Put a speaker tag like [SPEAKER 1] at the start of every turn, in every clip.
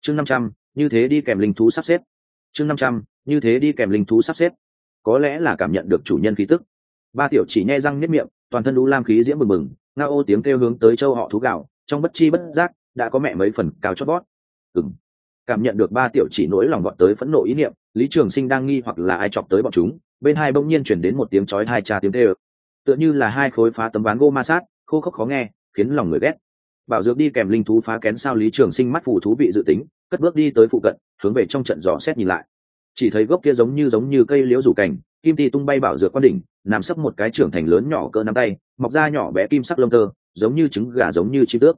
[SPEAKER 1] chương 500, như thế đi kèm linh thú sắp xếp. chương 500, như thế đi kèm linh thú sắp xếp. Có lẽ là cảm nhận được chủ nhân khí tức, ba tiểu chỉ nhe răng niết miệng, toàn thân đu lam khí diễm bừng bừng, ngao ô tiếng kêu hướng tới châu họ thú gạo, trong bất chi bất giác đã có mẹ mấy phần cao chót vót. Cảm nhận được ba tiểu chỉ nỗi lòng gọn tới phẫn nộ ý niệm, Lý Trường Sinh đang nghi hoặc là ai chọc tới bọn chúng, bên hai bỗng nhiên chuyển đến một tiếng chói tai tra tiếng kêu, tựa như là hai khối phá tấm ván gỗ ma sát, khô khốc khó nghe, khiến lòng người ghét. Bảo dược đi kèm linh thú phá kén sao? Lý Trường Sinh mắt phủ thú vị dự tính, cất bước đi tới phụ cận, hướng về trong trận dò xét nhìn lại. Chỉ thấy gốc kia giống như cây liễu rủ cành, kim ti tung bay bảo dược quan đỉnh, nằm sấp một cái trưởng thành lớn nhỏ cỡ nắm tay, mọc ra nhỏ bé kim sắc lông tơ, giống như trứng gà giống như chim tước.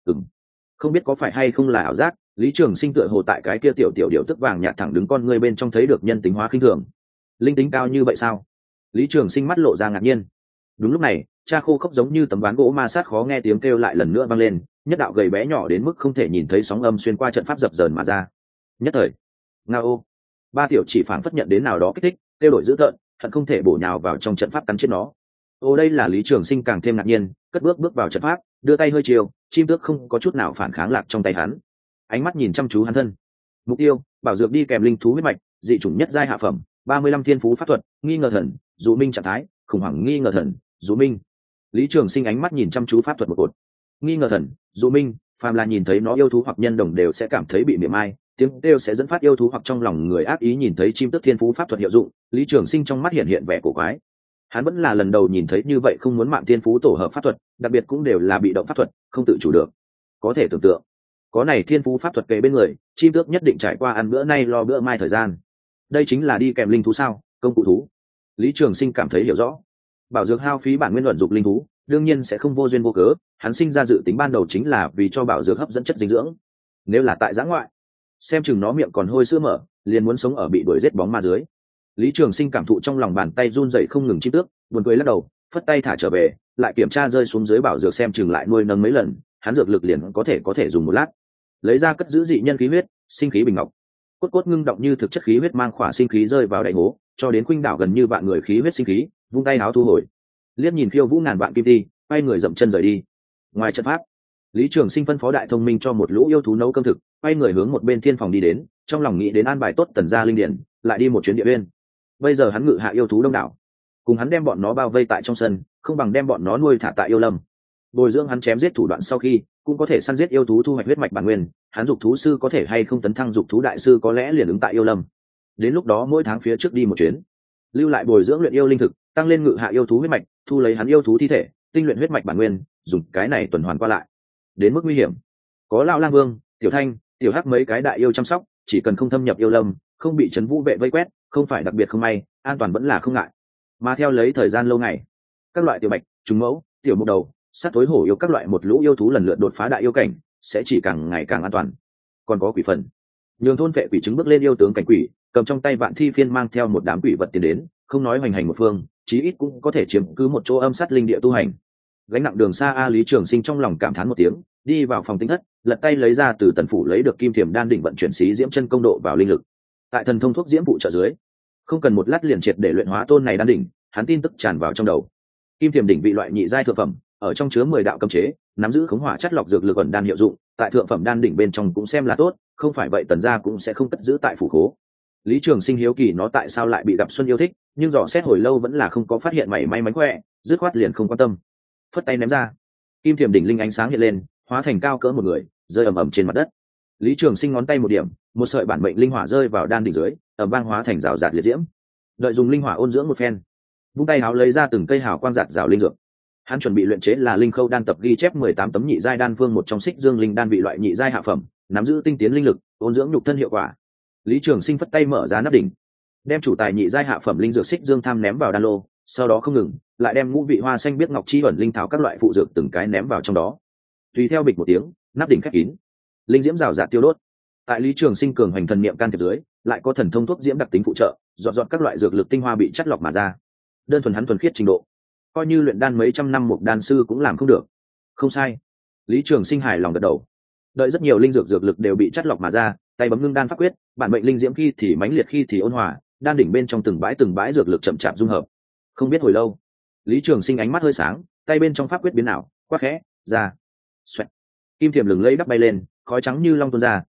[SPEAKER 1] Không biết có phải hay không là ảo giác, Lý Trường Sinh tựa hồ tại cái kia tiểu điệu tức vàng nhạt thẳng đứng con ngươi bên trong thấy được nhân tính hóa khinh thường. Linh tính cao như vậy sao? Lý Trường Sinh mắt lộ ra ngạc nhiên. Đúng lúc này, cha khô khốc giống như tấm ván gỗ ma sát khó nghe tiếng kêu lại lần nữa vang lên, nhất đạo gầy bé nhỏ đến mức không thể nhìn thấy sóng âm xuyên qua trận pháp dập dờn mà ra. Nhất thời, ngao, ba tiểu chỉ phảng phất nhận đến nào đó kích thích, kêu đổi dữ tợn, hận không thể bổ nhào vào trong trận pháp cắn chết nó. Đây là Lý Trường Sinh càng thêm ngạc nhiên, cất bước vào trận pháp, đưa tay hơi chiều, chim tước không có chút nào phản kháng lạc trong tay hắn, ánh mắt nhìn chăm chú hắn thân. Mục tiêu: bảo dược đi kèm linh thú huyết mạch, dị chủng nhất giai hạ phẩm, 35 thiên phú pháp thuật, nghi ngờ thần, dụ minh trạng thái, khủng hoảng nghi ngờ thần, dụ minh. Lý Trường Sinh ánh mắt nhìn chăm chú pháp thuật một cột. Nghi ngờ thần, dụ minh, phàm là nhìn thấy nó yêu thú hoặc nhân đồng đều sẽ cảm thấy bị mỉa mai, tiếng kêu sẽ dẫn phát yêu thú hoặc trong lòng người ác ý. Nhìn thấy chim tước thiên phú pháp thuật hiệu dụng, Lý Trường Sinh trong mắt hiện vẻ cổ quái. Hắn vẫn là lần đầu nhìn thấy như vậy không muốn mạng thiên phú tổ hợp pháp thuật, đặc biệt cũng đều là bị động pháp thuật, không tự chủ được. Có thể tưởng tượng, có này thiên phú pháp thuật kề bên người, chim tước nhất định trải qua ăn bữa nay lo bữa mai thời gian. Đây chính là đi kèm linh thú sao? Công cụ thú. Lý Trường Sinh cảm thấy hiểu rõ. Bảo dược hao phí bản nguyên luận dục linh thú, đương nhiên sẽ không vô duyên vô cớ, hắn sinh ra dự tính ban đầu chính là vì cho bảo dược hấp dẫn chất dinh dưỡng. Nếu là tại giã ngoại, xem chừng nó miệng còn hôi sữa mở, liền muốn sống ở bị đuổi giết bóng ma dưới. Lý Trường Sinh cảm thụ trong lòng bàn tay run rẩy không ngừng chim tước, buồn cười lắc đầu, phất tay thả trở về, lại kiểm tra rơi xuống dưới bảo dược xem chừng lại nuôi nâng mấy lần, hắn dược lực liền có thể dùng một lát. Lấy ra cất giữ dị nhân khí huyết, sinh khí bình ngọc, cốt ngưng động như thực chất khí huyết mang khỏa sinh khí rơi vào đại hố, cho đến khuynh đảo gần như vạn người khí huyết sinh khí, vung tay áo thu hồi, liếc nhìn khiêu vũ ngàn vạn kim ti, quay người dậm chân rời đi. Ngoài trận pháp, Lý Trường Sinh phân phó đại thông minh cho một lũ yêu thú nấu cơm thực, quay người hướng một bên thiên phòng đi đến, trong lòng nghĩ đến an bài tốt tần gia linh điển, lại đi một chuyến địa uyên. Bây giờ hắn ngự hạ yêu thú đông đảo, cùng hắn đem bọn nó bao vây tại trong sân, không bằng đem bọn nó nuôi thả tại yêu lâm. Bồi dưỡng hắn chém giết thủ đoạn sau khi, cũng có thể săn giết yêu thú thu hoạch huyết mạch bản nguyên, hắn dục thú sư có thể hay không tấn thăng dục thú đại sư có lẽ liền ứng tại yêu lâm. Đến lúc đó mỗi tháng phía trước đi một chuyến, lưu lại bồi dưỡng luyện yêu linh thực, tăng lên ngự hạ yêu thú huyết mạch, thu lấy hắn yêu thú thi thể, tinh luyện huyết mạch bản nguyên, dùng cái này tuần hoàn qua lại. Đến mức nguy hiểm, có lão lang vương, tiểu thanh, tiểu hắc mấy cái đại yêu chăm sóc, chỉ cần không thâm nhập yêu lâm, không bị trấn vũ vệ vây quét, không phải đặc biệt không may, an toàn vẫn là không ngại. Mà theo lấy thời gian lâu ngày, các loại tiểu bạch, trùng mẫu, tiểu mục đầu, sát tối hổ yêu các loại một lũ yêu thú lần lượt đột phá đại yêu cảnh, sẽ chỉ càng ngày càng an toàn. Còn có quỷ phần, nhường thôn vệ quỷ trứng bước lên yêu tướng cảnh quỷ, cầm trong tay vạn thi phiên mang theo một đám quỷ vật tiến đến, không nói hoành hành một phương, chí ít cũng có thể chiếm cứ một chỗ âm sát linh địa tu hành. Gánh nặng đường xa Lý Trường Sinh trong lòng cảm thán một tiếng, đi vào phòng tinh thất, lật tay lấy ra từ tần phủ lấy được kim thiềm đan đỉnh vận chuyển xí diễm chân công độ vào linh lực. Tại thần thông thuốc diễm phụ trợ dưới, không cần một lát liền triệt để luyện hóa tôn này đan đỉnh, hắn tin tức tràn vào trong đầu. Kim thiềm đỉnh vị loại nhị giai thượng phẩm, ở trong chứa 10 đạo cấm chế, nắm giữ khống hỏa chất lọc dược lực ẩn đan hiệu dụng, tại thượng phẩm đan đỉnh bên trong cũng xem là tốt, không phải vậy tần gia cũng sẽ không cất giữ tại phủ khố. Lý Trường Sinh hiếu kỳ nó tại sao lại bị gặp xuân yêu thích, nhưng dò xét hồi lâu vẫn là không có phát hiện mảy may mánh khỏe, dứt khoát liền không quan tâm, phất tay ném ra. Kim thiềm đỉnh linh ánh sáng hiện lên, hóa thành cao cỡ một người, rơi ầm ầm trên mặt đất. Lý Trường Sinh ngón tay một điểm, một sợi bản mệnh linh hỏa rơi vào đan đỉnh dưới, ầm vang hóa thành rào rạt liệt diễm. Đợi dùng linh hỏa ôn dưỡng một phen, vung tay háo lấy ra từng cây hào quang rạt rào linh dược. Hắn chuẩn bị luyện chế là linh khâu đan tập ghi chép 18 tấm nhị giai đan phương một trong xích dương linh đan vị loại nhị giai hạ phẩm, nắm giữ tinh tiến linh lực, ôn dưỡng nhục thân hiệu quả. Lý Trường Sinh phất tay mở ra nắp đỉnh, đem chủ tài nhị giai hạ phẩm linh dược xích dương tham ném vào đan lô, sau đó không ngừng, lại đem ngũ vị hoa xanh biết ngọc chi ẩn linh thảo các loại phụ dược từng cái ném vào trong đó. Tùy theo bịch một tiếng, nắp đỉnh khép kín, linh diễm rào rạt tiêu đốt. Tại Lý Trường Sinh cường hành thần niệm can thiệp dưới, lại có thần thông thuốc diễm đặc tính phụ trợ, dọn dọn các loại dược lực tinh hoa bị chất lọc mà ra. Đơn thuần hắn thuần khiết trình độ, coi như luyện đan mấy trăm năm một đan sư cũng làm không được. Không sai, Lý Trường Sinh hài lòng gật đầu. Đợi rất nhiều linh dược dược lực đều bị chất lọc mà ra, tay bấm ngưng đan pháp quyết, bản mệnh linh diễm khi thì mãnh liệt khi thì ôn hòa, đan đỉnh bên trong từng bãi dược lực chậm chạp dung hợp. Không biết hồi lâu, Lý Trường Sinh ánh mắt hơi sáng, tay bên trong pháp quyết biến ảo, quát khẽ, ra. Xoẹt. Kim thiềm lừng lẫy đắp bay lên, khói trắng như long tuôn ra,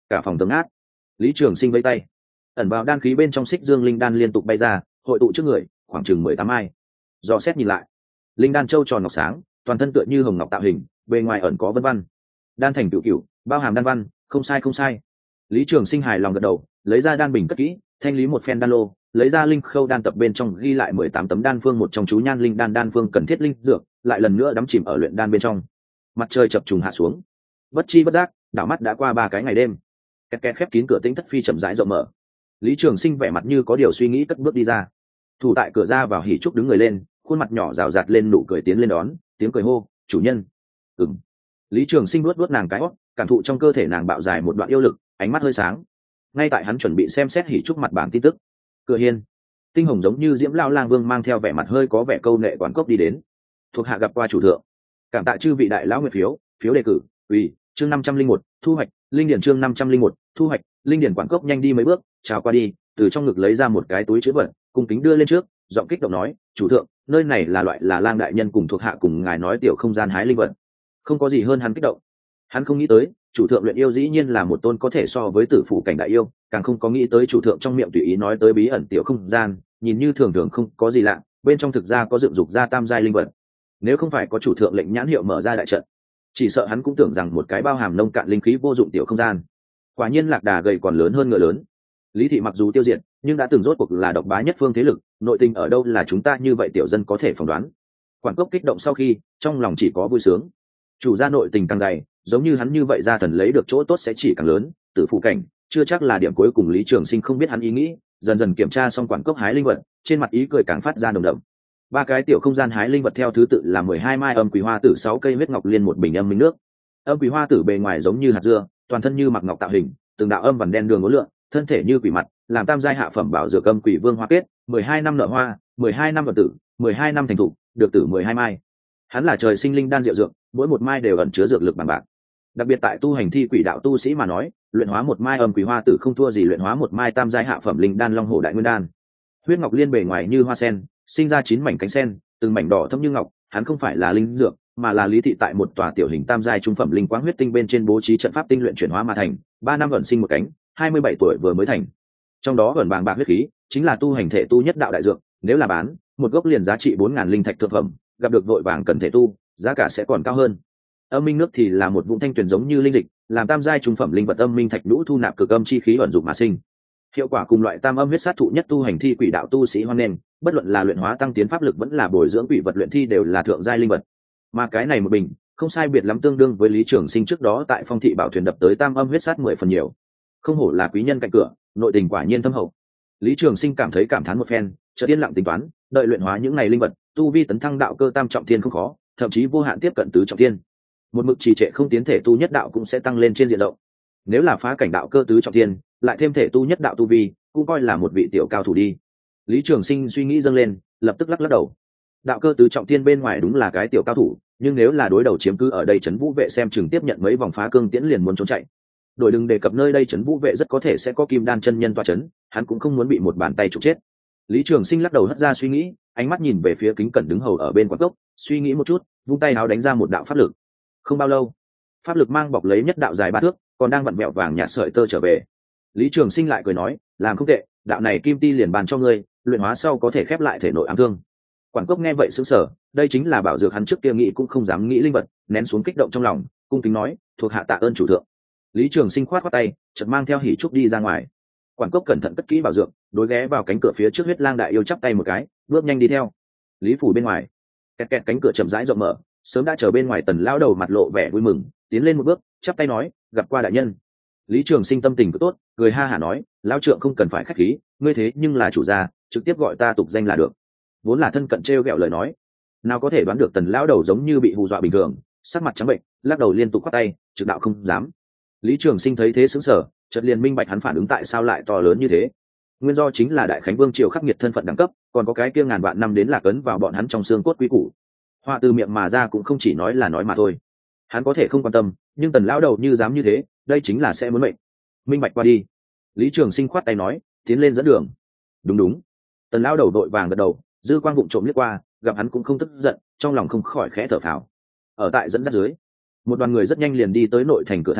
[SPEAKER 1] cả phòng tấm át. Lý Trường Sinh vẫy tay, ẩn vào đan khí bên trong xích dương linh đan liên tục bay ra, hội tụ trước người khoảng chừng 18 ai. Dò xét nhìn lại, linh đan châu tròn ngọc sáng, toàn thân tựa như hồng ngọc tạo hình, bề ngoài ẩn có vân văn, đan thành cửu cửu, bao hàm đan văn, không sai không sai. Lý Trường Sinh hài lòng gật đầu, lấy ra đan bình cất kỹ, thanh lý một phen đan lô, lấy ra linh khâu đan tập bên trong ghi lại 18 tấm đan phương, một trong chú nhan linh đan phương cần thiết linh dược, lại lần nữa đắm chìm ở luyện đan bên trong. Mặt trời chập trùng hạ xuống, bất chi bất giác, đảo mắt đã qua 3 cái ngày đêm. Kẹt kẹt khép kín cửa tĩnh thất phi chậm rãi rộng mở. Lý Trường Sinh vẻ mặt như có điều suy nghĩ cất bước đi ra. Thủ tại cửa ra vào Hỉ Trúc đứng người lên, khuôn mặt nhỏ rào rạt lên nụ cười tiến lên đón, tiếng cười hô, "Chủ nhân." "Ừm." Lý Trường Sinh vuốt nàng cái hót, cảm thụ trong cơ thể nàng bạo dài một đoạn yêu lực, ánh mắt hơi sáng. Ngay tại hắn chuẩn bị xem xét Hỉ Trúc mặt bảng tin tức, cửa hiên, Tinh Hồng giống như Diễm Lão Lang Vương mang theo vẻ mặt hơi có vẻ câu nệ quản cốc đi đến. "Thuộc hạ gặp qua chủ thượng." "Cảm tạ chư vị đại lão nguyện phiếu, phiếu đề cử." "Ủy, chương 501, thu hoạch, linh điển chương 501, thu hoạch, linh điển." Quản cốc nhanh đi mấy bước, chào qua đi, từ trong ngực lấy ra một cái túi chứa vật, cung kính đưa lên trước, giọng kích động nói, "Chủ thượng, nơi này là loại là Lang đại nhân cùng thuộc hạ cùng ngài nói tiểu không gian hái linh vật." Không có gì hơn hắn kích động. Hắn không nghĩ tới, chủ thượng luyện yêu dĩ nhiên là một tôn có thể so với tử phủ cảnh đại yêu, càng không có nghĩ tới chủ thượng trong miệng tùy ý nói tới bí ẩn tiểu không gian, nhìn như thường thường không có gì lạ, bên trong thực ra có dựng dục ra tam giai linh vật. Nếu không phải có chủ thượng lệnh nhãn hiệu mở ra đại trận, chỉ sợ hắn cũng tưởng rằng một cái bao hàm nông cạn linh khí vô dụng tiểu không gian. Quả nhiên lạc đà gầy còn lớn hơn ngựa lớn. Lý thị mặc dù tiêu diệt, nhưng đã từng rốt cuộc là độc bá nhất phương thế lực, nội tình ở đâu là chúng ta như vậy tiểu dân có thể phỏng đoán. Quản cốc kích động sau khi, trong lòng chỉ có vui sướng. Chủ gia nội tình càng dày, giống như hắn như vậy gia thần lấy được chỗ tốt sẽ chỉ càng lớn. Tử phụ cảnh chưa chắc là điểm cuối cùng. Lý Trường Sinh không biết hắn ý nghĩ, dần dần kiểm tra xong quản cốc hái linh vật, trên mặt ý cười càng phát ra nồng đậm. 3 cái tiểu không gian hái linh vật theo thứ tự là 12 mai âm quý hoa tử, 6 cây huyết ngọc liên, một bình âm minh nước. Âm quý hoa tử bề ngoài giống như hạt dưa, toàn thân như mặc ngọc tạo hình, từng đạo âm vằn đen đường uốn lượn, thân thể như quỷ mặt, làm tam giai hạ phẩm bảo dược âm quỷ vương hoa kết, 12 năm nở hoa, 12 năm vật tử, 12 năm thành thụ, được tử 12 mai. Hắn là trời sinh linh đan diệu dược, mỗi một mai đều ẩn chứa dược lực bằng bạc. Đặc biệt tại tu hành thi quỷ đạo tu sĩ mà nói, luyện hóa một mai âm quỷ hoa tử không thua gì luyện hóa một mai tam giai hạ phẩm linh đan long hổ đại nguyên đan. Huyết ngọc liên bề ngoài như hoa sen, sinh ra 9 mảnh cánh sen, từng mảnh đỏ thẫm như ngọc, hắn không phải là linh dược, mà là Lý thị tại một tòa tiểu hình tam giai trung phẩm linh quang huyết tinh bên trên bố trí trận pháp tinh luyện chuyển hóa mà thành, 3 năm ẩn sinh một cánh, 27 tuổi vừa mới thành. Trong đó ẩn bàng bạc huyết khí, chính là tu hành thể tu nhất đạo đại dược, nếu là bán, một gốc liền giá trị 4000 linh thạch thượng phẩm, gặp được vội vàng cần thể tu, giá cả sẽ còn cao hơn. Âm minh nước thì là một vũng thanh tuyền giống như linh dịch, làm tam giai trung phẩm linh vật âm minh thạch nhũ thu nạp cực âm chi khí ẩn dụng mà sinh. Hiệu quả cùng loại tam âm huyết sát thụ nhất tu hành thi quỷ đạo tu sĩ hoan nghênh, bất luận là luyện hóa tăng tiến pháp lực vẫn là bồi dưỡng quỷ vật luyện thi đều là thượng giai linh vật. Mà cái này một bình, không sai biệt lắm tương đương với Lý Trường Sinh trước đó tại Phong thị bảo thuyền đập tới tam âm huyết sát 10 phần nhiều. Không hổ là quý nhân cạnh cửa, nội tình quả nhiên thâm hậu. Lý Trường Sinh cảm thấy cảm thán một phen, chợt yên lặng tính toán, đợi luyện hóa những này linh vật, tu vi tấn thăng đạo cơ tam trọng thiên không khó, thậm chí vô hạn tiếp cận tứ trọng thiên. Một mực trì trệ không tiến thể tu nhất đạo cũng sẽ tăng lên trên diện rộng. Nếu là phá cảnh đạo cơ tứ trọng thiên, lại thêm thể tu nhất đạo tu vi, cũng coi là một vị tiểu cao thủ đi. Lý Trường Sinh suy nghĩ dâng lên, lập tức lắc lắc đầu. Đạo cơ tứ trọng thiên bên ngoài đúng là cái tiểu cao thủ, nhưng nếu là đối đầu chiếm cứ ở đây trấn vũ vệ xem chừng tiếp nhận mấy vòng phá cương tiễn liền muốn trốn chạy. Đổi đừng đề cập nơi đây trấn vũ vệ rất có thể sẽ có kim đan chân nhân tọa trấn, hắn cũng không muốn bị một bàn tay trục chết. Lý Trường Sinh lắc đầu hất ra suy nghĩ, ánh mắt nhìn về phía Kính Cẩn đứng hầu ở bên quán cốc, suy nghĩ một chút, vung tay áo đánh ra một đạo pháp lực. Không bao lâu, pháp lực mang bọc lấy nhất đạo dài 3 thước, còn đang vặn vẹo vàng nhạt sợi tơ trở về. Lý Trường Sinh lại cười nói, làm không tệ, đạo này kim ti liền bàn cho ngươi, luyện hóa sau có thể khép lại thể nội ám thương. Quản cốc nghe vậy sững sờ, đây chính là bảo dược hắn trước kia nghĩ cũng không dám nghĩ linh vật, nén xuống kích động trong lòng, cung kính nói, thuộc hạ tạ ơn chủ thượng. Lý Trường Sinh khoát khoát tay, chợt mang theo Hỉ Trúc đi ra ngoài. Quản cốc cẩn thận cất kỹ bảo dược, đối ghé vào cánh cửa phía trước huyết lang đại yêu chắp tay một cái, bước nhanh đi theo. Lý phủ bên ngoài, kẹt kẹt cánh cửa chậm rãi rộng mở, sớm đã chờ bên ngoài Tần lão đầu mặt lộ vẻ vui mừng, tiến lên một bước, chắp tay nói, gặp qua đại nhân. Lý Trường Sinh tâm tình cứ tốt, cười ha hả nói, lão trượng không cần phải khách khí, ngươi thế nhưng là chủ gia, trực tiếp gọi ta tục danh là được. Vốn là thân cận trêu ghẹo lời nói, nào có thể đoán được Tần lão đầu giống như bị hù dọa bình thường, sắc mặt trắng bệnh, lắc đầu liên tục quát tay, trực đạo không dám. Lý Trường Sinh thấy thế sững sờ, chợt liền minh bạch hắn phản ứng tại sao lại to lớn như thế. Nguyên do chính là Đại Khánh Vương triều khắc nghiệt thân phận đẳng cấp, còn có cái kia ngàn vạn năm đến lạc ấn vào bọn hắn trong xương cốt quý củ. Họa từ miệng mà ra cũng không chỉ nói là nói mà thôi. Hắn có thể không quan tâm, nhưng Tần lão đầu như dám như thế, đây chính là sẽ muốn mệnh. Minh bạch qua đi. Lý Trường Sinh khoát tay nói, tiến lên dẫn đường. Đúng đúng. Tần lão đầu đội vàng gật đầu, dư quang vụng trộm liếc qua, gặp hắn cũng không tức giận, trong lòng không khỏi khẽ thở phào. Ở tại dẫn dắt dưới, một đoàn người rất nhanh liền đi tới nội thành cửa thành,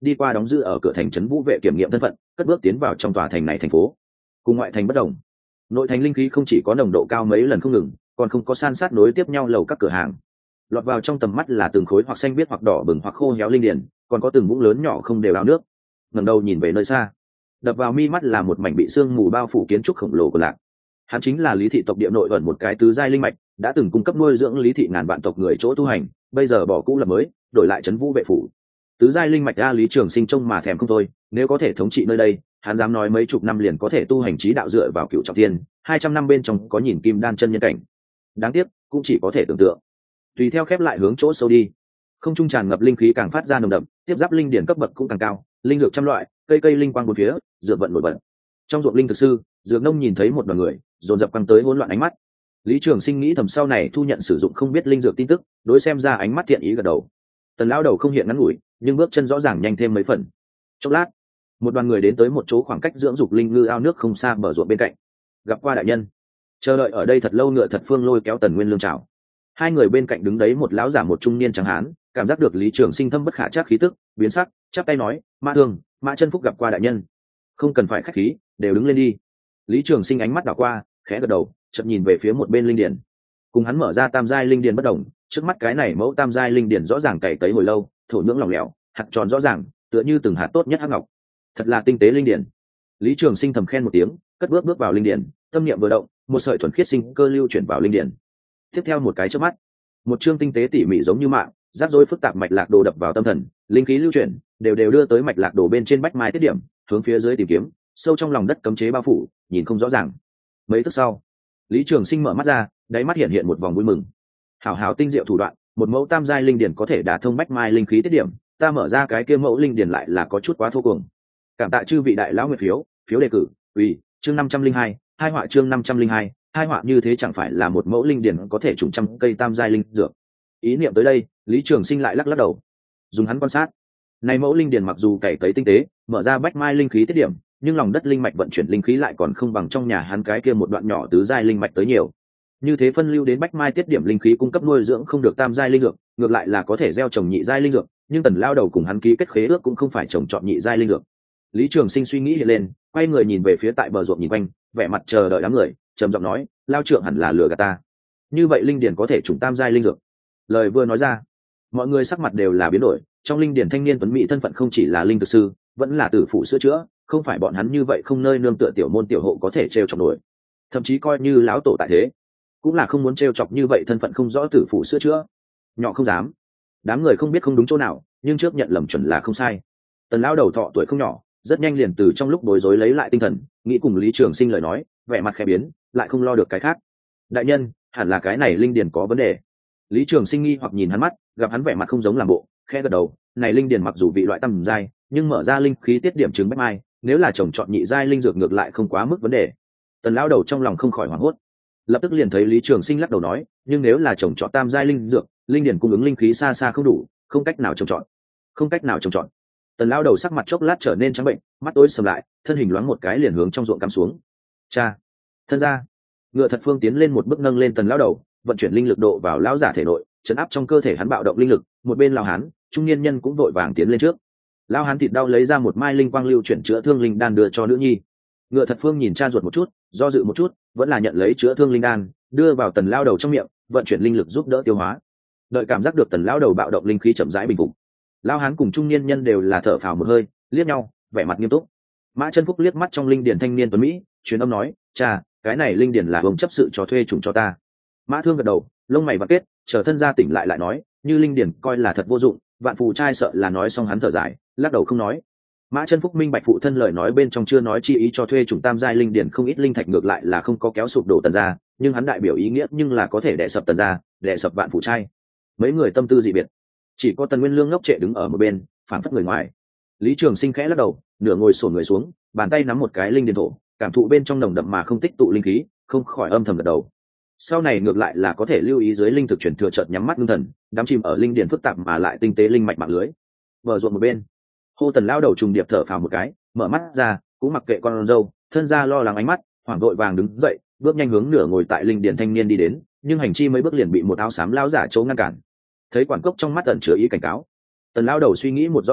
[SPEAKER 1] đi qua đóng giữ ở cửa thành trấn vũ vệ kiểm nghiệm thân phận, cất bước tiến vào trong tòa thành này thành phố. Cùng ngoại thành bất đồng, nội thành linh khí không chỉ có nồng độ cao mấy lần không ngừng, còn không có san sát nối tiếp nhau lầu các cửa hàng. Lọt vào trong tầm mắt là từng khối hoặc xanh biếc hoặc đỏ bừng hoặc khô héo linh điển, còn có từng vũng lớn nhỏ không đều ao nước. Ngẩng đầu nhìn về nơi xa, đập vào mi mắt là một mảnh bị sương mù bao phủ kiến trúc khổng lồ của Lạc. Hắn chính là Lý thị tộc địa nội ẩn một cái tứ giai linh mạch, đã từng cung cấp nuôi dưỡng Lý thị ngàn vạn tộc người chỗ tu hành, bây giờ bỏ cũ lập mới, đổi lại trấn vũ vệ phủ. Tứ giai linh mạch a, Lý Trường Sinh trông mà thèm không thôi, nếu có thể thống trị nơi đây, hắn dám nói mấy chục năm liền có thể tu hành trí đạo dựa vào cựu trọng thiên, 200 năm bên trong có nhìn kim đan chân nhân cảnh. Đáng tiếc, cũng chỉ có thể tưởng tượng. Tùy theo khép lại hướng chỗ sâu đi, không trung tràn ngập linh khí càng phát ra nồng đậm, tiếp giáp linh điển cấp bậc cũng càng cao, linh dược trăm loại, cây cây linh quang bốn phía, dược vận nổi bật. Trong ruộng linh thực sư, dược nông nhìn thấy một đoàn người, dồn dập quăng tới hỗn loạn ánh mắt. Lý Trường Sinh nghĩ thầm sau này thu nhận sử dụng không biết linh dược tin tức, đối xem ra ánh mắt thiện ý gật đầu. Tần lão đầu không hiện ngắn ngủi, nhưng bước chân rõ ràng nhanh thêm mấy phần. Chốc lát, một đoàn người đến tới một chỗ khoảng cách dưỡng dục linh ngư ao nước không xa bờ ruộng bên cạnh. Gặp qua đại nhân. Chờ đợi ở đây thật lâu Ngựa Thật Phương lôi kéo Tần Nguyên Lương chào. Hai người bên cạnh đứng đấy một lão giả một trung niên trắng hán, cảm giác được Lý Trường Sinh thâm bất khả trắc khí tức, biến sắc, chắp tay nói: "Mã Thương, Mã Chân Phúc gặp qua đại nhân." Không cần phải khách khí, đều đứng lên đi. Lý Trường Sinh ánh mắt đảo qua, khẽ gật đầu, chợt nhìn về phía một bên linh điển. Cùng hắn mở ra tam giai linh điển bất động, trước mắt cái này mẫu tam giai linh điển rõ ràng cày cấy hồi lâu, thổ nhưỡng lỏng lẻo, hạt tròn rõ ràng, tựa như từng hạt tốt nhất hắc ngọc. Thật là tinh tế linh điển. Lý Trường Sinh thầm khen một tiếng, cất bước vào linh điển, tâm niệm vừa động, một sợi thuần khiết sinh cơ lưu chuyển vào linh điển. Tiếp theo một cái chớp mắt, một chương tinh tế tỉ mỉ giống như mạng, rắc rối phức tạp mạch lạc đồ đập vào tâm thần, linh khí lưu chuyển, đều đưa tới mạch lạc đồ bên trên bách mai tiết điểm, hướng phía dưới tìm kiếm, sâu trong lòng đất cấm chế bao phủ, nhìn không rõ ràng. Mấy tức sau, Lý Trường Sinh mở mắt ra, đáy mắt hiện hiện một vòng vui mừng. Hảo hảo tinh diệu thủ đoạn, một mẫu tam giai linh điển có thể đả thông bách mai linh khí tiết điểm, ta mở ra cái kia mẫu linh điển lại là có chút quá thô cuồng. Cảm tạ chư vị đại lão nguyện phiếu đề cử, ủy, chương 502, hai họa chương 502, hai họa như thế chẳng phải là một mẫu linh điển có thể trùng trăm cây tam giai linh dược. Ý niệm tới đây, Lý Trường Sinh lại lắc đầu. Dùng hắn quan sát, này mẫu linh điển mặc dù cày cấy tinh tế, mở ra bách mai linh khí tiết điểm, nhưng lòng đất linh mạch vận chuyển linh khí lại còn không bằng trong nhà hắn cái kia một đoạn nhỏ tứ giai linh mạch tới nhiều. Như thế phân lưu đến bách mai tiết điểm linh khí cung cấp nuôi dưỡng không được tam giai linh dược, ngược lại là có thể gieo trồng nhị giai linh dược, nhưng Tần lao đầu cùng hắn ký kết khế ước cũng không phải trồng chọn nhị giai linh dược. Lý Trường Sinh suy nghĩ hiện lên, quay người nhìn về phía tại bờ ruộng nhìn quanh, vẻ mặt chờ đợi đám người, trầm giọng nói: "Lao trưởng hẳn là lừa gạt ta. Như vậy linh điển có thể trùng tam giai linh dược?" Lời vừa nói ra, mọi người sắc mặt đều là biến đổi, trong linh điển thanh niên tuấn mỹ thân phận không chỉ là linh thực sư, vẫn là tử phụ sữa chữa, không phải bọn hắn như vậy không nơi nương tựa tiểu môn tiểu hộ có thể trêu chọc nổi. Thậm chí coi như lão tổ tại thế, cũng là không muốn trêu chọc như vậy thân phận không rõ tử phụ sữa chữa. Nhỏ không dám. Đám người không biết không đúng chỗ nào, nhưng trước nhận lầm chuẩn là không sai. Tần lão đầu thọ tuổi không nhỏ, rất nhanh liền từ trong lúc bối rối lấy lại tinh thần, nghĩ cùng Lý Trường Sinh lời nói, vẻ mặt khẽ biến, lại không lo được cái khác. Đại nhân, hẳn là cái này linh điển có vấn đề. Lý Trường Sinh nghi hoặc nhìn hắn mắt, gặp hắn vẻ mặt không giống làm bộ, khẽ gật đầu. Này linh điển mặc dù vị loại tầm giai, nhưng mở ra linh khí tiết điểm chứng bách mai, nếu là trồng chọn nhị giai linh dược ngược lại không quá mức vấn đề. Tần lão đầu trong lòng không khỏi hoảng hốt, lập tức liền thấy Lý Trường Sinh lắc đầu nói: nhưng nếu là trồng chọn tam giai linh dược, linh điển cung ứng linh khí xa xa không đủ, không cách nào trồng chọn. Không cách nào trồng chọn. Tần lão đầu sắc mặt chốc lát trở nên trắng bệnh, mắt tối sầm lại, thân hình loáng một cái liền hướng trong ruộng cắm xuống. Cha, thân ra. Ngựa Thật Phương tiến lên một bước nâng lên Tần lão đầu, vận chuyển linh lực độ vào lão giả thể nội, chấn áp trong cơ thể hắn bạo động linh lực. Một bên lão hán, trung niên nhân cũng vội vàng tiến lên trước. Lão hán thịt đau lấy ra một mai linh quang lưu chuyển chữa thương linh đan đưa cho nữ nhi. Ngựa Thật Phương nhìn cha ruột một chút, do dự một chút, vẫn là nhận lấy chữa thương linh đan, đưa vào Tần lão đầu trong miệng, vận chuyển linh lực giúp đỡ tiêu hóa. Đợi cảm giác được Tần lão đầu bạo động linh khí chậm rãi bình phục, lão hán cùng trung niên nhân đều là thở phào một hơi, liếc nhau, vẻ mặt nghiêm túc. Mã Chân Phúc liếc mắt trong linh điển thanh niên tuấn mỹ, truyền âm nói: "Cha, cái này linh điển là ông chấp sự cho thuê chủng cho ta." Mã Thương gật đầu, lông mày vặn kết, chờ thân gia tỉnh lại nói: "Như linh điển coi là thật vô dụng." Vạn phù trai sợ là nói xong hắn thở dài, lắc đầu không nói. Mã Chân Phúc minh bạch phụ thân lời nói bên trong chưa nói chi ý cho thuê chủng tam giai linh điển không ít linh thạch ngược lại là không có kéo sụp đổ Tần gia, nhưng hắn đại biểu ý nghĩa nhưng là có thể đè sập Tần gia, đè sập Vạn phù trai. Mấy người tâm tư dị biệt, chỉ có Tần Nguyên Lương ngốc trệ đứng ở một bên, phản phất người ngoài. Lý Trường Sinh khẽ lắc đầu, nửa ngồi xổm người xuống, bàn tay nắm một cái linh điển thổ, cảm thụ bên trong nồng đậm mà không tích tụ linh khí, không khỏi âm thầm gật đầu. Sau này ngược lại là có thể lưu ý dưới linh thực chuyển thừa, chợt nhắm mắt ngưng thần, đắm chìm ở linh điển phức tạp mà lại tinh tế linh mạch mạng lưới. Bờ ruộng một bên, Hô Tần lão đầu trùng điệp thở phào một cái, mở mắt ra, cũng mặc kệ con dâu, thân gia lo lắng ánh mắt, hoảng vội vàng đứng dậy, bước nhanh hướng nửa ngồi tại linh điển thanh niên đi đến, nhưng hành chi mấy bước liền bị một áo xám lão giả chỗ ngăn cản. Thấy quản cốc trong mắt ẩn chứa ý cảnh cáo, Tần lão đầu suy nghĩ một rõ ràng,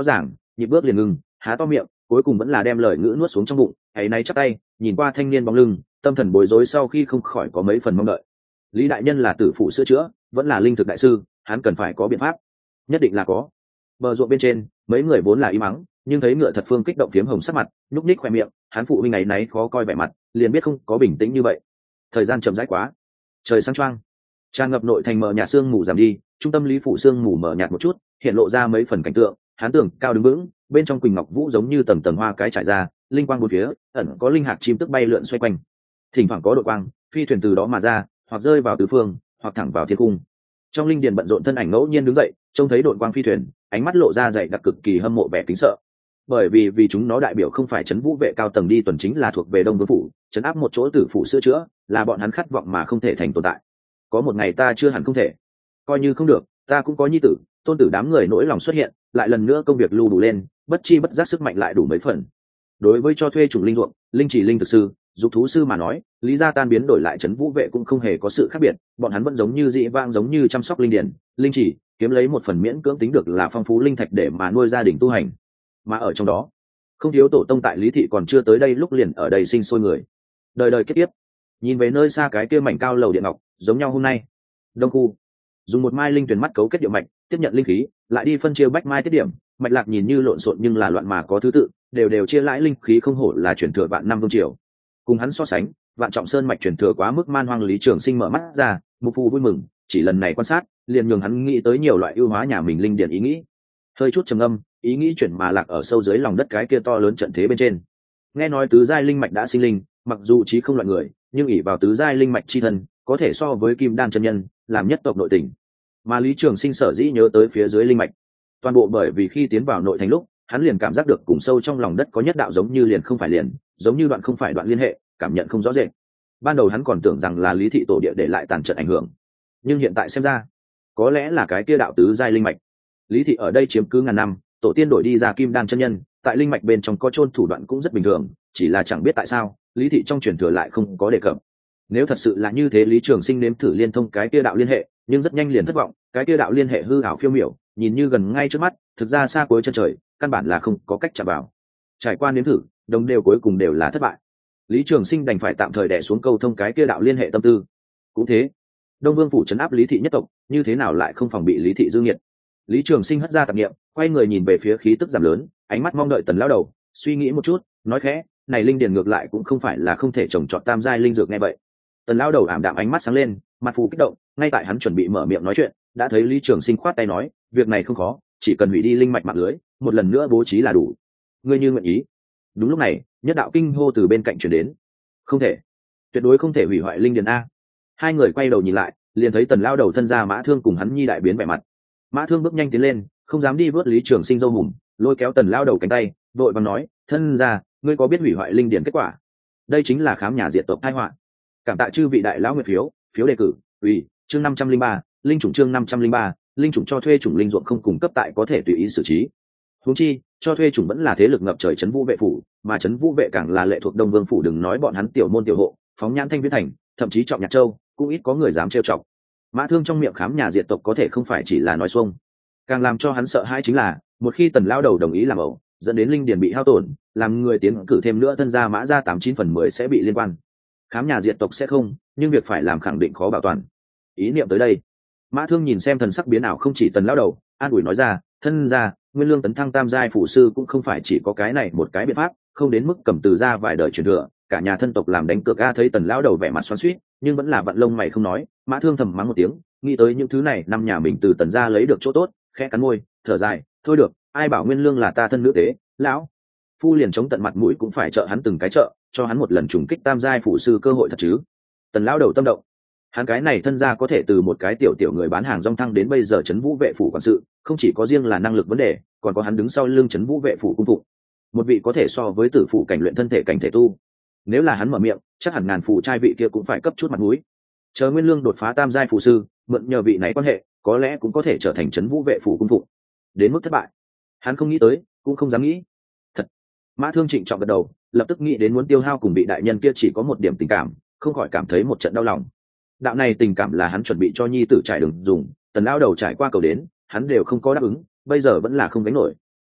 [SPEAKER 1] nhịp bước liền ngừng, há to miệng, cuối cùng vẫn là đem lời ngữ nuốt xuống trong bụng, ấy náy chắp tay nhìn qua thanh niên bóng lưng, tâm thần bối rối sau khi không khỏi có mấy phần mong đợi. Lý đại nhân là tử phụ sữa chữa, vẫn là linh thực đại sư, hắn cần phải có biện pháp. Nhất định là có. Bờ ruộng bên trên mấy người vốn là im mắng, nhưng thấy Ngựa Thật Phương kích động phiếm hồng sắc mặt, nhúc nhích khoe miệng, hắn phụ huynh ấy náy khó coi vẻ mặt, liền biết không có bình tĩnh như vậy. Thời gian chậm rãi quá, trời sáng choang, tràn ngập nội thành mờ nhạt sương mù giảm đi, trung tâm Lý phủ sương mù mờ nhạt một chút, hiện lộ ra mấy phần cảnh tượng. Hắn tường cao đứng vững, bên trong quỳnh ngọc vũ giống như tầng tầng hoa cái trải ra, linh quang bốn phía, ẩn có linh hạt chim tức bay lượn xoay quanh, thỉnh thoảng có đội quang phi thuyền từ đó mà ra, hoặc rơi vào tứ phương, hoặc thẳng vào thiên cung. Trong linh điền bận rộn thân ảnh ngẫu nhiên đứng dậy, trông thấy đội quang phi thuyền, ánh mắt lộ ra dày đặc cực kỳ hâm mộ vẻ kính sợ, bởi vì chúng nó đại biểu không phải trấn vũ vệ cao tầng đi tuần chính là thuộc về Đông Vương phủ, trấn áp một chỗ tử phủ sữa chữa, là bọn hắn khát vọng mà không thể thành tồn tại. Có một ngày ta chưa hẳn không thể, coi như không được, ta cũng có nhi tử, tôn tử. Đám người nỗi lòng xuất hiện, lại lần nữa công việc lưu đủ lên, bất chi bất giác sức mạnh lại đủ mấy phần. Đối với cho thuê chủng linh ruộng, linh chỉ linh thực sư, dục thú sư mà nói, Lý gia tan biến đổi lại trấn vũ vệ cũng không hề có sự khác biệt, bọn hắn vẫn giống như dị vang, giống như chăm sóc linh điển, linh chỉ, kiếm lấy một phần miễn cưỡng tính được là phong phú linh thạch để mà nuôi gia đình tu hành. Mà ở trong đó, không thiếu tổ tông tại Lý thị còn chưa tới đây lúc liền ở đây sinh sôi người, đời đời kết tiếp. Nhìn về nơi xa cái kia mảnh cao lầu điện ngọc, giống nhau hôm nay, Đông khu dùng một mai linh tuyển mắt cấu kết điệu mạch, tiếp nhận linh khí, lại đi phân chia bách mai tiết điểm, mạch lạc nhìn như lộn xộn nhưng là loạn mà có thứ tự, đều chia lãi linh khí, không hổ là truyền thừa vạn năm vương triều. Cùng hắn so sánh, Vạn Trọng Sơn mạch truyền thừa quá mức man hoang. Lý Trường Sinh mở mắt ra, mục phù vui mừng, chỉ lần này quan sát liền nhường hắn nghĩ tới nhiều loại ưu hóa nhà mình linh điển ý nghĩ. Hơi chút trầm ngâm, ý nghĩ chuyển mà lạc ở sâu dưới lòng đất cái kia to lớn trận thế bên trên. Nghe nói tứ giai linh mạch đã sinh linh, mặc dù trí không loại người, nhưng ỷ vào tứ giai linh mạch chi thân, có thể so với Kim Đan chân nhân, làm nhất tộc nội tình. Mà Lý Trường Sinh sở dĩ nhớ tới phía dưới linh mạch, toàn bộ bởi vì khi tiến vào nội thành lúc, hắn liền cảm giác được cùng sâu trong lòng đất có nhất đạo giống như liền không phải liền, giống như đoạn không phải đoạn liên hệ, cảm nhận không rõ rệt. Ban đầu hắn còn tưởng rằng là Lý thị tổ địa để lại tàn trận ảnh hưởng, nhưng hiện tại xem ra, có lẽ là cái kia đạo tứ giai linh mạch. Lý thị ở đây chiếm cứ ngàn năm, tổ tiên đổi đi ra Kim Đan chân nhân, tại linh mạch bên trong có chôn thủ đoạn cũng rất bình thường, chỉ là chẳng biết tại sao Lý thị trong truyền thừa lại không có đề cập. Nếu thật sự là như thế, Lý Trường Sinh nếm thử liên thông cái kia đạo liên hệ, nhưng rất nhanh liền thất vọng. Cái kia đạo liên hệ hư ảo phiêu miểu, nhìn như gần ngay trước mắt, thực ra xa cuối chân trời, căn bản là không có cách chạm vào. Trải qua nếm thử, đồng đều cuối cùng đều là thất bại. Lý Trường Sinh đành phải tạm thời đè xuống câu thông cái kia đạo liên hệ tâm tư. Cũng thế, Đông Vương phủ trấn áp Lý thị nhất tộc, như thế nào lại không phòng bị Lý thị dư nghiệt. Lý Trường Sinh hất ra tạp niệm, quay người nhìn về phía khí tức giảm lớn, ánh mắt mong đợi Tần lão đầu, suy nghĩ một chút, nói khẽ, này linh điền ngược lại cũng không phải là không thể trồng trọt tam giai linh dược. Nghe vậy, Tần lão đầu ảm đạm ánh mắt sáng lên, mặt phù kích động. Ngay tại hắn chuẩn bị mở miệng nói chuyện, đã thấy Lý Trường Sinh khoát tay nói, việc này không khó, chỉ cần hủy đi linh mạch mạng lưới, một lần nữa bố trí là đủ. Ngươi như nguyện ý. Đúng lúc này, nhất đạo kinh hô từ bên cạnh truyền đến. Không thể, tuyệt đối không thể hủy hoại linh điền a. Hai người quay đầu nhìn lại, liền thấy Tần lão đầu thân ra Mã Thương cùng hắn nhi đại biến vẻ mặt. Mã Thương bước nhanh tiến lên, không dám đi vớt Lý Trường Sinh dâu hùm, lôi kéo Tần lão đầu cánh tay, vội vàng nói, thân ra, ngươi có biết hủy hoại linh điền kết quả? Đây chính là khám nhà diệt tộc tai họa. Cảm tạ chư vị đại lão nguyện phiếu đề cử. Ủy chương 503, linh chủng chương 503, linh chủng cho thuê chủng linh ruộng không cung cấp tại có thể tùy ý xử trí. Huống chi, cho thuê chủng vẫn là thế lực ngập trời trấn vũ vệ phủ, mà trấn vũ vệ càng là lệ thuộc Đông Vương phủ, đừng nói bọn hắn tiểu môn tiểu hộ, phóng nhãn Thanh Viễn thành, thậm chí Trọng Nhạc Châu, cũng ít có người dám trêu chọc. Mã Thương trong miệng khám nhà diệt tộc có thể không phải chỉ là nói xuông, càng làm cho hắn sợ hãi chính là, một khi Tần lão đầu đồng ý làm ẩu, dẫn đến linh điền bị hao tổn, làm người tiến cử thêm nữa thân gia Mã gia 89/10 sẽ bị liên quan. Khám nhà diệt tộc sẽ không, nhưng việc phải làm khẳng định khó bảo toàn. Ý niệm tới đây, Mã Thương nhìn xem thần sắc biến ảo không chỉ Tần lão đầu, an ủi nói ra, thân gia, nguyên lương tấn thăng tam giai phủ sư cũng không phải chỉ có cái này một cái biện pháp, không đến mức cầm từ ra vài đời truyền thừa, cả nhà thân tộc làm đánh cược. A thấy Tần lão đầu vẻ mặt xoắn xuýt, nhưng vẫn là vặn lông mày không nói. Mã Thương thầm mắng một tiếng, nghĩ tới những thứ này năm nhà mình từ Tần gia lấy được chỗ tốt, khẽ cắn môi, thở dài, thôi được, ai bảo nguyên lương là ta thân nữ tế, lão phu liền chống tận mặt mũi cũng phải trợ hắn từng cái trợ, cho hắn một lần trùng kích tam giai phủ sư cơ hội thật chứ. Tần lão đầu tâm động, hắn cái này thân gia có thể từ một cái tiểu người bán hàng rong thăng đến bây giờ trấn vũ vệ phủ quản sự, không chỉ có riêng là năng lực vấn đề, còn có hắn đứng sau lưng trấn vũ vệ phủ cung phụng, một vị có thể so với tử phụ cảnh luyện thân thể cảnh thể tu. Nếu là hắn mở miệng, chắc hẳn ngàn phù trai vị kia cũng phải cấp chút mặt mũi. Chờ nguyên lương đột phá tam giai phủ sư, mượn nhờ vị này quan hệ, có lẽ cũng có thể trở thành trấn vũ vệ phủ cung phụng. Đến mức thất bại, hắn không nghĩ tới, cũng không dám nghĩ. Thật. Mã Thương trịnh trọng gật đầu, lập tức nghĩ đến muốn tiêu hao cùng vị đại nhân kia chỉ có một điểm tình cảm, không khỏi cảm thấy một trận đau lòng. Đạo này tình cảm là hắn chuẩn bị cho nhi tử trải đường dùng, Tần lão đầu trải qua cầu đến, hắn đều không có đáp ứng, bây giờ vẫn là không gánh nổi.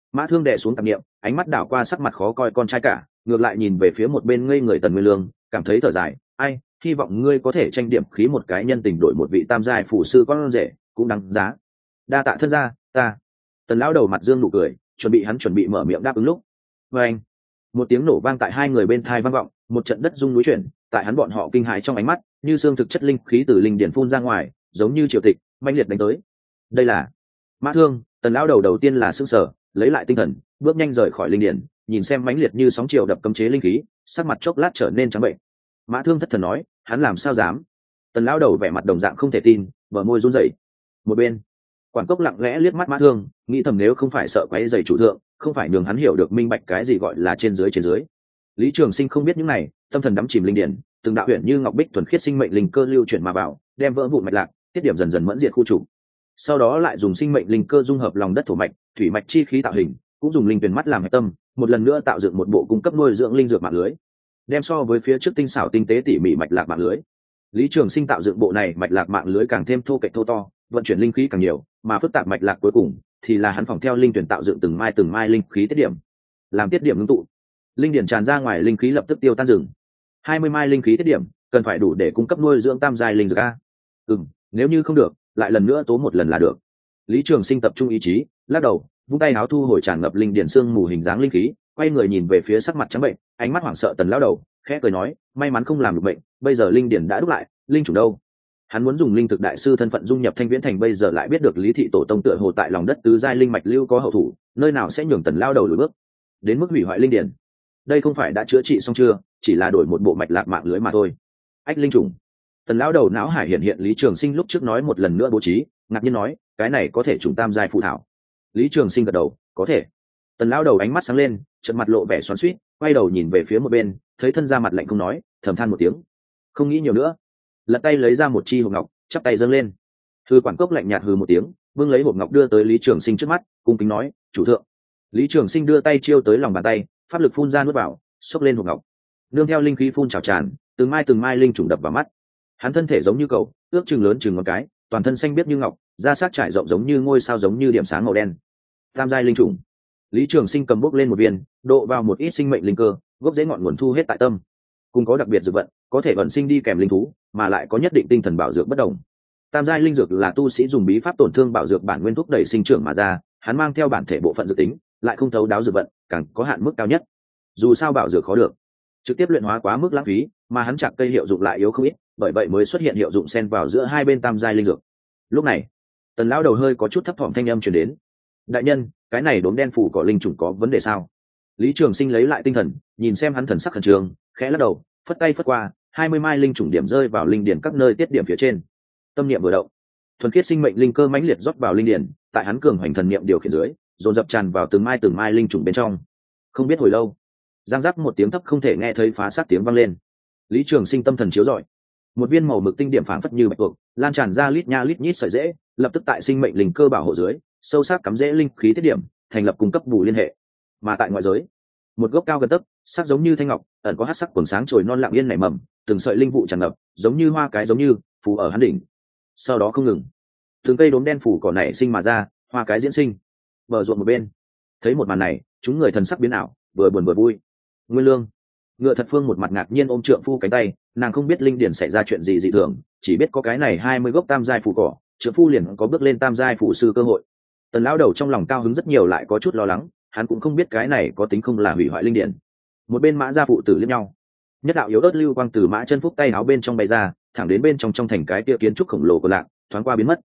[SPEAKER 1] Mã Thương đè xuống tạp niệm, ánh mắt đảo qua sắc mặt khó coi con trai cả, ngược lại nhìn về phía một bên ngây người Tần Nguyên Lương, cảm thấy thở dài, ai, hy vọng ngươi có thể tranh điểm khí một cái nhân tình đổi một vị tam giai phủ sư con rể, cũng đáng giá. Đa tạ thân gia, ta. Tần lão đầu mặt dương nụ cười, chuẩn bị mở miệng đáp ứng lúc. Và anh, một tiếng nổ vang tại hai người bên thai vang vọng, một trận đất rung núi chuyển, tại hắn bọn họ kinh hãi trong ánh mắt, như xương thực chất linh khí từ linh điển phun ra ngoài, giống như triều tịch, mãnh liệt đánh tới. Đây là Mã Thương. Tần lão đầu đầu tiên là sững sờ, lấy lại tinh thần, bước nhanh rời khỏi linh điển, nhìn xem mãnh liệt như sóng triều đập cấm chế linh khí, sắc mặt chốc lát trở nên trắng bệnh. Mã Thương thất thần nói, hắn làm sao dám? Tần lão đầu vẻ mặt đồng dạng không thể tin, bờ môi run rẩy. Một bên, quản cốc lặng lẽ liếc mắt Mã Thương, nghĩ thầm nếu không phải sợ quấy rầy chủ thượng, không phải nhường hắn hiểu được minh bạch cái gì gọi là trên dưới. Lý Trường Sinh không biết những này, tâm thần đắm chìm linh điển, từng đạo huyền như ngọc bích thuần khiết sinh mệnh linh cơ lưu chuyển mà vào, đem vỡ vụn mạch lạc, tiết điểm dần dần mẫn diệt khu trục. Sau đó lại dùng sinh mệnh linh cơ dung hợp lòng đất thổ mạch, thủy mạch chi khí tạo hình, cũng dùng linh tuyển mắt làm hệ tâm, một lần nữa tạo dựng một bộ cung cấp nuôi dưỡng linh dược mạng lưới, đem so với phía trước tinh xảo tinh tế tỉ mỉ mạch lạc mạng lưới. Lý Trường Sinh tạo dựng bộ này mạch lạc mạng lưới càng thêm thô kệch thô to, vận chuyển linh khí càng nhiều, mà phức tạp mạch lạc cuối cùng thì là hắn phòng theo linh tuyển tạo dựng từng mai linh khí tiết điểm, làm tiết điểm ngưng tụ, linh điển tràn ra ngoài linh khí lập tức tiêu tan dừng. 20 mai linh khí tiết điểm cần phải đủ để cung cấp nuôi dưỡng tam giai linh dược a. Nếu như không được, lại lần nữa tố một lần là được. Lý Trường Sinh tập trung ý chí, lắc đầu, vung tay áo thu hồi tràn ngập linh điển xương mù hình dáng linh khí, quay người nhìn về phía sắc mặt trắng bệnh, ánh mắt hoảng sợ Tần lão đầu, khẽ cười nói, may mắn không làm được bệnh, bây giờ linh điển đã đúc lại, linh chủ đâu? Hắn muốn dùng linh thực đại sư thân phận dung nhập Thanh Viễn Thành, bây giờ lại biết được Lý thị tổ tông tựa hồ tại lòng đất tứ giai linh mạch lưu có hậu thủ, nơi nào sẽ nhường Tần lão đầu lùi bước đến mức hủy hoại linh điển? Đây không phải đã chữa trị xong chưa, chỉ là đổi một bộ mạch lạc mạng lưới mà thôi. Ách linh trùng. Tần lão đầu não hải hiện Lý Trường Sinh lúc trước nói một lần nữa bố trí, ngạc nhiên nói, cái này có thể trùng tam giai phụ thảo. Lý Trường Sinh gật đầu, có thể. Tần lão đầu ánh mắt sáng lên, trận mặt lộ vẻ xoắn xuýt, quay đầu nhìn về phía một bên, thấy thân ra mặt lạnh không nói, thầm than một tiếng, không nghĩ nhiều nữa, lật tay lấy ra một chi hộp ngọc, chắp tay dâng lên. Thư quản cốc lạnh nhạt hừ một tiếng, vương lấy hộp ngọc đưa tới Lý Trường Sinh trước mắt, cung kính nói, chủ thượng. Lý Trường Sinh đưa tay chiêu tới lòng bàn tay, pháp lực phun ra nuốt vào, xốc lên hộp ngọc, nương theo linh khí phun trào tràn, từng mai linh trùng đập vào mắt. Hắn thân thể giống như cầu, ước chừng lớn chừng ngón cái, toàn thân xanh biếc như ngọc, da sát trải rộng giống như ngôi sao, giống như điểm sáng màu đen. Tam giai linh trùng. Lý Trường Sinh cầm bốc lên một viên, độ vào một ít sinh mệnh linh cơ, gốc rễ ngọn nguồn thu hết tại tâm. Cùng có đặc biệt dược vận, có thể vận sinh đi kèm linh thú, mà lại có nhất định tinh thần bảo dược bất đồng. Tam giai linh dược là tu sĩ dùng bí pháp tổn thương bảo dược bản nguyên thúc đẩy sinh trưởng mà ra, hắn mang theo bản thể bộ phận dự tính, lại không thấu đáo dược vận, càng có hạn mức cao nhất. Dù sao bảo dược khó được, trực tiếp luyện hóa quá mức lãng phí, mà hắn chặt cây hiệu dụng lại yếu không ít, bởi vậy mới xuất hiện hiệu dụng xen vào giữa hai bên tam giai linh dược. Lúc này, Tần lão đầu hơi có chút thấp thỏm thanh âm truyền đến. Đại nhân, cái này đốm đen phủ cỏ linh trùng có vấn đề sao? Lý Trường Sinh lấy lại tinh thần, nhìn xem hắn thần sắc khẩn trương, khẽ lắc đầu, phất tay phất qua, 20 mai linh trùng điểm rơi vào linh điển các nơi tiết điểm phía trên. Tâm niệm vừa động, thuần khiết sinh mệnh linh cơ mãnh liệt rót vào linh điển, tại hắn cường hoành thần niệm điều khiển dưới, dồn dập tràn vào từng mai linh trùng bên trong. Không biết hồi lâu, giang giác một tiếng thấp không thể nghe thấy phá sát tiếng vang lên. Lý Trường Sinh tâm thần chiếu rọi, một viên màu mực tinh điểm phảng phất như bạch tuộc, lan tràn ra lít nha lít nhít sợi rễ, lập tức tại sinh mệnh linh cơ bảo hộ dưới, sâu sắc cắm rễ linh khí tiết điểm, thành lập cung cấp bù liên hệ. Mà tại ngoại giới, một gốc cao gần tấc, sắc giống như thanh ngọc, ẩn có hắc sắc quầng sáng trồi non lặng yên nảy mầm, từng sợi linh vụ tràn ngập, giống như hoa cái giống như phủ ở hắn đỉnh. Sau đó không ngừng, từng cây đốm đen phủ cỏ nảy sinh mà ra, hoa cái diễn sinh. Bờ ruộng một bên, thấy một màn này, chúng người thần sắc biến ảo, vừa buồn vừa vui. Nguyên Lương, Ngựa Thật Phương một mặt ngạc nhiên ôm trượng phu cánh tay, nàng không biết linh điển xảy ra chuyện gì dị thường, chỉ biết có cái này 20 gốc tam giai phủ cỏ, trượng phu liền có bước lên tam giai phủ sư cơ hội. Tần lão đầu trong lòng cao hứng rất nhiều, lại có chút lo lắng, hắn cũng không biết cái này có tính không là hủy hoại linh điển. Một bên Mã gia phụ tử liếc nhau, nhất đạo yếu ớt lưu quang từ Mã Chân Phúc tay áo bên trong bay ra, thẳng đến bên trong thành cái kia kiến trúc khổng lồ của Lạc, thoáng qua biến mất.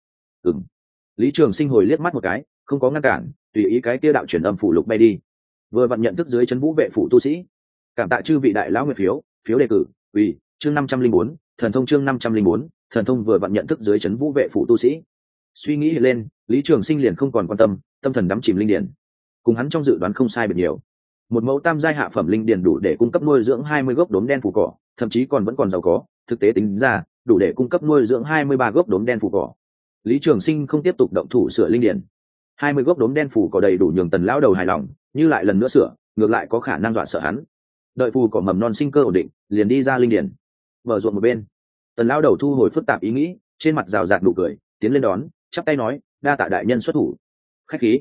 [SPEAKER 1] Lý Trường Sinh hồi liếc mắt một cái, không có ngăn cản, tùy ý cái kia đạo truyền âm phụ lục bay đi. Vừa vặn nhận thức dưới trấn vũ vệ phủ tu sĩ, cảm tạ chư vị đại lão nguyện phiếu đề cử, ủy chương 504, thần thông chương 504, thần thông vừa vặn nhận thức dưới trấn vũ vệ phủ tu sĩ. Suy nghĩ hiện lên, Lý Trường Sinh liền không còn quan tâm, tâm thần đắm chìm linh điển. Cùng hắn trong dự đoán không sai biệt nhiều. Một mẫu tam giai hạ phẩm linh điển đủ để cung cấp nuôi dưỡng 20 gốc đốm đen phủ cỏ, thậm chí vẫn còn giàu có, thực tế tính ra, đủ để cung cấp nuôi dưỡng 23 gốc đốm đen phủ cỏ. Lý Trường Sinh không tiếp tục động thủ sửa linh điển. 20 gốc đốm đen phủ cỏ đầy đủ nhường Tần lão đầu hài lòng, như lại lần nữa sửa, ngược lại có khả năng dọa sợ hắn. Đợi phù cỏ mầm non sinh cơ ổn định, liền đi ra linh điển. Mở ruộng một bên, Tần lão đầu thu hồi phức tạp ý nghĩ, trên mặt rào rạt nụ cười, tiến lên đón, chắp tay nói, đa tạ đại nhân xuất thủ. Khách khí.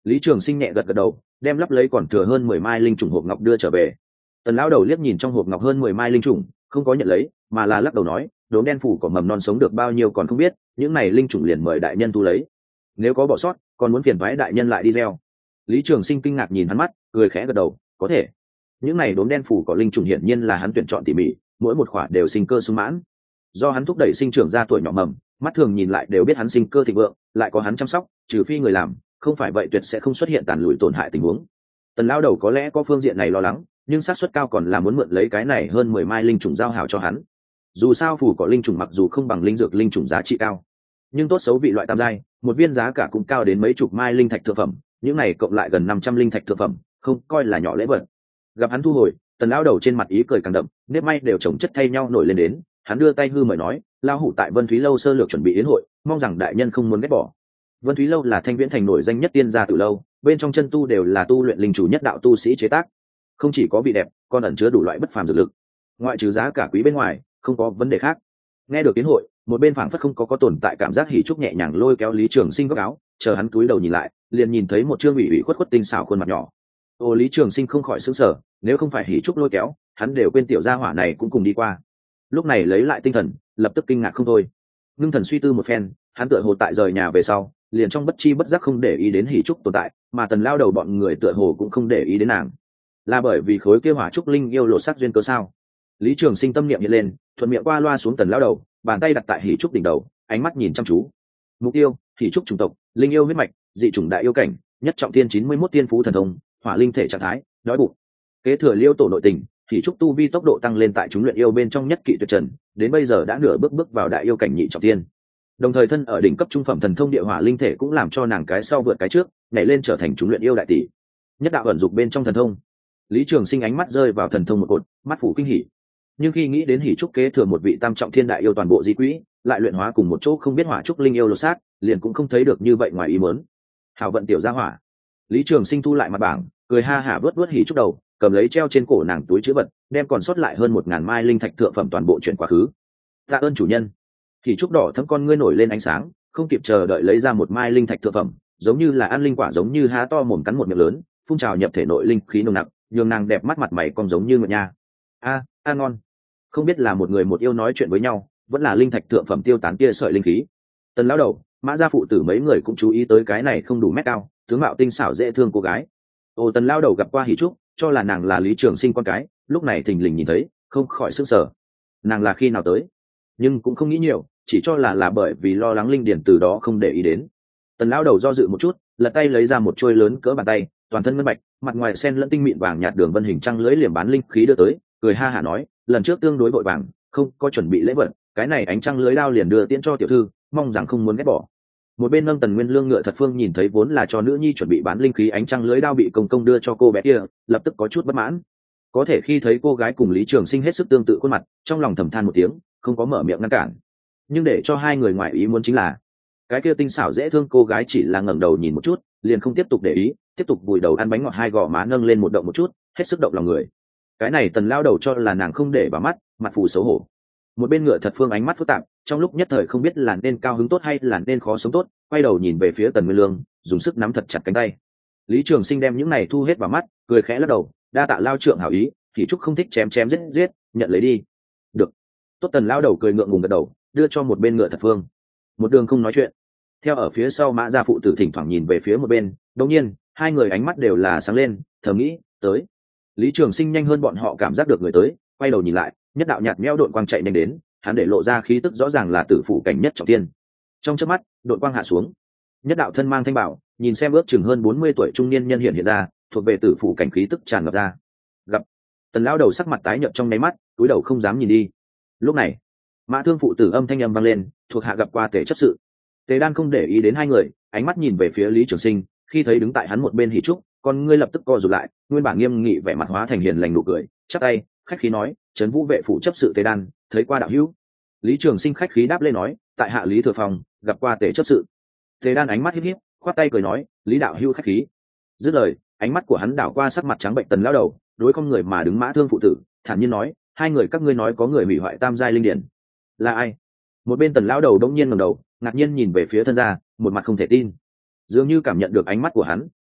[SPEAKER 1] Lý Trường Sinh nhẹ gật gật đầu, đem lắp lấy còn thừa hơn 10 mai linh trùng hộp ngọc đưa trở về. Tần lão đầu liếc nhìn trong hộp ngọc hơn 10 mai linh trùng, không có nhận lấy, mà là lắc đầu nói, đốm đen phủ của mầm non sống được bao nhiêu còn không biết, những này linh trùng liền mời đại nhân thu lấy. Nếu có bỏ sót, còn muốn phiền toái đại nhân lại đi gieo. Lý Trường Sinh kinh ngạc nhìn hắn mắt, cười khẽ gật đầu, có thể. Những này đốm đen phủ có linh trùng hiển nhiên là hắn tuyển chọn tỉ mỉ, mỗi một quả đều sinh cơ sung mãn. Do hắn thúc đẩy sinh trưởng ra tuổi nhỏ mầm, mắt thường nhìn lại đều biết hắn sinh cơ thịnh vượng, lại có hắn chăm sóc, trừ phi người làm, không phải vậy tuyệt sẽ không xuất hiện tàn lùi tổn hại tình huống. Tần lão đầu có lẽ có phương diện này lo lắng, nhưng xác suất cao còn là muốn mượn lấy cái này hơn 10 mai linh trùng giao hảo cho hắn. Dù sao phủ có linh trùng mặc dù không bằng linh dược linh trùng giá trị cao, nhưng tốt xấu vị loại tam giai, một viên giá cả cũng cao đến mấy chục mai linh thạch thượng phẩm, những này cộng lại gần 500 linh thạch thượng phẩm, không coi là nhỏ lễ vật. Gặp hắn thu hồi, Tần lão đầu trên mặt ý cười càng đậm, nếp may đều chồng chất thay nhau nổi lên đến, hắn đưa tay hư mời nói, lão hủ tại Vân Thúy lâu sơ lược chuẩn bị yến hội, mong rằng đại nhân không muốn ghét bỏ. Vân Thúy lâu là Thanh Viễn thành nổi danh nhất tiên gia tử lâu, bên trong chân tu đều là tu luyện linh chủ nhất đạo tu sĩ chế tác, không chỉ có vị đẹp, còn ẩn chứa đủ loại bất phàm dược lực. Ngoại trừ giá cả quý bên ngoài, không có vấn đề khác. Nghe được yến hội, một bên phảng phất không có tồn tại cảm giác hỉ trúc nhẹ nhàng lôi kéo Lý Trường Sinh góc áo, chờ hắn cúi đầu nhìn lại, liền nhìn thấy một trương ủy khuất tinh xảo khuôn mặt nhỏ. Ô, Lý Trường Sinh không khỏi sửng sở, nếu không phải hỉ trúc lôi kéo, hắn đều quên tiểu gia hỏa này cũng cùng đi qua. Lúc này lấy lại tinh thần, lập tức kinh ngạc không thôi. Ngưng thần suy tư một phen, hắn tựa hồ tại rời nhà về sau, liền trong bất chi bất giác không để ý đến hỉ trúc tồn tại, mà Tần lao đầu bọn người tựa hồ cũng không để ý đến nàng. Là bởi vì khối kia hỏa trúc linh yêu lộ sắc duyên cớ sao? Lý Trường Sinh tâm niệm hiện lên, thuận miệng qua loa xuống Tần lao đầu, bàn tay đặt tại hỉ trúc đỉnh đầu, ánh mắt nhìn chăm chú. Mục tiêu: hỉ trúc chủng tộc, linh yêu huyết mạch, dị chủng đại yêu cảnh, nhất trọng tiên 91 tiên phú thần thông, hỏa linh thể trạng thái, đói bụng. Kế thừa liêu tổ nội tình, hỉ trúc tu vi tốc độ tăng lên tại chúng luyện yêu bên trong nhất kỵ tuyệt trần, đến bây giờ đã nửa bước vào đại yêu cảnh nhị trọng tiên. Đồng thời thân ở đỉnh cấp trung phẩm thần thông địa hỏa linh thể cũng làm cho nàng cái sau vượt cái trước, nhảy lên trở thành chúng luyện yêu đại tỷ. Nhất đạo ẩn dục bên trong thần thông. Lý Trường Sinh ánh mắt rơi vào thần thông một cột, mắt phủ kinh hỉ. Nhưng khi nghĩ đến hỉ trúc kế thừa một vị tam trọng thiên đại yêu toàn bộ di quỹ, lại luyện hóa cùng một chỗ không biết hỏa trúc linh yêu lột xác, liền cũng không thấy được như vậy ngoài ý muốn. Hảo vận tiểu gia hỏa. Lý Trường Sinh thu lại mặt bảng, cười ha hả vớt hỉ trúc đầu, cầm lấy treo trên cổ nàng túi trữ vật, đem còn sót lại hơn 1000 mai linh thạch thượng phẩm toàn bộ chuyển quá khứ. Tạ ơn chủ nhân. Hỉ trúc đỏ thẫm con ngươi nổi lên ánh sáng, không kịp chờ đợi lấy ra 1 mai linh thạch thượng phẩm, giống như là ăn linh quả, giống như há to mồm cắn một miệng lớn, phun trào nhập thể nội linh khí nồng nặc, nhường nàng đẹp mắt mặt mày cong giống như ngựa nha. Ăn ngon. Không biết là một người một yêu nói chuyện với nhau, vẫn là linh thạch thượng phẩm tiêu tán kia sợi linh khí. Tần lão đầu, Mã gia phụ tử mấy người cũng chú ý tới cái này không đủ mét cao, tướng mạo tinh xảo dễ thương cô gái. Tần lão đầu gặp qua hỉ trúc, cho là nàng là Lý Trường Sinh con cái, lúc này thình lình nhìn thấy, không khỏi sửng sở. Nàng là khi nào tới? Nhưng cũng không nghĩ nhiều, chỉ cho là bởi vì lo lắng linh điển từ đó không để ý đến. Tần lão đầu do dự một chút, lật tay lấy ra một chuôi lớn cỡ bàn tay, toàn thân ngân bạch, mặt ngoài sen lẫn tinh mịn vàng nhạt đường vân hình trăng lưỡi liềm bán linh khí đưa tới, cười ha hả nói, lần trước tương đối vội vàng, không có chuẩn bị lễ vật, cái này ánh trăng lưới đao liền đưa tiễn cho tiểu thư, mong rằng không muốn ghét bỏ. Một bên nâng Tần Nguyên Lương ngựa thật phương nhìn thấy vốn là cho nữ nhi chuẩn bị bán linh khí ánh trăng lưới đao bị công công đưa cho cô bé kia, lập tức có chút bất mãn. Có thể khi thấy cô gái cùng Lý Trường Sinh hết sức tương tự khuôn mặt, trong lòng thầm than một tiếng, không có mở miệng ngăn cản. Nhưng để cho hai người ngoài ý muốn chính là, cái kia tinh xảo dễ thương cô gái chỉ là ngẩng đầu nhìn một chút, liền không tiếp tục để ý, tiếp tục vùi đầu ăn bánh ngọt, hai gò má nâng lên một động một chút, hết sức động lòng người. Cái này Tần lao đầu cho là nàng không để vào mắt, mặt phù xấu hổ. Một bên ngựa thật phương ánh mắt phức tạp, trong lúc nhất thời không biết là nên cao hứng tốt hay là nên khó sống tốt, quay đầu nhìn về phía Tần Nguyên Lương, dùng sức nắm thật chặt cánh tay. Lý Trường Sinh đem những này thu hết vào mắt, cười khẽ lắc đầu, đa tạ lao trượng hảo ý, thì chúc không thích chém chém giết giết, nhận lấy đi. Được. Tốt. Tần lao đầu cười ngượng ngùng gật đầu, đưa cho một bên ngựa thật phương. Một đường không nói chuyện. Theo ở phía sau Mã gia phụ tử thỉnh thoảng nhìn về phía một bên, đột nhiên hai người ánh mắt đều là sáng lên, thầm nghĩ, tới. Lý Trường Sinh nhanh hơn bọn họ cảm giác được người tới, quay đầu nhìn lại, nhất đạo nhạt nhẽo đội quang chạy nhanh đến, hắn để lộ ra khí tức rõ ràng là tử phụ cảnh nhất trọng thiên. Trong chớp mắt, đội quang hạ xuống, nhất đạo thân mang thanh bảo, nhìn xem ước chừng hơn 40 tuổi trung niên nhân hiện ra, thuộc về tử phụ cảnh khí tức tràn ngập ra. Gặp Tần lão đầu sắc mặt tái nhợt trong nháy mắt, cúi đầu không dám nhìn đi. Lúc này, Mã Thương phụ tử âm thanh âm vang lên, thuộc hạ gặp qua Tề chấp sự. Tề Đan không để ý đến hai người, ánh mắt nhìn về phía Lý Trường Sinh, khi thấy đứng tại hắn một bên hỉ trúc, con ngươi lập tức co rụt lại, nguyên bản nghiêm nghị vẻ mặt hóa thành hiền lành nụ cười, chắp tay, khách khí nói, trấn vũ vệ phụ chấp sự Tề Đan, thấy qua đạo hữu. Lý Trường Sinh khách khí đáp lên nói, tại hạ Lý Thừa Phong, gặp qua Tề chấp sự. Tề Đan ánh mắt híp híp, khoát tay cười nói, Lý đạo hữu khách khí. Dứt lời, ánh mắt của hắn đảo qua sắc mặt trắng bệnh Tần lão đầu, đối không người mà đứng Mã Thương phụ tử, thản nhiên nói, hai người các ngươi nói có người hủy hoại tam giai linh điển, là ai? Một bên Tần lão đầu đống nhiên ngẩng đầu, ngạc nhiên nhìn về phía thân gia, một mặt không thể tin. Dường như cảm nhận được ánh mắt của hắn,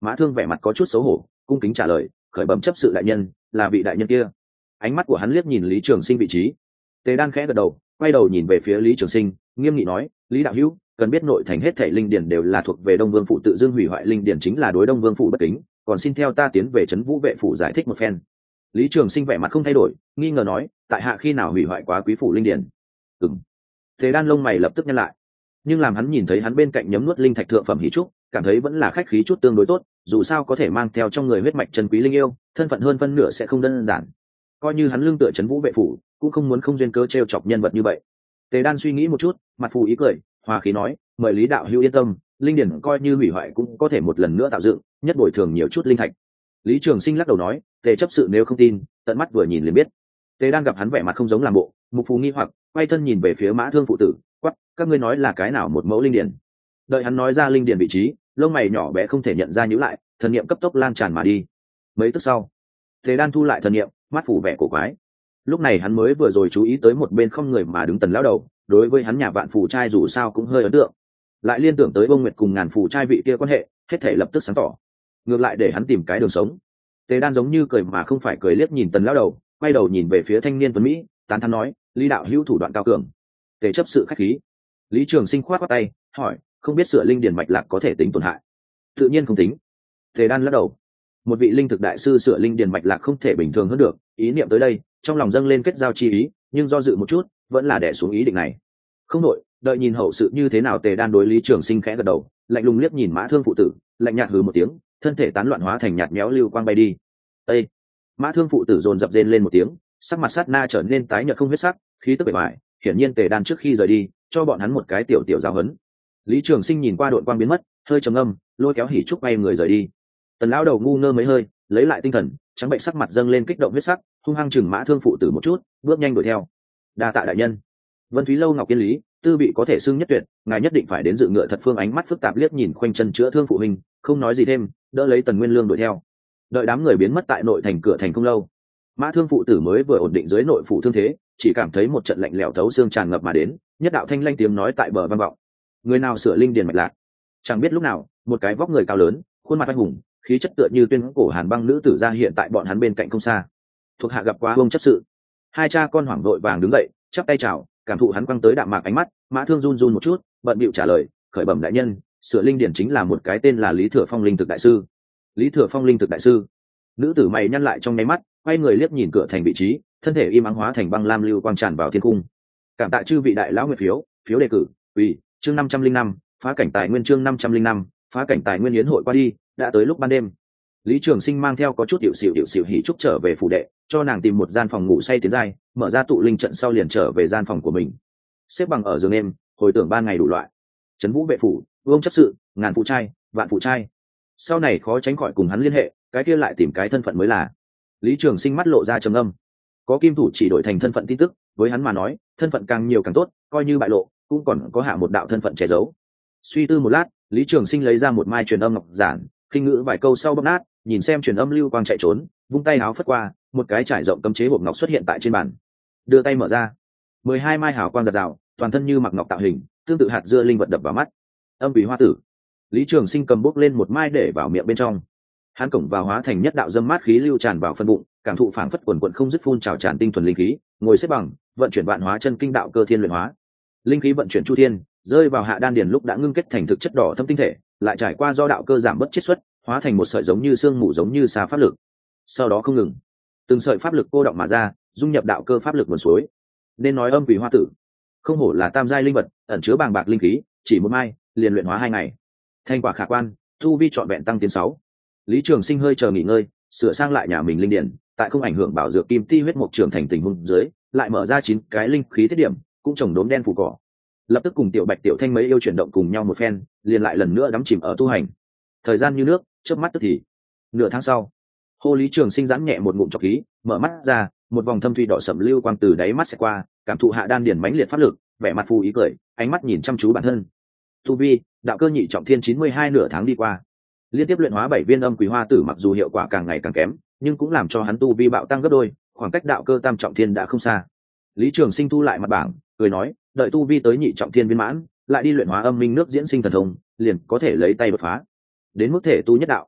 [SPEAKER 1] Mã Thương vẻ mặt có chút xấu hổ, cung kính trả lời, khởi bẩm chấp sự đại nhân, là vị đại nhân kia. Ánh mắt của hắn liếc nhìn Lý Trường Sinh vị trí. Tề Đan khẽ gật đầu, quay đầu nhìn về phía Lý Trường Sinh, nghiêm nghị nói, Lý đạo hữu, cần biết nội thành hết thảy linh điển đều là thuộc về Đông Vương phủ, tự dưng hủy hoại linh điển chính là đối Đông Vương phủ bất kính, còn xin theo ta tiến về trấn Vũ vệ phủ giải thích một phen. Lý Trường Sinh vẻ mặt không thay đổi, nghi ngờ nói, tại hạ khi nào hủy hoại quá quý phủ linh điển? Ừm. Tề Đan lông mày lập tức nhăn lại, nhưng làm hắn nhìn thấy hắn bên cạnh nhấm nuốt linh thạch thượng phẩm hỷ trúc, cảm thấy vẫn là khách khí chút tương đối tốt, dù sao có thể mang theo trong người huyết mạch chân quý linh yêu, thân phận hơn phân nửa sẽ không đơn giản. Coi như hắn lương tựa trấn Vũ vệ phủ, cũng không muốn không duyên cớ trêu chọc nhân vật như vậy. Tề Đan suy nghĩ một chút, mặt phù ý cười, hòa khí nói, mời Lý đạo hữu yên tâm, linh điển coi như hủy hoại cũng có thể một lần nữa tạo dựng, nhất bồi thường nhiều chút linh thạch. Lý Trường Sinh lắc đầu nói, Tề chấp sự nếu không tin, tận mắt vừa nhìn liền biết. Tề Đan gặp hắn vẻ mặt không giống làm bộ, mục phù nghi hoặc, quay thân nhìn về phía Mã Thương phụ tử, quắc, các ngươi nói là cái nào một mẫu linh điển? Đợi hắn nói ra linh điển vị trí, lông mày nhỏ bé không thể nhận ra nhíu lại, thần niệm cấp tốc lan tràn mà đi. Mấy tức sau, Tề Đan thu lại thần niệm, mắt phủ vẻ cổ quái. Lúc này hắn mới vừa rồi chú ý tới một bên không người mà đứng Tần lão đầu, đối với hắn nhà Vạn Phù trai dù sao cũng hơi ấn tượng, lại liên tưởng tới Bông Nguyệt cùng Ngàn Phù trai vị kia quan hệ, hết thể lập tức sáng tỏ, ngược lại để hắn tìm cái đường sống. Tề Đan giống như cười mà không phải cười, liếc nhìn Tần lão đầu, quay đầu nhìn về phía thanh niên tuấn mỹ, tán thán nói, Lý đạo hữu thủ đoạn cao cường. Tề chấp sự khách khí. Lý Trường Sinh khoát qua tay, hỏi, không biết sửa linh điển mạch lạc có thể tính tổn hại? Tự nhiên không tính. Tề Đan lắc đầu. Một vị linh thực đại sư sửa linh điển mạch lạc không thể bình thường hơn được, ý niệm tới đây, trong lòng dâng lên kết giao chi ý, nhưng do dự một chút, vẫn là đè xuống ý định này. Không nội, đợi nhìn hậu sự như thế nào. Tề Đan đối Lý Trường Sinh khẽ gật đầu, lạnh lùng liếc nhìn Mã Thương phụ tử, lạnh nhạt hừ một tiếng, thân thể tán loạn hóa thành nhạt méo lưu quang bay đi. Ê! Mã Thương phụ tử dồn dập rên lên một tiếng, sắc mặt sát na trở nên tái nhợt không huyết sắc, khí tức bề ngoài, hiển nhiên Tề Đan trước khi rời đi, cho bọn hắn một cái tiểu tiểu giáo huấn. Lý Trường Sinh nhìn qua đội quang biến mất, hơi trầm ngâm, lôi kéo hỉ trúc bay người rời đi. Tần lão đầu ngu ngơ mấy hơi, lấy lại tinh thần, trắng bệnh sắc mặt dâng lên kích động huyết sắc, hung hăng chừng Mã Thương phụ tử một chút, bước nhanh đuổi theo. Đa tạ đại nhân. Vân Thúy lâu ngọc yên lý, tư bị có thể xưng nhất tuyệt, ngài nhất định phải đến dự ngựa thật. Phương ánh mắt phức tạp liếc nhìn khoanh chân chữa thương phụ huynh, không nói gì thêm, đỡ lấy Tần Nguyên Lương đuổi theo. Đợi đám người biến mất tại nội thành cửa thành không lâu, Mã Thương phụ tử mới vừa ổn định dưới nội phủ thương thế, chỉ cảm thấy một trận lạnh lẽo thấu xương tràn ngập mà đến, nhất đạo thanh lanh tiếng nói tại bờ vang vọng. Người nào sửa linh điền mạch lạc? Chẳng biết lúc nào, một cái vóc người cao lớn, khuôn mặt anh hùng, khí chất tựa như tuyên cổ hàn băng nữ tử ra hiện tại bọn hắn bên cạnh không xa. Thuộc hạ gặp quá ông chấp sự. Hai cha con hoảng vội vàng đứng dậy, chắp tay chào, cảm thụ hắn quăng tới đạm mạc ánh mắt. Mã Thương run run một chút, bận bịu trả lời, khởi bẩm đại nhân, sửa linh điển chính là một cái tên là Lý Thừa Phong linh thực đại sư. Lý Thừa Phong linh thực đại sư? Nữ tử mày nhăn lại trong nháy mắt, quay người liếc nhìn cửa thành vị trí, thân thể im ắng hóa thành băng lam lưu quang tràn vào thiên cung. Cảm tạ chư vị đại lão nguyện phiếu đề cử. Ủy chương 505, phá cảnh tài nguyên. Chương 505, phá cảnh tài nguyên. Yến hội qua đi, đã tới lúc ban đêm. Lý Trường Sinh mang theo có chút điệu xỉu hỉ trúc trở về phủ đệ, cho nàng tìm một gian phòng ngủ say tiến giai, mở ra tụ linh trận sau liền trở về gian phòng của mình, xếp bằng ở giường em, hồi tưởng 3 ngày đủ loại. Trấn Vũ vệ phủ, Vương chấp sự, Ngàn phụ trai, Vạn phụ trai. Sau này khó tránh khỏi cùng hắn liên hệ, cái kia lại tìm cái thân phận mới là. Lý Trường Sinh mắt lộ ra trầm âm. Có kim thủ chỉ đổi thành thân phận tin tức, với hắn mà nói, thân phận càng nhiều càng tốt, coi như bại lộ, cũng còn có hạ một đạo thân phận che giấu. Suy tư một lát, Lý Trường Sinh lấy ra một mai truyền âm ngọc giản, kinh ngữ vài câu sau bóp nát, nhìn xem truyền âm lưu quang chạy trốn, vung tay áo phất qua, một cái trải rộng cấm chế hộp ngọc xuất hiện tại trên bàn. Đưa tay mở ra, 12 mai hào quang rực rào, toàn thân như mặc ngọc tạo hình, tương tự hạt dưa linh vật đập vào mắt. Âm Quỷ Hoa Tử. Lý Trường Sinh cầm bốc lên một mai để vào miệng bên trong. Hắn cổng vào hóa thành nhất đạo dâm mát khí lưu tràn vào phân bụng, cảm thụ phảng phất quần quần không dứt phun trào tràn tinh thuần linh khí, ngồi xếp bằng, vận chuyển vạn hóa chân kinh đạo cơ thiên luyện hóa. Linh khí vận chuyển chu thiên, rơi vào hạ đan điền lúc đã ngưng kết thành thực chất đỏ thâm tinh thể, lại trải qua do đạo cơ giảm bất chiết xuất, hóa thành một sợi giống như xương mù giống như xà pháp lực. Sau đó không ngừng, từng sợi pháp lực cô động mà ra, dung nhập đạo cơ pháp lực nguồn suối. Nên nói Âm Quỷ Hoa Tử không hổ là tam giai linh vật, ẩn chứa bàng bạc linh khí, chỉ một mai liền luyện hóa 2 ngày. Thành quả khả quan, tu vi trọn vẹn tăng tiến 6. Lý Trường Sinh hơi chờ nghỉ ngơi, sửa sang lại nhà mình linh điển, tại không ảnh hưởng bảo dược kim ti huyết mục trưởng thành tình huống dưới, lại mở ra 9 cái linh khí thiết điểm, cũng trồng đốm đen phủ cỏ. Lập tức cùng Tiểu Bạch Tiểu Thanh mấy yêu chuyển động cùng nhau một phen, liền lại lần nữa đắm chìm ở tu hành. Thời gian như nước, chớp mắt tức thì. Nửa tháng sau, Hồ Lý Trường Sinh giãn nhẹ một ngụm trọc khí, mở mắt ra, một vòng thâm thủy đỏ sẫm lưu quang từ đáy mắt sẽ qua, cảm thụ hạ đan điển mãnh liệt pháp lực, vẻ mặt phù ý cười, ánh mắt nhìn chăm chú bản thân. Tu vi, đạo cơ nhị trọng thiên 92 nửa tháng đi qua, liên tiếp luyện hóa 7 viên Âm Quỷ Hoa Tử, mặc dù hiệu quả càng ngày càng kém, nhưng cũng làm cho hắn tu vi bạo tăng gấp đôi, khoảng cách đạo cơ tam trọng thiên đã không xa. Lý Trường Sinh thu lại mặt bảng, cười nói, đợi tu vi tới nhị trọng thiên viên mãn, lại đi luyện hóa âm minh nước diễn sinh thần thông, liền có thể lấy tay đột phá. Đến mức thể tu nhất đạo,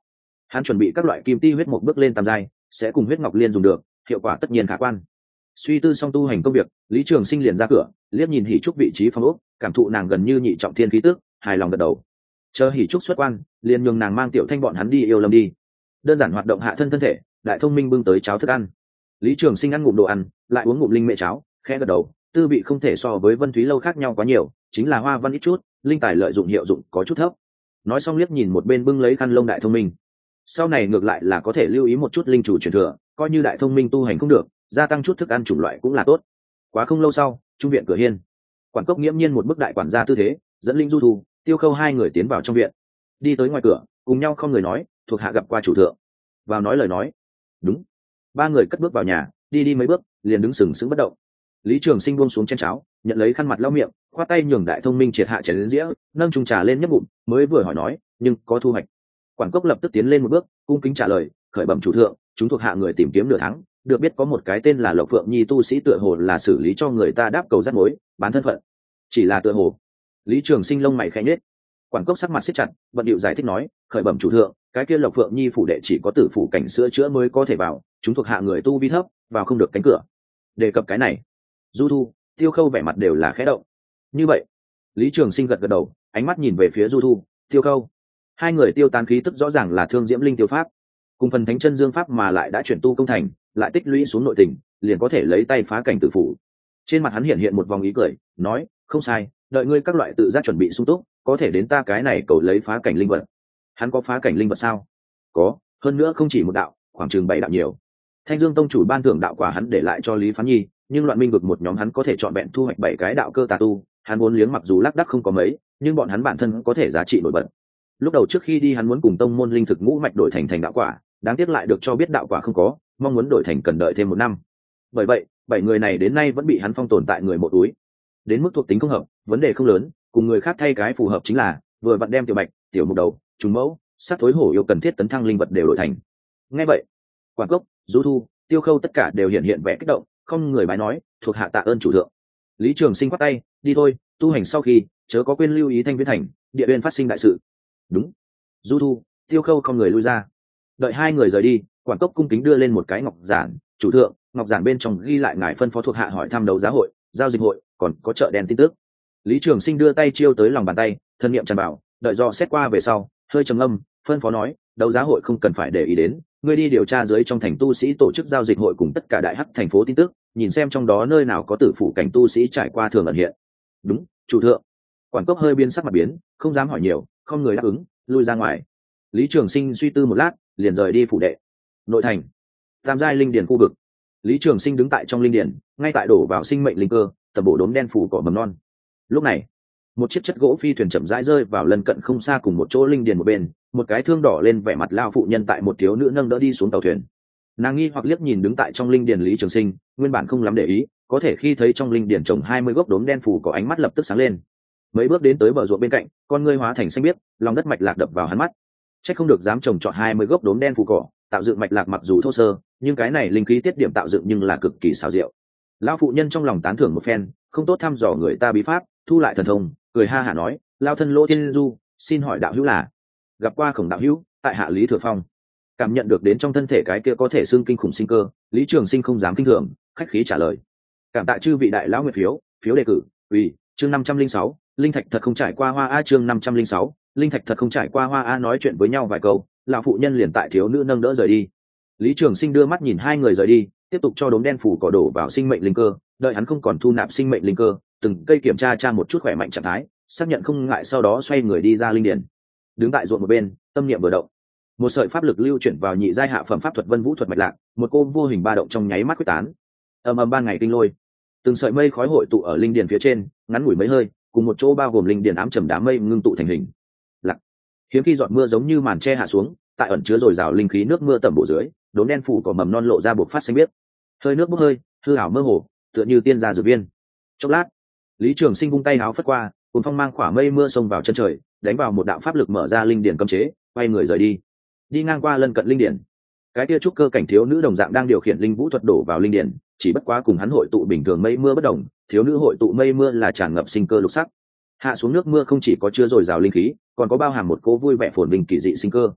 [SPEAKER 1] Hắn chuẩn bị các loại kim ti huyết mục bước lên tam giai, sẽ cùng huyết ngọc liên dùng được, hiệu quả tất nhiên khả quan. Suy tư xong tu hành công việc, Lý Trường Sinh liền ra cửa, liếc nhìn Hỉ Trúc vị trí phòng ốc, cảm thụ nàng gần như nhị trọng thiên khí tức, hài lòng gật đầu. Chờ Hỉ Trúc xuất quan, liền nhường nàng mang Tiểu Thanh bọn hắn đi yêu lâm đi. Đơn giản hoạt động hạ thân thân thể, Đại Thông Minh bưng tới cháo thức ăn. Lý Trường Sinh ăn ngụm đồ ăn, lại uống ngụm linh mẹ cháo, khẽ gật đầu, tư vị không thể so với Vân Thúy lâu khác nhau quá nhiều, chính là hoa văn ít chút, linh tài lợi dụng hiệu dụng có chút thấp. Nói xong liếc nhìn một bên bưng lấy khăn lông Đại Thông Minh. Sau này ngược lại là có thể lưu ý một chút linh chủ truyền thừa, coi như Đại Thông Minh tu hành không được, gia tăng chút thức ăn chủng loại cũng là tốt. Quá không lâu sau, trung viện cửa hiên, quản cốc nghiễm nhiên một bức đại quản gia tư thế, dẫn linh Du Thu, Tiêu Khâu hai người tiến vào trong viện. Đi tới ngoài cửa, cùng nhau không người nói, thuộc hạ gặp qua chủ thượng. Vào nói lời nói. Đúng. Ba người cất bước vào nhà, đi mấy bước, liền đứng sừng sững bất động. Lý Trường Sinh buông xuống chén cháo, nhận lấy khăn mặt lau miệng, khoát tay nhường Đại Thông Minh triệt hạ chén dĩa, nâng chung trà lên nhấp bụng, mới vừa hỏi nói, nhưng có thu hoạch. Quản cốc lập tức tiến lên một bước, cung kính trả lời, khởi bẩm chủ thượng, chúng thuộc hạ người tìm kiếm nửa tháng, được biết có một cái tên là Lộc Phượng Nhi tu sĩ tựa hồ là xử lý cho người ta đáp cầu rắc mối, bán thân phận. Chỉ là tựa hồ. Lý Trường Sinh lông mày khẽ nhếch. Quản cốc sắc mặt siết chặt, bận điệu giải thích nói, khởi bẩm chủ thượng, cái kia Lộc Phượng Nhi phủ đệ chỉ có tử phủ cảnh sữa chữa mới có thể vào, chúng thuộc hạ người tu vi thấp, vào không được cánh cửa. Đề cập cái này, Du Thu, Tiêu Khâu vẻ mặt đều là khẽ động. Như vậy, Lý Trường Sinh gật gật đầu, ánh mắt nhìn về phía Du Thu, Tiêu Khâu. Hai người tiêu tán khí tức rõ ràng là thương diễm linh tiêu pháp, cùng phần thánh chân dương pháp mà lại đã chuyển tu công thành, lại tích lũy xuống nội tình, liền có thể lấy tay phá cảnh tử phủ. Trên mặt hắn hiện một vòng ý cười, nói, không sai, đợi ngươi các loại tự giác chuẩn bị sung túc, có thể đến ta cái này cầu lấy phá cảnh linh vật. Hắn có phá cảnh linh vật sao? Có, hơn nữa không chỉ một đạo, khoảng chừng 7 đạo nhiều. Thanh Dương tông chủ ban thưởng đạo quả hắn để lại cho Lý Phán Nhi, nhưng Loạn Minh vực một nhóm hắn có thể chọn vẹn thu hoạch 7 cái đạo cơ tà tu, hắn vốn liếng mặc dù lác đác không có mấy, nhưng bọn hắn bản thân có thể giá trị nổi bật. Lúc đầu trước khi đi hắn muốn cùng tông môn linh thực ngũ mạch đổi thành đạo quả, đáng tiếc lại được cho biết đạo quả không có, mong muốn đổi thành cần đợi thêm 1 năm. Bởi vậy, 7 người này đến nay vẫn bị hắn phong tồn tại người một túi. Đến mức thuộc tính không hợp, vấn đề không lớn, cùng người khác thay cái phù hợp chính là vừa vặn đem tiểu bạch, tiểu mục đầu, trùng mẫu, sát thối hổ yêu cần thiết tấn thăng linh vật đều đổi thành. Nghe vậy, Quản Cốc, Du Thu, Tiêu Khâu tất cả đều hiện vẻ kích động, không người bái nói, thuộc hạ tạ ơn chủ thượng. Lý Trường Sinh quát tay, đi thôi, tu hành sau khi chớ có quên lưu ý Thanh Viễn thành, địa uyên phát sinh đại sự. Đúng. Du Thu, Tiêu Khâu không người lui ra. Đợi hai người rời đi, Quản Cốc cung kính đưa lên một cái ngọc giản, chủ thượng, ngọc giản bên trong ghi lại ngài phân phó thuộc hạ hỏi thăm đấu giá hội, giao dịch hội, còn có chợ đen tin tức. Lý Trường Sinh đưa tay chiêu tới lòng bàn tay, thân niệm tràn bảo, đợi do xét qua về sau, hơi trầm ngâm, phân phó nói, đấu giá hội không cần phải để ý đến, ngươi đi điều tra dưới trong thành tu sĩ tổ chức giao dịch hội cùng tất cả đại hắc thành phố tin tức, nhìn xem trong đó nơi nào có tử phủ cảnh tu sĩ trải qua thường ẩn hiện. Đúng, chủ thượng. Quản Cốc hơi biến sắc mặt biến, không dám hỏi nhiều, không người đáp ứng, lui ra ngoài. Lý Trường Sinh suy tư một lát, liền rời đi phủ đệ. Nội thành, tam giai linh điển khu vực. Lý Trường Sinh đứng tại trong linh điển, ngay tại đổ vào sinh mệnh linh cơ, tầm bổ đốm đen phủ cỏ mầm non. Lúc này, một chiếc chất gỗ phi thuyền chậm rãi rơi vào lân cận không xa cùng một chỗ linh điển một bên, một cái thương đỏ lên vẻ mặt lao phụ nhân tại một thiếu nữ nâng đỡ đi xuống tàu thuyền. Nàng nghi hoặc liếc nhìn đứng tại trong linh điển Lý Trường Sinh, nguyên bản không lắm để ý, có thể khi thấy trong linh điển trồng 20 gốc đốm đen phủ cỏ ánh mắt lập tức sáng lên. Mấy bước đến tới bờ ruộng bên cạnh, con ngươi hóa thành xanh biếc, lòng đất mạch lạc đập vào hắn mắt. Chắc không được dám trồng trọt 20 gốc đốm đen phủ cỏ, tạo dựng mạch lạc mặc dù thô sơ, nhưng cái này linh khí tiết điểm tạo dựng nhưng là cực kỳ xảo diệu. Lão phụ nhân trong lòng tán thưởng một phen, không tốt thăm dò người ta bí pháp, thu lại thần thông, cười ha hả nói, lao thân Lỗ Thiên Du, xin hỏi đạo hữu là? Gặp qua Khổng đạo hữu, tại hạ Lý Thừa Phong. Cảm nhận được đến trong thân thể cái kia có thể xương kinh khủng sinh cơ, Lý Trường Sinh không dám kinh thường, khách khí trả lời. Cảm tạ chư vị đại lão nguyện phiếu, phiếu đề cử, ủy, chương 506, linh thạch thật không trải qua hoa a, chương 506, linh thạch thật không trải qua hoa a. Nói chuyện với nhau vài câu, lão phụ nhân liền tại thiếu nữ nâng đỡ rời đi. Lý Trường Sinh đưa mắt nhìn hai người rời đi, tiếp tục cho đốm đen phủ cỏ đổ vào sinh mệnh linh cơ, đợi hắn không còn thu nạp sinh mệnh linh cơ, từng cây kiểm tra một chút khỏe mạnh trạng thái, xác nhận không ngại sau đó xoay người đi ra linh điển. Đứng tại ruộng một bên, tâm niệm vừa động, một sợi pháp lực lưu chuyển vào nhị giai hạ phẩm pháp thuật Vân Vũ thuật mạch lạc, một cô vô hình ba động trong nháy mắt quyết tán. Ầm ầm ban ngày kinh lôi, từng sợi mây khói hội tụ ở linh điển phía trên, ngắn ngủi mấy hơi, cùng một chỗ bao gồm linh điển ám trầm đám mây ngưng tụ thành hình. Lặng. Hiếm khi giọt mưa giống như màn che hạ xuống, tại ẩn chứa dồi dào linh khí nước mưa tẩm bổ dưới, đốm đen phủ cỏ mầm non lộ ra bộc phát xanh biếc. Hơi nước bốc hơi, hư ảo mơ hồ, tựa như tiên gia dược viên. Chốc lát, Lý Trường Sinh vung tay áo phất qua, cuốn phong mang khỏa mây mưa xông vào chân trời, đánh vào một đạo pháp lực mở ra linh điển cấm chế, quay người rời đi. Đi ngang qua lân cận linh điển, cái kia trúc cơ cảnh thiếu nữ đồng dạng đang điều khiển linh vũ thuật đổ vào linh điển, chỉ bất quá cùng hắn hội tụ bình thường mây mưa bất đồng, thiếu nữ hội tụ mây mưa là tràn ngập sinh cơ lục sắc. Hạ xuống nước mưa không chỉ có chứa dồi dào linh khí, còn có bao hàm một cỗ vui vẻ phồn vinh kỳ dị sinh cơ.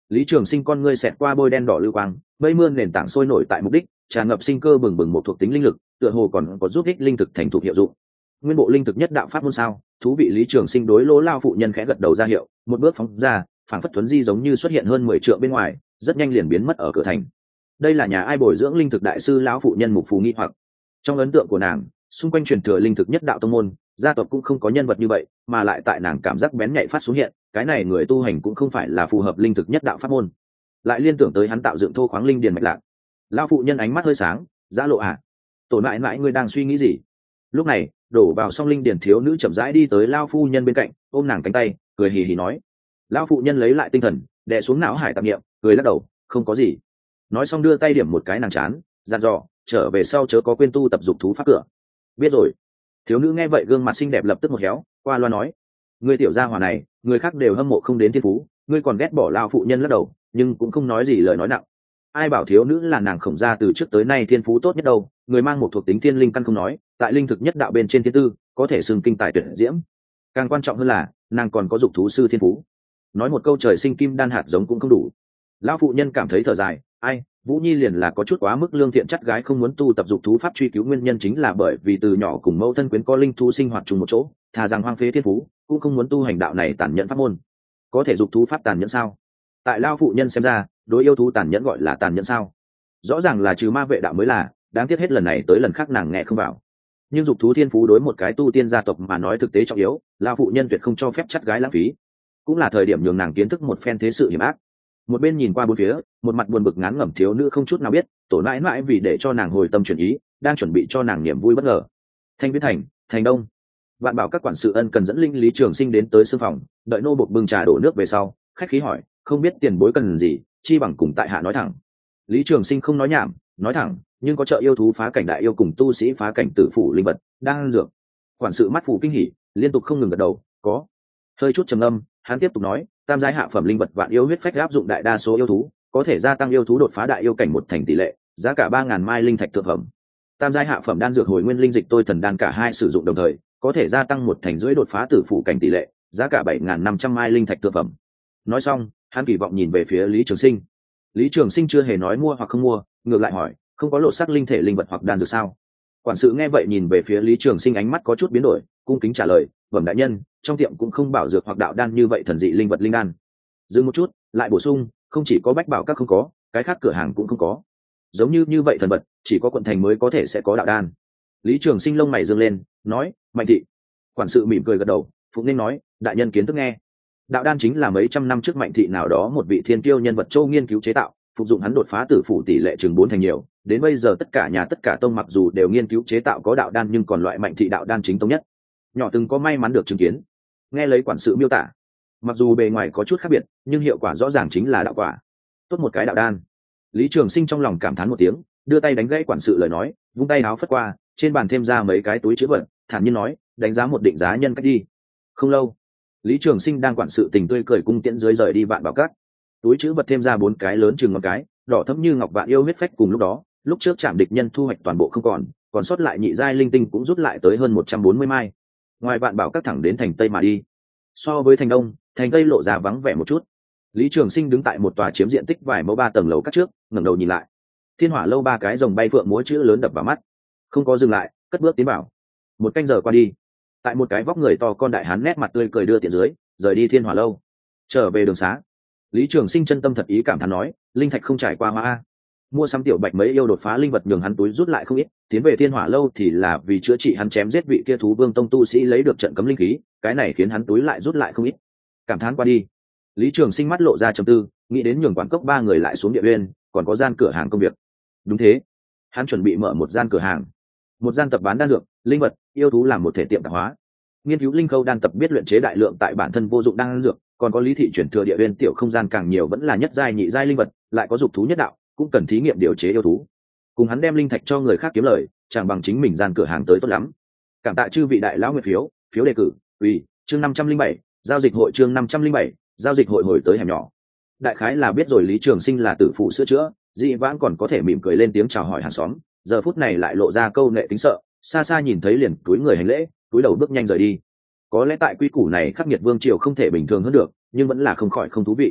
[SPEAKER 1] Lý Trường Sinh con ngươi xẹt qua bôi đen đỏ lưu quang, mây mưa nền tảng sôi nổi tại mục đích, tràn ngập sinh cơ bừng bừng một thuộc tính linh lực, tựa hồ còn có giúp ích linh thực thành thục hiệu dụng. Nguyên bộ linh thực nhất đạo pháp môn sao? Thú vị. Lý Trường Sinh đối Lỗ Lao phụ nhân khẽ gật đầu ra hiệu, một bước phóng ra, phảng phất thuấn di giống như xuất hiện hơn 10 trượng bên ngoài, rất nhanh liền biến mất ở cửa thành. Đây là nhà ai bồi dưỡng linh thực đại sư lão phụ nhân mục phù nghi hoặc. Trong ấn tượng của nàng, xung quanh truyền thừa linh thực nhất đạo tông môn, gia tộc cũng không có nhân vật như vậy, mà lại tại nàng cảm giác bén nhạy phát xuống hiện, cái này người tu hành cũng không phải là phù hợp linh thực nhất đạo pháp môn. Lại liên tưởng tới hắn tạo dựng thô khoáng linh điền mạch lạc. Lão phụ nhân ánh mắt hơi sáng, "Giã Lộ à? Tổ mãi mãi ngươi đang suy nghĩ gì?" Lúc này, đổ vào song linh điền thiếu nữ chậm rãi đi tới lão phu nhân bên cạnh, ôm nàng cánh tay, cười hì hì nói. Lão phụ nhân lấy lại tinh thần, đè xuống não hải tạp niệm, cười lắc đầu, "Không có gì." Nói xong đưa tay điểm một cái nàng chán, dặn dò, "Trở về sau chớ có quên tu tập dục thú pháp cửa." "Biết rồi." Thiếu nữ nghe vậy gương mặt xinh đẹp lập tức một héo, qua loa nói, "Ngươi tiểu gia hỏa này, người khác đều hâm mộ không đến thiên phú, ngươi còn ghét bỏ." Lão phụ nhân lắc đầu, nhưng cũng không nói gì lời nói nặng. Ai bảo thiếu nữ là nàng Khổng gia từ trước tới nay thiên phú tốt nhất đâu, người mang một thuộc tính thiên linh căn không nói, tại linh thực nhất đạo bên trên thiên tư, có thể xưng kinh tài tuyệt diễm. Càng quan trọng hơn là, nàng còn có dục thú sư thiên phú. Nói một câu trời sinh kim đan hạt giống cũng không đủ. Lão phụ nhân cảm thấy thở dài, ai, Vũ Nhi liền là có chút quá mức lương thiện, chắc gái không muốn tu tập dục thú pháp truy cứu nguyên nhân chính là bởi vì từ nhỏ cùng mẫu thân quyến có linh thú sinh hoạt chung một chỗ, thà rằng hoang phế thiên phú, cũng không muốn tu hành đạo này tàn nhẫn pháp môn. Có thể dục thú pháp tàn nhẫn sao? Tại lão phụ nhân xem ra, đối yêu thú tàn nhẫn gọi là tàn nhẫn sao? Rõ ràng là trừ ma vệ đạo mới là, đáng tiếc hết lần này tới lần khác nàng nghe không vào. Nhưng dục thú thiên phú đối một cái tu tiên gia tộc mà nói thực tế trọng yếu, lão phụ nhân tuyệt không cho phép chắt gái lãng phí. Cũng là thời điểm nhường nàng kiến thức một phen thế sự hiểm ác. Một bên nhìn qua bốn phía, một mặt buồn bực ngán ngẩm thiếu nữ không chút nào biết, tổ mãi mãi vì để cho nàng hồi tâm chuyển ý, đang chuẩn bị cho nàng niềm vui bất ngờ. Thanh Viễn Thành, thành Đông. Vạn Bảo các quản sự ân cần dẫn linh Lý Trường Sinh đến tới sương phòng, đợi nô bộc bưng trà đổ nước về sau, khách khí hỏi, không biết tiền bối cần gì, chi bằng cùng tại hạ nói thẳng. Lý Trường Sinh không nói nhảm, nói thẳng, nhưng có trợ yêu thú phá cảnh đại yêu cùng tu sĩ phá cảnh tử phủ linh vật, đang dược. Quản sự mắt phủ kinh hỉ, liên tục không ngừng gật đầu, có. Hơi chút trầm ngâm, hắn tiếp tục nói, tam giai hạ phẩm linh vật vạn yêu huyết phách áp dụng đại đa số yêu thú, có thể gia tăng yêu thú đột phá đại yêu cảnh 1 thành tỷ lệ, giá cả 3000 mai linh thạch thượng phẩm. Tam giai hạ phẩm đan dược hồi nguyên linh dịch tôi thần đan cả hai sử dụng đồng thời, có thể gia tăng 1 thành rưỡi đột phá tử phủ cảnh tỷ lệ, giá cả 7500 mai linh thạch thượng phẩm. Nói xong, hắn kỳ vọng nhìn về phía Lý Trường Sinh. Lý Trường Sinh chưa hề nói mua hoặc không mua, ngược lại hỏi, không có lộ sắc linh thể linh vật hoặc đan dược sao? Quản sự nghe vậy nhìn về phía Lý Trường Sinh, ánh mắt có chút biến đổi, cung kính trả lời, bẩm đại nhân, trong tiệm cũng không bảo dược hoặc đạo đan như vậy thần dị linh vật linh đan. Dừng một chút, lại bổ sung, không chỉ có Bách Bảo các không có, cái khác cửa hàng cũng không có. Giống như vậy thần vật, chỉ có quận thành mới có thể sẽ có đạo đan. Lý Trường Sinh lông mày dương lên, nói, Mạnh thị. Quản sự mỉm cười gật đầu, phụng nên nói, đại nhân kiến thức nghe. Đạo đan chính là mấy trăm năm trước Mạnh thị nào đó một vị thiên kiêu nhân vật châu nghiên cứu chế tạo, phục dụng hắn đột phá tử phủ tỷ lệ chừng 4 thành nhiều, đến bây giờ tất cả nhà tất cả tông mặc dù đều nghiên cứu chế tạo có đạo đan nhưng còn loại Mạnh thị đạo đan chính tông nhất. Nhỏ từng có may mắn được chứng kiến. Nghe lấy quản sự miêu tả, mặc dù bề ngoài có chút khác biệt, nhưng hiệu quả rõ ràng chính là đạo quả. Tốt một cái đạo đan. Lý Trường Sinh trong lòng cảm thán một tiếng, đưa tay đánh gãy quản sự lời nói, vung tay áo phất qua, trên bàn thêm ra mấy cái túi chứa vật, thản nhiên nói, đánh giá một định giá nhân cách đi. Không lâu, Lý Trường Sinh đang quản sự tình tươi cười cung tiễn dưới rời đi Vạn Bảo các. Túi chứa vật thêm ra 4 cái lớn chừng ngón cái, đỏ thẫm như ngọc vạn yêu huyết phách cùng lúc đó, lúc trước chạm địch nhân thu hoạch toàn bộ không còn sót lại nhị giai linh tinh cũng rút lại tới hơn 140 mai. Ngoài Vạn Bảo các thẳng đến thành Tây mà đi. So với thành Đông, thành Tây lộ ra vắng vẻ một chút. Lý Trường Sinh đứng tại một tòa chiếm diện tích vài mẫu 3 tầng lầu các trước, ngẩng đầu nhìn lại. Thiên Hỏa lâu 3 cái rồng bay phượng múa chữ lớn đập vào mắt. Không có dừng lại, cất bước tiến vào. 1 canh giờ qua đi, tại một cái vóc người to con đại hán nét mặt tươi cười đưa tiện dưới, rời đi Thiên Hỏa lâu. Trở về đường xá, Lý Trường Sinh chân tâm thật ý cảm thán nói, linh thạch không trải qua hoa. Mua sắm tiểu bạch mấy yêu đột phá linh vật nhường hắn túi rút lại không ít, tiến về Thiên Hỏa lâu thì là vì chữa trị hắn chém giết vị kia thú vương tông tu sĩ lấy được trận cấm linh khí, cái này khiến hắn túi lại rút lại không ít. Cảm thán qua đi, Lý Trường Sinh mắt lộ ra trầm tư, nghĩ đến nhường quản cốc 3 người lại xuống địa uyên, còn có gian cửa hàng công việc. Đúng thế, hắn chuẩn bị mở một gian cửa hàng, một gian tập bán đan dược, linh vật, yêu thú làm một thể tiệm tạp hóa. Nghiên cứu linh khâu đan tập biết luyện chế đại lượng tại bản thân vô dụng đan dược, còn có lý thị chuyển thừa địa uyên tiểu không gian càng nhiều vẫn là nhất giai nhị giai linh vật, lại có dục thú nhất đạo, cũng cần thí nghiệm điều chế yêu thú. Cùng hắn đem linh thạch cho người khác kiếm lời, chẳng bằng chính mình gian cửa hàng tới tốt lắm. Cảm tạ chư vị đại lão nguyện phiếu đề cử. Ủy, chương 507, giao dịch hội chương 507, giao dịch hội hồi tới hẻm nhỏ. Đại khái là biết rồi Lý Trường Sinh là tử phụ sữa chữa, dị vãng còn có thể mỉm cười lên tiếng chào hỏi hàng xóm, giờ phút này lại lộ ra câu nệ tính sợ, xa xa nhìn thấy liền túi người hành lễ, túi đầu bước nhanh rời đi. Có lẽ tại quy củ này khắc nghiệt vương triều không thể bình thường hơn được, nhưng vẫn là không khỏi không thú vị.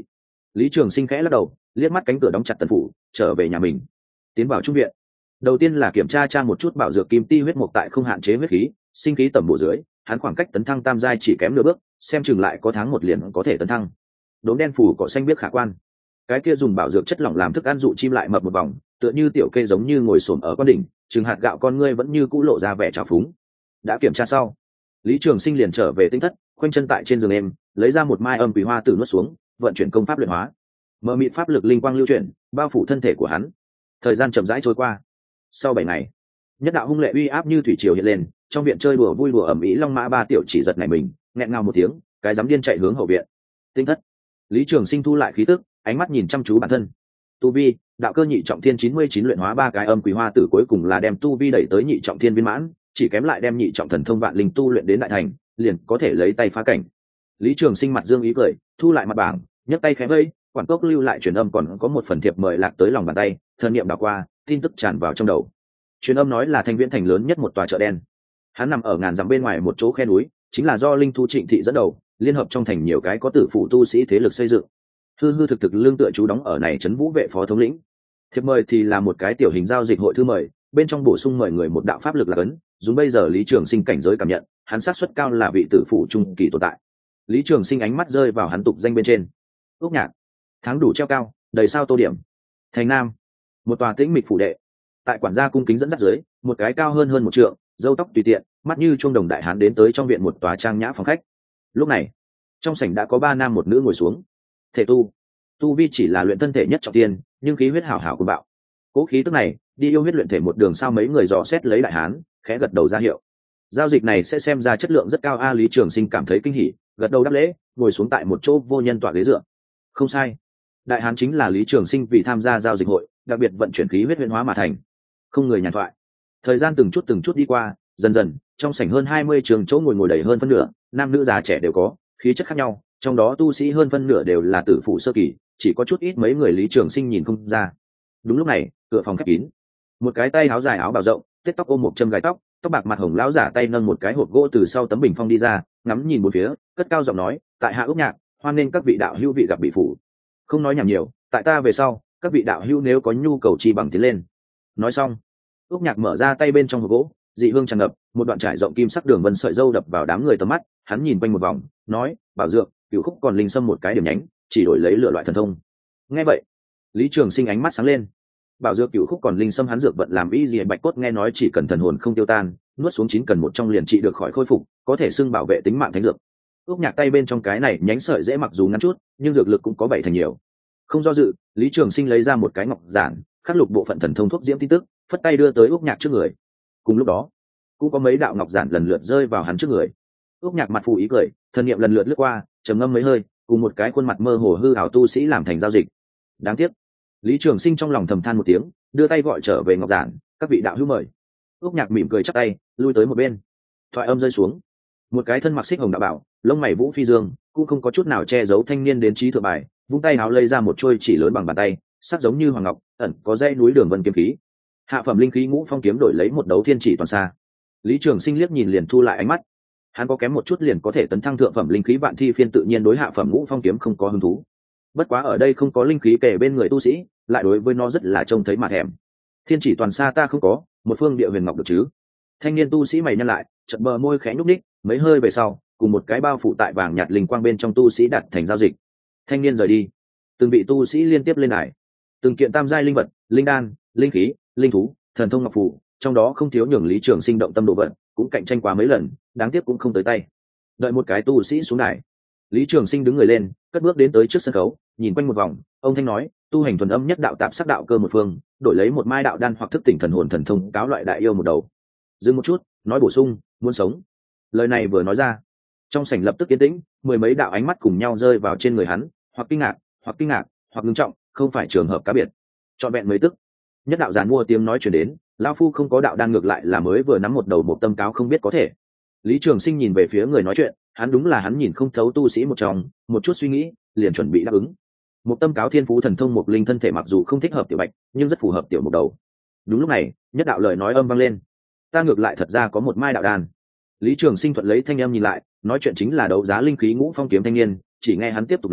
[SPEAKER 1] Lý Trường Sinh khẽ lắc đầu, liếc mắt cánh cửa đóng chặt tần phủ, trở về nhà mình. Tiến vào trung viện, đầu tiên là kiểm tra trang một chút bảo dược kim ti huyết mục tại không hạn chế huyết khí, sinh khí tầm bộ dưới, hắn khoảng cách tấn thăng tam giai chỉ kém nửa bước, xem chừng lại có tháng một liền có thể tấn thăng. Đốm đen phủ cỏ xanh biết khả quan. Cái kia dùng bảo dược chất lỏng làm thức ăn dụ chim lại mập một vòng, tựa như tiểu kê giống như ngồi xổm ở con đỉnh, chừng hạt gạo con ngươi vẫn như cũ lộ ra vẻ trào phúng. Đã kiểm tra sau, Lý Trường Sinh liền trở về tinh thất, khoanh chân tại trên giường em, lấy ra một mai âm quỷ hoa tử nuốt xuống, vận chuyển công pháp luyện hóa. Mở mịt pháp lực linh quang lưu chuyển, bao phủ thân thể của hắn. Thời gian chậm rãi trôi qua. Sau 7 ngày, nhất đạo hung lệ uy áp như thủy triều hiện lên, trong viện chơi đùa vui đùa ầm ĩ long mã ba tiểu chỉ giật này mình, nghẹn ngào một tiếng, cái dám điên chạy hướng hậu viện. Tinh thất. Lý Trường Sinh thu lại khí tức, ánh mắt nhìn chăm chú bản thân. Tu vi, đạo cơ nhị trọng thiên 99 luyện hóa 3 cái âm quỷ hoa tử cuối cùng là đem tu vi đẩy tới nhị trọng thiên viên mãn, chỉ kém lại đem nhị trọng thần thông vạn linh tu luyện đến đại thành, liền có thể lấy tay phá cảnh. Lý Trường Sinh mặt dương ý cười, thu lại mặt bảng, nhấc tay khẽ vẫy, quản cốc lưu lại truyền âm còn có một phần thiệp mời lạc tới lòng bàn tay, thần niệm đảo qua, tin tức tràn vào trong đầu. Truyền âm nói là Thanh Viễn thành lớn nhất một tòa chợ đen. Hắn nằm ở ngàn dặm bên ngoài một chỗ khe núi, chính là do linh thú Trịnh thị dẫn đầu, liên hợp trong thành nhiều cái có tử phụ tu sĩ thế lực xây dựng. Hư hư thực thực lương tựa chú đóng ở này trấn vũ vệ phó thống lĩnh. Thiệp mời thì là một cái tiểu hình giao dịch hội thư mời, bên trong bổ sung mời người một đạo pháp lực là cấn, dùng bây giờ Lý Trường Sinh cảnh giới cảm nhận, hắn xác suất cao là vị tử phụ trung kỳ tồn tại. Lý Trường Sinh ánh mắt rơi vào hắn tục danh bên trên. Úc Nhạc, tháng đủ treo cao, đầy sao tô điểm. Thành Nam, một tòa tĩnh mịch phủ đệ. Tại quản gia cung kính dẫn dắt dưới, một cái cao hơn một trượng, râu tóc tùy tiện, mắt như chuông đồng đại hán đến tới trong viện một tòa trang nhã phòng khách. Lúc này, trong sảnh đã có 3 nam một nữ ngồi xuống. Thể tu vi chỉ là luyện thân thể nhất trọng thiên, nhưng khí huyết hảo hảo của bạo. Cố khí tức này, đi yêu huyết luyện thể một đường sao mấy người dò xét lấy đại hán, khẽ gật đầu ra hiệu. Giao dịch này sẽ xem ra chất lượng rất cao a. Lý Trường Sinh cảm thấy kinh hỉ, gật đầu đáp lễ, ngồi xuống tại một chỗ vô nhân tọa ghế dựa. Không sai, đại hán chính là Lý Trường Sinh vì tham gia giao dịch hội, đặc biệt vận chuyển khí huyết huyễn hóa mà thành. Không người nhàn thoại. Thời gian từng chút đi qua, dần dần, trong sảnh hơn 20 trường chỗ ngồi đầy hơn phân nửa, nam nữ già trẻ đều có, khí chất khác nhau, trong đó tu sĩ hơn phân nửa đều là tử phụ sơ kỳ, chỉ có chút ít mấy người Lý Trường Sinh nhìn không ra. Đúng lúc này, cửa phòng khép kín. Một cái tay áo dài áo bào rộng, tết tóc ôm một châm gai tóc, tóc bạc mặt hồng lão giả tay nâng một cái hộp gỗ từ sau tấm bình phong đi ra, ngắm nhìn một phía, cất cao giọng nói, tại hạ Úc Nhạc, hoan nghênh các vị đạo hữu vị gặp bị phủ. Không nói nhảm nhiều, tại ta về sau, các vị đạo hữu nếu có nhu cầu chi bằng tiến lên. Nói xong, Úc Nhạc mở ra tay bên trong hộp gỗ, dị hương tràn ngập, một đoạn trải rộng kim sắc đường vân sợi dâu đập vào đám người tầm mắt, hắn nhìn quanh một vòng, nói, bảo dược, cửu khúc còn linh sâm một cái điểm nhánh, chỉ đổi lấy lựa loại thần thông. Nghe vậy, Lý Trường Sinh ánh mắt sáng lên. Bảo dược cửu khúc còn linh sâm hắn dược vận làm y dị bạch cốt nghe nói chỉ cần thần hồn không tiêu tan, nuốt xuống 9 cần một trong liền trị được khỏi khôi phục, có thể xưng bảo vệ tính mạng thánh dược. Úc Nhạc tay bên trong cái này nhánh sợi dễ mặc dù ngắn chút, nhưng dược lực cũng có 7 thành nhiều. Không do dự, Lý Trường Sinh lấy ra một cái ngọc giản, khắc lục bộ phận thần thông thuốc diễm tin tức, phất tay đưa tới Úc Nhạc trước người. Cùng lúc đó, cũng có mấy đạo ngọc giản lần lượt rơi vào hắn trước người. Úc Nhạc mặt phù ý cười, thần niệm lần lượt lướt qua, trầm ngâm mấy hơi, cùng một cái khuôn mặt mơ hồ hư ảo tu sĩ làm thành giao dịch. Đáng tiếc, Lý Trường Sinh trong lòng thầm than một tiếng, đưa tay gọi trở về ngọc giản, các vị đạo hữu mời. Úc Nhạc mỉm cười chắp tay, lui tới một bên. Thoại âm rơi xuống, một cái thân mặc xích hồng đạo bảo, lông mày vũ phi dương, cũng không có chút nào che giấu thanh niên đến trí thượng bài, vung tay áo lấy ra một chuôi chỉ lớn bằng bàn tay, sắc giống như hoàng ngọc, ẩn có dãy núi đường vân kiếm khí. Hạ phẩm linh khí ngũ phong kiếm đổi lấy một đấu thiên chỉ toàn xa. Lý Trường Sinh liếc nhìn liền thu lại ánh mắt. Hắn có kém một chút liền có thể tấn thăng thượng phẩm linh khí vạn thi phiên, tự nhiên đối hạ phẩm ngũ phong kiếm không có hứng thú. Bất quá ở đây không có linh khí kể bên người tu sĩ, lại đối với nó rất là trông thấy mà thèm. Thiên chỉ toàn xa ta không có, một phương địa huyền ngọc được chứ? Thanh niên tu sĩ mày nhăn lại, chợt bờ môi khẽ nhúc nhích, mấy hơi về sau, cùng một cái bao phủ tại vàng nhạt linh quang bên trong tu sĩ đặt thành giao dịch. Thanh niên rời đi, từng vị tu sĩ liên tiếp lên đài, từng kiện tam giai linh vật, linh đan, linh khí, linh thú, thần thông ngọc phù, trong đó không thiếu nhường Lý Trường Sinh động tâm độ vận, cũng cạnh tranh quá mấy lần, đáng tiếc cũng không tới tay. Đợi một cái tu sĩ xuống đài, Lý Trường Sinh đứng người lên, cất bước đến tới trước sân khấu, nhìn quanh một vòng, ông thanh nói, tu hành thuần âm nhất đạo tạp sắc đạo cơ một phương, đổi lấy một mai đạo đan hoặc thức tỉnh thần hồn thần thông, cáo loại đại yêu một đầu. Dừng một chút, nói bổ sung, muốn sống. Lời này vừa nói ra, trong sảnh lập tức yên tĩnh, 10 mấy đạo ánh mắt cùng nhau rơi vào trên người hắn, hoặc kinh ngạc, hoặc ngưng trọng, không phải trường hợp cá biệt. Chọn vẹn mấy tức, nhất đạo giàn mua tiếng nói truyền đến, lão phu không có đạo đan, ngược lại là mới vừa nắm một đầu một tâm cáo không biết có thể. Lý Trường Sinh nhìn về phía người nói chuyện, hắn đúng là hắn nhìn không thấu tu sĩ một trong, một chút suy nghĩ, liền chuẩn bị đáp ứng. Một tâm cáo thiên phú thần thông một linh thân thể mặc dù không thích hợp tiểu bạch, nhưng rất phù hợp tiểu một đầu. Đúng lúc này, nhất đạo lời nói âm vang lên, ta ngược lại thật ra có một mai đạo đan. Lý Trường Sinh thuận lấy thanh âm nhìn lại, nói chuyện chính là đấu giá linh khí ngũ phong kiếm thanh niên, chỉ nghe hắn tiếp tục nói,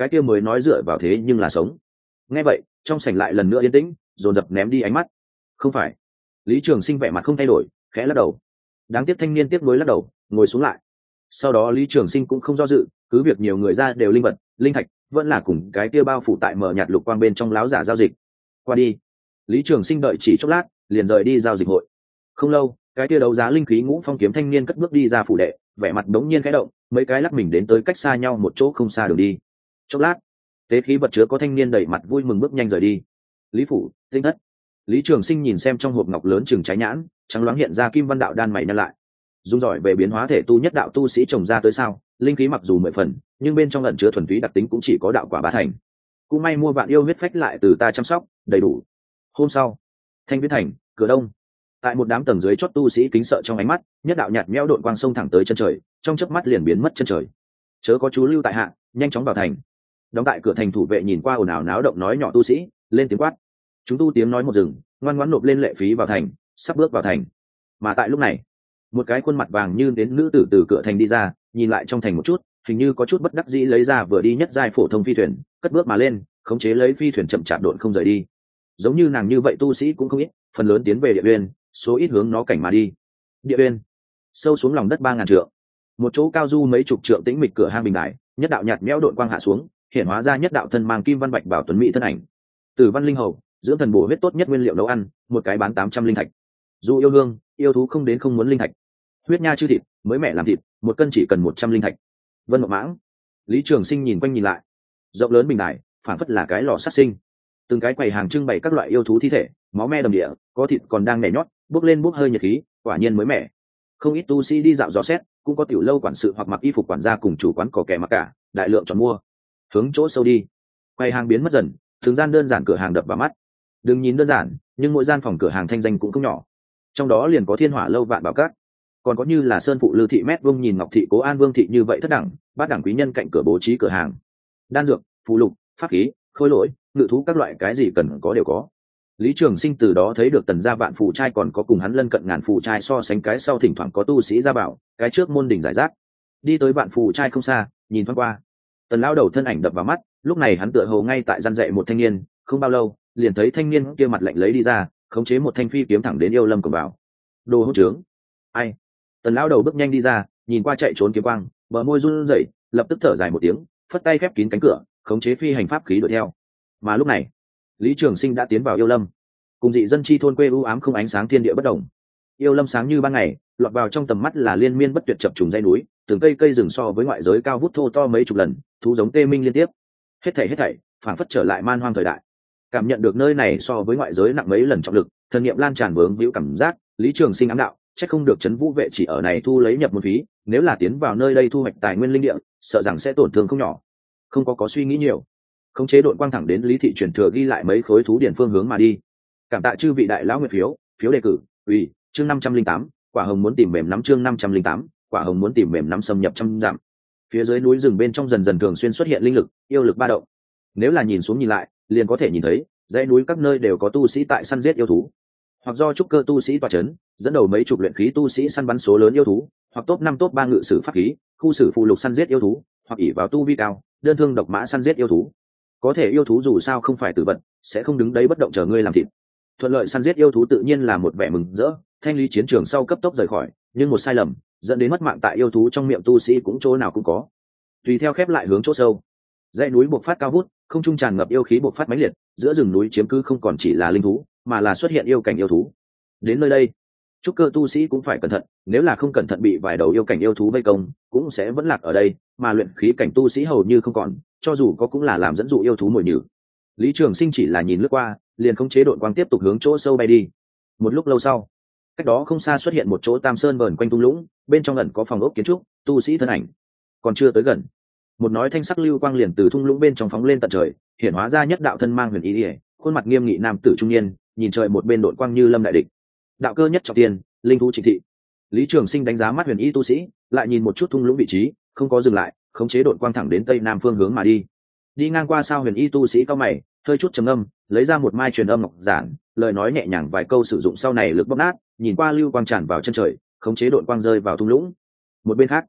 [SPEAKER 1] cái kia mới nói dựa vào thế nhưng là sống. Nghe vậy trong sảnh lại lần nữa yên tĩnh, dồn dập ném đi ánh mắt. Không phải. Lý Trường Sinh vẻ mặt không thay đổi, khẽ lắc đầu. Đáng tiếc thanh niên tiếc nuối lắc đầu, ngồi xuống lại. Sau đó Lý Trường Sinh cũng không do dự, cứ việc nhiều người ra đều linh vật, linh thạch, vẫn là cùng cái kia bao phủ tại mờ nhạt lục quang bên trong láo giả giao dịch. Qua đi. Lý Trường Sinh đợi chỉ chốc lát, liền rời đi giao dịch hội. Không lâu, cái kia đấu giá linh khí ngũ phong kiếm thanh niên cất bước đi ra phủ đệ, vẻ mặt đống nhiên khẽ động, mấy cái lắc mình đến tới cách xa nhau một chỗ không xa đường đi. Chốc lát, tế khí vật chứa có thanh niên đẩy mặt vui mừng bước nhanh rời đi. Lý phủ, tinh thất. Lý Trường Sinh nhìn xem trong hộp ngọc lớn chừng trái nhãn, trắng loáng hiện ra kim văn đạo đan mày nhăn lại. Dung giỏi về biến hóa thể tu nhất đạo tu sĩ trồng ra tới sao? Linh khí mặc dù 10 phần, nhưng bên trong ẩn chứa thuần túy đặc tính cũng chỉ có đạo quả 3 thành. Cũng may mua vạn yêu huyết phách lại từ ta chăm sóc, đầy đủ. Hôm sau, Thanh Viễn Thành, cửa đông. Tại một đám tầng dưới chót tu sĩ kính sợ trong ánh mắt, nhất đạo nhạt nhẽo độn quang sông thẳng tới chân trời, trong chớp mắt liền biến mất chân trời. Chớ có chú lưu tại hạ, nhanh chóng vào thành. Đóng tại cửa thành thủ vệ nhìn qua ồn ào náo động nói nhỏ tu sĩ, lên tiếng quát. Chúng tu tiếng nói một dừng, ngoan ngoãn nộp lên lệ phí vào thành, sắp bước vào thành. Mà tại lúc này, một cái khuôn mặt vàng như đến nữ tử từ cửa thành đi ra, nhìn lại trong thành một chút, hình như có chút bất đắc dĩ lấy ra vừa đi nhất giai phổ thông phi thuyền, cất bước mà lên, khống chế lấy phi thuyền chậm chạp độn không rời đi. Giống như nàng như vậy tu sĩ cũng không ít, phần lớn tiến về địa uyên, số ít hướng nó cảnh mà đi. Địa uyên, sâu xuống lòng đất 3000 trượng, một chỗ cao du mấy chục trượng tĩnh mịch cửa hang bình đài, nhất đạo nhạt nhẽo độn quang hạ xuống, hiện hóa ra nhất đạo thân mang kim văn bạch bảo tuấn mỹ thân ảnh. Từ Văn Linh Hầu, dưỡng thần bổ huyết tốt nhất nguyên liệu nấu ăn, một cái bán 800 linh thạch. Dù yêu hương, yêu thú không đến không muốn linh thạch. Huyết nha chư thịt, mới mẹ làm thịt, một cân chỉ cần 100 linh thạch. Vân Mộng Mãng. Lý Trường Sinh nhìn quanh nhìn lại, rộng lớn bình đài, phản phất là cái lò sát sinh. Từng cái quầy hàng trưng bày các loại yêu thú thi thể, máu me đầm địa, có thịt còn đang nhảy nhót, bốc lên bốc hơi nhiệt khí, quả nhiên mới mẻ. Không ít tu sĩ đi dạo dò xét, cũng có tiểu lâu quản sự hoặc mặc y phục quản gia cùng chủ quán cỏ kẻ mặc cả, đại lượng chọn mua. Hướng chỗ sâu đi, quầy hàng biến mất dần, từng gian đơn giản cửa hàng đập vào mắt. Đừng nhìn đơn giản, nhưng mỗi gian phòng cửa hàng thanh danh cũng không nhỏ. Trong đó liền có Thiên Hỏa lâu Vạn Bảo Các, còn có như là Sơn Phụ Lư thị mét vuông nhìn Ngọc thị Cố An Vương thị như vậy thất đẳng, bát đẳng quý nhân cạnh cửa bố trí cửa hàng. Đan dược, phù lục, pháp khí, khôi lỗi, ngự thú các loại cái gì cần có đều có. Lý Trường Sinh từ đó thấy được Tần gia vạn phù trai còn có cùng hắn lân cận ngàn phù trai so sánh, cái sau thỉnh thoảng có tu sĩ ra bảo, cái trước môn đỉnh giải rác. Đi tới vạn phù trai không xa, nhìn thoáng qua, Tần lão đầu thân ảnh đập vào mắt, lúc này hắn tựa hồ ngay tại gian dạy một thanh niên, không bao lâu, liền thấy thanh niên kia mặt lạnh lấy đi ra, khống chế một thanh phi kiếm thẳng đến yêu lâm cổng vào. Đồ hỗn trướng. Ai? Tần lão đầu bước nhanh đi ra, nhìn qua chạy trốn kiếm quang, bờ môi run rẩy, lập tức thở dài một tiếng, phất tay khép kín cánh cửa, khống chế phi hành pháp khí đuổi theo. Mà lúc này, Lý Trường Sinh đã tiến vào yêu lâm. Cùng dị dân chi thôn quê u ám không ánh sáng thiên địa bất động. Yêu lâm sáng như ban ngày, lọt vào trong tầm mắt là liên miên bất tuyệt chập trùng dãy núi, từng cây cây rừng so với ngoại giới cao vút thô to mấy chục lần, thú giống tê minh liên tiếp. Hết thảy, phảng phất trở lại man hoang thời đại. Cảm nhận được nơi này so với ngoại giới nặng mấy lần trọng lực, thần niệm lan tràn vướng víu cảm giác, Lý Trường Sinh ám đạo, chắc không được trấn vũ vệ chỉ ở này thu lấy nhập một phí, nếu là tiến vào nơi đây thu hoạch tài nguyên linh địa, sợ rằng sẽ tổn thương không nhỏ. Không có suy nghĩ nhiều, khống chế đội quang thẳng đến Lý thị truyền thừa ghi lại mấy khối thú điển phương hướng mà đi. Cảm tạ chư vị đại lão nguyện phiếu đề cử. Ủy, chương 508, quả hồng muốn tìm mềm nắm, chương 508, quả hồng muốn tìm mềm nắm xâm nhập trăm dặm. Phía dưới núi rừng bên trong dần dần thường xuyên xuất hiện linh lực, yêu lực ba động. Nếu là nhìn xuống nhìn lại, liền có thể nhìn thấy, dãy núi các nơi đều có tu sĩ tại săn giết yêu thú, hoặc do trúc cơ tu sĩ tọa chấn, dẫn đầu mấy chục luyện khí tu sĩ săn bắn số lớn yêu thú, hoặc top 5 top 3 ngự sử pháp khí, khu sử phụ lục săn giết yêu thú, hoặc ỷ vào tu vi cao, đơn thương độc mã săn giết yêu thú. Có thể yêu thú dù sao không phải tử vật, sẽ không đứng đấy bất động chờ ngươi làm thịt. Thuận lợi săn giết yêu thú tự nhiên là một vẻ mừng rỡ, thanh lý chiến trường sau cấp tốc rời khỏi, nhưng một sai lầm dẫn đến mất mạng tại yêu thú trong miệng tu sĩ cũng chỗ nào cũng có. Tùy theo khép lại hướng chỗ sâu, dãy núi bộc phát cao vút, không trung tràn ngập yêu khí bộc phát mãnh liệt, giữa rừng núi chiếm cứ không còn chỉ là linh thú, mà là xuất hiện yêu cảnh yêu thú. Đến nơi đây, trúc cơ tu sĩ cũng phải cẩn thận, nếu là không cẩn thận bị vài đầu yêu cảnh yêu thú vây công, cũng sẽ vẫn lạc ở đây, mà luyện khí cảnh tu sĩ hầu như không còn, cho dù có cũng là làm dẫn dụ yêu thú mồi nhử. Lý Trường Sinh chỉ là nhìn lướt qua, liền khống chế đội quang tiếp tục hướng chỗ sâu bay đi. Một lúc lâu sau, cách đó không xa xuất hiện một chỗ tam sơn vờn quanh thung lũng, bên trong ẩn có phòng ốc kiến trúc, tu sĩ thân ảnh. Còn chưa tới gần, một nói thanh sắc lưu quang liền từ thung lũng bên trong phóng lên tận trời, hiển hóa ra nhất đạo thân mang huyền ý, khuôn mặt nghiêm nghị nam tử trung niên, nhìn trời một bên đội quang như lâm đại địch. Đạo cơ nhất trọng tiên, linh thú Trịnh thị. Lý Trường Sinh đánh giá mắt huyền y tu sĩ, lại nhìn một chút thung lũng vị trí, không có dừng lại, khống chế đội quang thẳng đến tây nam phương hướng mà đi. Đi ngang qua sao huyền y tu sĩ cao mày, hơi chút trầm âm, lấy ra một mai truyền âm ngọc giản, lời nói nhẹ nhàng vài câu sử dụng sau này lực bóp nát, nhìn qua lưu quang tràn vào chân trời, khống chế đội quang rơi vào thung lũng. Một bên khác,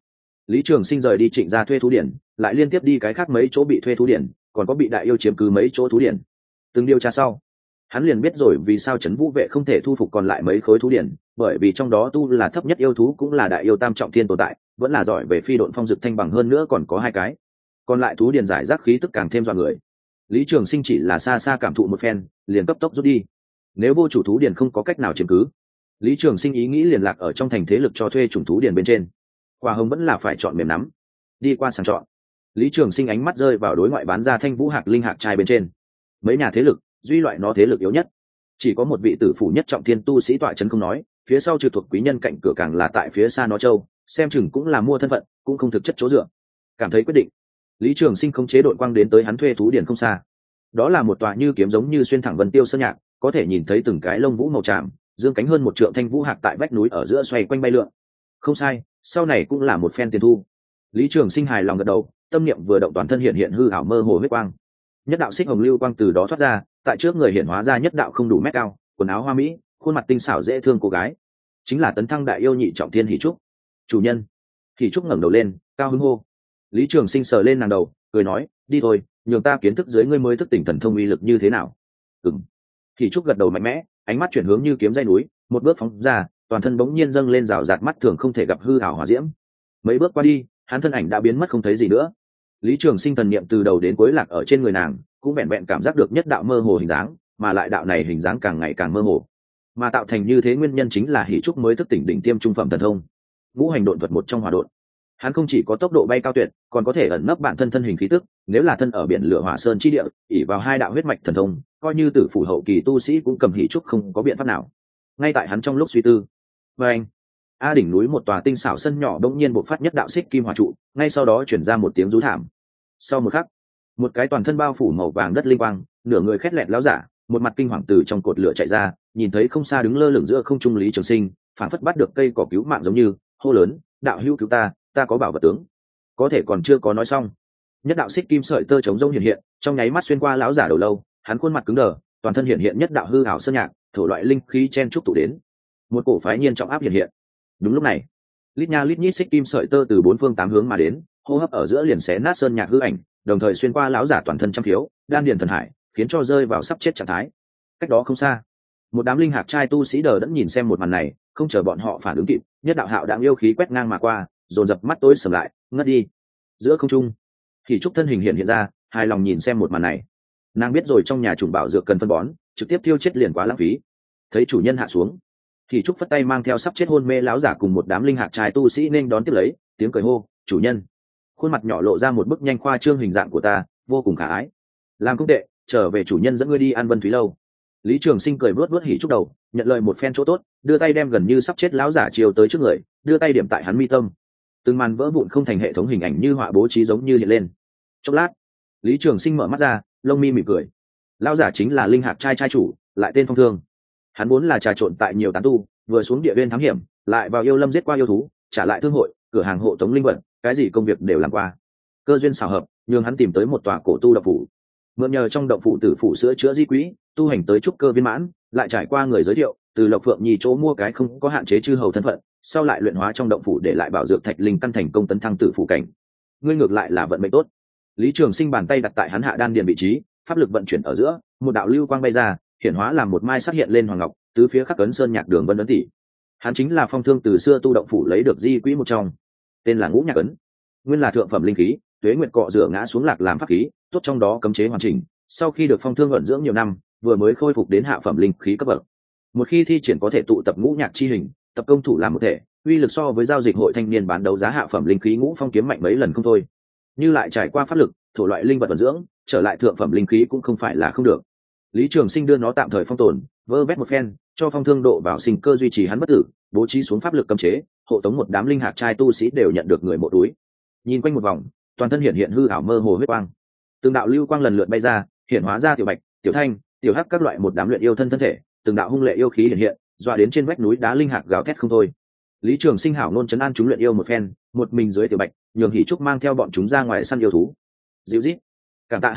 [SPEAKER 1] Lý Trường Sinh rời đi Trịnh gia thuê thú điển, lại liên tiếp đi cái khác mấy chỗ bị thuê thú điển, còn có bị đại yêu chiếm cứ mấy chỗ thú điển. Từng điều tra sau, hắn liền biết rồi vì sao Trấn Vũ vệ không thể thu phục còn lại mấy khối thú điển, bởi vì trong đó tu là thấp nhất yêu thú cũng là đại yêu tam trọng thiên tồn tại, vẫn là giỏi về phi độn phong dực thanh bằng, hơn nữa còn có 2 cái. Còn lại thú điển giải rác khí tức càng thêm dọa người. Lý Trường Sinh chỉ là xa xa cảm thụ một phen, liền cấp tốc rút đi. Nếu vô chủ thú điển không có cách nào chiếm cứ, Lý Trường Sinh ý nghĩ liền lạc ở trong thành thế lực cho thuê chủng thú điển bên trên. Quả hồng vẫn là phải chọn mềm nắm, đi qua sàng chọn. Lý Trường Sinh ánh mắt rơi vào đối ngoại bán ra Thanh Vũ Hạc Linh Hạc trai bên trên. Mấy nhà thế lực, duy loại nó thế lực yếu nhất, chỉ có một vị tử phủ nhất trọng thiên tu sĩ tọa trấn không nói, phía sau trừ thuộc quý nhân cạnh cửa càng là tại phía xa nó châu, xem chừng cũng là mua thân phận, cũng không thực chất chỗ dựa. Cảm thấy quyết định, Lý Trường Sinh không chế đội quang đến tới hắn thuê thú điển không xa. Đó là một tòa như kiếm giống như xuyên thẳng vân tiêu sơn nhạc, có thể nhìn thấy từng cái lông vũ màu tràm, dương cánh hơn 1 trượng Thanh Vũ Hạc tại vách núi ở giữa xoay quanh bay lượn. Không sai, sau này cũng là một phen tiền thu. Lý Trường Sinh hài lòng gật đầu, tâm niệm vừa động toàn thân hiện hiện hư ảo mơ hồ huyết quang. Nhất đạo xích hồng lưu quang từ đó thoát ra, tại trước người hiện hóa ra nhất đạo không đủ mét cao, quần áo hoa mỹ, khuôn mặt tinh xảo dễ thương cô gái, chính là tấn thăng đại yêu nhị trọng thiên Hỉ Trúc. Chủ nhân. Hỉ Trúc ngẩng đầu lên, cao hứng hô. Lý Trường Sinh sờ lên nàng đầu, cười nói, đi thôi, nhường ta kiến thức dưới ngươi mới thức tỉnh thần thông uy lực như thế nào. Ừm. Hỉ Trúc gật đầu mạnh mẽ, ánh mắt chuyển hướng như kiếm dây núi, một bước phóng ra, toàn thân bỗng nhiên dâng lên rào rạt mắt thường không thể gặp hư ảo hỏa diễm. Mấy bước qua đi, hắn thân ảnh đã biến mất không thấy gì nữa. Lý Trường Sinh thần niệm từ đầu đến cuối lạc ở trên người nàng, cũng vẹn vẹn cảm giác được nhất đạo mơ hồ hình dáng, mà lại đạo này hình dáng càng ngày càng mơ hồ. Mà tạo thành như thế nguyên nhân chính là Hỉ Trúc mới thức tỉnh đỉnh tiêm trung phẩm thần thông, Ngũ Hành Độn thuật một trong hỏa độn. Hắn không chỉ có tốc độ bay cao tuyệt, còn có thể ẩn nấp bản thân thân hình khí tức, nếu là thân ở biển lửa hỏa sơn chi địa, ỷ vào 2 đạo huyết mạch thần thông, coi như tử phủ hậu kỳ tu sĩ cũng cầm Hỉ Trúc không có biện pháp nào. Ngay tại hắn trong lúc suy tư, anh A đỉnh núi một tòa tinh xảo sân nhỏ đột nhiên bộc phát nhất đạo xích kim hỏa trụ, ngay sau đó truyền ra một tiếng rú thảm. Sau một khắc, một cái toàn thân bao phủ màu vàng đất linh quang, nửa người khét lẹt láo giả, một mặt kinh hoàng từ trong cột lửa chạy ra, nhìn thấy không xa đứng lơ lửng giữa không trung Lý Trường Sinh, phản phất bắt được cây cỏ cứu mạng giống như hô lớn, đạo hữu cứu ta có bảo vật tướng. Có thể còn chưa có nói xong, nhất đạo xích kim sợi tơ chống rông hiện hiện, trong nháy mắt xuyên qua lão giả đầu lâu, hắn khuôn mặt cứng đờ, toàn thân hiện hiện nhất đạo hư ảo sơn nhạc, thổ loại linh khí chen trúc tụ đến, một cổ phái nhiên trọng áp hiện hiện. Đúng lúc này, lít nha lít nhít xích kim sợi tơ từ 4 phương 8 hướng mà đến, hô hấp ở giữa liền xé nát sơn nhạc hư ảnh, đồng thời xuyên qua lão giả toàn thân trăm thiếu, đan điền thần hải, khiến cho rơi vào sắp chết trạng thái. Cách đó không xa, một đám linh hạc trai tu sĩ đờ đẫn nhìn xem một màn này, không chờ bọn họ phản ứng kịp, nhất đạo hạo đạm yêu khí quét ngang mà qua, dồn dập mắt tối sầm lại, ngất đi. Giữa không trung, Hỉ Trúc thân hình hiện ra, hài lòng nhìn xem một màn này. Nàng biết rồi trong nhà trùng bảo dược cần phân bón, trực tiếp tiêu chết liền quá lãng phí. Thấy chủ nhân hạ xuống, Hỉ Trúc phất tay mang theo sắp chết hôn mê lão giả cùng một đám linh hạc trai tu sĩ nên đón tiếp lấy, tiếng cười hô, chủ nhân. Khuôn mặt nhỏ lộ ra một bức nhanh khoa trương hình dạng của ta, vô cùng khả ái. Làm không tệ, trở về chủ nhân dẫn ngươi đi ăn Vân Thúy lâu. Lý Trường Sinh cười vớt vớt Hỉ Trúc đầu, nhận lời một phen chỗ tốt, đưa tay đem gần như sắp chết lão giả chiều tới trước người, đưa tay điểm tại hắn mi tâm. Từng màn vỡ vụn không thành hệ thống hình ảnh như họa bố trí giống như hiện lên. Chốc lát, Lý Trường Sinh mở mắt ra, lông mi mỉm cười. Lão giả chính là linh hạc trai trai chủ, lại tên Phong Thương. Hắn vốn là trà trộn tại nhiều tán tu, vừa xuống địa viên thám hiểm, lại vào yêu lâm giết qua yêu thú, trả lại thương hội, cửa hàng hộ tống linh vật, cái gì công việc đều làm qua. Cơ duyên xảo hợp, nhường hắn tìm tới một tòa cổ tu động phủ. Mượn nhờ trong động phủ tử phủ sữa chữa di quỹ, tu hành tới trúc cơ viên mãn, lại trải qua người giới thiệu, từ Lộc Phượng Nhi chỗ mua cái không có hạn chế chư hầu thân phận, sau lại luyện hóa trong động phủ để lại bảo dược thạch linh căn thành công tấn thăng tử phủ cảnh. Ngươi ngược lại là vận mệnh tốt. Lý Trường Sinh bàn tay đặt tại hắn hạ đan điền vị trí, pháp lực vận chuyển ở giữa, một đạo lưu quang bay ra, hiển hóa làm một mai sắc hiện lên hoàng ngọc, tứ phía khắc ấn sơn nhạc đường vân ấn tỷ. Hắn chính là Phong Thương từ xưa tu động phủ lấy được di quỹ một trong, tên là Ngũ Nhạc ấn. Nguyên là thượng phẩm linh khí, tuế nguyệt cọ rửa ngã xuống lạc làm pháp khí, tốt trong đó cấm chế hoàn chỉnh, sau khi được Phong Thương vận dưỡng nhiều năm, vừa mới khôi phục đến hạ phẩm linh khí cấp bậc. Một khi thi triển có thể tụ tập ngũ nhạc chi hình, tập công thủ làm một thể, uy lực so với giao dịch hội thanh niên bán đấu giá hạ phẩm linh khí Ngũ Phong kiếm mạnh mấy lần không thôi. Như lại trải qua pháp lực, thổ loại linh vật vận dưỡng, trở lại thượng phẩm linh khí cũng không phải là không được. Lý Trường Sinh đưa nó tạm thời phong tồn, vơ vét một phen, cho Phong Thương độ vào sinh cơ duy trì hắn bất tử, bố trí xuống pháp lực cấm chế, hộ tống một đám linh hạt trai tu sĩ đều nhận được người một túi. Nhìn quanh một vòng, toàn thân hiện hư ảo mơ hồ huyết quang. Từng đạo lưu quang lần lượt bay ra, hiện hóa ra tiểu bạch, tiểu thanh, tiểu hắc các loại một đám luyện yêu thân thể, từng đạo hung lệ yêu khí hiện, dọa đến trên vách núi đá linh hạt gào thét không thôi. Lý Trường Sinh hảo nôn trấn an chúng luyện yêu một phen, một mình dưới tiểu bạch, nhường Hỉ Trúc mang theo bọn chúng ra ngoài săn yêu thú. Dịu rít. Cảm tạ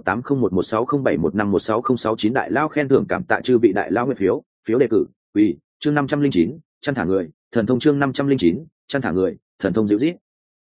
[SPEAKER 1] 201801160715160669 đại lao khen thưởng, cảm tạ chư vị đại lao nguyện phiếu, phiếu đề cử, chương 509, chăn thả người, thần thông chương 509, chăn thả người, thần thông dịu rít.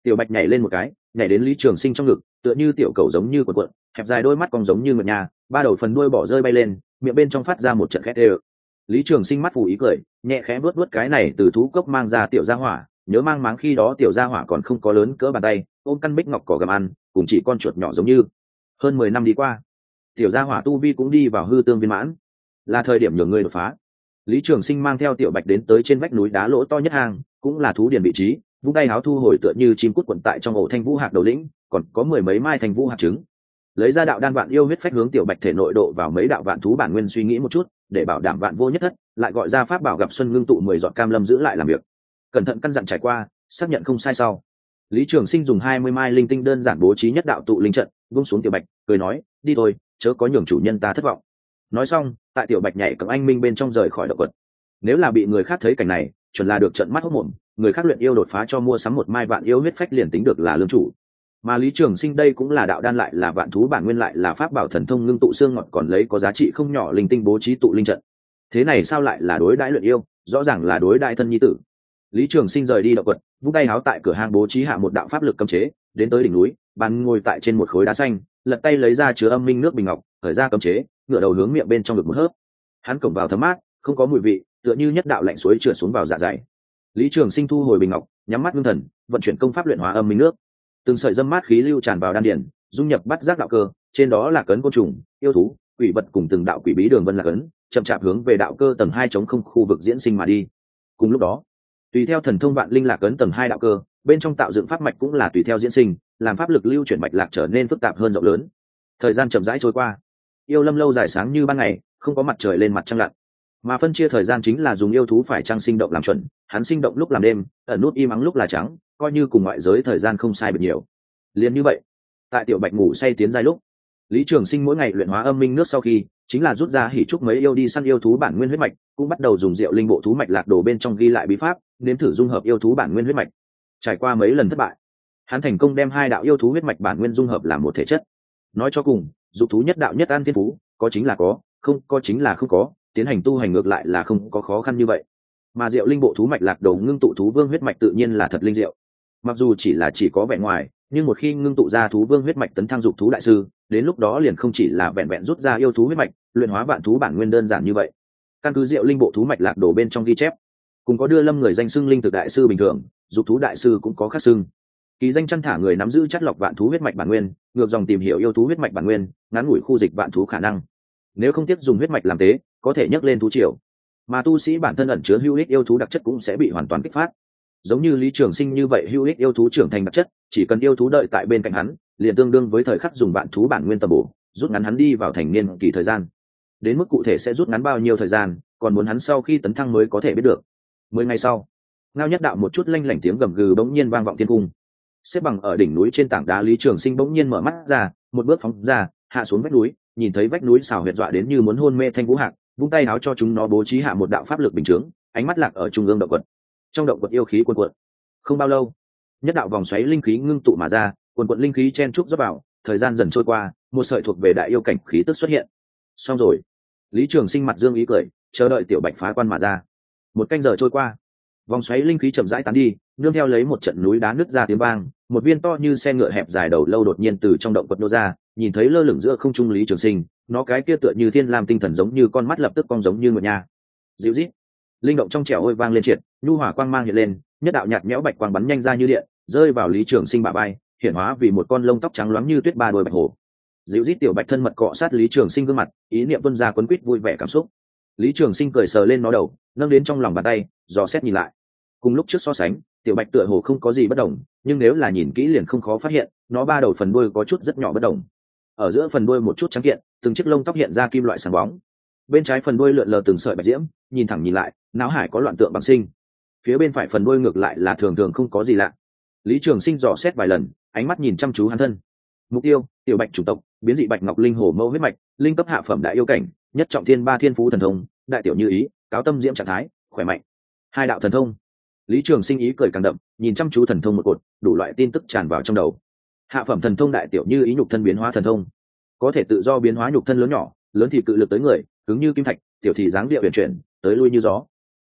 [SPEAKER 1] Tiểu Bạch nhảy lên một cái, nhảy đến Lý Trường Sinh trong ngực, tựa như tiểu cầu giống như cuộn cuộn, hẹp dài đôi mắt cong giống như ngựa nhà, ba đầu phần đuôi bỏ rơi bay lên, miệng bên trong phát ra một trận khét ê. Lý Trường Sinh mắt phủ ý cười, nhẹ khẽ vuốt vuốt cái này từ thú cốc mang ra tiểu gia hỏa, nhớ mang máng khi đó tiểu gia hỏa còn không có lớn cỡ bàn tay, ôm căn bích ngọc cỏ gặm ăn, cùng chỉ con chuột nhỏ giống như. Hơn 10 năm đi qua, tiểu gia hỏa tu vi cũng đi vào hư tương viên mãn, là thời điểm nhường người đột phá. Lý Trường Sinh mang theo Tiểu Bạch đến tới trên vách núi đá lỗ to nhất hang, cũng là thú điền vị trí, vung tay háo thu hồi tựa như chim cút quận tại trong ổ thanh vũ hạc đầu lĩnh, còn có 10 mấy mai thanh vũ hạc trứng. Lấy ra đạo đan vạn yêu huyết phách hướng Tiểu Bạch thể nội độ vào mấy đạo vạn thú bản nguyên, suy nghĩ một chút, để bảo đảm vạn vô nhất thất, lại gọi ra pháp bảo gặp xuân ngưng tụ 10 giọt cam lâm giữ lại làm việc. Cẩn thận căn dặn trải qua, xác nhận không sai sau. Lý Trường Sinh dùng 20 mai linh tinh đơn giản bố trí nhất đạo tụ linh trận, vung xuống Tiểu Bạch, cười nói, đi thôi, chớ có nhường chủ nhân ta thất vọng. Nói xong, tại Tiểu Bạch nhảy cầm anh minh bên trong rời khỏi động vật. Nếu là bị người khác thấy cảnh này, chuẩn là được trận mắt hốt mồm, người khác luyện yêu đột phá cho mua sắm một mai vạn yêu huyết phách liền tính được là lương chủ. Mà Lý Trường Sinh đây cũng là đạo đan lại là vạn thú bản nguyên lại là pháp bảo thần thông ngưng tụ xương ngọt, còn lấy có giá trị không nhỏ linh tinh bố trí tụ linh trận. Thế này sao lại là đối đãi luyện yêu, rõ ràng là đối đãi thân nhi tử. Lý Trường Sinh rời đi động quật, vung tay háo tại cửa hang bố trí hạ một đạo pháp lực cấm chế, đến tới đỉnh núi, bàn ngồi tại trên một khối đá xanh, lật tay lấy ra chứa âm minh nước bình ngọc, khởi ra cấm chế, ngửa đầu hướng miệng bên trong ngực một hớp. Hắn cổng vào thấm mát, không có mùi vị, tựa như nhất đạo lạnh suối trượt xuống vào dạ dày. Lý Trường Sinh thu hồi bình ngọc, nhắm mắt ngưng thần, vận chuyển công pháp luyện hóa âm minh nước. Từng sợi dâm mát khí lưu tràn vào đan điền, dung nhập bắt giác đạo cơ, trên đó là cấn côn trùng, yêu thú, quỷ vật cùng từng đạo quỷ bí đường vân là cấn, chậm chạp hướng về đạo cơ tầng 2 chống không khu vực diễn sinh mà đi. Cùng lúc đó, tùy theo thần thông vạn linh lạc cấn tầng 2 đạo cơ, bên trong tạo dựng pháp mạch cũng là tùy theo diễn sinh, làm pháp lực lưu chuyển mạch lạc trở nên phức tạp hơn rộng lớn. Thời gian chậm rãi trôi qua, yêu lâm lâu dài sáng như ban ngày, không có mặt trời lên mặt trăng lặn, mà phân chia thời gian chính là dùng yêu thú phải trăng sinh động làm chuẩn, hắn sinh động lúc làm đêm, ẩn nút im ắng lúc là trắng, coi như cùng ngoại giới thời gian không sai biệt nhiều. Liền như vậy, tại Tiểu Bạch ngủ say tiến giai lúc, Lý Trường Sinh mỗi ngày luyện hóa âm minh nước sau khi, chính là rút ra hỉ trúc mấy yêu đi săn yêu thú bản nguyên huyết mạch, cũng bắt đầu dùng rượu linh bộ thú mạch lạc đồ bên trong ghi lại bí pháp, nếm thử dung hợp yêu thú bản nguyên huyết mạch. Trải qua mấy lần thất bại, hắn thành công đem hai đạo yêu thú huyết mạch bản nguyên dung hợp làm một thể chất. Nói cho cùng, dục thú nhất đạo nhất an thiên phú, có chính là có, không có chính là không có, tiến hành tu hành ngược lại là không có khó khăn như vậy. Mà rượu linh bộ thú mạch lạc đồ ngưng tụ thú vương huyết mạch tự nhiên là thật linh diệu. Mặc dù chỉ có vẻ ngoài, nhưng một khi ngưng tụ ra thú vương huyết mạch tấn thăng dục thú đại sư, đến lúc đó liền không chỉ là vẹn vẹn rút ra yêu thú huyết mạch, luyện hóa vạn thú bản nguyên đơn giản như vậy. Căn cứ rượu linh bộ thú mạch lạc đồ bên trong ghi chép, cùng có đưa lâm người danh xưng linh thực đại sư bình thường, dục thú đại sư cũng có khác xưng. Kỳ danh chăn thả người nắm giữ chất lọc vạn thú huyết mạch bản nguyên, ngược dòng tìm hiểu yêu thú huyết mạch bản nguyên, ngắn ngủi khu dịch vạn thú khả năng. Nếu không tiếc dùng huyết mạch làm tế, có thể nhấc lên thú triều. Mà tu sĩ bản thân ẩn chứa hữu ích yêu thú đặc chất cũng sẽ bị hoàn toàn kích phát. Giống như Lý Trường Sinh như vậy hữu ích yêu thú trưởng thành đặc chất, chỉ cần yêu thú đợi tại bên cạnh hắn, liền tương đương với thời khắc dùng vạn thú bản nguyên tầm bổ, rút ngắn hắn đi vào thành niên kỳ thời gian. Đến mức cụ thể sẽ rút ngắn bao nhiêu thời gian, còn muốn hắn sau khi tấn thăng mới có thể biết được. 10 ngày sau, ngao nhất đạo một chút lanh lảnh tiếng gầm gừ bỗng nhiên vang vọng thiên cung. Xếp bằng ở đỉnh núi trên tảng đá Lý Trường Sinh bỗng nhiên mở mắt ra, một bước phóng ra, hạ xuống vách núi, nhìn thấy vách núi xào huyệt dọa đến như muốn hôn mê thanh vũ hạc, vung tay áo cho chúng nó bố trí hạ một đạo pháp lực bình chướng, ánh mắt lạc ở trung ương động quật. Trong động quật yêu khí cuồn cuộn. Không bao lâu, nhất đạo vòng xoáy linh khí ngưng tụ mà ra, cuồn cuộn linh khí chen trúc rót vào, thời gian dần trôi qua, một sợi thuộc về đại yêu cảnh khí tức xuất hiện. Xong rồi. Lý Trường Sinh mặt dương ý cười, chờ đợi Tiểu Bạch phá quan mà ra. Một canh giờ trôi qua, vòng xoáy linh khí chậm rãi tán đi, nương theo lấy một trận núi đá nứt ra tiếng vang, một viên to như xe ngựa hẹp dài đầu lâu đột nhiên từ trong động quật nô ra, nhìn thấy lơ lửng giữa không trung Lý Trường Sinh, nó cái kia tựa như thiên lam tinh thần giống như con mắt lập tức cong giống như ngựa nhà. Dịu rít, linh động trong trẻo ôi vang lên triệt, nhu hỏa quang mang hiện lên, nhất đạo nhạt nhẽo bạch quang bắn nhanh ra như điện, rơi vào Lý Trường Sinh bả vai, hiển hóa vì một con lông tóc trắng loáng như tuyết ba đuôi bạch hổ. Dịu rít tiểu bạch thân mật cọ sát Lý Trường Sinh gương mặt, ý niệm tuôn ra quấn quýt vui vẻ cảm xúc. Lý Trường Sinh cười sờ lên nó đầu, nâng đến trong lòng bàn tay, dò xét nhìn lại. Cùng lúc trước so sánh, tiểu bạch tựa hồ không có gì bất đồng, nhưng nếu là nhìn kỹ liền không khó phát hiện, nó ba đầu phần đuôi có chút rất nhỏ bất đồng. Ở giữa phần đuôi một chút trắng kiện, từng chiếc lông tóc hiện ra kim loại sáng bóng. Bên trái phần đuôi lượn lờ từng sợi bạch diễm, nhìn thẳng nhìn lại, não hải có loạn tượng bẩm sinh. Phía bên phải phần đuôi ngược lại là thường thường không có gì lạ. Lý Trường Sinh dò xét vài lần, ánh mắt nhìn chăm chú hắn thân. Mục tiêu: tiểu bạch chủng tộc, biến dị bạch ngọc linh hổ mâu huyết mạch, linh cấp hạ phẩm đại yêu cảnh, nhất trọng thiên ba thiên phú thần thông, đại tiểu như ý, cáo tâm diễm trạng thái, khỏe mạnh. Hai đạo thần thông. Lý Trường Sinh ý cười càng đậm, nhìn chăm chú thần thông một cột, đủ loại tin tức tràn vào trong đầu. Hạ phẩm thần thông đại tiểu như ý nhục thân biến hóa thần thông, có thể tự do biến hóa nhục thân lớn nhỏ, lớn thì cự lực tới người, cứng như kim thạch, tiểu thì dáng địa huyền chuyển, tới lui như gió.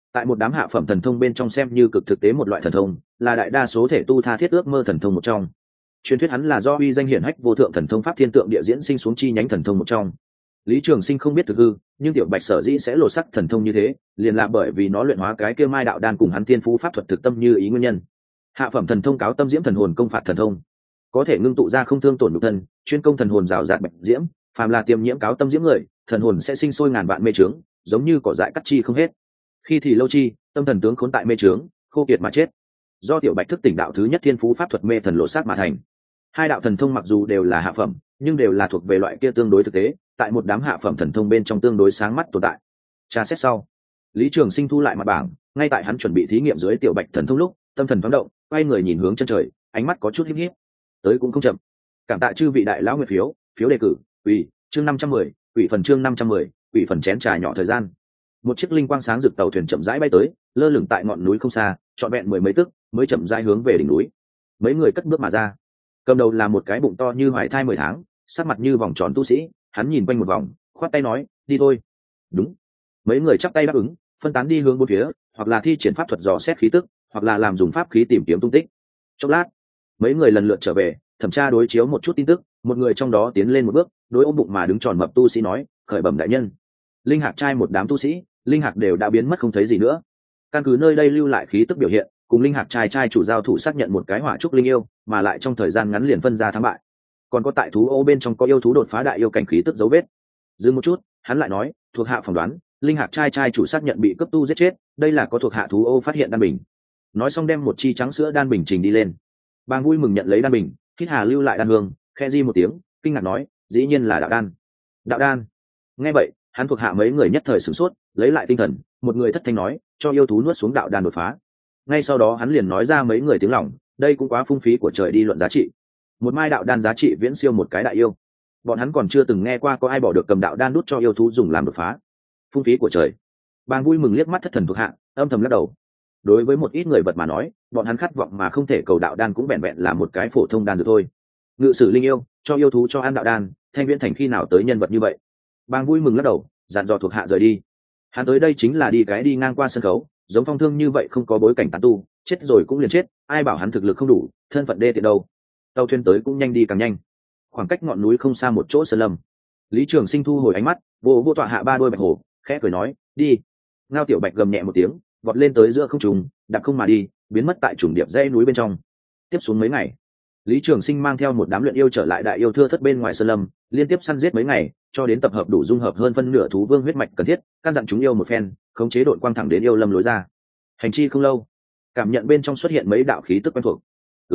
[SPEAKER 1] tại một đám hạ phẩm thần thông bên trong xem như cực thực tế một loại thần thông, là đại đa số thể tu tha thiết ước mơ thần thông một trong. Truyền thuyết hắn là do uy danh hiển hách vô thượng thần thông pháp thiên tượng địa diễn sinh xuống chi nhánh thần thông một trong. Lý Trường Sinh không biết thực hư, nhưng tiểu bạch sở dĩ sẽ lột sắc thần thông như thế, liền là bởi vì nó luyện hóa cái kia mai đạo đan cùng hắn thiên phú pháp thuật thực tâm như ý nguyên nhân. Hạ phẩm thần thông cáo tâm diễm thần hồn công phạt thần thông, có thể ngưng tụ ra không thương tổn nhục thân, chuyên công thần hồn rào rạt bạch diễm, phàm là tiêm nhiễm cáo tâm diễm người, thần hồn sẽ sinh sôi ngàn vạn mê trướng, giống như cỏ dại cắt chi không hết. Khi thì lâu chi, tâm thần tướng khốn tại mê trướng, khô kiệt mà chết. Do tiểu bạch thức tỉnh đạo thứ nhất thiên phú pháp thuật mê thần lộ sát mà thành. Hai đạo thần thông mặc dù đều là hạ phẩm, nhưng đều là thuộc về loại kia tương đối thực tế, tại một đám hạ phẩm thần thông bên trong tương đối sáng mắt tồn tại. Tra xét sau, Lý Trường Sinh thu lại mặt bảng, ngay tại hắn chuẩn bị thí nghiệm dưới tiểu bạch thần thông lúc, tâm thần thoáng động, quay người nhìn hướng chân trời, ánh mắt có chút híp híp. Tới cũng không chậm. Cảm tạ chư vị đại lão nguyện phiếu, phiếu đề cử, ủy, chương 510, ủy phần chương 510, ủy phần chén trà nhỏ thời gian. Một chiếc linh quang sáng rực tàu thuyền chậm rãi bay tới, lơ lửng tại ngọn núi không xa, trọn vẹn mười mấy tức, mới chậm rãi hướng về đỉnh núi. Mấy người cất bước mà ra. Cầm đầu là một cái bụng to như hoài thai 10 tháng, sắc mặt như vòng tròn tu sĩ, hắn nhìn quanh một vòng, khoát tay nói, đi thôi. Đúng. Mấy người chắp tay đáp ứng, phân tán đi hướng bốn phía, hoặc là thi triển pháp thuật dò xét khí tức, hoặc là làm dùng pháp khí tìm kiếm tung tích. Chốc lát, mấy người lần lượt trở về, thẩm tra đối chiếu một chút tin tức, một người trong đó tiến lên một bước, đối ôm bụng mà đứng tròn mập tu sĩ nói, khởi bẩm đại nhân. Linh hạc trai một đám tu sĩ, linh hạc đều đã biến mất không thấy gì nữa. Căn cứ nơi đây lưu lại khí tức biểu hiện, cùng linh hạc trai chủ giao thủ xác nhận một cái hỏa trúc linh yêu, mà lại trong thời gian ngắn liền phân ra thắng bại. Còn có tại thú ô bên trong có yêu thú đột phá đại yêu cảnh khí tức dấu vết. Dừng một chút, hắn lại nói, thuộc hạ phỏng đoán, linh hạc trai chủ xác nhận bị cấp tu giết chết, đây là có thuộc hạ thú ô phát hiện đan bình. Nói xong đem một chi trắng sữa đan bình trình đi lên. Bàng vui mừng nhận lấy đan bình, hít hà lưu lại đan hương, khe di một tiếng, kinh ngạc nói, dĩ nhiên là đạo đan. Đạo đan. Nghe vậy, hắn thuộc hạ mấy người nhất thời sửng sốt, lấy lại tinh thần, một người thất thanh nói, cho yêu thú nuốt xuống đạo đan đột phá. Ngay sau đó hắn liền nói ra mấy người tiếng lòng, đây cũng quá phung phí của trời đi luận giá trị. Một mai đạo đan giá trị viễn siêu một cái đại yêu. Bọn hắn còn chưa từng nghe qua có ai bỏ được cầm đạo đan đút cho yêu thú dùng làm đột phá. Phung phí của trời. Bàng vui mừng liếc mắt thất thần thuộc hạ, âm thầm lắc đầu. Đối với một ít người vật mà nói, bọn hắn khát vọng mà không thể cầu đạo đan cũng vẹn vẹn là một cái phổ thông đan dược thôi. Ngự sử linh yêu, cho yêu thú cho ăn đạo đan, Thanh Viễn Thành khi nào tới nhân vật như vậy? Bàng vui mừng lắc đầu, dặn dò thuộc hạ rời đi. Hắn tới đây chính là đi ngang qua sân khấu, giống Phong Thương như vậy không có bối cảnh tán tu, chết rồi cũng liền chết, ai bảo hắn thực lực không đủ, thân phận đê tiện đâu. Tàu thuyền tới cũng nhanh đi càng nhanh. Khoảng cách ngọn núi không xa một chỗ sơn lâm. Lý Trường Sinh thu hồi ánh mắt, vô tọa hạ ba đôi bạch hổ, khẽ cười nói, đi. Ngao Tiểu Bạch gầm nhẹ một tiếng, vọt lên tới giữa không trung, đạp không mà đi, biến mất tại trùng điệp dãy núi bên trong. Tiếp xuống mấy ngày, Lý Trường Sinh mang theo một đám luyện yêu trở lại đại yêu thưa thất bên ngoài sơn lâm, liên tiếp săn giết mấy ngày, cho đến tập hợp đủ dung hợp hơn phân nửa thú vương huyết mạch cần thiết, căn dặn chúng yêu một phen, khống chế đội quang thẳng đến yêu lâm lối ra. Hành chi không lâu, cảm nhận bên trong xuất hiện mấy đạo khí tức quen thuộc.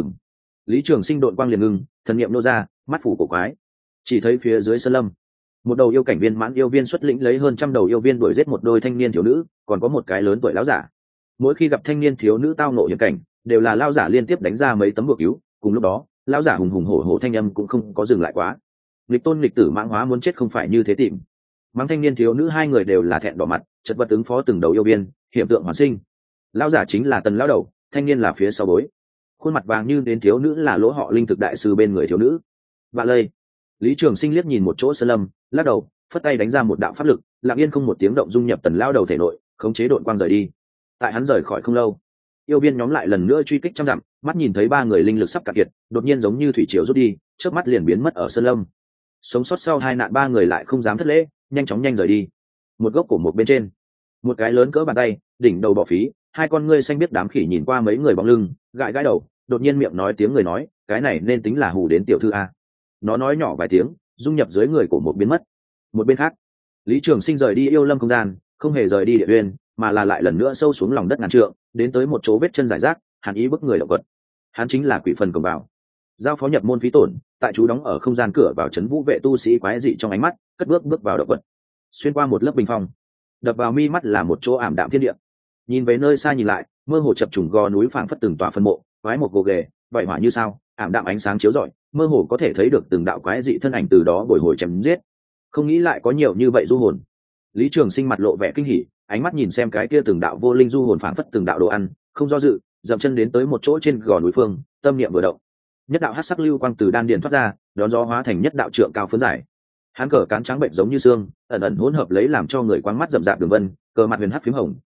[SPEAKER 1] Lý Trường Sinh đội quang liền ngưng, thần niệm nô ra, mắt phủ cổ quái. Chỉ thấy phía dưới sơn lâm, một đầu yêu cảnh viên mãn yêu viên xuất lĩnh lấy hơn trăm đầu yêu viên đuổi giết một đôi thanh niên thiếu nữ, còn có một cái lớn tuổi lão giả. Mỗi khi gặp thanh niên thiếu nữ tao ngộ hiểm cảnh, đều là lão giả liên tiếp đánh ra mấy tấm bùa cứu. Cùng lúc đó, lão giả hùng hùng hổ hổ thanh âm cũng không có dừng lại quá. Lịch tôn lịch tử mãng hóa muốn chết không phải như thế tìm. Mắng thanh niên thiếu nữ hai người đều là thẹn đỏ mặt, chật vật ứng phó từng đầu yêu viên, hiện tượng hoàn sinh. Lão giả chính là Tần lão đầu, thanh niên là phía sau bối. Khuôn mặt vàng như đến thiếu nữ là lỗ họ linh thực đại sư bên người thiếu nữ. Vạ lây. Lý Trường Sinh liếc nhìn một chỗ sơn lâm, lắc đầu, phất tay đánh ra một đạo pháp lực, lặng yên không một tiếng động dung nhập Tần lão đầu thể nội, khống chế đội quang rời đi. Tại hắn rời khỏi không lâu, yêu viên nhóm lại lần nữa truy kích trăm dặm, mắt nhìn thấy ba người linh lực sắp cạn kiệt, đột nhiên giống như thủy triều rút đi, chớp mắt liền biến mất ở sơn lâm. Sống sót sau hai nạn ba người lại không dám thất lễ, nhanh chóng rời đi. Một gốc cổ một bên trên, một cái lớn cỡ bàn tay, đỉnh đầu bỏ phí, hai con ngươi xanh biết đám khỉ nhìn qua mấy người bóng lưng, gãi gãi đầu, đột nhiên miệng nói tiếng người nói, cái này nên tính là hù đến tiểu thư a. Nó nói nhỏ vài tiếng, dung nhập dưới người cổ một biến mất. Một bên khác, Lý Trường Sinh rời đi yêu lâm không gian, không hề rời đi địa uyên, mà là lại lần nữa sâu xuống lòng đất ngàn trượng, đến tới một chỗ vết chân rải rác, hàn ý bức người động vật. Hắn chính là quỷ phần cổng vào. Giao phó nhập môn phí tổn, tại chú đóng ở không gian cửa vào trấn vũ vệ tu sĩ quái dị trong ánh mắt, cất bước vào động vật. Xuyên qua một lớp bình phong, đập vào mi mắt là một chỗ ảm đạm thiên địa. Nhìn về nơi xa nhìn lại, mơ hồ chập trùng gò núi phảng phất từng tòa phân mộ, quái một gồ ghề, vậy hỏa như sao, ảm đạm ánh sáng chiếu rọi, mơ hồ có thể thấy được từng đạo quái dị thân ảnh từ đó bồi hồi chém giết. Không nghĩ lại có nhiều như vậy du hồn. Lý Trường Sinh mặt lộ vẻ kinh hỉ, ánh mắt nhìn xem cái kia từng đạo vô linh du hồn phảng phất từng đạo đồ ăn, không do dự, dậm chân đến tới một chỗ trên gò núi phương, tâm niệm vừa động, nhất đạo hắc sắc lưu quang từ đan điền thoát ra, đón gió hóa thành nhất đạo trượng cao phấn giải. Hắn cờ cán trắng bệnh giống như xương, ẩn ẩn hỗn hợp lấy làm cho người quáng mắt rậm rạp đường vân, cờ mặt huyền hắc phím hồng,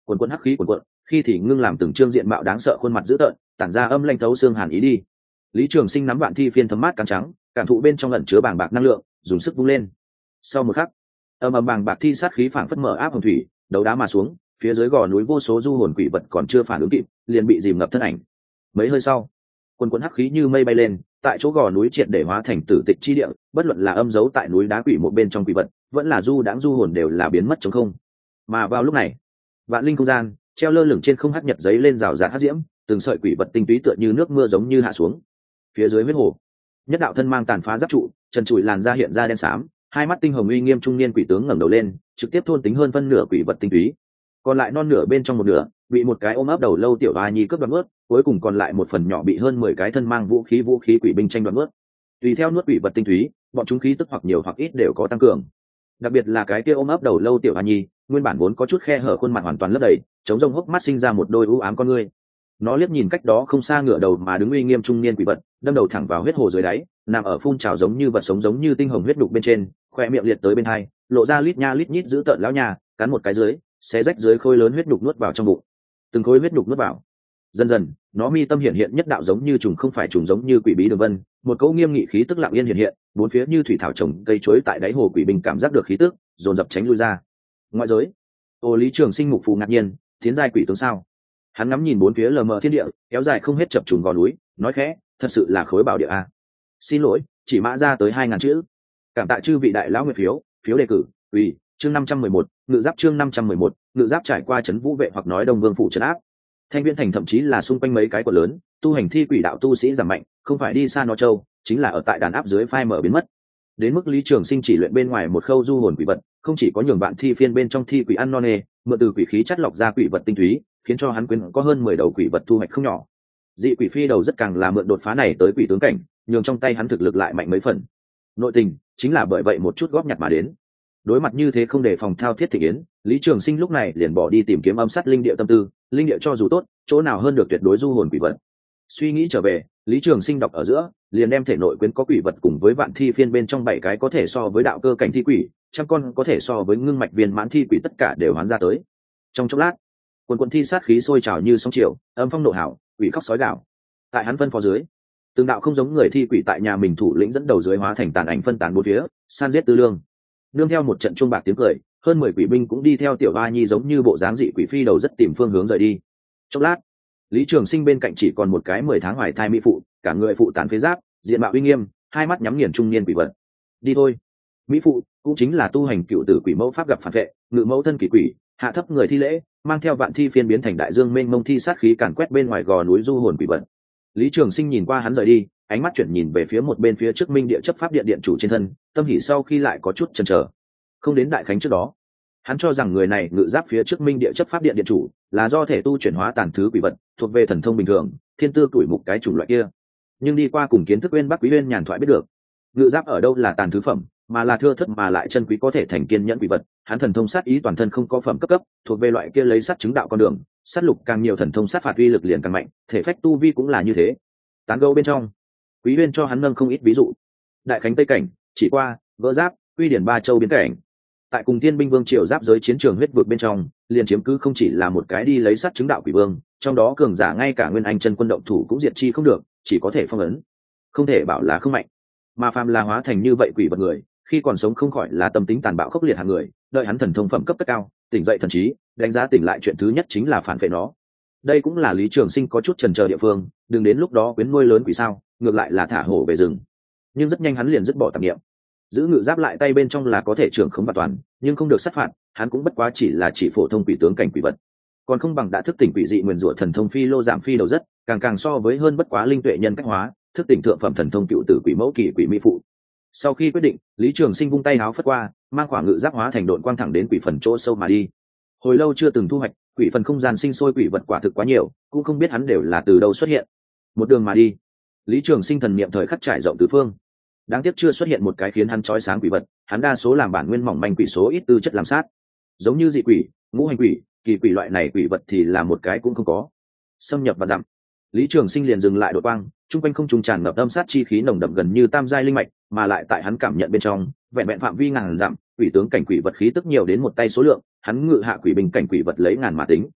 [SPEAKER 1] quần quần hắc khí quần quận, khi thì ngưng làm từng trương diện mạo đáng sợ khuôn mặt dữ tợn, tản ra âm lanh thấu xương hàn ý đi. Lý Trường Sinh nắm vạn thi phiên thấm mát cán trắng, cảm thụ bên trong ẩn chứa bàng bạc năng lượng, dùng sức vung lên. Sau một khắc, ầm ầm bàng bạc thi sát khí phảng phất mở áp hồng thủy, đấu đá mà xuống, phía dưới gò núi vô số du hồn quỷ vật còn chưa phản ứng kịp, liền bị dìm ngập thân ảnh. Mấy hơi sau, quần quần hắc khí như mây bay lên, tại chỗ gò núi triệt để hóa thành tử tịch chi địa, bất luận là âm dấu tại núi đá quỷ một bên trong quỷ vật, vẫn là du đãng du hồn đều là biến mất trống không. Mà vào lúc này, vạn linh không gian treo lơ lửng trên không hắc nhật giấy lên rào rạt hắc diễm, từng sợi quỷ vật tinh túy tựa như nước mưa giống như hạ xuống. Phía dưới huyết hồ, nhất đạo thân mang tàn phá giáp trụ, trần trụi làn da hiện ra đen xám, hai mắt tinh hồng uy nghiêm trung niên quỷ tướng ngẩng đầu lên, trực tiếp thôn tính hơn phân nửa quỷ vật tinh túy. Còn lại non nửa bên trong một nửa bị một cái ôm ấp đầu lâu tiểu a nhi cướp đoạt nuốt, cuối cùng còn lại một phần nhỏ bị hơn 10 cái thân mang vũ khí quỷ binh tranh đoạt nuốt. Tùy theo nuốt quỷ vật tinh túy, bọn chúng khí tức hoặc nhiều hoặc ít đều có tăng cường. Đặc biệt là cái kia ôm ấp đầu lâu tiểu a nhi, nguyên bản vốn có chút khe hở khuôn mặt hoàn toàn lấp đầy, chống rông hốc mắt sinh ra một đôi u ám con ngươi. Nó liếc nhìn cách đó không xa ngửa đầu mà đứng uy nghiêm trung niên quỷ vật, đâm đầu thẳng vào huyết hồ dưới đáy, nằm ở phun trào giống như vật sống giống như tinh hồng huyết đục bên trên, khoe miệng liệt tới bên hai, lộ ra lít nha lít nhít giữ tợn lão nhà, cắn một cái dưới, xé rách dưới khối lớn huyết đục nuốt vào trong bụng. Từng khối huyết đục nuốt vào, dần dần nó mi tâm hiện hiện nhất đạo giống như trùng không phải trùng giống như quỷ bí đường vân, một cỗ nghiêm nghị khí tức lặng yên hiện hiện, bốn phía như thủy thảo trồng cây chuối tại đáy hồ quỷ binh cảm giác được khí tức, dồn dập tránh lui ra. Ngoại giới, Ô Lý Trường Sinh mục phù ngạc nhiên, tiến giai quỷ tướng sao? Hắn ngắm nhìn bốn phía lờ mờ thiên địa, kéo dài không hết chập trùng gò núi, nói khẽ, thật sự là khối bảo địa a. Xin lỗi, chỉ mã ra tới 2000 chữ. Cảm tạ chư vị đại lão nguyện phiếu đề cử, ủy, chương 511, ngự giáp chương 511, ngự giáp trải qua trấn vũ vệ hoặc nói Đông Vương phủ trấn áp. Thanh Viễn thành thậm chí là xung quanh mấy cái quận lớn, tu hành thi quỷ đạo tu sĩ giảm mạnh, không phải đi xa nó châu, chính là ở tại đàn áp dưới phai mở biến mất. Đến mức Lý Trường Sinh chỉ luyện bên ngoài một khâu du hồn quỷ vật, không chỉ có nhường bạn thi phiên bên trong thi quỷ ăn non nê, mượn từ quỷ khí chất lọc ra quỷ vật tinh túy, khiến cho hắn quyến có hơn 10 đầu quỷ vật thu hoạch không nhỏ. Dị quỷ phi đầu rất càng là mượn đột phá này tới quỷ tướng cảnh, nhường trong tay hắn thực lực lại mạnh mấy phần. Nội tình chính là bởi vậy một chút góp nhặt mà đến. Đối mặt như thế không để phòng thao thiết thị yến, Lý Trường Sinh lúc này liền bỏ đi tìm kiếm âm sát linh địa tâm tư, linh địa cho dù tốt, chỗ nào hơn được tuyệt đối du hồn quỷ vật. Suy nghĩ trở về, Lý Trường Sinh đọc ở giữa, liền đem thể nội quyến có quỷ vật cùng với vạn thi phiên bên trong 7 cái có thể so với đạo cơ cảnh thi quỷ, trăm con có thể so với ngưng mạch viên mãn thi quỷ tất cả đều hoán ra tới. Trong chốc lát, quần thi sát khí sôi trào như sóng chiều, âm phong nộ hảo, quỷ khóc sói gào. Tại hắn phân phó dưới, từng đạo không giống người thi quỷ tại nhà mình thủ lĩnh dẫn đầu dưới hóa thành tàn ảnh phân tán bốn phía, san giết tư lương. Nương theo một trận chuông bạc tiếng cười, hơn 10 quỷ binh cũng đi theo tiểu a nhi giống như bộ dáng dị quỷ phi đầu rất tìm phương hướng rời đi. Chốc lát, Lý Trường Sinh bên cạnh chỉ còn một cái 10 tháng hoài thai mỹ phụ, cả người phụ tán phế giáp, diện mạo uy nghiêm, hai mắt nhắm nghiền trung niên quỷ vật. Đi thôi. Mỹ phụ cũng chính là tu hành cựu tử quỷ mẫu pháp gặp phản vệ, ngự mẫu thân kỳ quỷ, hạ thấp người thi lễ, mang theo vạn thi phiên biến thành đại dương mênh mông thi sát khí càn quét bên ngoài gò núi du hồn quỷ vật. Lý Trường Sinh nhìn qua hắn rời đi, ánh mắt chuyển nhìn về phía một bên phía trước Minh Địa chấp pháp điện điện chủ trên thân, tâm hỉ sau khi lại có chút chần chờ. Không đến đại khánh trước đó, hắn cho rằng người này ngự giáp phía trước Minh Địa chấp pháp điện điện chủ là do thể tu chuyển hóa tàn thứ quỷ vật, thuộc về thần thông bình thường, thiên tư tuổi mục cái chủng loại kia. Nhưng đi qua cùng kiến thức Uyên Bắc Quý Uyên nhàn thoại biết được, ngự giáp ở đâu là tàn thứ phẩm, mà là thưa thất mà lại chân quý có thể thành kiên nhẫn quỷ vật. Hắn thần thông sát ý toàn thân không có phẩm cấp, thuộc về loại kia lấy sát chứng đạo con đường, sát lục càng nhiều thần thông sát phạt uy lực liền càng mạnh, thể phách tu vi cũng là như thế. Tán gẫu bên trong, Quý Uyên cho hắn nâng không ít ví dụ. Đại khánh Tây cảnh, chỉ qua, vỡ giáp, Uy Điển ba châu biến cảnh. Tại cùng Tiên binh vương triều giáp giới chiến trường huyết vực bên trong, liền chiếm cứ không chỉ là một cái đi lấy sát chứng đạo quỷ vương, trong đó cường giả ngay cả Nguyên Anh chân quân động thủ cũng diệt chi không được, chỉ có thể phong ấn, không thể bảo là không mạnh. Mà phàm là hóa thành như vậy quỷ vật người, khi còn sống không khỏi là tâm tính tàn bạo khốc liệt hạng người, đợi hắn thần thông phẩm cấp tất cao, tỉnh dậy thần trí, đánh giá tỉnh lại chuyện thứ nhất chính là phản vệ nó. Đây cũng là Lý Trường Sinh có chút chần chờ địa phương, đừng đến lúc đó quyến nuôi lớn quỷ sao, ngược lại là thả hổ về rừng. Nhưng rất nhanh hắn liền dứt bỏ tạp niệm, giữ ngự giáp lại tay bên trong là có thể trưởng khống và toàn, nhưng không được sát phạt, hắn cũng bất quá chỉ phổ thông quỷ tướng cảnh quỷ vật, còn không bằng đã thức tỉnh quỷ dị nguyền rủa thần thông phi lô giảm phi đầu rất, càng so với hơn bất quá linh tuệ nhân cách hóa, thức tỉnh thượng phẩm thần thông cựu tử quỷ mẫu kỳ quỷ mỹ phụ. Sau khi quyết định, Lý Trường Sinh vung tay áo phất qua, mang khoảng ngự giáp hóa thành độn quang thẳng đến quỷ phần chỗ sâu mà đi. Hồi lâu chưa từng thu hoạch, quỷ phần không gian sinh sôi quỷ vật quả thực quá nhiều, cũng không biết hắn đều là từ đâu xuất hiện. Một đường mà đi, Lý Trường Sinh thần niệm thời khắc trải rộng tứ phương. Đáng tiếc chưa xuất hiện một cái khiến hắn chói sáng quỷ vật, hắn đa số làm bản nguyên mỏng manh quỷ số ít tư chất làm sát. Giống như dị quỷ, ngũ hành quỷ, kỳ quỷ loại này quỷ vật thì là một cái cũng không có. Xâm nhập và dặm, Lý Trường Sinh liền dừng lại đột quang, trung quanh không trùng tràn ngập âm sát chi khí nồng đậm gần như tam giai linh mạch, mà lại tại hắn cảm nhận bên trong, vẹn vẹn phạm vi ngàn dặm, quỷ tướng cảnh quỷ vật khí tức nhiều đến một tay số lượng, hắn ngự hạ quỷ binh cảnh quỷ vật lấy ngàn mà tính,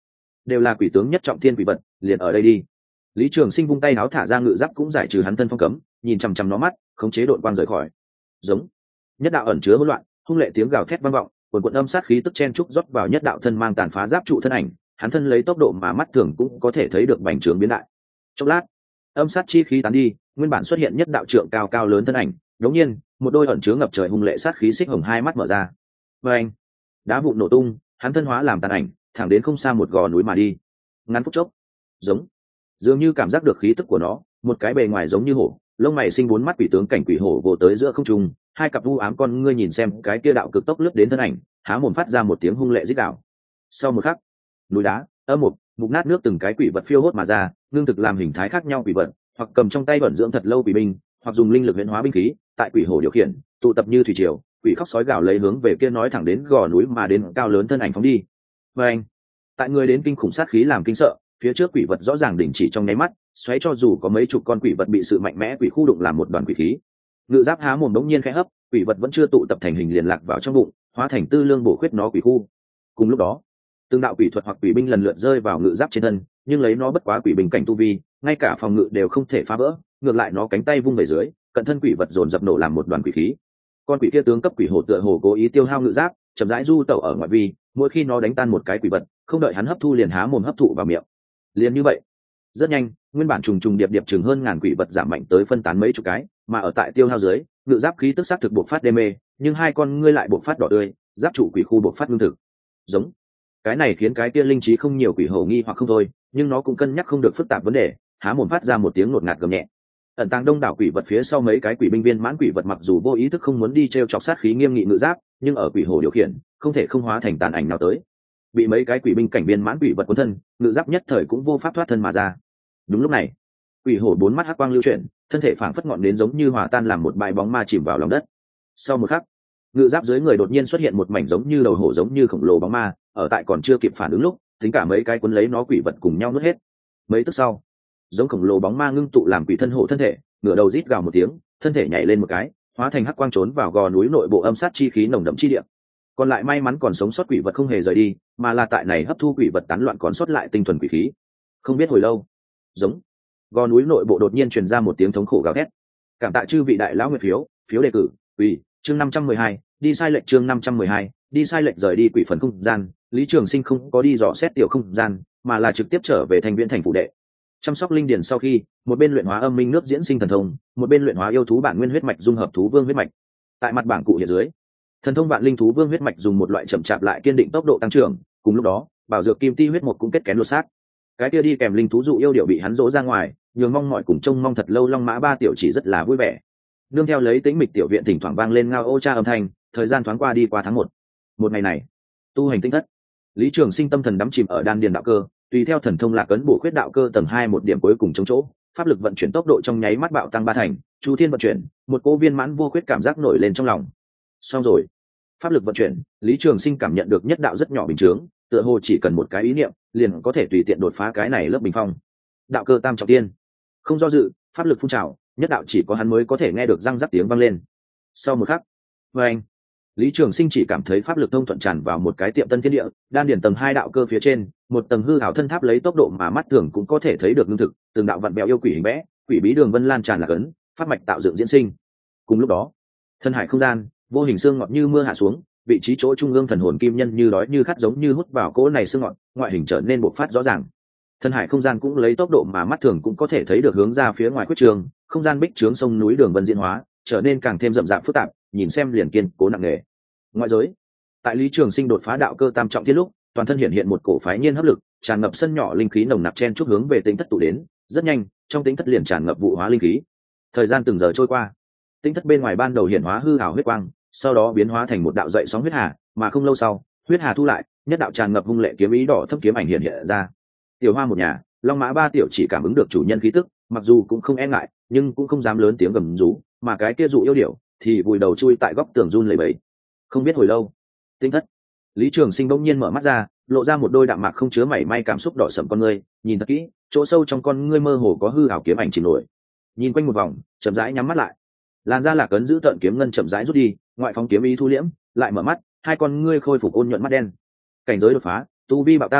[SPEAKER 1] đều là quỷ tướng nhất trọng thiên quỷ vật, liền ở đây đi. Lý Trường Sinh vung tay áo thả ra ngự giáp cũng giải trừ hắn thân phong cấm, nhìn chằm chằm nó mắt, khống chế đội quang rời khỏi. Giống. Nhất đạo ẩn chứa hỗn loạn, hung lệ tiếng gào thét vang vọng, cuồn cuộn âm sát khí tức chen trúc rót vào nhất đạo thân mang tàn phá giáp trụ thân ảnh, hắn thân lấy tốc độ mà mắt thường cũng có thể thấy được bành trướng biến đại. Chốc lát, âm sát chi khí tán đi, nguyên bản xuất hiện nhất đạo trượng cao cao lớn thân ảnh, đột nhiên, một đôi ẩn chứa ngập trời hung lệ sát khí xích hồng hai mắt mở ra. Oeng! Đá vụn nổ tung, hắn thân hóa làm tàn ảnh, thẳng đến không xa một gò núi mà đi. Ngắn phút chốc, giống, dường như cảm giác được khí tức của nó, một cái bề ngoài giống như hổ, lông mày sinh bốn mắt quỷ tướng cảnh quỷ hổ vồ tới giữa không trung, hai cặp u ám con ngươi nhìn xem cái kia đạo cực tốc lướt đến thân ảnh, há mồm phát ra một tiếng hung lệ rít gào. Sau một khắc, núi đá, âm mục nát nước từng cái quỷ vật phiêu hốt mà ra, ngưng thực làm hình thái khác nhau quỷ vật, hoặc cầm trong tay vận dưỡng thật lâu quỷ binh, hoặc dùng linh lực huyễn hóa binh khí, tại quỷ hổ điều khiển, tụ tập như thủy triều, quỷ khóc sói gào lấy hướng về kia nói thẳng đến gò núi mà đến cao lớn thân ảnh phóng đi. Và anh, tại người đến kinh khủng sát khí làm kinh sợ, phía trước quỷ vật rõ ràng đình chỉ trong nháy mắt, xoáy cho dù có mấy chục con quỷ vật bị sự mạnh mẽ quỷ khu đụng làm một đoàn quỷ khí. Ngự giáp há mồm đống nhiên khẽ hấp, quỷ vật vẫn chưa tụ tập thành hình liền lạc vào trong bụng, hóa thành tư lương bổ khuyết nó quỷ khu. Cùng lúc đó, từng đạo quỷ thuật hoặc quỷ binh lần lượt rơi vào ngự giáp trên thân, nhưng lấy nó bất quá quỷ binh cảnh tu vi, ngay cả phòng ngự đều không thể phá vỡ, ngược lại nó cánh tay vung về dưới, cận thân quỷ vật dồn dập nổ làm một đoàn quỷ khí. Con quỷ kia tướng cấp quỷ hổ tựa hồ cố ý tiêu hao ngự giáp, chậm rãi du tẩu ở ngoại vi, mỗi khi nó đánh tan một cái quỷ vật, không đợi hắn hấp thu liền há mồm hấp thụ vào miệng. Liền như vậy, rất nhanh, nguyên bản trùng trùng điệp điệp chừng hơn ngàn quỷ vật giảm mạnh tới phân tán mấy chục cái, mà ở tại tiêu hao dưới, ngự giáp khí tức sắc thực buộc phát đê mê, nhưng hai con ngươi lại buộc phát đỏ tươi, giáp trụ quỷ khu buộc phát lương thực. Giống. Cái này khiến cái kia linh trí không nhiều quỷ hổ nghi hoặc không thôi, nhưng nó cũng cân nhắc không được phức tạp vấn đề, há mồm phát ra một tiếng ngột ngạt gầm nhẹ. Ẩn tàng đông đảo quỷ vật phía sau mấy cái quỷ binh viên mãn quỷ vật mặc dù vô ý thức không muốn đi treo chọc sát khí nghiêm nghị ngự giáp, nhưng ở quỷ hổ điều khiển, không thể không hóa thành tàn ảnh nào tới. Bị mấy cái quỷ binh cảnh viên mãn quỷ vật cuốn thân, ngự giáp nhất thời cũng vô pháp thoát thân mà ra. Đúng lúc này, quỷ hổ bốn mắt hắc quang lưu chuyển, thân thể phảng phất ngọn nến giống như hòa tan làm một bãi bóng ma chìm vào lòng đất. Sau một khắc, ngự giáp dưới người đột nhiên xuất hiện một mảnh giống như đầu hổ giống như khổng lồ bóng ma, ở tại còn chưa kịp phản ứng lúc, tính cả mấy cái cuốn lấy nó quỷ vật cùng nhau nuốt hết. Mấy tức sau, giống khổng lồ bóng ma ngưng tụ làm quỷ thân hổ thân thể, ngửa đầu rít gào một tiếng, thân thể nhảy lên một cái, hóa thành hắc quang trốn vào gò núi nội bộ âm sát chi khí nồng đậm chi địa. Còn lại may mắn còn sống sót quỷ vật không hề rời đi, mà là tại này hấp thu quỷ vật tán loạn còn sót lại tinh thuần quỷ khí. Không biết hồi lâu, giống gò núi nội bộ đột nhiên truyền ra một tiếng thống khổ gào thét. Cảm tạ chư vị đại lão nguyệt phiếu đề cử. Ủy, chương 512, đi sai lệch chương 512, đi sai lệch rời đi quỷ phần không gian, Lý Trường Sinh không có đi dò xét tiểu không gian, mà là trực tiếp trở về Thanh Viễn thành phủ đệ. Chăm sóc linh điển sau khi, một bên luyện hóa âm minh nước diễn sinh thần thông, một bên luyện hóa yêu thú bản nguyên huyết mạch dung hợp thú vương huyết mạch. Tại mặt bảng cụ hiện dưới, thần thông vạn linh thú vương huyết mạch dùng một loại chậm chạp lại kiên định tốc độ tăng trưởng, cùng lúc đó, bảo dược kim ti huyết mục cũng kết kén lột xác. Cái kia đi kèm linh thú dụ yêu điệu bị hắn dỗ ra ngoài, nhường mong mọi cùng trông mong thật lâu long mã ba tiểu chỉ rất là vui vẻ. Nương theo lấy tĩnh mịch tiểu viện thỉnh thoảng vang lên ngao ô cha âm thanh, thời gian thoáng qua đi qua tháng 1. Một ngày này, tu hành tinh thất, Lý Trường Sinh tâm thần đắm chìm ở đan điền đạo cơ, tùy theo thần thông lạc ấn bổ khuyết đạo cơ tầng 2 một điểm cuối cùng chống chỗ, pháp lực vận chuyển tốc độ trong nháy mắt bạo tăng 3 thành, chu thiên vận chuyển, một cô viên mãn vô khuyết cảm giác nổi lên trong lòng. Xong rồi, pháp lực vận chuyển, Lý Trường Sinh cảm nhận được nhất đạo rất nhỏ bình chướng, tựa hồ chỉ cần một cái ý niệm, liền có thể tùy tiện đột phá cái này lớp bình phong. Đạo cơ tam trọng tiên, không do dự, pháp lực phun trào, nhất đạo chỉ có hắn mới có thể nghe được răng rắc tiếng vang lên. Sau một khắc, anh, Lý Trường Sinh chỉ cảm thấy pháp lực thông thuận tràn vào một cái tiệm tân thiên địa, đan điển tầng 2 đạo cơ phía trên, một tầng hư ảo thân tháp lấy tốc độ mà mắt thường cũng có thể thấy được ngưng thực, từng đạo vặn bẹo yêu quỷ hình vẽ, quỷ bí đường vân lan tràn là cấn, pháp mạch tạo dựng diễn sinh. Cùng lúc đó, thân hải không gian, vô hình xương ngọt như mưa hạ xuống, vị trí chỗ trung ương thần hồn kim nhân như đói như khát giống như hút vào cỗ này xương ngọt, ngoại hình trở nên bộc phát rõ ràng. Thân hải không gian cũng lấy tốc độ mà mắt thường cũng có thể thấy được hướng ra phía ngoài quyết trường, không gian bích trướng sông núi đường vân diễn hóa, trở nên càng thêm rậm rạp phức tạp, nhìn xem liền kiên cố nặng nề. Ngoại giới, tại Lý Trường Sinh đột phá đạo cơ tam trọng thiên lúc, toàn thân hiện hiện một cổ phái nhiên hấp lực, tràn ngập sân nhỏ linh khí nồng nặc chen chúc hướng về tính thất tụ đến, rất nhanh, trong tính thất liền tràn ngập vụ hóa linh khí. Thời gian từng giờ trôi qua, tính thất bên ngoài ban đầu hiện hóa hư ảo huyết quang, sau đó biến hóa thành một đạo dậy sóng huyết hà, mà không lâu sau, huyết hà thu lại, nhất đạo tràn ngập hung lệ kiếm ý đỏ thâm kiếm ảnh hiện ra. Tiểu Hoa một nhà, Long Mã ba tiểu chỉ cảm ứng được chủ nhân khí tức, mặc dù cũng không e ngại, nhưng cũng không dám lớn tiếng gầm rú, mà cái kia dụ yêu điểu thì vùi đầu chui tại góc tường run lẩy bẩy. Không biết hồi lâu, tinh thất, Lý Trường Sinh bỗng nhiên mở mắt ra, lộ ra một đôi đạm mạc không chứa mảy may cảm xúc đỏ sẫm con ngươi, nhìn thật kỹ, chỗ sâu trong con ngươi mơ hồ có hư ảo kiếm ảnh chìm nổi. Nhìn quanh một vòng, chậm rãi nhắm mắt lại. Làn da lạc ấn giữ tợn kiếm ngân chậm rãi rút đi, ngoại phóng kiếm ý thu liễm, lại mở mắt, hai con ngươi khôi phục ôn nhuận mắt đen. Cảnh giới đột phá, tu vi bạo tăng,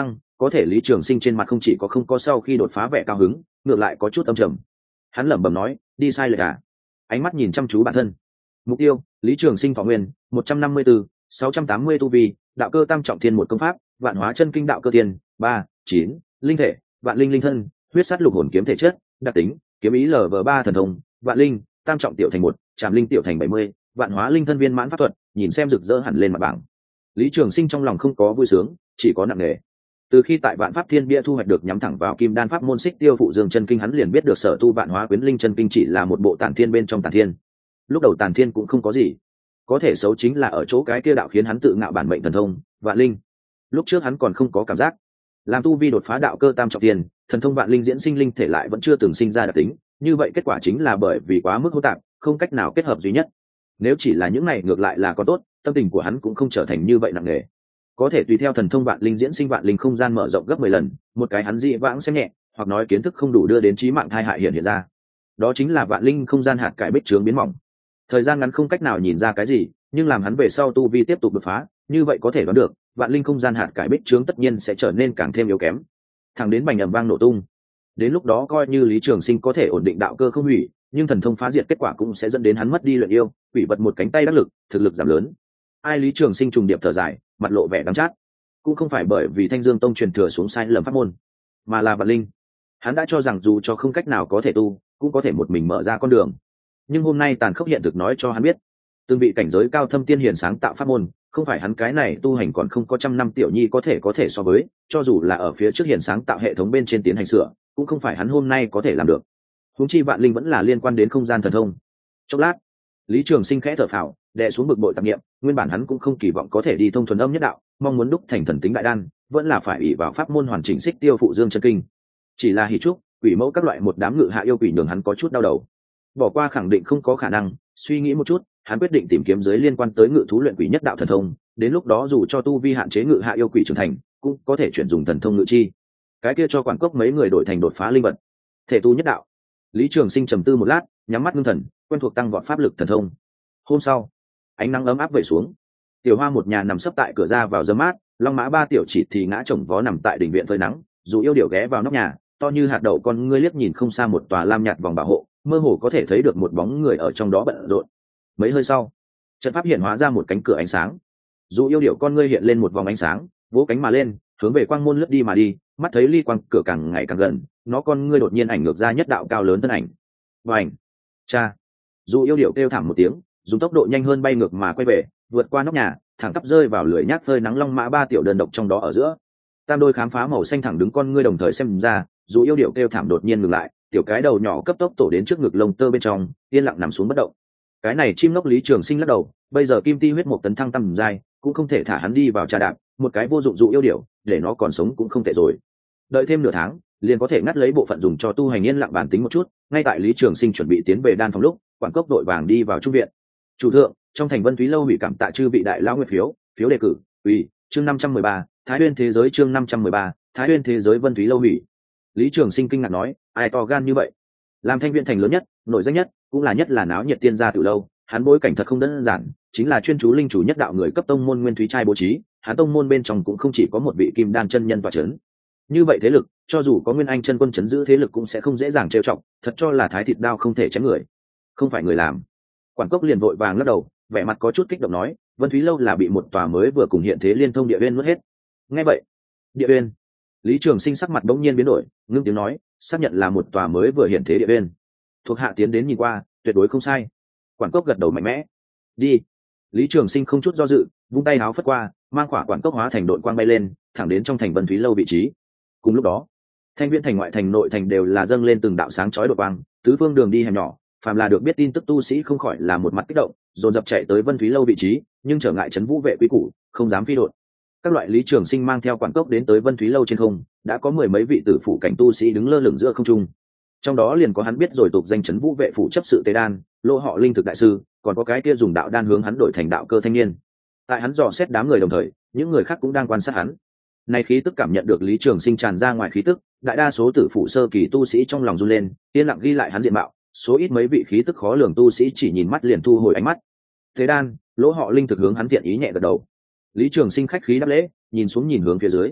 [SPEAKER 1] có thể Lý Trường Sinh trên mặt không chỉ có không có sau khi đột phá vẻ cao hứng, ngược lại có chút âm trầm. Hắn lẩm bẩm nói, đi sai lệch à? Ánh mắt nhìn chăm chú bản thân. Mục tiêu: Lý Trường Sinh thọ nguyên 154, 680 tu vi, đạo cơ tam trọng thiên một công pháp, vạn hóa chân kinh đạo cơ tiền 3, 9, linh thể, vạn linh linh thân, huyết sát lục hồn kiếm thể chất, đặc tính, kiếm ý LV3 thần thông, vạn linh, tam trọng tiểu thành 1, trảm linh tiểu thành 70, vạn hóa linh thân viên mãn pháp thuật, nhìn xem rực rỡ hẳn lên mặt bảng. Lý Trường Sinh trong lòng không có vui sướng, chỉ có nặng nề. Từ khi tại Vạn Pháp Thiên Bia thu hoạch được nhắm thẳng vào Kim Đan pháp môn Xích Tiêu Phụ Dương chân kinh, hắn liền biết được sở tu Vạn Hóa Quyến Linh chân kinh chỉ là một bộ tản thiên bên trong tản thiên. Lúc đầu tản thiên cũng không có gì, có thể xấu chính là ở chỗ cái kia đạo khiến hắn tự ngạo bản mệnh thần thông, Vạn Linh. Lúc trước hắn còn không có cảm giác, làm tu vi đột phá đạo cơ tam trọng thiên, thần thông Vạn Linh diễn sinh linh thể lại vẫn chưa từng sinh ra đặc tính, như vậy kết quả chính là bởi vì quá mức hỗn tạp, không cách nào kết hợp duy nhất. Nếu chỉ là những này ngược lại là có tốt, tâm tình của hắn cũng không trở thành như vậy nặng nề. Có thể tùy theo thần thông Vạn Linh diễn sinh Vạn Linh không gian mở rộng gấp 10 lần, một cái hắn dị vãng xem nhẹ, hoặc nói kiến thức không đủ đưa đến chí mạng tai hại hiện ra. Đó chính là Vạn Linh không gian hạt cải bích trướng biến mỏng. Thời gian ngắn không cách nào nhìn ra cái gì, nhưng làm hắn về sau tu vi tiếp tục đột phá, như vậy có thể đoán được, Vạn Linh không gian hạt cải bích trướng tất nhiên sẽ trở nên càng thêm yếu kém. Thẳng đến bành ầm vang nổ tung. Đến lúc đó coi như Lý Trường Sinh có thể ổn định đạo cơ không hủy, nhưng thần thông phá diệt kết quả cũng sẽ dẫn đến hắn mất đi luyện yêu, quỷ vật một cánh tay đắc lực, thực lực giảm lớn. Ai Lý Trường Sinh trùng điệp thở dài, mặt lộ vẻ đắng chát. Cũng không phải bởi vì Thanh Dương Tông truyền thừa xuống sai lầm pháp môn, mà là Vạn Linh. Hắn đã cho rằng dù cho không cách nào có thể tu, cũng có thể một mình mở ra con đường. Nhưng hôm nay tàn khốc hiện thực nói cho hắn biết, từng vị cảnh giới cao thâm tiên hiền sáng tạo pháp môn, không phải hắn cái này tu hành còn không có trăm năm tiểu nhi có thể so với, cho dù là ở phía trước hiền sáng tạo hệ thống bên trên tiến hành sửa, cũng không phải hắn hôm nay có thể làm được. Huống chi Vạn Linh vẫn là liên quan đến không gian thần thông. Chốc lát, Lý Trường Sinh khẽ thở phào, đè xuống bực bội tạp niệm, nguyên bản hắn cũng không kỳ vọng có thể đi thông thuần âm nhất đạo, mong muốn đúc thành thần tính đại đan, vẫn là phải ỷ vào pháp môn hoàn chỉnh Xích Tiêu Phụ Dương chân kinh. Chỉ là hỉ trúc, quỷ mẫu các loại một đám ngự hạ yêu quỷ nhường hắn có chút đau đầu. Bỏ qua khẳng định không có khả năng, suy nghĩ một chút, hắn quyết định tìm kiếm giới liên quan tới ngự thú luyện quỷ nhất đạo thần thông, đến lúc đó dù cho tu vi hạn chế ngự hạ yêu quỷ trưởng thành, cũng có thể chuyển dùng thần thông ngự chi. Cái kia cho quản cốc mấy người đổi thành đột phá linh vật. Thể tu nhất đạo. Lý Trường Sinh trầm tư một lát, nhắm mắt ngưng thần, quen thuộc tăng vọt pháp lực thần thông. Hôm sau, ánh nắng ấm áp về xuống. Tiểu Hoa một nhà nằm sấp tại cửa ra vào gió mát, Long Mã ba tiểu chỉ thì ngã chồng vó nằm tại đỉnh viện phơi nắng, dù yêu điểu ghé vào nóc nhà, to như hạt đậu con ngươi liếc nhìn không xa một tòa lam nhạt vòng bảo hộ, mơ hồ có thể thấy được một bóng người ở trong đó bận rộn. Mấy hơi sau, trận pháp hiện hóa ra một cánh cửa ánh sáng. Dù yêu điểu con ngươi hiện lên một vòng ánh sáng, vỗ cánh mà lên, hướng về quang môn lướt đi mà đi, mắt thấy ly quang cửa càng ngày càng gần, nó con ngươi đột nhiên ảnh ngược ra nhất đạo cao lớn thân ảnh. Vành, cha! Dù yêu điểu kêu thảm một tiếng, dùng tốc độ nhanh hơn bay ngược mà quay về, vượt qua nóc nhà, thẳng tắp rơi vào lưỡi nhác phơi nắng Long Mã ba tiểu đơn độc trong đó ở giữa. Tam đôi khám phá màu xanh thẳng đứng con ngươi đồng thời xem ra, dù yêu điểu kêu thảm đột nhiên ngừng lại, tiểu cái đầu nhỏ cấp tốc tổ đến trước ngực lông tơ bên trong, yên lặng nằm xuống bất động. Cái này chim ngốc Lý Trường Sinh lắc đầu, bây giờ kim ti huyết một tấn thăng tầm giai, cũng không thể thả hắn đi vào trà đạp, một cái vô dụng dụ yêu điểu, để nó còn sống cũng không tệ rồi. Đợi thêm nửa tháng, liền có thể ngắt lấy bộ phận dùng cho tu hành yên lặng bản tính một chút. Ngay tại Lý Trường Sinh chuẩn bị tiến về đan phòng lúc, quản cốc đội vàng đi vào trung viện. Chủ thượng, trong thành Vân Thúy lâu hủy cảm tạ chư vị đại lão nguyện phiếu đề cử. Ủy, chương 513, Thái Nguyên thế giới chương 513, Thái Nguyên thế giới Vân Thúy lâu hủy. Lý Trường Sinh kinh ngạc nói, ai to gan như vậy? Làm Thanh Viên thành lớn nhất, nổi danh nhất, cũng là nhất là náo nhiệt tiên gia tiểu lâu, hắn bối cảnh thật không đơn giản, chính là chuyên chú linh chủ nhất đạo người cấp tông môn Nguyên Thúy trai bố trí, hắn tông môn bên trong cũng không chỉ có một vị kim đan chân nhân tọa chấn. Như vậy thế lực, cho dù có Nguyên Anh chân quân chấn giữ thế lực cũng sẽ không dễ dàng trêu chọc, thật cho là thái thịt đao không thể chém người. Không phải người làm. Quản cốc liền vội vàng lắc đầu, vẻ mặt có chút kích động nói, Vân Thúy lâu là bị một tòa mới vừa cùng hiện thế liên thông địa uyên nuốt hết. Nghe vậy, địa uyên. Lý Trường Sinh sắc mặt bỗng nhiên biến đổi, ngưng tiếng nói, xác nhận là một tòa mới vừa hiện thế địa uyên. Thuộc hạ tiến đến nhìn qua, tuyệt đối không sai. Quản cốc gật đầu mạnh mẽ. Đi. Lý Trường Sinh không chút do dự, vung tay áo phất qua, mang khỏa quản cốc hóa thành đội quang bay lên, thẳng đến trong thành Vân Thúy lâu vị trí. Cùng lúc đó, Thanh Viễn thành ngoại thành nội thành đều là dâng lên từng đạo sáng chói đột quang, tứ phương đường đi hẻm nhỏ, phàm là được biết tin tức tu sĩ không khỏi là một mặt kích động, dồn dập chạy tới Vân Thúy lâu vị trí, nhưng trở ngại trấn vũ vệ quý củ, không dám phi đột. Các loại Lý Trường Sinh mang theo quản cốc đến tới Vân Thúy lâu trên không, đã có mười mấy vị tử phụ cảnh tu sĩ đứng lơ lửng giữa không trung. Trong đó liền có hắn biết rồi tục danh trấn vũ vệ phụ chấp sự Tế Đan, Lô họ linh thực đại sư, còn có cái kia dùng đạo đan hướng hắn đổi thành đạo cơ thanh niên. Tại hắn dò xét đám người đồng thời, những người khác cũng đang quan sát hắn. Này khí tức cảm nhận được Lý Trường Sinh tràn ra ngoài khí tức, đại đa số tử phụ sơ kỳ tu sĩ trong lòng run lên, yên lặng ghi lại hắn diện mạo, số ít mấy vị khí tức khó lường tu sĩ chỉ nhìn mắt liền thu hồi ánh mắt. Thế Đan, Lỗ họ linh thực hướng hắn thiện ý nhẹ gật đầu. Lý Trường Sinh khách khí đáp lễ, nhìn xuống nhìn hướng phía dưới.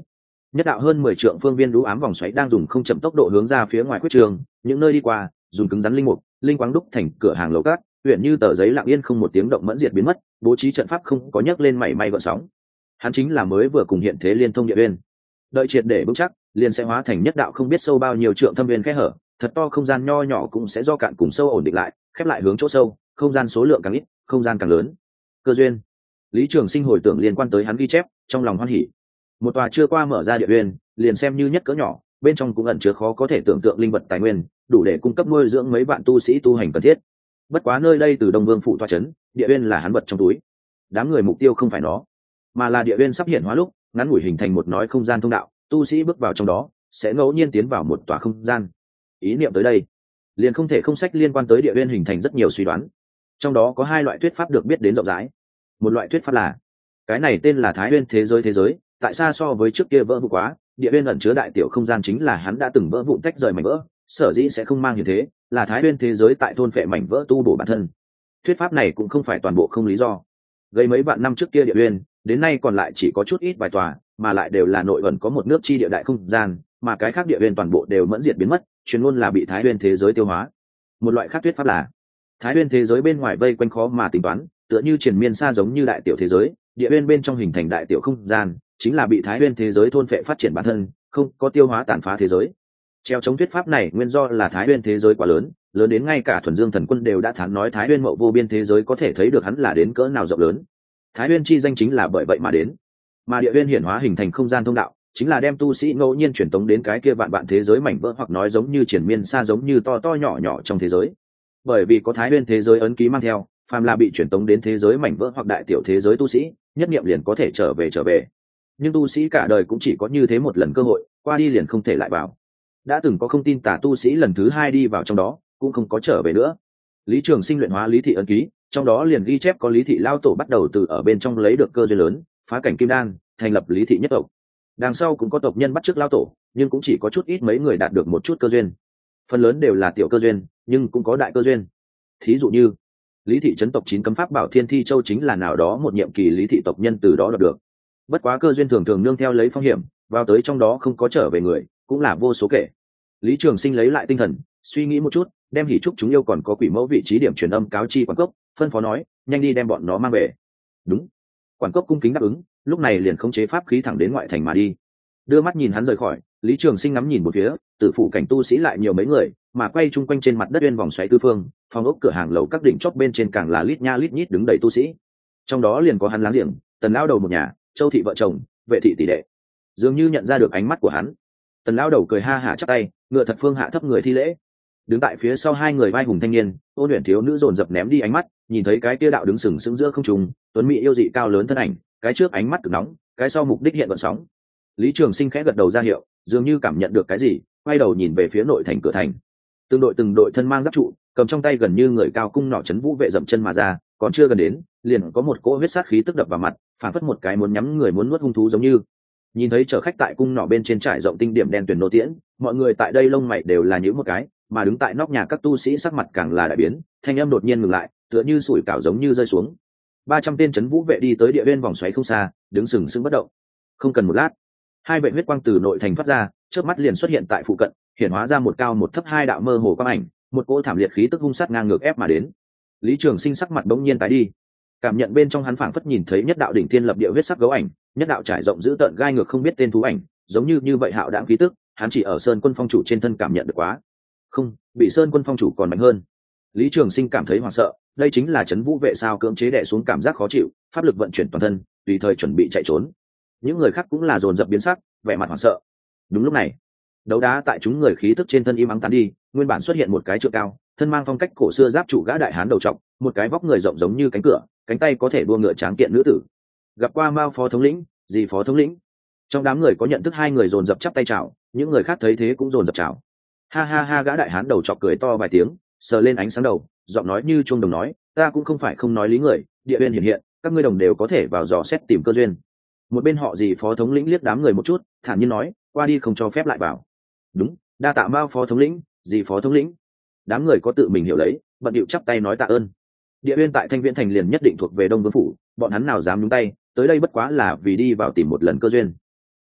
[SPEAKER 1] Nhất đạo hơn 10 trượng phương viên đũ ám vòng xoáy đang dùng không chậm tốc độ hướng ra phía ngoài quyết trường, những nơi đi qua dùng cứng rắn linh mục linh quáng đúc thành cửa hàng lầu cát, huyện như tờ giấy lặng yên không một tiếng động mẫn diệt biến mất, bố trí trận pháp không có nhấc lên mảy may gợn sóng. Hắn chính là mới vừa cùng hiện thế liên thông địa uyên, đợi triệt để vững chắc liền sẽ hóa thành nhất đạo không biết sâu bao nhiêu trượng thâm viên khe hở, thật to không gian nho nhỏ cũng sẽ do cạn cùng sâu ổn định lại, khép lại hướng chỗ sâu, không gian số lượng càng ít không gian càng lớn. Cơ duyên. Lý Trường Sinh hồi tưởng liên quan tới hắn ghi chép, trong lòng hoan hỉ. Một tòa chưa qua mở ra địa uyên, liền xem như nhất cỡ nhỏ, bên trong cũng ẩn chứa khó có thể tưởng tượng linh vật tài nguyên, đủ để cung cấp nuôi dưỡng mấy vạn tu sĩ tu hành cần thiết. Bất quá nơi đây từ Đông Vương phủ tọa trấn, địa uyên là hắn vật trong túi. Đám người mục tiêu không phải nó, mà là địa uyên sắp hiện hóa lúc, ngắn ngủi hình thành một nói không gian thông đạo, tu sĩ bước vào trong đó sẽ ngẫu nhiên tiến vào một tòa không gian. Ý niệm tới đây, liền không thể không sách liên quan tới địa uyên hình thành rất nhiều suy đoán. Trong đó có hai loại thuyết pháp được biết đến rộng rãi. Một loại thuyết pháp là cái này tên là Thái Uyên thế giới, tại sao so với trước kia vỡ vụn quá, địa uyên ẩn chứa đại tiểu không gian chính là hắn đã từng vỡ vụn tách rời mảnh vỡ, sở dĩ sẽ không mang như thế, là Thái Uyên thế giới tại thôn phệ mảnh vỡ tu bổ bản thân. Thuyết pháp này cũng không phải toàn bộ không lý do. Gây mấy vạn năm trước kia địa uyên, đến nay còn lại chỉ có chút ít vài tòa, mà lại đều là nội ẩn có một nước chi địa đại không gian, mà cái khác địa uyên toàn bộ đều mẫn diệt biến mất, truyền ngôn là bị Thái Uyên thế giới tiêu hóa. Một loại khác thuyết pháp là Thái Uyên thế giới bên ngoài vây quanh khó mà tính toán, tựa như triền miên xa giống như đại tiểu thế giới, địa uyên bên trong hình thành đại tiểu không gian, chính là bị Thái Uyên thế giới thôn phệ phát triển bản thân, không có tiêu hóa tàn phá thế giới. Treo chống thuyết pháp này nguyên do là Thái Uyên thế giới quá lớn, lớn đến ngay cả Thuần Dương Thần Quân đều đã thán nói Thái Uyên mậu vô biên thế giới có thể thấy được hắn là đến cỡ nào rộng lớn. Thái Uyên chi danh chính là bởi vậy mà đến, mà địa uyên hiển hóa hình thành không gian thông đạo, chính là đem tu sĩ ngẫu nhiên truyền tống đến cái kia vạn vạn thế giới mảnh vỡ, hoặc nói giống như triển miên xa giống như to to nhỏ nhỏ trong thế giới. Bởi vì có Thái Uyên thế giới ấn ký mang theo, phàm là bị truyền tống đến thế giới mảnh vỡ hoặc đại tiểu thế giới tu sĩ, nhất niệm liền có thể trở về. Nhưng tu sĩ cả đời cũng chỉ có như thế một lần cơ hội, qua đi liền không thể lại vào. Đã từng có không tin tà tu sĩ lần thứ hai đi vào trong đó, cũng không có trở về nữa. Lý Trường Sinh luyện hóa lý thị ấn ký, trong đó liền ghi chép có lý thị lao tổ bắt đầu từ ở bên trong lấy được cơ duyên lớn, phá cảnh kim đan, thành lập lý thị nhất tộc. Đằng sau cũng có tộc nhân bắt chước lao tổ, nhưng cũng chỉ có chút ít mấy người đạt được một chút cơ duyên. Phần lớn đều là tiểu cơ duyên, nhưng cũng có đại cơ duyên. Thí dụ như lý thị chấn tộc 9 cấm pháp bảo Thiên Thi Châu chính là nào đó một nhiệm kỳ lý thị tộc nhân từ đó đoạt được. Bất quá cơ duyên thường thường nương theo lấy phong hiểm, vào tới trong đó không có trở về người, cũng là vô số kể. Lý Trường Sinh lấy lại tinh thần, suy nghĩ một chút, đem hỉ trúc chúng yêu còn có quỷ mẫu vị trí điểm truyền âm cáo chi quản cốc, phân phó nói, nhanh đi đem bọn nó mang về. Đúng. Quản cốc cung kính đáp ứng, lúc này liền khống chế pháp khí thẳng đến ngoại thành mà đi. Đưa mắt nhìn hắn rời khỏi, Lý Trường Sinh ngắm nhìn một phía, tử phụ cảnh tu sĩ lại nhiều mấy người, mà quay chung quanh trên mặt đất uyên vòng xoáy tứ phương, phòng ốc cửa hàng lầu các đỉnh chóp bên trên càng là lít nha lít nhít đứng đầy tu sĩ. Trong đó liền có hắn láng giềng, Tần lão đầu một nhà, Châu thị vợ chồng, Vệ thị tỷ đệ. Dường như nhận ra được ánh mắt của hắn, Tần lão đầu cười ha hả chắp tay, ngựa thật phương hạ thấp người thi lễ. Đứng tại phía sau hai người vai hùng thanh niên, ôn luyện thiếu nữ dồn dập ném đi ánh mắt, nhìn thấy cái kia đạo đứng sừng sững giữa không trung, tuấn mỹ yêu dị cao lớn thân ảnh, cái trước ánh mắt cực nóng, cái sau mục đích hiện vận sóng. Lý Trường Sinh khẽ gật đầu ra hiệu, dường như cảm nhận được cái gì, quay đầu nhìn về phía nội thành cửa thành. Từng đội thân mang giáp trụ, cầm trong tay gần như người cao cung nỏ chấn vũ vệ dậm chân mà ra, còn chưa gần đến, liền có một cỗ huyết sát khí tức đập vào mặt, phản phất một cái muốn nhắm người muốn nuốt hung thú giống như. Nhìn thấy chở khách tại cung nỏ bên trên trải rộng tinh điểm đen tuyển nô tiễn, mọi người tại đây lông mày đều là nhíu một cái, mà đứng tại nóc nhà các tu sĩ sắc mặt càng là đại biến, thanh âm đột nhiên ngừng lại, tựa như sủi cảo giống như rơi xuống. 300 tên chấn vũ vệ đi tới địa viên vòng xoáy không xa, đứng sừng sững bất động. Không cần một lát, hai vệ huyết quang từ nội thành phát ra, chớp mắt liền xuất hiện tại phụ cận, hiển hóa ra một cao một thấp hai đạo mơ hồ quang ảnh, một cỗ thảm liệt khí tức hung sát ngang ngược ép mà đến. Lý Trường Sinh sắc mặt bỗng nhiên tái đi, cảm nhận bên trong hắn phảng phất nhìn thấy nhất đạo đỉnh thiên lập địa huyết sắc gấu ảnh, nhất đạo trải rộng dữ tợn gai ngược không biết tên thú ảnh, giống như vậy hạo đãng khí tức, hắn chỉ ở Sơn Quân Phong chủ trên thân cảm nhận được quá. Không, bị Sơn Quân Phong chủ còn mạnh hơn. Lý Trường Sinh cảm thấy hoảng sợ, đây chính là trấn vũ vệ sao cưỡng chế đè xuống cảm giác khó chịu, pháp lực vận chuyển toàn thân, tùy thời chuẩn bị chạy trốn. Những người khác cũng là dồn dập biến sắc, vẻ mặt hoảng sợ. Đúng lúc này, đấu đá tại chúng người khí tức trên thân im ắng tán đi, nguyên bản xuất hiện một cái trượng cao, thân mang phong cách cổ xưa giáp trụ gã đại hán đầu trọc, một cái vóc người rộng giống như cánh cửa, cánh tay có thể đua ngựa tráng kiện nữ tử. Gặp qua Mao phó thống lĩnh, gì phó thống lĩnh. Trong đám người có nhận thức hai người dồn dập chắp tay chào, những người khác thấy thế cũng dồn dập chào. Ha ha ha, gã đại hán đầu trọc cười to vài tiếng, sờ lên ánh sáng đầu, giọng nói như chuông đồng nói, ta cũng không phải không nói lý người, địa viên hiện, các ngươi đồng đều có thể vào dò xét tìm cơ duyên. Một bên họ gì phó thống lĩnh liếc đám người một chút, thản nhiên nói, qua đi không cho phép lại vào. Đúng, đa tạ Mao phó thống lĩnh, gì phó thống lĩnh. Đám người có tự mình hiểu lấy, bận điệu chắp tay nói tạ ơn. Địa viên tại Thanh Viễn thành liền nhất định thuộc về Đông Vương phủ, bọn hắn nào dám nhúng tay, tới đây bất quá là vì đi vào tìm một lần cơ duyên.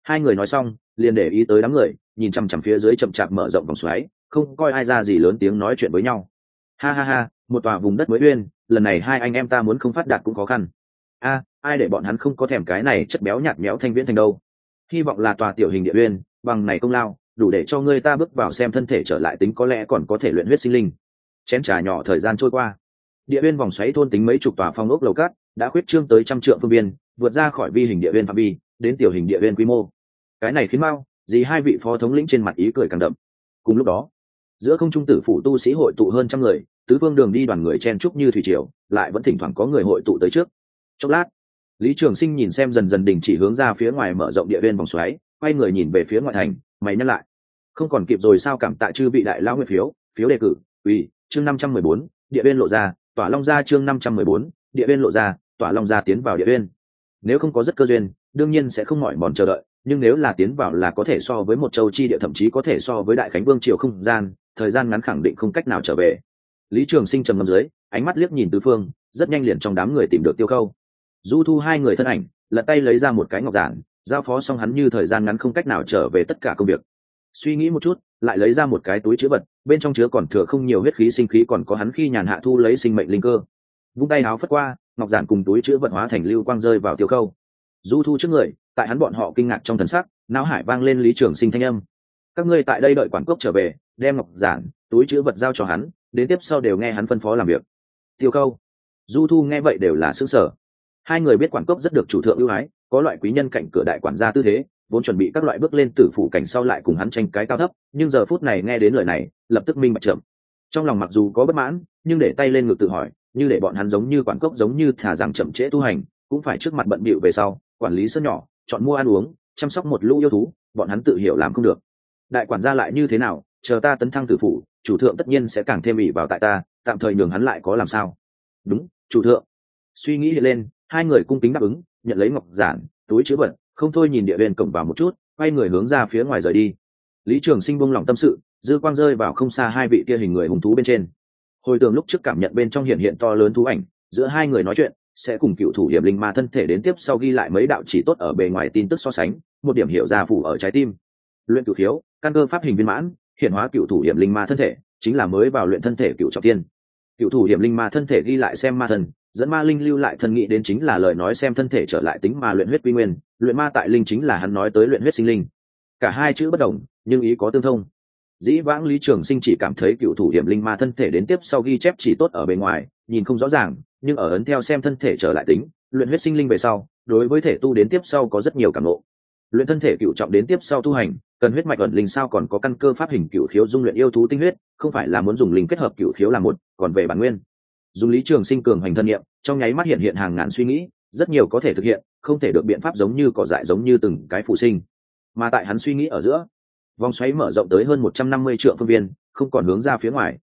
[SPEAKER 1] Hai người nói xong liền để ý tới đám người, nhìn chằm chằm phía dưới chậm chạp mở rộng vòng xoáy, không coi ai ra gì lớn tiếng nói chuyện với nhau. Ha ha ha, một tòa vùng đất mới uyên, lần này hai anh em ta muốn không phát đạt cũng khó khăn. Ai để bọn hắn không có thèm cái này chất béo nhạt nhẽo thanh viễn thành đâu. Hy vọng là tòa tiểu hình địa uyên, bằng này công lao đủ để cho người ta bước vào xem thân thể trở lại tính, có lẽ còn có thể luyện huyết sinh linh. Chén trà nhỏ thời gian trôi qua, địa uyên vòng xoáy thôn tính mấy chục tòa phong ốc lầu cát đã khuyết trương tới 100 trượng phương biên, vượt ra khỏi vi hình địa uyên phạm vi đến tiểu hình địa uyên quy mô. Cái này khiến Mao dì hai vị phó thống lĩnh trên mặt ý cười càng đậm. Cùng lúc đó, giữa không trung tử phủ tu sĩ hội tụ hơn trăm người, tứ phương đường đi đoàn người chen trúc như thủy triều, lại vẫn thỉnh thoảng có người hội tụ tới trước. Chốc lát, Lý Trường Sinh nhìn xem dần dần đình chỉ hướng ra phía ngoài mở rộng địa viên vòng xoáy, quay người nhìn về phía ngoại thành, mày nhắc lại, không còn kịp rồi sao? Cảm tạ chư vị đại lão nguyện phiếu đề cử. Ủy chương 514, địa viên lộ ra, tỏa long ra. Chương 514, địa viên lộ ra, tỏa long ra. Tiến vào địa viên, nếu không có rất cơ duyên, đương nhiên sẽ không mỏi mòn chờ đợi, nhưng nếu là tiến vào là có thể so với một châu chi địa, thậm chí có thể so với đại khánh vương triều không gian, thời gian ngắn khẳng định không cách nào trở về. Lý Trường Sinh trầm ngâm dưới, ánh mắt liếc nhìn tứ phương, rất nhanh liền trong đám người tìm được Tiêu Khâu, Du Thu hai người thân ảnh, lật tay lấy ra một cái ngọc giản, giao phó xong hắn như thời gian ngắn không cách nào trở về tất cả công việc. Suy nghĩ một chút, lại lấy ra một cái túi chứa vật, bên trong chứa còn thừa không nhiều huyết khí sinh khí, còn có hắn khi nhàn hạ thu lấy sinh mệnh linh cơ. Vung tay áo phất qua, ngọc giản cùng túi chứa vật hóa thành lưu quang rơi vào Tiêu Khâu, Du Thu trước người. Tại hắn bọn họ kinh ngạc trong thần sắc, não hải vang lên Lý Trường Sinh thanh âm: các ngươi tại đây đợi quản cốc trở về, đem ngọc giản, túi chứa vật giao cho hắn, đến tiếp sau đều nghe hắn phân phó làm việc. Tiêu Khâu, Du Thu nghe vậy đều là sững sờ. Hai người biết quản cốc rất được chủ thượng ưu ái, có loại quý nhân cạnh cửa đại quản gia tư thế, vốn chuẩn bị các loại bước lên tử phủ cảnh sau lại cùng hắn tranh cái cao thấp, nhưng giờ phút này nghe đến lời này, lập tức minh bạch chậm. Trong lòng mặc dù có bất mãn, nhưng để tay lên ngực tự hỏi, như để bọn hắn giống như quản cốc giống như thả rằng chậm trễ tu hành, cũng phải trước mặt bận bịu về sau, quản lý sân nhỏ, chọn mua ăn uống, chăm sóc một lũ yêu thú, bọn hắn tự hiểu làm không được. Đại quản gia lại như thế nào, chờ ta tấn thăng tử phủ, chủ thượng tất nhiên sẽ càng thêm ỷ vào tại ta, tạm thời nhường hắn lại có làm sao? Đúng, chủ thượng. Suy nghĩ hiện lên, hai người cung kính đáp ứng, nhận lấy ngọc giản, túi chứa vật, không thôi nhìn địa viên cổng vào một chút, quay người hướng ra phía ngoài rời đi. Lý Trường Sinh buông lòng tâm sự, dư quang rơi vào không xa hai vị kia hình người hùng thú bên trên. Hồi tưởng lúc trước cảm nhận bên trong hiện to lớn thú ảnh, giữa hai người nói chuyện, sẽ cùng cựu thủ hiểm linh ma thân thể đến tiếp sau ghi lại mấy đạo chỉ tốt ở bề ngoài tin tức so sánh, một điểm hiểu ra phủ ở trái tim. Luyện cửu khiếu, căn cơ pháp hình viên mãn, hiện hóa cựu thủ hiểm linh ma thân thể, chính là mới vào luyện thân thể cựu trọng tiên. Cựu thủ hiểm linh ma thân thể ghi lại xem ma thần, dẫn ma linh lưu lại thân nghĩ đến chính là lời nói xem thân thể trở lại tính mà luyện huyết quy nguyên, luyện ma tại linh chính là hắn nói tới luyện huyết sinh linh. Cả hai chữ bất đồng, nhưng ý có tương thông. Dĩ vãng Lý Trường Sinh chỉ cảm thấy cựu thủ hiểm linh ma thân thể đến tiếp sau ghi chép chỉ tốt ở bề ngoài, nhìn không rõ ràng, nhưng ở ấn theo xem thân thể trở lại tính, luyện huyết sinh linh về sau, đối với thể tu đến tiếp sau có rất nhiều cảm ngộ. Luyện thân thể cựu trọng đến tiếp sau tu hành, cần huyết mạch ẩn linh sao còn có căn cơ pháp hình cựu khiếu dung luyện yêu thú tinh huyết, không phải là muốn dùng linh kết hợp cựu khiếu làm một, còn về bản nguyên. Dùng Lý Trường Sinh cường hành thân nghiệm, trong nháy mắt hiện hàng ngàn suy nghĩ, rất nhiều có thể thực hiện, không thể được biện pháp giống như cỏ dại giống như từng cái phụ sinh. Mà tại hắn suy nghĩ ở giữa, vòng xoáy mở rộng tới hơn 150 trượng phương viên, không còn hướng ra phía ngoài.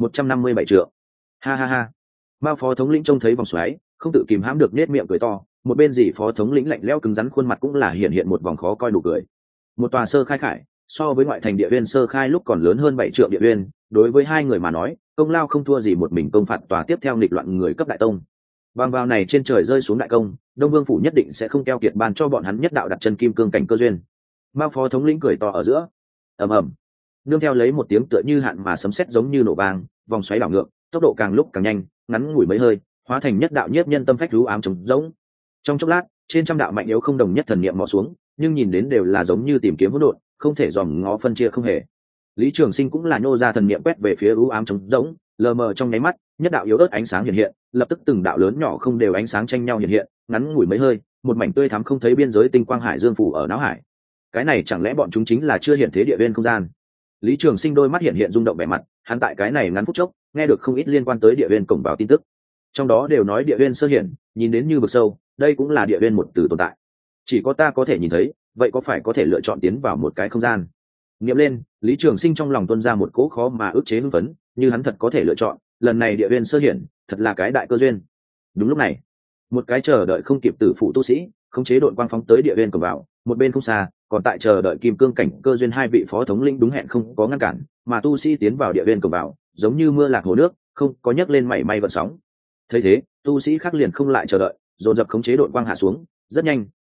[SPEAKER 1] 157 trượng. Ha ha ha. Mao phó thống lĩnh trông thấy vòng xoáy, không tự kìm hãm được nết miệng cười to, một bên dì phó thống lĩnh lạnh lẽo cứng rắn khuôn mặt cũng là hiện một vòng khó coi nụ cười. Một tòa sơ khai khải, so với ngoại thành địa uyên sơ khai lúc còn lớn hơn 7 trượng địa uyên, đối với hai người mà nói, công lao không thua gì một mình công phạt tòa tiếp theo nghịch loạn người cấp đại tông. Bằng vào này trên trời rơi xuống đại công, Đông Vương phủ nhất định sẽ không keo kiệt ban cho bọn hắn nhất đạo đặt chân kim cương cảnh cơ duyên. Mao phó thống lĩnh cười to ở giữa. Ầm ầm. Nương theo lấy một tiếng tựa như hạn mà sấm sét giống như nổ vang, vòng xoáy đảo ngược, tốc độ càng lúc càng nhanh, ngắn ngủi mấy hơi, hóa thành nhất đạo nhiếp nhân tâm phách rú ám trống rỗng. Trong chốc lát, trên trăm đạo mạnh yếu không đồng nhất thần niệm mò xuống, nhưng nhìn đến đều là giống như tìm kiếm hỗn độn, không thể dòm ngó phân chia không hề. Lý Trường Sinh cũng là nhô ra thần niệm quét về phía u ám trống rỗng, lờ mờ trong nháy mắt, nhất đạo yếu ớt ánh sáng hiện, lập tức từng đạo lớn nhỏ không đều ánh sáng tranh nhau hiện, ngắn ngủi mấy hơi, một mảnh tươi thắm không thấy biên giới tinh quang hải dương phủ ở não hải. Cái này chẳng lẽ bọn chúng chính là chưa hiện thế địa viên không gian? Lý Trường Sinh đôi mắt hiện rung động vẻ mặt, hắn tại cái này ngắn phút chốc, nghe được không ít liên quan tới địa viên cổng vào tin tức. Trong đó đều nói địa viên sơ hiển, nhìn đến như vực sâu, đây cũng là địa viên một từ tồn tại. Chỉ có ta có thể nhìn thấy, vậy có phải có thể lựa chọn tiến vào một cái không gian? Nghiệm lên, Lý Trường Sinh trong lòng tuôn ra một cỗ khó mà ức chế hưng phấn, như hắn thật có thể lựa chọn, lần này địa viên sơ hiển, thật là cái đại cơ duyên. Đúng lúc này, một cái chờ đợi không kịp tử phụ tu sĩ, khống chế đội quang phóng tới địa viên cổng vào, một bên không xa, còn tại chờ đợi kim cương cảnh cơ duyên hai vị phó thống lĩnh đúng hẹn không có ngăn cản, mà tu sĩ tiến vào địa viên cổng vào, giống như mưa lạc hồ nước, không có nhấc lên mảy may gợn sóng. Thấy thế, tu sĩ khác liền không lại chờ đợi, dồn dập khống chế đội quang hạ xuống, rất nhanh,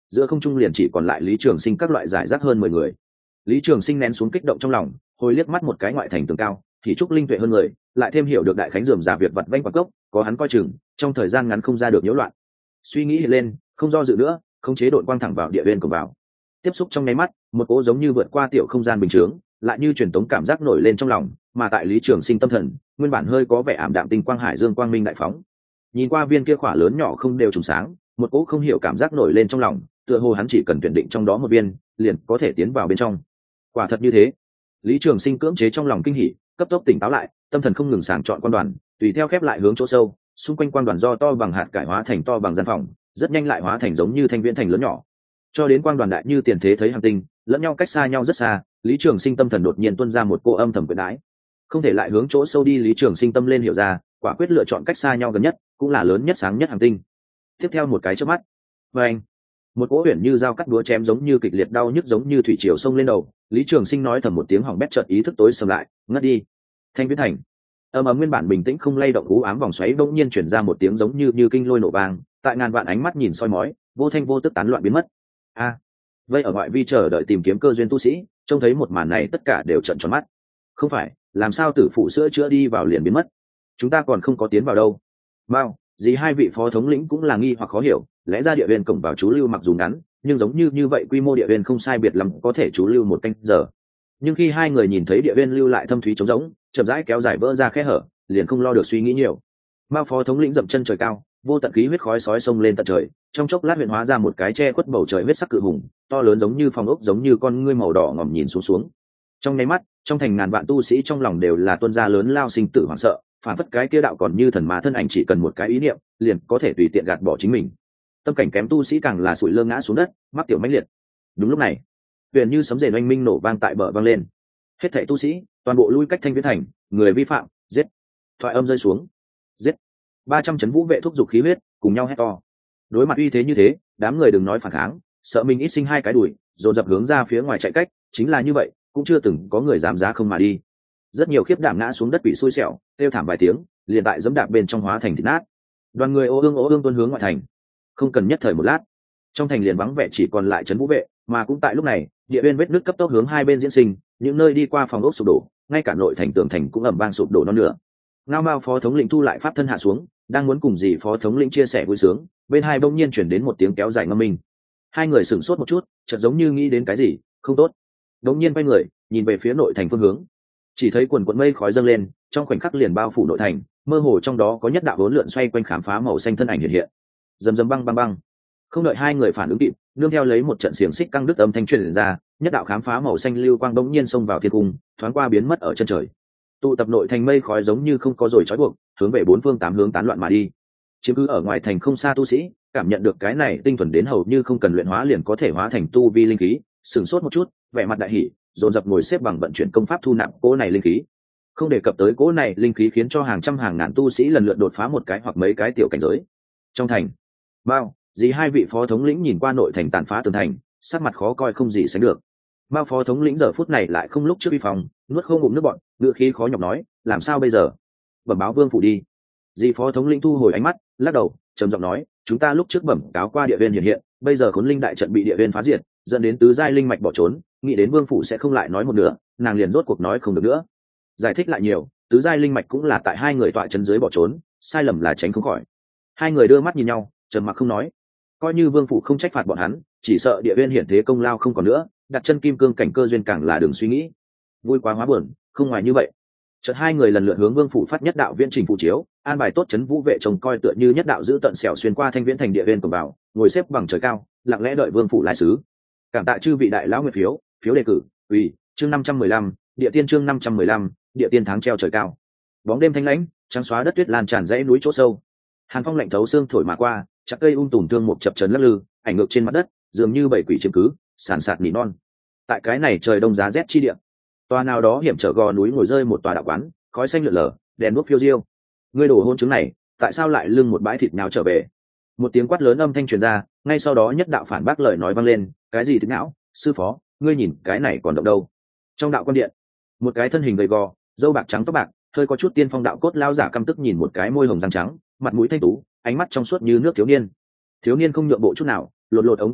[SPEAKER 1] giữa không trung liền chỉ còn lại Lý Trường Sinh các loại giải rác hơn 10 người. Lý Trường Sinh nén xuống kích động trong lòng, hồi liếc mắt một cái ngoại thành tường cao, thì trúc linh tuệ hơn người, lại thêm hiểu được đại khánh rườm rà việc vặt vãnh quạt cốc, có hắn coi chừng, trong thời gian ngắn không ra được nhiễu loạn. Suy nghĩ lên, không do dự nữa, khống chế đội quang thẳng vào địa viên cổng vào. Tiếp xúc trong nháy mắt, một cỗ giống như vượt qua tiểu không gian bình thường, lại như truyền tống cảm giác nổi lên trong lòng, mà tại Lý Trường Sinh tâm thần, nguyên bản hơi có vẻ ảm đạm tinh quang hải dương quang minh đại phóng. Nhìn qua viên kia khỏa lớn nhỏ không đều trùng sáng, một cỗ không hiểu cảm giác nổi lên trong lòng, tựa hồ hắn chỉ cần tuyển định trong đó một viên, liền có thể tiến vào bên trong. Quả thật như thế. Lý Trường Sinh cưỡng chế trong lòng kinh hỉ, cấp tốc tỉnh táo lại, tâm thần không ngừng sàng chọn quan đoàn, tùy theo khép lại hướng chỗ sâu, xung quanh quan đoàn do to bằng hạt cải hóa thành to bằng gian phòng, rất nhanh lại hóa thành giống như thanh viễn thành lớn nhỏ, cho đến quan đoàn đại như tiền thế thấy hành tinh, lẫn nhau cách xa nhau rất xa. Lý Trường Sinh tâm thần đột nhiên tuôn ra một cô âm thầm quyện đái, không thể lại hướng chỗ sâu đi. Lý Trường Sinh tâm lên hiểu ra, quả quyết lựa chọn cách xa nhau gần nhất, cũng là lớn nhất sáng nhất hành tinh. Tiếp theo một cái chớp mắt, và anh, một cỗ huyền như dao cắt đúa chém giống như kịch liệt đau nhức giống như thủy triều sông lên đầu. Lý Trường Sinh nói thầm một tiếng hỏng bét, chợt ý thức tối sầm lại, ngất đi. Thanh viễn thành ầm ầm, nguyên bản bình tĩnh không lay động u ám vòng xoáy bỗng nhiên chuyển ra một tiếng giống như kinh lôi nổ vang, tại ngàn vạn ánh mắt nhìn soi mói, vô thanh vô tức tán loạn biến mất. A, vây ở ngoại vi chờ đợi tìm kiếm cơ duyên tu sĩ trông thấy một màn này tất cả đều trợn tròn mắt. Không phải, làm sao tử phụ sữa chữa đi vào liền biến mất, chúng ta còn không có tiến vào đâu. Mao, dì hai vị phó thống lĩnh cũng là nghi hoặc khó hiểu, lẽ ra địa viên cổng vào chú lưu mặc dù ngắn, nhưng giống như vậy quy mô địa viên không sai biệt lắm có thể chú lưu một canh giờ. Nhưng khi hai người nhìn thấy địa viên lưu lại thâm thúy trống rỗng, chậm rãi kéo dài vỡ ra khe hở, liền không lo được suy nghĩ nhiều. Mao phó thống lĩnh dậm chân trời cao, vô tận khí huyết khói sói sông lên tận trời, trong chốc lát huyện hóa ra một cái che khuất bầu trời huyết sắc cự hùng, to lớn giống như phòng ốc, giống như con ngươi màu đỏ ngòm nhìn xuống. Trong nháy mắt, trong thành ngàn vạn tu sĩ trong lòng đều là tuôn ra lớn lao sinh tử hoảng sợ, phản phất cái kia đạo còn như thần ma thân ảnh chỉ cần một cái ý niệm, liền có thể tùy tiện gạt bỏ chính mình. Tâm cảnh kém tu sĩ càng là sủi lơ ngã xuống đất, mắc tiểu mãnh liệt. Đúng lúc này, huyền như sấm rền oanh minh nổ vang tại bờ vang lên. Hết thảy tu sĩ, toàn bộ lui cách Thanh Viễn thành, người vi phạm, giết. Thoại âm rơi xuống. Giết. 300 chấn vũ vệ thúc giục khí huyết, cùng nhau hét to. Đối mặt uy thế như thế, đám người đừng nói phản kháng, sợ mình ít sinh hai cái đuổi, dồn dập hướng ra phía ngoài chạy cách, chính là như vậy, cũng chưa từng có người dám giá không mà đi. Rất nhiều khiếp đảm ngã xuống đất bị xui xẻo, kêu thảm vài tiếng, liền tại giẫm đạp bên trong hóa thành thịt nát. Đoàn người ô ương tuôn hướng ngoại thành. Không cần nhất thời một lát, trong thành liền vắng vẻ chỉ còn lại trấn vũ vệ, mà cũng tại lúc này, địa bên vết nước cấp tốc hướng hai bên diễn sinh, những nơi đi qua phòng ốc sụp đổ, ngay cả nội thành tường thành cũng ầm vang sụp đổ non nửa. Ngao Mao phó thống lĩnh thu lại pháp thân hạ xuống, đang muốn cùng dì phó thống lĩnh chia sẻ vui sướng, bên hai bỗng nhiên chuyển đến một tiếng kéo dài ngâm minh. Hai người sửng sốt một chút, chợt giống như nghĩ đến cái gì không tốt, bỗng nhiên quay người nhìn về phía nội thành phương hướng, chỉ thấy quần quần mây khói dâng lên, trong khoảnh khắc liền bao phủ nội thành, mơ hồ trong đó có nhất đạo hỗn lượn xoay quanh khám phá màu xanh thân ảnh hiện hiện. Rầm rầm băng băng băng, không đợi hai người phản ứng kịp, nương theo lấy một trận xiềng xích căng đứt âm thanh truyền ra, nhất đạo khám phá màu xanh lưu quang bỗng nhiên xông vào thiên cung, thoáng qua biến mất ở chân trời. Tụ tập nội thành mây khói giống như không có rồi trói buộc, hướng về bốn phương tám hướng tán loạn mà đi. Chiếm cứ ở ngoài thành không xa tu sĩ cảm nhận được cái này tinh thuần đến hầu như không cần luyện hóa liền có thể hóa thành tu vi linh khí, sửng sốt một chút, vẻ mặt đại hỉ, dồn dập ngồi xếp bằng vận chuyển công pháp thu nạp cỗ này linh khí. Không đề cập tới cỗ này linh khí khiến cho hàng trăm hàng ngàn tu sĩ lần lượt đột phá một cái hoặc mấy cái tiểu cảnh giới. Trong thành, Mao, dì hai vị phó thống lĩnh nhìn qua nội thành tàn phá tường thành, sắc mặt khó coi không gì sánh được. Mao phó thống lĩnh giờ phút này lại không lúc trước uy phong, nuốt không ngụm nước bọt, ngựa khí khó nhọc nói, làm sao bây giờ? Bẩm báo vương phủ đi. Dì phó thống lĩnh thu hồi ánh mắt, lắc đầu, trầm giọng nói, chúng ta lúc trước bẩm cáo qua địa viên hiện, bây giờ khốn linh đại trận bị địa viên phá diệt, dẫn đến tứ giai linh mạch bỏ trốn, nghĩ đến vương phủ sẽ không lại nói một nửa, nàng liền rốt cuộc nói không được nữa. Giải thích lại nhiều, tứ giai linh mạch cũng là tại hai người tọa chân dưới bỏ trốn, sai lầm là tránh không khỏi. Hai người đưa mắt nhìn nhau, trầm mặc không nói. Coi như vương phủ không trách phạt bọn hắn, chỉ sợ địa viên hiện thế công lao không còn nữa, đặt chân kim cương cảnh cơ duyên càng là đường suy nghĩ. Vui quá hóa buồn, không ngoài như vậy. Chợt hai người lần lượt hướng vương phủ phát nhất đạo viễn trình phụ chiếu, an bài tốt chấn vũ vệ trông coi tựa như nhất đạo giữ tận xẻo xuyên qua thanh viễn thành địa viên cổng vào, ngồi xếp bằng trời cao, lặng lẽ đợi vương phủ lai sứ. Cảm tạ chư vị đại lão nguyện phiếu, phiếu đề cử, ủy, chương 515, địa tiên chương 515, địa tiên tháng treo trời cao. Bóng đêm thanh lãnh, trắng xóa đất tuyết lan tràn dãy núi chỗ sâu. Hàn phong lạnh thấu xương thổi mà qua, chặt cây tùm thương một chập chấn lắc lư, ảnh ngược trên mặt đất, dường như bảy quỷ chiếm cứ, sàn sạt nỉ non. Tại cái này trời đông giá rét chi địa, tòa nào đó hiểm trở gò núi ngồi rơi một tòa đạo quán, khói xanh lượn lờ, đèn đuốc phiêu diêu. Ngươi đổ hôn chứng này, tại sao lại lưng một bãi thịt nhão trở về? Một tiếng quát lớn âm thanh truyền ra, ngay sau đó nhất đạo phản bác lời nói vang lên, cái gì thịt nhão, sư phó, ngươi nhìn cái này còn động đâu? Trong đạo quan điện, một cái thân hình gầy gò, râu bạc trắng tóc bạc, hơi có chút tiên phong đạo cốt lao giả căm tức nhìn một cái môi hồng răng trắng, mặt mũi thanh tú, ánh mắt trong suốt như nước thiếu niên. Thiếu niên không nhượng bộ chút nào, lột ống tay áo,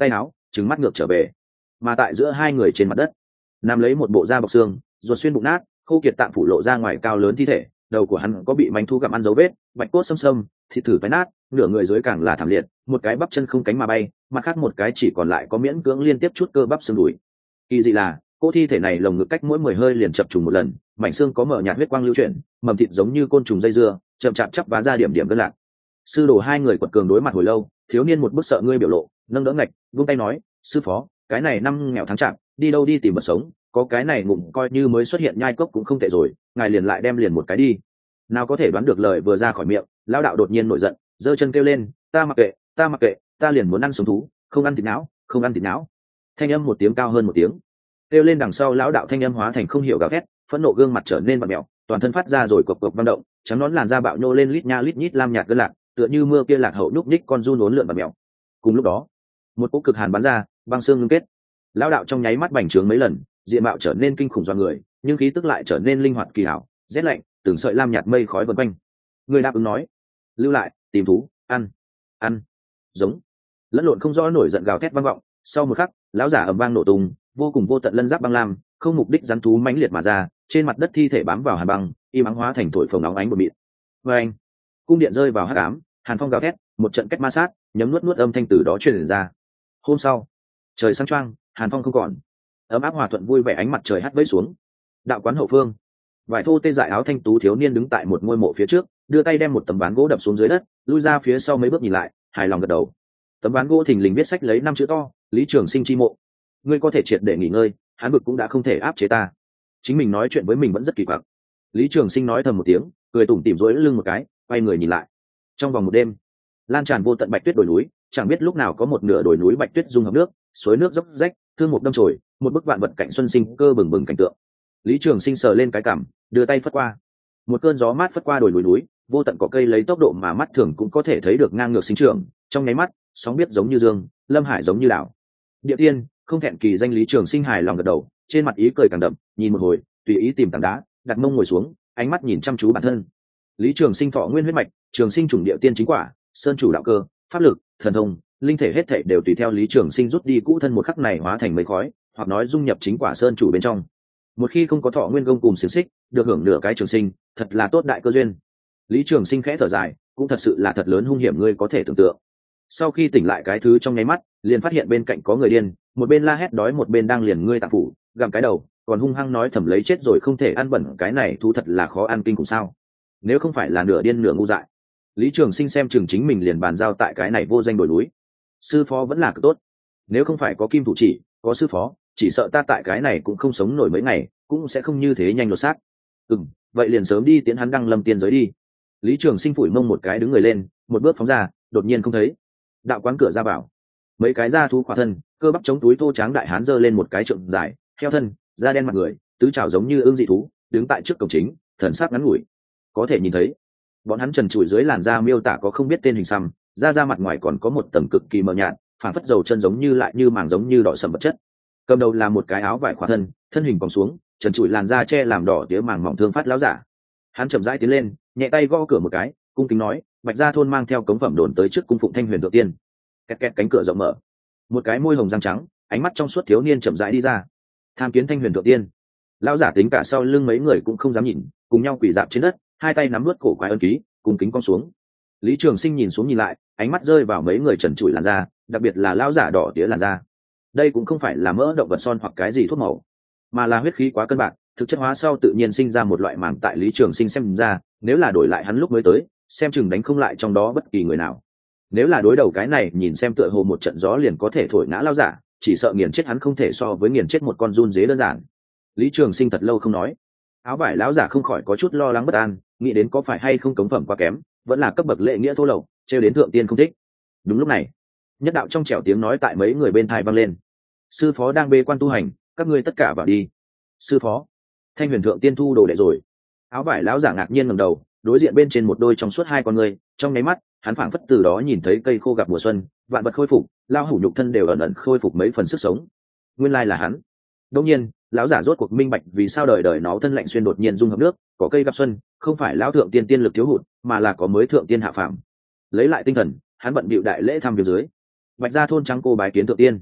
[SPEAKER 1] trứng mắt ngược trở về. Mà tại giữa hai người trên mặt đất nằm lấy một bộ da bọc xương, ruột xuyên bụng nát, khô kiệt tạng phủ lộ ra ngoài cao lớn thi thể. Đầu của hắn có bị manh thu gặm ăn dấu vết, bạch cốt xâm xâm, thịt thử phái nát, nửa người dưới càng là thảm liệt, một cái bắp chân không cánh mà bay, mặt khác một cái chỉ còn lại có miễn cưỡng liên tiếp chút cơ bắp xương đùi. Kỳ dị là cô thi thể này lồng ngực cách mỗi 10 hơi liền chập trùng một lần, mảnh xương có mở nhạt huyết quang lưu chuyển, mầm thịt giống như côn trùng dây dưa, chậm chạp chắp vá ra điểm điểm gân lạc. Sư đồ hai người quật cường đối mặt hồi lâu, thiếu niên một bức sợ ngươi biểu lộ, nâng đỡ ngạch, vung tay nói, sư phó, cái này năm nghèo tháng chạp, đi đâu đi tìm vật sống, có cái này ngụm coi như mới xuất hiện nhai cốc cũng không tệ rồi, ngài liền lại đem liền một cái đi. Nào có thể đoán được lời vừa ra khỏi miệng, lão đạo đột nhiên nổi giận, giơ chân kêu lên, ta mặc kệ, ta mặc kệ, ta liền muốn ăn sống thú, không ăn thịt não, không ăn thịt não. Thanh âm một tiếng cao hơn một tiếng, kêu lên đằng sau lão đạo thanh âm hóa thành không hiểu gào thét, phẫn nộ gương mặt trở nên vặn mèo, toàn thân phát ra rồi cộc cộc vang động, trắng nón làn da bạo nhô lên lít nha lít nhít lam nhạt gân lạc, tựa như mưa kia lạc hậu nhúc nhích con giun uốn lượn vặn mèo. Cùng lúc đó, một cỗ cực hàn bắn ra, băng xương ngưng kết. Lão đạo trong nháy mắt bành trướng mấy lần, diện mạo trở nên kinh khủng do người, nhưng khí tức lại trở nên linh hoạt kỳ hảo, rét lạnh, từng sợi lam nhạt mây khói vần quanh. Người đáp ứng nói, lưu lại, tìm thú, ăn, ăn, giống, lẫn lộn không rõ nổi giận gào thét vang vọng. Sau một khắc, lão giả ầm vang nổ tung, vô cùng vô tận lân giáp băng lam, không mục đích rắn thú mãnh liệt mà ra, trên mặt đất thi thể bám vào hàn băng, im ắng hóa thành thổi phồng óng ánh bột mịn. Và anh, cung điện rơi vào hắc ám, hàn phong gào thét, một trận cách ma sát, nhấm nuốt nuốt âm thanh từ đó truyền ra. Hôm sau, trời sáng choang, hàn phong không còn, ấm áp hòa thuận vui vẻ ánh mặt trời hắt vẫy xuống. Đạo quán hậu phương, vải thô tê dại áo thanh tú thiếu niên đứng tại một ngôi mộ phía trước, đưa tay đem một tấm ván gỗ đập xuống dưới đất, lui ra phía sau mấy bước nhìn lại, hài lòng gật đầu. Tấm ván gỗ thình lình viết sách lấy 5 chữ to, Lý Trường Sinh chi mộ. Ngươi có thể triệt để nghỉ ngơi, hắn bực cũng đã không thể áp chế ta. Chính mình nói chuyện với mình vẫn rất kỳ quặc. Lý Trường Sinh nói thầm một tiếng, cười tủm tỉm rối lưng một cái, quay người nhìn lại. Trong vòng một đêm, lan tràn vô tận bạch tuyết đồi núi, chẳng biết lúc nào có một nửa đồi núi bạch tuyết dung hợp nước, suối nước dốc rách, thương mục đâm chồi, một bức vạn vật cảnh xuân sinh cơ bừng bừng cảnh tượng. Lý Trường Sinh sờ lên cái cằm, đưa tay phất qua. Một cơn gió mát phất qua đồi núi, vô tận cỏ cây lấy tốc độ mà mắt thường cũng có thể thấy được ngang ngược sinh trưởng, trong nháy mắt, sóng biết giống như dương, lâm hải giống như đảo. Địa tiên, không thẹn kỳ danh. Lý Trường Sinh hài lòng gật đầu, trên mặt ý cười càng đậm, nhìn một hồi, tùy ý tìm tảng đá, đặt mông ngồi xuống, ánh mắt nhìn chăm chú bản thân. Lý Trường Sinh thọ nguyên huyết mạch, trường sinh chủng địa tiên chính quả, sơn chủ đạo cơ, pháp lực, thần thông, linh thể hết thảy đều tùy theo Lý Trường Sinh rút đi cũ thân một khắc này hóa thành mây khói, hoặc nói dung nhập chính quả sơn chủ bên trong. Một khi không có thọ nguyên gông cùng xiềng xích, được hưởng nửa cái trường sinh, thật là tốt đại cơ duyên. Lý Trường Sinh khẽ thở dài, cũng thật sự là thật lớn hung hiểm ngươi có thể tưởng tượng. Sau khi tỉnh lại cái thứ trong nháy mắt, liền phát hiện bên cạnh có người điên, một bên la hét đói một bên đang liền ngươi tạng phủ, gặm cái đầu, còn hung hăng nói thầm lấy chết rồi không thể ăn bẩn, cái này thú thật là khó ăn kinh khủng sao? Nếu không phải là nửa điên nửa ngu dại. Lý Trường Sinh xem chừng chính mình liền bàn giao tại cái này vô danh đồi núi. Sư phó vẫn là cực tốt, nếu không phải có kim thủ chỉ, có sư phó, chỉ sợ ta tại cái này cũng không sống nổi mấy ngày, cũng sẽ không như thế nhanh lột xác. Vậy liền sớm đi tiến hắn đăng lâm tiên giới đi. Lý Trường Sinh phủi mông một cái đứng người lên, một bước phóng ra, đột nhiên không thấy. Đạo quán cửa ra vào, mấy cái da thú khỏa thân, cơ bắp chống túi thô tráng đại hán giơ lên một cái trượng dài, theo thân, da đen mặt người, tứ trảo giống như ương dị thú, đứng tại trước cổng chính, thần sắc ngắn ngủi. Có thể nhìn thấy, bọn hắn trần trụi dưới làn da miêu tả có không biết tên hình xăm, da mặt ngoài còn có một tầng cực kỳ mờ nhạt, phản phất dầu chân giống như lại như màng giống như đỏ sẫm vật chất. Cầm đầu là một cái áo vải khỏa thân, thân hình còng xuống, trần trụi làn da che làm đỏ tía màng mỏng thương phát láo giả. Hắn chậm rãi tiến lên, nhẹ tay gõ cửa một cái, cung kính nói, Bạch Gia thôn mang theo cống phẩm đồn tới trước cung phụng Thanh Huyền Thượng Tiên. Két két cánh cửa rộng mở, một cái môi hồng răng trắng, ánh mắt trong suốt thiếu niên chậm rãi đi ra. Tham kiến Thanh Huyền Thượng Tiên. Lão giả tính cả sau lưng mấy người cũng không dám nhìn, cùng nhau quỳ dạp trên đất, hai tay nắm nuốt cổ quái ân ký, cung kính cong xuống. Lý Trường Sinh nhìn xuống nhìn lại, ánh mắt rơi vào mấy người trần trụi làn da, đặc biệt là lão giả đỏ tía làn da. Đây cũng không phải là mỡ động vật son hoặc cái gì thuốc màu, mà là huyết khí quá cân bạc, thực chất hóa sau tự nhiên sinh ra một loại màng. Tại Lý Trường Sinh xem ra, nếu là đổi lại hắn lúc mới tới, xem chừng đánh không lại trong đó bất kỳ người nào. Nếu là đối đầu cái này nhìn xem tựa hồ một trận gió liền có thể thổi ngã lao giả, chỉ sợ nghiền chết hắn không thể so với nghiền chết một con giun dế đơn giản. Lý Trường Sinh thật lâu không nói, áo vải lão giả không khỏi có chút lo lắng bất an, nghĩ đến có phải hay không cống phẩm quá kém, vẫn là cấp bậc lễ nghĩa thô lậu, trêu đến thượng tiên không thích. Đúng lúc này, nhất đạo trong trẻo tiếng nói tại mấy người bên tai vang lên, sư phó đang bê quan tu hành, các ngươi tất cả vào đi. Sư phó? Thanh Huyền Thượng Tiên thu đồ đệ rồi? Áo vải lão giả ngạc nhiên ngẩng đầu, đối diện bên trên một đôi trong suốt hai con người, trong nháy mắt hắn phảng phất từ đó nhìn thấy cây khô gặp mùa xuân, vạn vật khôi phục, lao hủ nhục thân đều ẩn ẩn khôi phục mấy phần sức sống. Nguyên lai là hắn. Đương nhiên, lão giả rốt cuộc minh bạch vì sao đời đời nó thân lạnh xuyên đột nhiên dung hợp nước, có cây gặp xuân, không phải lão thượng tiên tiên lực thiếu hụt, mà là có mới thượng tiên hạ phàm. Lấy lại tinh thần, hắn bận bịu đại lễ thăm việc dưới. Bạch Gia thôn trắng cô bái kiến thượng tiên.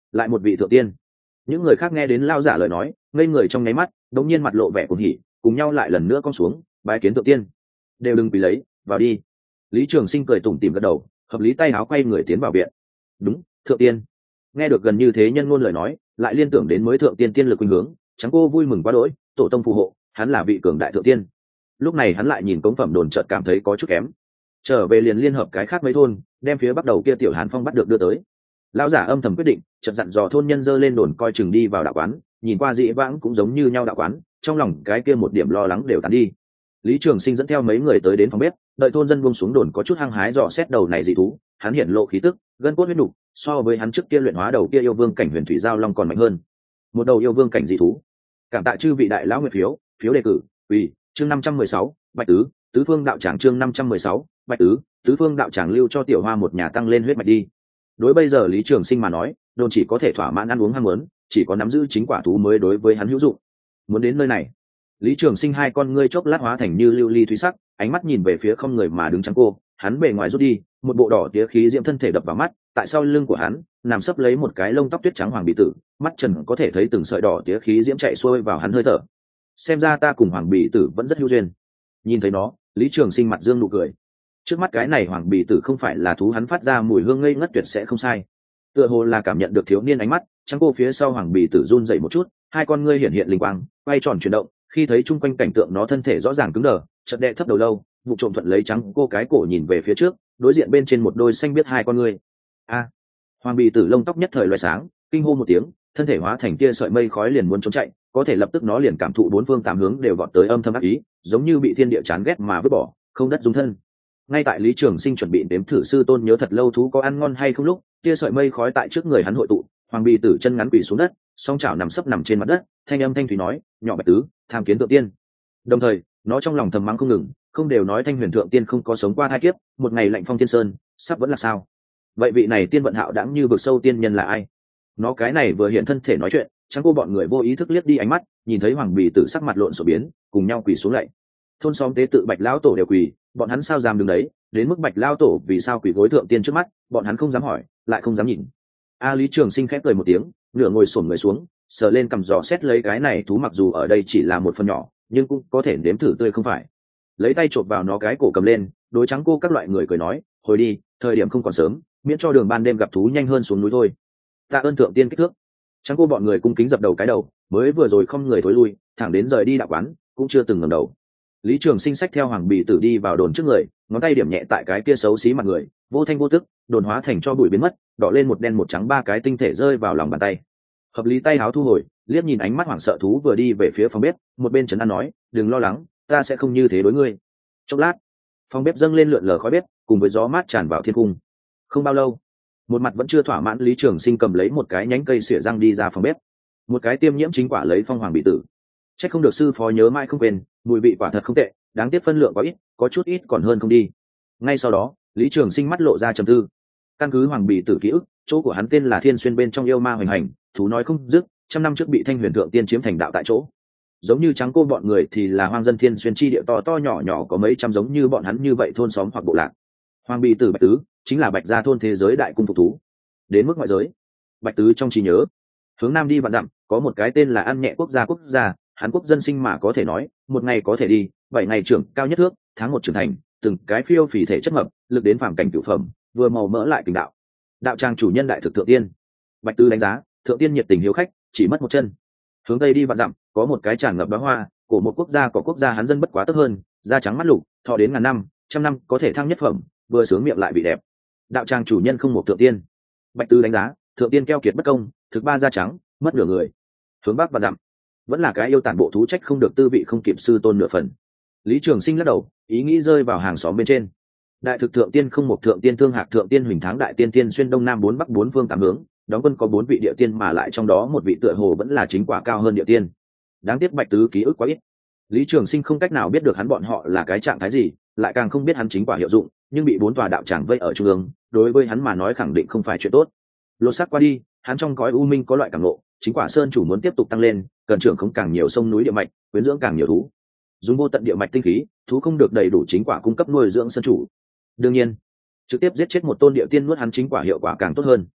[SPEAKER 1] lại một vị thượng tiên. Những người khác nghe đến lao giả lời nói ngây người trong nháy mắt, đống nhiên mặt lộ vẻ cuồng hỉ, cùng nhau lại lần nữa cong xuống bái kiến thượng tiên. Đều đừng quỳ lấy, vào đi. Lý Trường Sinh cười tủm tỉm gật đầu, hợp lý tay áo quay người tiến vào viện. Đúng, thượng tiên. Nghe được gần như thế nhân ngôn lời nói, lại liên tưởng đến mới thượng tiên tiên lực khuynh hướng, Trắng Cô vui mừng quá đỗi, tổ tông phù hộ, hắn là vị cường đại thượng tiên. Lúc này hắn lại nhìn cống phẩm đồn chợt cảm thấy có chút kém, trở về liền liên hợp cái khác mấy thôn, đem phía bắc đầu kia tiểu Hàn Phong bắt được đưa tới. Lão giả âm thầm quyết định, chợt dặn dò thôn nhân dơ lên đồn coi chừng đi vào đạo quán, nhìn qua dị vãng cũng giống như nhau đạo quán, trong lòng cái kia một điểm lo lắng đều tàn đi. Lý Trường Sinh dẫn theo mấy người tới đến phòng bếp, đợi thôn dân buông xuống đồn có chút hăng hái dò xét đầu này dị thú, hắn hiện lộ khí tức, gân cốt huyết nục, so với hắn trước kia luyện hóa đầu kia yêu vương cảnh huyền thủy giao long còn mạnh hơn. Một đầu yêu vương cảnh dị thú. Cảm tạ chư vị đại lão nguyện phiếu đề cử, ủy, chương 516, Bạch tứ phương đạo tràng chương 516, Bạch tứ phương đạo tràng lưu cho tiểu hoa một nhà tăng lên huyết mạch đi. Đối bây giờ Lý Trường Sinh mà nói, đồn chỉ có thể thỏa mãn ăn uống ham muốn, chỉ có nắm giữ chính quả thú mới đối với hắn hữu dụng. Muốn đến nơi này, Lý Trường Sinh hai con ngươi chốc lát hóa thành như lưu ly thúy sắc, ánh mắt nhìn về phía không người mà đứng Trắng Cô, hắn bề ngoài rút đi, một bộ đỏ tía khí diễm thân thể đập vào mắt, tại sau lưng của hắn, nằm sấp lấy một cái lông tóc tuyết trắng hoàng bì tử, mắt trần có thể thấy từng sợi đỏ tía khí diễm chạy xuôi vào hắn hơi thở. Xem ra ta cùng hoàng bì tử vẫn rất hữu duyên. Nhìn thấy nó, Lý Trường Sinh mặt dương nụ cười. Trước mắt cái này hoàng bì tử không phải là thú hắn phát ra mùi hương ngây ngất tuyệt sẽ không sai. Tựa hồ là cảm nhận được thiếu niên ánh mắt, Trắng Cô phía sau hoàng bì tử run dậy một chút, hai con ngươi hiện hiện linh quang, quay tròn chuyển động, khi thấy chung quanh cảnh tượng nó thân thể rõ ràng cứng đờ, chợt đệ thấp đầu lâu, vụ trộm thuận lấy Trắng Cô cái cổ nhìn về phía trước, đối diện bên trên một đôi xanh biết hai con ngươi. A! Hoàng bì tử lông tóc nhất thời loé sáng, kinh hô một tiếng, thân thể hóa thành tia sợi mây khói liền muốn trốn chạy, có thể lập tức nó liền cảm thụ bốn phương tám hướng đều vọt tới âm thầm ác ý, giống như bị thiên địa chán ghét mà vứt bỏ, không đất dung thân. Ngay tại Lý Trường Sinh chuẩn bị đếm thử sư tôn nhớ thật lâu thú có ăn ngon hay không lúc, tia sợi mây khói tại trước người hắn hội tụ, hoàng bì tử chân ngắn quỳ xuống đất, song chảo nằm sấp nằm trên mặt đất, thanh âm thanh thủy nói, nhỏ Bạch tứ, tham kiến thượng tiên. Đồng thời, nó trong lòng thầm mắng không ngừng, không đều nói Thanh Huyền thượng tiên không có sống qua hai kiếp, một ngày lạnh phong thiên sơn, sắp vẫn là sao? Vậy vị này tiên vận hạo đãng như vực sâu tiên nhân là ai? Nó cái này vừa hiện thân thể nói chuyện, Trắng Cô bọn người vô ý thức liếc đi ánh mắt, nhìn thấy hoàng bì tử sắc mặt lộn xộn biến, cùng nhau quỳ xuống lạy. Thôn xóm tế tự Bạch lão tổ đều quỳ, bọn hắn sao dám đứng đấy, đến mức Bạch lão tổ vì sao quỳ gối thượng tiên trước mắt, bọn hắn không dám hỏi, lại không dám nhìn. Lý Trường Sinh khép cười một tiếng, nửa ngồi xổm người xuống, sờ lên cằm giò xét lấy cái này thú, mặc dù ở đây chỉ là một phần nhỏ, nhưng cũng có thể nếm thử tươi không phải. Lấy tay chộp vào nó cái cổ cầm lên, đối Trắng Cô các loại người cười nói, hồi đi, thời điểm không còn sớm, miễn cho đường ban đêm gặp thú nhanh hơn xuống núi thôi. Tạ ơn thượng tiên kích thước. Trắng Cô bọn người cung kính dập đầu cái đầu, mới vừa rồi không người thối lui, thẳng đến rời đi đạo quán, cũng chưa từng ngẩng đầu. Lý Trường Sinh xách theo hoàng bì tử đi vào đồn trước người, ngón tay điểm nhẹ tại cái kia xấu xí mặt người, vô thanh vô tức, đồn hóa thành cho bụi biến mất, đỏ lên một đen một trắng ba cái tinh thể rơi vào lòng bàn tay. Hợp lý tay háo thu hồi, liếc nhìn ánh mắt hoảng sợ thú vừa đi về phía phòng bếp, một bên trấn an nói, đừng lo lắng, ta sẽ không như thế đối ngươi. Chốc lát, phòng bếp dâng lên lượn lờ khói bếp, cùng với gió mát tràn vào thiên cung. Không bao lâu, một mặt vẫn chưa thỏa mãn Lý Trường Sinh cầm lấy một cái nhánh cây xỉa răng đi ra phòng bếp, một cái tiêm nhiễm chính quả lấy phong hoàng bị tử. Chắc không được sư phó nhớ mãi không quên, mùi vị quả thật không tệ, đáng tiếc phân lượng quá ít, có chút ít còn hơn không đi. Ngay sau đó, Lý Trường Sinh mắt lộ ra trầm tư. Căn cứ hoàng bị tử ký ức, chỗ của hắn tên là Thiên Xuyên bên trong yêu ma hoành hành, thú nói không dứt, trăm năm trước bị Thanh Huyền thượng tiên chiếm thành đạo tại chỗ. Giống như Trắng Cô bọn người thì là hoang dân Thiên Xuyên chi địa to to nhỏ nhỏ có mấy trăm giống như bọn hắn như vậy thôn xóm hoặc bộ lạc. Hoàng bị tử Bạch tứ chính là Bạch gia thôn thế giới đại cung phục thú. Đến mức ngoại giới, Bạch tứ trong trí nhớ, hướng nam đi vạn dặm, có một cái tên là Ăn Nhẹ quốc gia, Hán quốc dân sinh mà có thể nói, một ngày có thể đi, 7 ngày trưởng cao nhất thước, tháng 1 trưởng thành, từng cái phiêu phì thể chất mập, lực đến phàm cảnh cửu phẩm, vừa màu mỡ lại kình đạo. Đạo tràng chủ nhân đại thực thượng tiên. Bạch tứ đánh giá, thượng tiên nhiệt tình hiếu khách, chỉ mất một chân. Hướng tây đi vạn dặm, có một cái tràn ngập đóa hoa, của một quốc gia có quốc gia Hán dân bất quá tốt hơn, da trắng mắt lục, thọ đến ngàn năm, trăm năm có thể thăng nhất phẩm, vừa sướng miệng lại bị đẹp. Đạo tràng chủ nhân không một thượng tiên. Bạch tứ đánh giá, thượng tiên keo kiệt bất công, thực ba da trắng, mất nửa người. Hướng bắc vạn dặm, vẫn là cái yêu tản bộ thú, trách không được tư vị không kịp sư tôn nửa phần. Lý Trường Sinh lắc đầu, ý nghĩ rơi vào hàng xóm bên trên. Đại thực thượng tiên không một thượng tiên, thương hạc thượng tiên, huỳnh tháng đại tiên, tiên xuyên đông nam bốn bắc bốn phương tám hướng, đóng quân có 4 vị địa tiên, mà lại trong đó một vị tựa hồ vẫn là chính quả cao hơn địa tiên. Đáng tiếc Bạch tứ ký ức quá ít, Lý Trường Sinh không cách nào biết được hắn bọn họ là cái trạng thái gì, lại càng không biết hắn chính quả hiệu dụng, nhưng bị 4 tòa đạo tràng vây ở trung ương, đối với hắn mà nói khẳng định không phải chuyện tốt. Lột xác qua đi, hắn trong cõi u minh có loại cảm ngộ, chính quả sơn chủ muốn tiếp tục tăng lên, cần trưởng không càng nhiều sông núi địa mạch, quyến dưỡng càng nhiều thú. Dùng vô tận địa mạch tinh khí, thú không được đầy đủ chính quả cung cấp nuôi dưỡng sơn chủ. Đương nhiên, trực tiếp giết chết một tôn địa tiên nuốt hắn chính quả hiệu quả càng tốt hơn.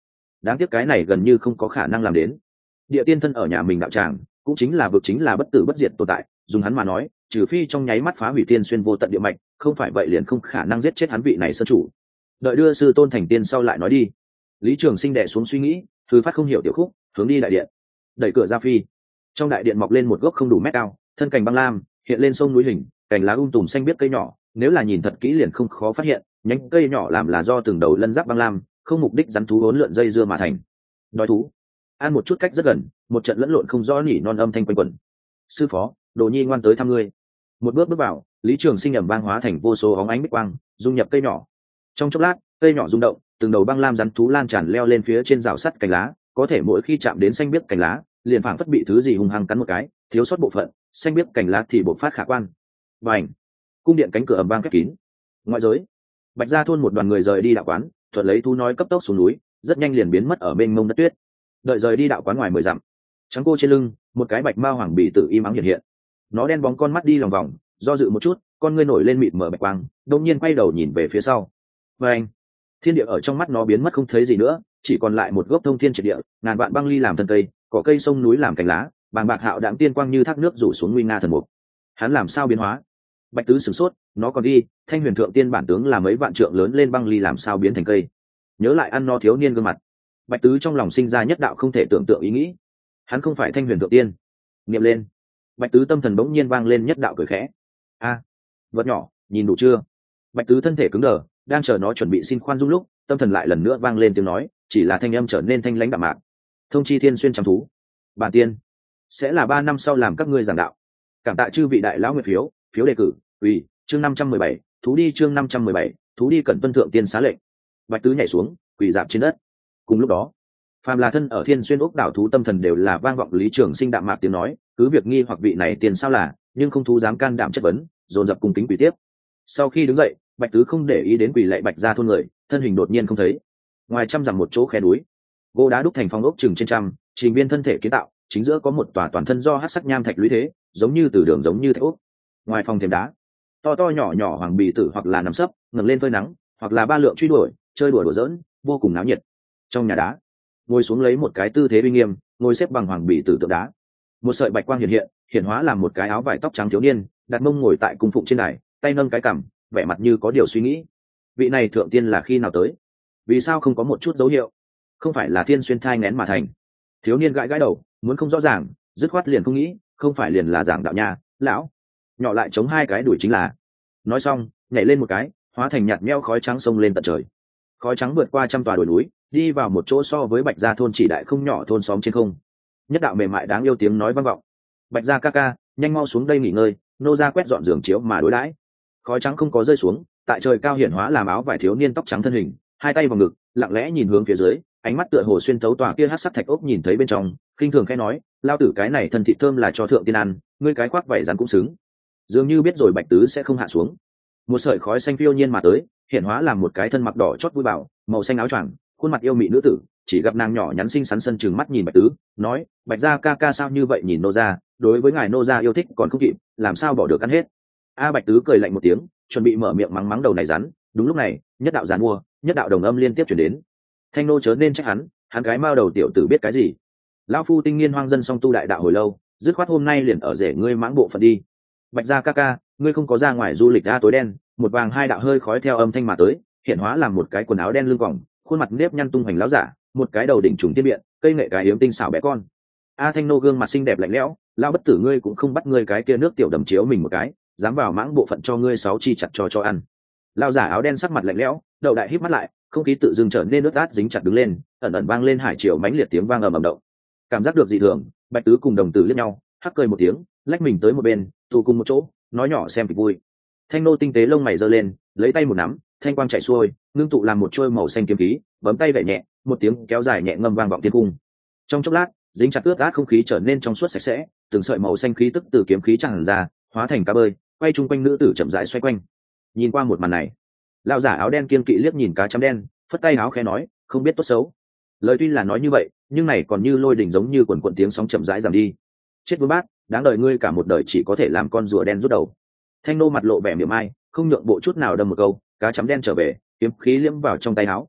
[SPEAKER 1] đáng tiếc cái này gần như không có khả năng làm đến. Địa tiên thân ở nhà mình đạo tràng, cũng chính là vực chính là bất tử bất diệt tồn tại, dùng hắn mà nói, trừ phi trong nháy mắt phá hủy tiên xuyên vô tận địa mạch, không phải vậy liền không khả năng giết chết hắn vị này sơn chủ. Đợi đưa sư tôn thành tiên sau lại nói đi. Lý Trường Sinh đè xuống suy nghĩ, thư phát không hiểu tiểu khúc, hướng đi đại điện. Đẩy cửa ra phi. Trong đại điện mọc lên một gốc không đủ mét cao, thân cành băng lam, hiện lên sông núi hình, cành lá tùm xanh biếc cây nhỏ, nếu là nhìn thật kỹ liền không khó phát hiện, nhánh cây nhỏ làm là do từng đầu lân giáp băng lam, không mục đích rắn thú hỗn lượn dây dưa mà thành. Đói thú. An một chút cách rất gần, một trận lẫn lộn không rõ nỉ non âm thanh quanh quẩn. Sư phó, Đồ Nhi ngoan tới thăm ngươi. Một bước bước vào, Lý Trường Sinh ầm vang hóa thành vô số óng ánh bích quang, dung nhập cây nhỏ. Trong chốc lát, cây nhỏ rung động, từng đầu băng lam rắn thú lan tràn leo lên phía trên rào sắt cành lá, có thể mỗi khi chạm đến xanh biếc cành lá, liền phảng phất bị thứ gì hung hăng cắn một cái, thiếu sót bộ phận, xanh biếc cành lá thì bộc phát khả quan. Bành! Cung điện cánh cửa ầm vang khép kín. Ngoại giới, Bạch Gia thôn một đoàn người rời đi đạo quán, thuận lấy thú nói cấp tốc xuống núi, rất nhanh liền biến mất ở bên mông đất tuyết. Đợi rời đi đạo quán ngoài 10 dặm, trắng cô trên lưng, một cái bạch mao hoàng bì tử im ắng hiện hiện. Nó đen bóng con mắt đi lòng vòng, do dự một chút, con ngươi nổi lên mịt mờ bạch quang, đột nhiên quay đầu nhìn về phía sau. Bành! Thiên địa ở trong mắt nó biến mất không thấy gì nữa, chỉ còn lại một gốc thông thiên triệt địa, ngàn vạn băng ly làm thân cây, cỏ cây sông núi làm cành lá, bàng bạc hạo đãng tiên quang như thác nước rủ xuống nguy nga thần mục. Hắn làm sao biến hóa? Bạch tứ sửng sốt, nó còn đi, Thanh Huyền thượng tiên bản tướng là mấy vạn trượng lớn lên băng ly làm sao biến thành cây? Nhớ lại ăn no thiếu niên gương mặt, Bạch tứ trong lòng sinh ra nhất đạo không thể tưởng tượng ý nghĩ. Hắn không phải Thanh Huyền thượng tiên. Niệm lên, Bạch tứ tâm thần bỗng nhiên vang lên nhất đạo cười khẽ. A, vật nhỏ, nhìn đủ chưa? Bạch tứ thân thể cứng đờ, đang chờ nó chuẩn bị xin khoan dung lúc, tâm thần lại lần nữa vang lên tiếng nói, chỉ là thanh âm trở nên thanh lãnh đạm mạc. Thông chi thiên xuyên trăm thú, bản tiên sẽ là 3 năm sau làm các ngươi giảng đạo. Cảm tạ chư vị đại lão nguyện phiếu, phiếu đề cử. Ủy chương 517, thú đi chương 517, thú đi cần tuân thượng tiên xá lệnh. Bạch tứ nhảy xuống, quỳ dạp trên đất. Cùng lúc đó, phàm là thân ở thiên xuyên ốc đảo thú tâm thần đều là vang vọng Lý Trường Sinh đạm mạc tiếng nói, cứ việc nghi hoặc vị này tiền sao là, nhưng không thú dám can đảm chất vấn, dồn dập cùng kính quỳ tiếp. Sau khi đứng dậy, Bạch tứ không để ý đến quỳ lạy Bạch Gia thôn người, thân hình đột nhiên không thấy. Ngoài trăm dặm một chỗ khe núi, gỗ đá đúc thành phong ốc chừng trên trăm, trình viên thân thể kiến tạo, chính giữa có một tòa toàn thân do hắc sắc nham thạch lũy thế, giống như từ đường giống như thạch ốc. Ngoài phòng thềm đá, to to nhỏ nhỏ hoàng bì tử hoặc là nằm sấp ngẩng lên phơi nắng, hoặc là ba lượng truy đuổi chơi đùa đùa giỡn, vô cùng náo nhiệt. Trong nhà đá, ngồi xuống lấy một cái tư thế uy nghiêm, ngồi xếp bằng hoàng bì tử tượng đá. Một sợi bạch quang hiện hóa làm một cái áo vải tóc trắng thiếu niên, đặt mông ngồi tại cung phụng trên đài, tay nâng cái cằm, vẻ mặt như có điều suy nghĩ. Vị này thượng tiên là khi nào tới? Vì sao không có một chút dấu hiệu? Không phải là thiên xuyên thai nghén mà thành? Thiếu niên gãi gãi đầu, muốn không rõ ràng, dứt khoát liền không nghĩ, không phải liền là giảng đạo nha, lão. Nhỏ lại chống hai cái đuổi chính là. Nói xong, nhảy lên một cái, hóa thành nhạt meo khói trắng xông lên tận trời. Khói trắng vượt qua trăm tòa đồi núi, đi vào một chỗ so với Bạch Gia thôn chỉ đại không nhỏ thôn xóm trên không. Nhất đạo mềm mại đáng yêu tiếng nói vang vọng. Bạch Gia ca ca, nhanh mau xuống đây nghỉ ngơi, nô gia quét dọn giường chiếu mà đối đãi. Khói trắng không có rơi xuống, tại trời cao hiển hóa làm áo vải thiếu niên tóc trắng thân hình, hai tay vào ngực, lặng lẽ nhìn hướng phía dưới, ánh mắt tựa hồ xuyên thấu tòa kia hắc sắc thạch ốc nhìn thấy bên trong, khinh thường khẽ nói, lao tử cái này thân thịt thơm là cho thượng tiên ăn, ngươi cái khoác vải rắn cũng xứng. Dường như biết rồi Bạch tứ sẽ không hạ xuống. Một sợi khói xanh phiêu nhiên mà tới, hiển hóa làm một cái thân mặc đỏ chót vui bảo, màu xanh áo choàng, khuôn mặt yêu mị nữ tử, chỉ gặp nàng nhỏ nhắn xinh xắn sân trừng mắt nhìn Bạch tứ, nói, Bạch Gia ca ca sao như vậy nhìn nô gia, đối với ngài nô gia yêu thích còn không kịp, làm sao bỏ được ăn hết. A Bạch tứ cười lạnh một tiếng, chuẩn bị mở miệng mắng mắng đầu này rắn. Đúng lúc này, nhất đạo giàn mua, nhất đạo đồng âm liên tiếp chuyển đến. Thanh nô chớ nên trách hắn cái mao đầu tiểu tử biết cái gì? Lão phu tinh nghiên hoang dân song tu đại đạo hồi lâu, dứt khoát hôm nay liền ở rể ngươi mãng bộ phận đi. Bạch Gia ca ca, ngươi không có ra ngoài du lịch a tối đen, một vàng hai đạo hơi khói theo âm thanh mà tới, hiện hóa làm một cái quần áo đen lưng còng, khuôn mặt nếp nhăn tung hoành láo giả, một cái đầu đỉnh trùng tiên biện, cây nghệ cái yếm tinh xảo bé con. A Thanh nô gương mặt xinh đẹp lạnh lẽo, lão bất tử ngươi cũng không bắt ngươi cái kia nước tiểu đầm chiếu mình một cái, dám vào mãng bộ phận cho ngươi 6 chi chặt cho ăn. Lão giả áo đen sắc mặt lạnh lẽo, đầu đại híp mắt lại, không khí tự dưng trở nên ướt át dính chặt đứng lên, ẩn ẩn vang lên hải triều mãnh liệt tiếng vang ầm ầm động. Cảm giác được dị thường, Bạch tứ cùng đồng tử liếc nhau, hắc cười một tiếng, lách mình tới một bên, tụ cùng một chỗ, nói nhỏ xem kịch vui. Thanh nô tinh tế lông mày giơ lên, lấy tay một nắm, thanh quang chạy xuôi, ngưng tụ làm một chuôi màu xanh kiếm khí, bấm tay vẩy nhẹ, một tiếng kéo dài nhẹ ngâm vang vọng thiên cung. Trong chốc lát, dính chặt ướt át không khí trở nên trong suốt sạch sẽ, từng sợi màu xanh khí tức từ kiếm khí tràn ra, hóa thành cá bơi, quay chung quanh nữ tử chậm rãi xoay quanh. Nhìn qua một màn này, lão giả áo đen kiên kỵ liếc nhìn cá chấm đen, phất tay áo khẽ nói, không biết tốt xấu. Lời tuy là nói như vậy, nhưng này còn như lôi đỉnh giống như quần quần tiếng sóng chậm rãi giảm đi. Chết vương bát, đáng đời ngươi cả một đời chỉ có thể làm con rùa đen rút đầu. Thanh nô mặt lộ vẻ miệng ai, không nhượng bộ chút nào đâm một câu, cá chấm đen trở về, kiếm khí liễm vào trong tay áo.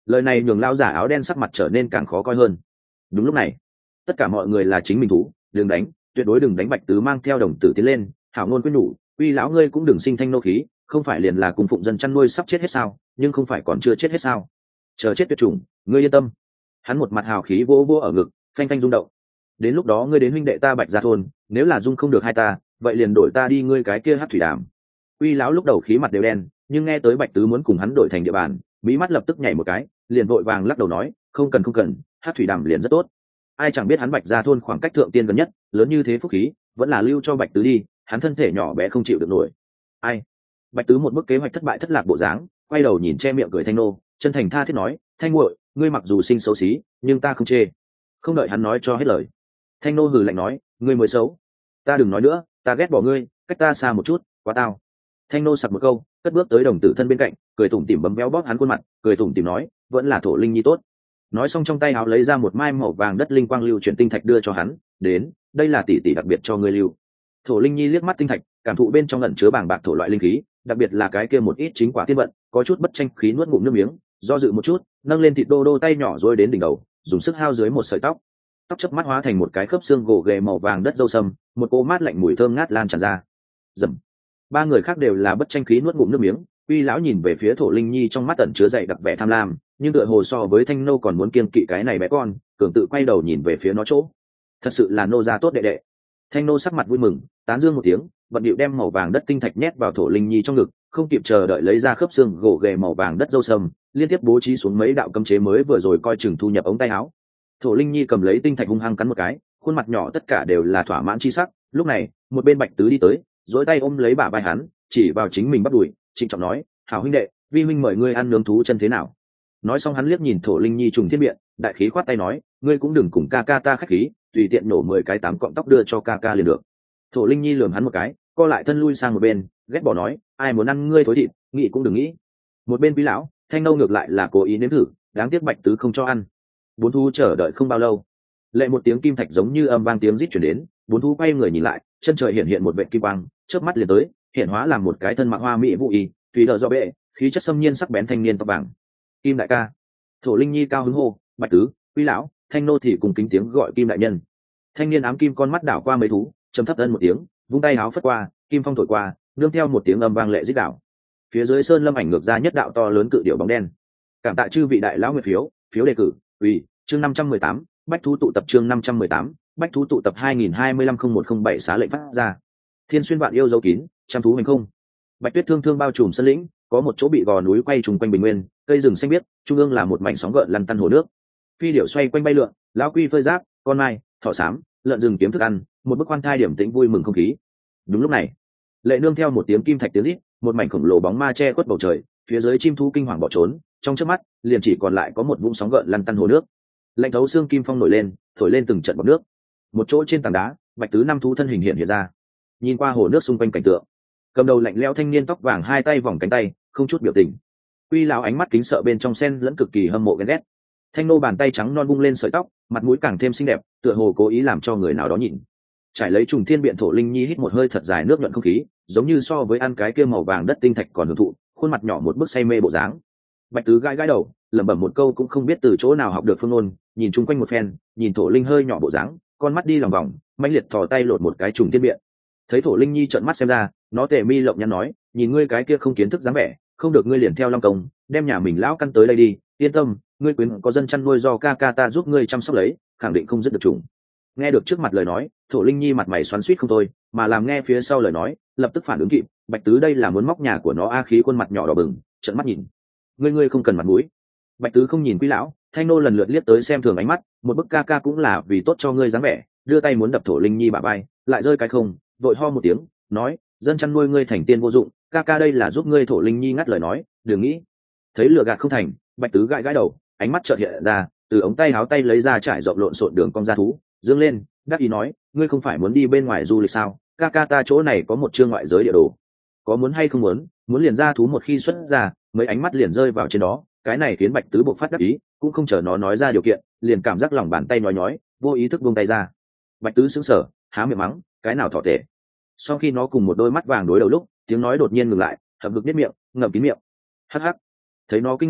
[SPEAKER 1] Lời này nhường lão giả áo đen sắc mặt trở nên càng khó coi hơn. Đúng lúc này, tất cả mọi người là chính mình thú, đừng đánh, tuyệt đối đừng đánh. Bạch Tứ mang theo đồng tử tiến lên, hảo ngôn quyết nhủ, uy lão ngươi cũng đừng sinh thanh nô khí, không phải liền là cùng phụng dân chăn nuôi sắp chết hết sao, nhưng không phải còn chưa chết hết sao? Chờ chết tuyệt chủng, ngươi yên tâm. Hắn một mặt hào khí vô vô ở ngực, phanh phanh rung động. Đến lúc đó ngươi đến huynh đệ ta Bạch gia thôn, nếu là dung không được hai ta, vậy liền đổi ta đi ngươi cái kia Hắc thủy đàm. Uy lão lúc đầu khí mặt đều đen, nhưng nghe tới Bạch Tứ muốn cùng hắn đổi thành địa bàn, mí mắt lập tức nhảy một cái, liền vội vàng lắc đầu nói, không cần không cần, Hắc thủy đàm liền rất tốt. Ai chẳng biết hắn Bạch gia thôn khoảng cách thượng tiên gần nhất, lớn như thế phúc khí, vẫn là lưu cho Bạch Tứ đi, hắn thân thể nhỏ bé không chịu được nổi. Ai? Bạch Tứ một bức kế hoạch thất bại thất lạc bộ dáng, quay đầu nhìn che miệng cười Thanh nô, chân thành tha thiết nói, Thanh muội, ngươi mặc dù sinh xấu xí, nhưng ta không chê. Không đợi hắn nói cho hết lời, Thanh nô hừ lạnh nói, ngươi mới xấu, ta đừng nói nữa, ta ghét bỏ ngươi, cách ta xa một chút, quá tao. Thanh nô sặc một câu, cất bước tới đồng tử thân bên cạnh, cười tủm tỉm bấm véo bóp hắn khuôn mặt, cười tủm tỉm nói, vẫn là thổ linh nhi tốt. Nói xong trong tay áo lấy ra một mai màu vàng đất linh quang lưu chuyển tinh thạch đưa cho hắn, đến, đây là tỷ tỷ đặc biệt cho ngươi lưu. Thổ linh nhi liếc mắt tinh thạch, cảm thụ bên trong ẩn chứa bàng bạc thổ loại linh khí, đặc biệt là cái kia một ít chính quả tiên vận, có chút bất tranh khí nuốt ngụm nước miếng, do dự một chút, nâng lên thịt đô đô tay nhỏ rồi đến đỉnh đầu, dùng sức hao dưới một sợi tóc. Tóc chớp mắt hóa thành một cái khớp xương gỗ ghề màu vàng đất dâu sâm, một cô mát lạnh mùi thơm ngát lan tràn ra. Dầm. Ba người khác đều là bất tranh khí nuốt ngụm nước miếng, uy lão nhìn về phía thổ linh nhi trong mắt ẩn chứa dày đặc vẻ tham lam, nhưng tựa hồ so với thanh nô còn muốn kiêng kỵ cái này bé con, cường tự quay đầu nhìn về phía nó chỗ. Thật sự là nô gia tốt đệ đệ. Thanh nô sắc mặt vui mừng, tán dương một tiếng, vận điệu đem màu vàng đất tinh thạch nhét vào thổ linh nhi trong ngực, không kịp chờ đợi lấy ra khớp xương gỗ ghề màu vàng đất dâu sâm, liên tiếp bố trí xuống mấy đạo cấm chế mới vừa rồi coi chừng thu nhập ống tay áo. Thổ linh nhi cầm lấy tinh thạch hung hăng cắn một cái, khuôn mặt nhỏ tất cả đều là thỏa mãn chi sắc. Lúc này, một bên Bạch Tứ đi tới, duỗi tay ôm lấy bả vai hắn, chỉ vào chính mình bắt đùi, trịnh trọng nói, hảo huynh đệ, vi huynh mời ngươi ăn nướng thú chân thế nào? Nói xong hắn liếc nhìn thổ linh nhi trùng thiên biện, đại khí khoát tay nói, ngươi cũng đừng cùng ca ca ta khách khí, tùy tiện nổ 10 cái 8 cọng tóc đưa cho ca ca liền được. Thổ linh nhi lườm hắn một cái, co lại thân lui sang một bên, ghét bỏ nói, ai muốn ăn ngươi thối thịt, nghĩ cũng đừng nghĩ. Một bên quý lão, thanh nâu ngược lại là cố ý nếm thử, đáng tiếc Bạch Tứ không cho ăn. Bốn thú chờ đợi không bao lâu, lệ một tiếng kim thạch giống như âm vang tiếng rít chuyển đến, bốn thú quay người nhìn lại, chân trời hiện hiện một vệt kim quang, chớp mắt liền tới, hiện hóa làm một cái thân mặc hoa mỹ vũ y, tùy đỡ do bệ, khí chất xâm nhiên sắc bén thanh niên tóc vàng. Kim đại ca. Thổ linh nhi cao hứng hô, Bạch Tứ, quý lão, thanh nô thì cùng kính tiếng gọi Kim đại nhân. Thanh niên ám kim con mắt đảo qua mấy thú, trầm thấp ân một tiếng, vung tay áo phất qua, kim phong thổi qua, nương theo một tiếng âm vang lệ rít đảo. Phía dưới sơn lâm ảnh ngược ra nhất đạo to lớn cự điểu bóng đen. Cảm tạ chư vị đại lão nguyện phiếu đề cử, ủy, chương 518, bách thú tụ tập chương 518, bách thú tụ tập 2025-0107 xá lệnh phát ra. Thiên xuyên vạn yêu dấu kín, trăm thú hành không. Bạch tuyết thương thương bao trùm sân lĩnh, có một chỗ bị gò núi quay trùng quanh bình nguyên, cây rừng xanh biếc, trung ương là một mảnh sóng gợn lăn tăn hồ nước. Phi điểu xoay quanh bay lượn, lão quy phơi giáp, con mai, thỏ xám, lợn rừng kiếm thức ăn, một bức quan thai điểm tĩnh vui mừng không khí. Đúng lúc này, lệ nương theo một tiếng kim thạch tiếng rít, một mảnh khổng lồ bóng ma che khuất bầu trời, phía dưới chim thú kinh hoàng bỏ trốn, trong chớp mắt liền chỉ còn lại có một vũng sóng gợn lăn tăn hồ nước. Lạnh thấu xương kim phong nổi lên, thổi lên từng trận bọt nước. Một chỗ trên tảng đá, Bạch Tứ năm thú thân hình hiện ra, nhìn qua hồ nước xung quanh cảnh tượng, cầm đầu lạnh lẽo thanh niên tóc vàng hai tay vòng cánh tay, không chút biểu tình. Quy lão ánh mắt kính sợ bên trong sen lẫn cực kỳ hâm mộ ghen ghét. Thanh nô bàn tay trắng non bung lên sợi tóc, mặt mũi càng thêm xinh đẹp, tựa hồ cố ý làm cho người nào đó nhìn. Trải lấy trùng thiên biện thổ linh nhi hít một hơi thật dài nước nhuận không khí, giống như so với ăn cái kia màu vàng đất tinh thạch còn hưởng thụ, khuôn mặt nhỏ một bức say mê bộ dáng. Bạch Tứ gãi gãi đầu, lẩm bẩm một câu cũng không biết từ chỗ nào học được phương ngôn, nhìn chung quanh một phen, nhìn thổ linh hơi nhỏ bộ dáng, con mắt đi lòng vòng, mãnh liệt thò tay lột một cái trùng thiên biện. Thấy thổ linh nhi trợn mắt xem ra, nó tề mi lộng nhăn nói, nhìn ngươi cái kia không kiến thức dáng vẻ, không được ngươi liền theo long công, đem nhà mình lão căn tới đây đi, yên tâm, ngươi quyến có dân chăn nuôi do ca ca ta giúp ngươi chăm sóc lấy, khẳng định không dứt được trùng. Nghe được trước mặt lời nói, thổ linh nhi mặt mày xoắn xuýt không thôi, mà làm nghe phía sau lời nói, lập tức phản ứng kịp, Bạch Tứ đây là muốn móc nhà của nó a khí, khuôn mặt nhỏ đỏ bừng, trợn mắt nhìn. Ngươi không cần mặt mũi. Bạch Tứ không nhìn quý lão, thanh nô lần lượt liếc tới xem thường ánh mắt, một bức ca ca cũng là vì tốt cho ngươi dáng vẻ, đưa tay muốn đập thổ linh nhi bả vai, lại rơi cái không, vội ho một tiếng, nói, dân chăn nuôi ngươi thành tiên vô dụng, ca ca đây là giúp ngươi. Thổ linh nhi ngắt lời nói, đừng nghĩ. Thấy lừa gạt không thành, Bạch Tứ gãi gãi đầu, ánh mắt chợt hiện ra, từ ống tay áo tay lấy ra trải rộng lộn xộn đường cong da thú, dương lên, đắc ý nói, ngươi không phải muốn đi bên ngoài du lịch sao, ca ca ta chỗ này có một chương ngoại giới địa đồ, có muốn hay không muốn, muốn liền ra thú. Một khi xuất ra, mấy ánh mắt liền rơi vào trên đó, cái này khiến Bạch Tứ bộc phát đắc ý, cũng không chờ nó nói ra điều kiện, liền cảm giác lòng bàn tay nhói nhói, vô ý thức buông tay ra. Bạch Tứ sững sờ, há miệng mắng, cái nào thỏ tệ. Sau khi nó cùng một đôi mắt vàng đối đầu lúc, tiếng nói đột nhiên ngừng lại, hợp lực biết miệng, ngậm kín miệng. Hắc hắc. Thấy nó kinh ngạc,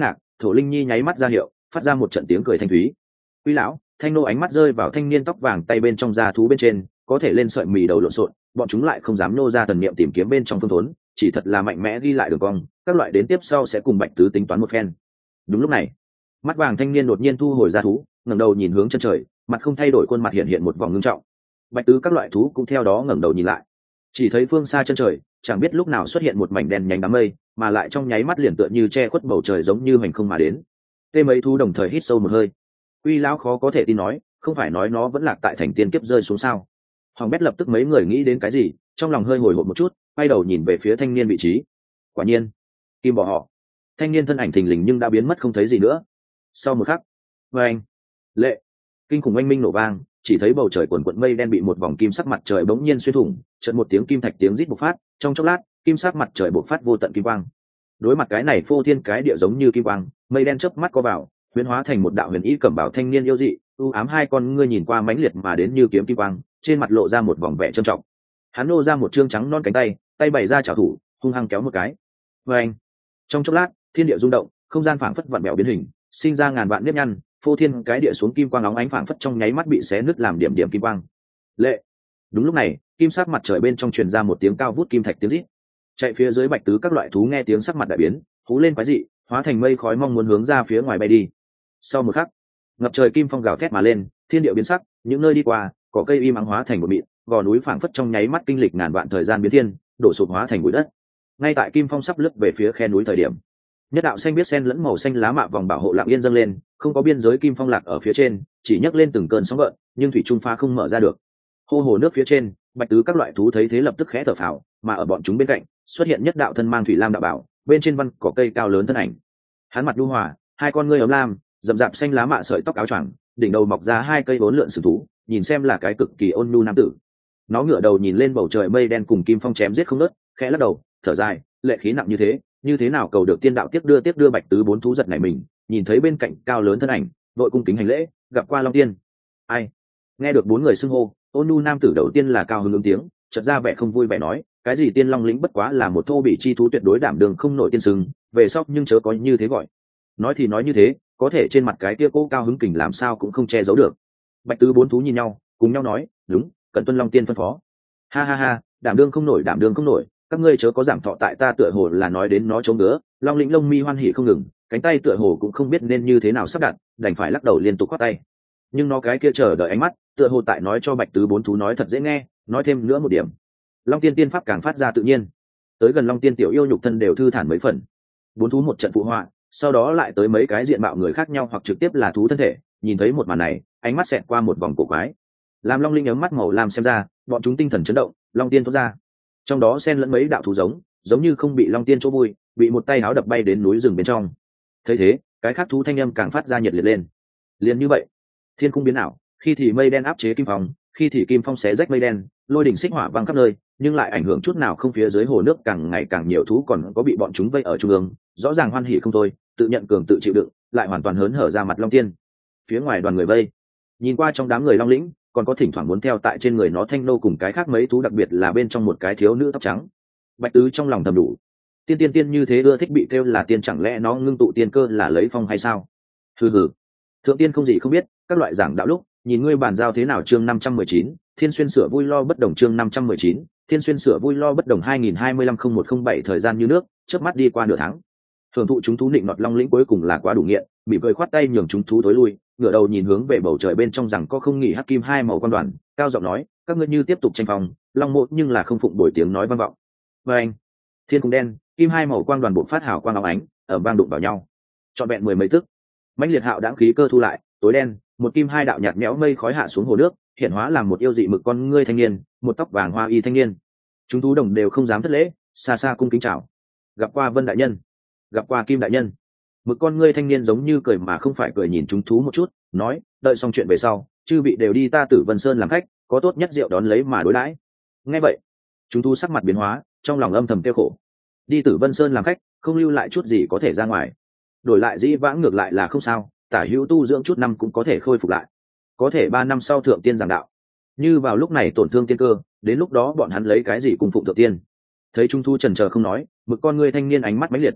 [SPEAKER 1] Thổ Linh Nhi nháy mắt ra hiệu, phát ra một trận tiếng cười thanh thúy. Quý lão, Thanh Nô ánh mắt rơi vào thanh niên tóc vàng tay bên trong da thú bên trên, có thể lên sợi mì đầu lộn xộn, bọn chúng lại không dám nô ra thần niệm tìm kiếm bên trong phương thốn, chỉ thật là mạnh mẽ ghi lại đường cong, các loại đến tiếp sau sẽ cùng Bạch Tứ tính toán một phen. Đúng lúc này, mắt vàng thanh niên đột nhiên thu hồi da thú, ngẩng đầu nhìn hướng chân trời, mặt không thay đổi, khuôn mặt hiện hiện một vòng ngưng trọng. Bạch Tứ các loại thú cũng theo đó ngẩng đầu nhìn lại, chỉ thấy phương xa chân trời chẳng biết lúc nào xuất hiện một mảnh đen nhánh đám mây, mà lại trong nháy mắt liền tựa như che khuất bầu trời, giống như hoành không mà đến. Tê mấy thú đồng thời hít sâu một hơi. Quy lão khó có thể tin nói, không phải nói nó vẫn lạc tại thành tiên kiếp rơi xuống sao? Hoàng Bét lập tức mấy người nghĩ đến cái gì, trong lòng hơi hồi hộp một chút, quay đầu nhìn về phía thanh niên vị trí. Quả nhiên, kim bỏ họ. Thanh niên thân ảnh thình lình nhưng đã biến mất không thấy gì nữa. Sau một khắc, anh lệ kinh khủng oanh minh nổ vang, chỉ thấy bầu trời quần quận mây đen bị một vòng kim sắc mặt trời bỗng nhiên xuyên thủng, chợt một tiếng kim thạch tiếng rít bộc phát, trong chốc lát, kim sắc mặt trời bộc phát vô tận kim quang. Đối mặt cái này phô thiên cái địa giống như kim quang, mây đen chớp mắt co vào, huyễn hóa thành một đạo huyền y cẩm bảo thanh niên yêu dị, u ám hai con ngươi nhìn qua mãnh liệt mà đến như kiếm kim quang, trên mặt lộ ra một vòng vẻ trầm trọng. Hắn nô ra một trương trắng non cánh tay, tay bày ra chảo thủ, hung hăng kéo một cái. Anh trong chốc lát, thiên địa rung động, không gian phảng phất vặn bèo biến hình, sinh ra ngàn vạn nếp nhăn, phô thiên cái địa xuống kim quang óng ánh phảng phất trong nháy mắt bị xé nứt làm điểm điểm kim quang. Lệ. Đúng lúc này, kim sắc mặt trời bên trong truyền ra một tiếng cao vút kim thạch tiếng rít. Chạy phía dưới Bạch Tứ các loại thú nghe tiếng sắc mặt đại biến, hú lên quái dị, hóa thành mây khói mong muốn hướng ra phía ngoài bay đi. Sau một khắc, ngập trời kim phong gào thét mà lên, thiên địa biến sắc, những nơi đi qua, cỏ cây im ắng hóa thành một mịn, gò núi phảng phất trong nháy mắt kinh lịch ngàn vạn thời gian biến thiên, đổ sụp hóa thành bụi đất. Ngay tại kim phong sắp lướt về phía khe núi thời điểm, nhất đạo xanh biết sen lẫn màu xanh lá mạ vòng bảo hộ lặng yên dâng lên, không có biên giới kim phong lạc ở phía trên, chỉ nhấc lên từng cơn sóng gợn, nhưng thủy trung pha không mở ra được. Hô hồ nước phía trên, Bạch Tứ các loại thú thấy thế lập tức khẽ thở phào, mà ở bọn chúng bên cạnh xuất hiện nhất đạo thân mang thủy lam đạo bảo, bên trên văn cỏ cây cao lớn thân ảnh. Hắn mặt nhu hòa, hai con ngươi ấm lam, rậm rạp xanh lá mạ sợi tóc áo choàng, đỉnh đầu mọc ra hai cây vốn lượn sừng thú, nhìn xem là cái cực kỳ ôn nhu nam tử. Nó ngửa đầu nhìn lên bầu trời mây đen cùng kim phong chém giết không ngớt, khẽ lắc đầu, thở dài, lệ khí nặng như thế nào cầu được tiên đạo tiếp đưa Bạch Tứ bốn thú giật nảy mình, nhìn thấy bên cạnh cao lớn thân ảnh, vội cung kính hành lễ, gặp qua Long Tiên. Ai? Nghe được bốn người xưng hô, ôn nhu nam tử đầu tiên là cao hứng ứng tiếng, chợt ra vẻ không vui vẻ nói, cái gì tiên long lĩnh bất quá là một thô bị chi thú tuyệt đối đảm đường không nổi tiên sừng, về sau nhưng chớ có như thế gọi. Nói thì nói như thế, có thể trên mặt cái kia cố cao hứng kình làm sao cũng không che giấu được. Bạch Tứ bốn thú nhìn nhau, cùng nhau nói, đúng, cần tuân Long Tiên phân phó. Ha ha ha, đảm đương không nổi, các ngươi chớ có giảm thọ tại ta, tựa hồ là nói đến nó chống đỡ. Long lĩnh lông mi hoan hỉ không ngừng, cánh tay tựa hồ cũng không biết nên như thế nào sắp đặt, đành phải lắc đầu liên tục quát tay. Nhưng nó cái kia chờ đợi ánh mắt, tựa hồ tại nói cho Bạch Tứ bốn thú nói thật dễ nghe, nói thêm nữa một điểm. Long Tiên tiên pháp càng phát ra tự nhiên, tới gần Long Tiên tiểu yêu nhục thân đều thư thản mấy phần. Bốn thú một trận phụ họa, sau đó lại tới mấy cái diện mạo người khác nhau hoặc trực tiếp là thú thân thể, nhìn thấy một màn này, ánh mắt xẹt qua một vòng cổ quái. Làm Long Linh ấm mắt màu lam xem ra, bọn chúng tinh thần chấn động, Long Tiên thoát ra. Trong đó xen lẫn mấy đạo thú giống như không bị Long Tiên chỗ vui, bị một tay háo đập bay đến núi rừng bên trong. Thấy thế, cái khác thú thanh âm càng phát ra nhiệt liệt lên. Liền như vậy, thiên cung biến ảo, khi thì mây đen áp chế kim phong, khi thì kim phong xé rách mây đen, lôi đỉnh xích hỏa vang khắp nơi, nhưng lại ảnh hưởng chút nào không. Phía dưới hồ nước càng ngày càng nhiều thú còn có bị bọn chúng vây ở trung ương, rõ ràng hoan hỉ không thôi, tự nhận cường tự chịu đựng, lại hoàn toàn hớn hở ra mặt Long Tiên. Phía ngoài đoàn người vây, nhìn qua trong đám người Long lĩnh, còn có thỉnh thoảng muốn theo tại trên người nó Thanh Nô cùng cái khác mấy thú, đặc biệt là bên trong một cái thiếu nữ tóc trắng. Bạch Tứ trong lòng thầm đủ, tiên như thế ưa thích bị kêu là tiên, chẳng lẽ nó ngưng tụ tiên cơ là lấy phong hay sao? Hừ hừ, thượng tiên không gì không biết, các loại giảng đạo lúc, nhìn ngươi bàn giao thế nào. Chương 519, Thiên Xuyên sửa vui lo bất đồng. Chương 519, Thiên Xuyên sửa vui lo bất đồng. 2025-0107 thời gian như nước, chớp mắt đi qua nửa tháng. Thưởng thụ chúng thú định nọt Long lĩnh cuối cùng là quá đủ nghiện, mỉm cười khoát tay nhường chúng thú tối lui, ngửa đầu nhìn hướng về bầu trời bên trong rằng có không nghỉ hắc kim hai màu quan đoàn, cao giọng nói, các ngươi như tiếp tục tranh phòng, Long mộ nhưng là không phụng đổi tiếng nói vang vọng. Và anh, thiên cung đen, kim hai màu quang đoàn bộ phát hào quang óng ánh, ở vang đụng vào nhau, trọn vẹn mười mấy tức. Mãnh liệt hạo đãng khí cơ thu lại, tối đen, một kim hai đạo nhạt nhẽo mây khói hạ xuống hồ nước, hiện hóa làm một yêu dị mực con ngươi thanh niên, một tóc vàng hoa y thanh niên. Chúng thú đồng đều không dám thất lễ, xa xa cung kính chào. Gặp qua Vân đại nhân, gặp qua Kim đại nhân. Mực con ngươi thanh niên giống như cười mà không phải cười nhìn chúng thú một chút, nói, đợi xong chuyện về sau, chư vị đều đi ta Tử Vân Sơn làm khách, có tốt nhất rượu đón lấy mà đối đãi. Nghe vậy, chúng thú sắc mặt biến hóa, trong lòng âm thầm tiêu khổ. Đi Tử Vân Sơn làm khách, không lưu lại chút gì có thể ra ngoài. Đổi lại dĩ vãng ngược lại là không sao, tả hữu tu dưỡng chút năm cũng có thể khôi phục lại. Có thể 3 năm sau thượng tiên giảng đạo, như vào lúc này tổn thương tiên cơ, đến lúc đó bọn hắn lấy cái gì cùng phụng thượng tiên? Thấy chúng thú chần chờ không nói, mực con ngươi thanh niên ánh mắt mãnh liệt.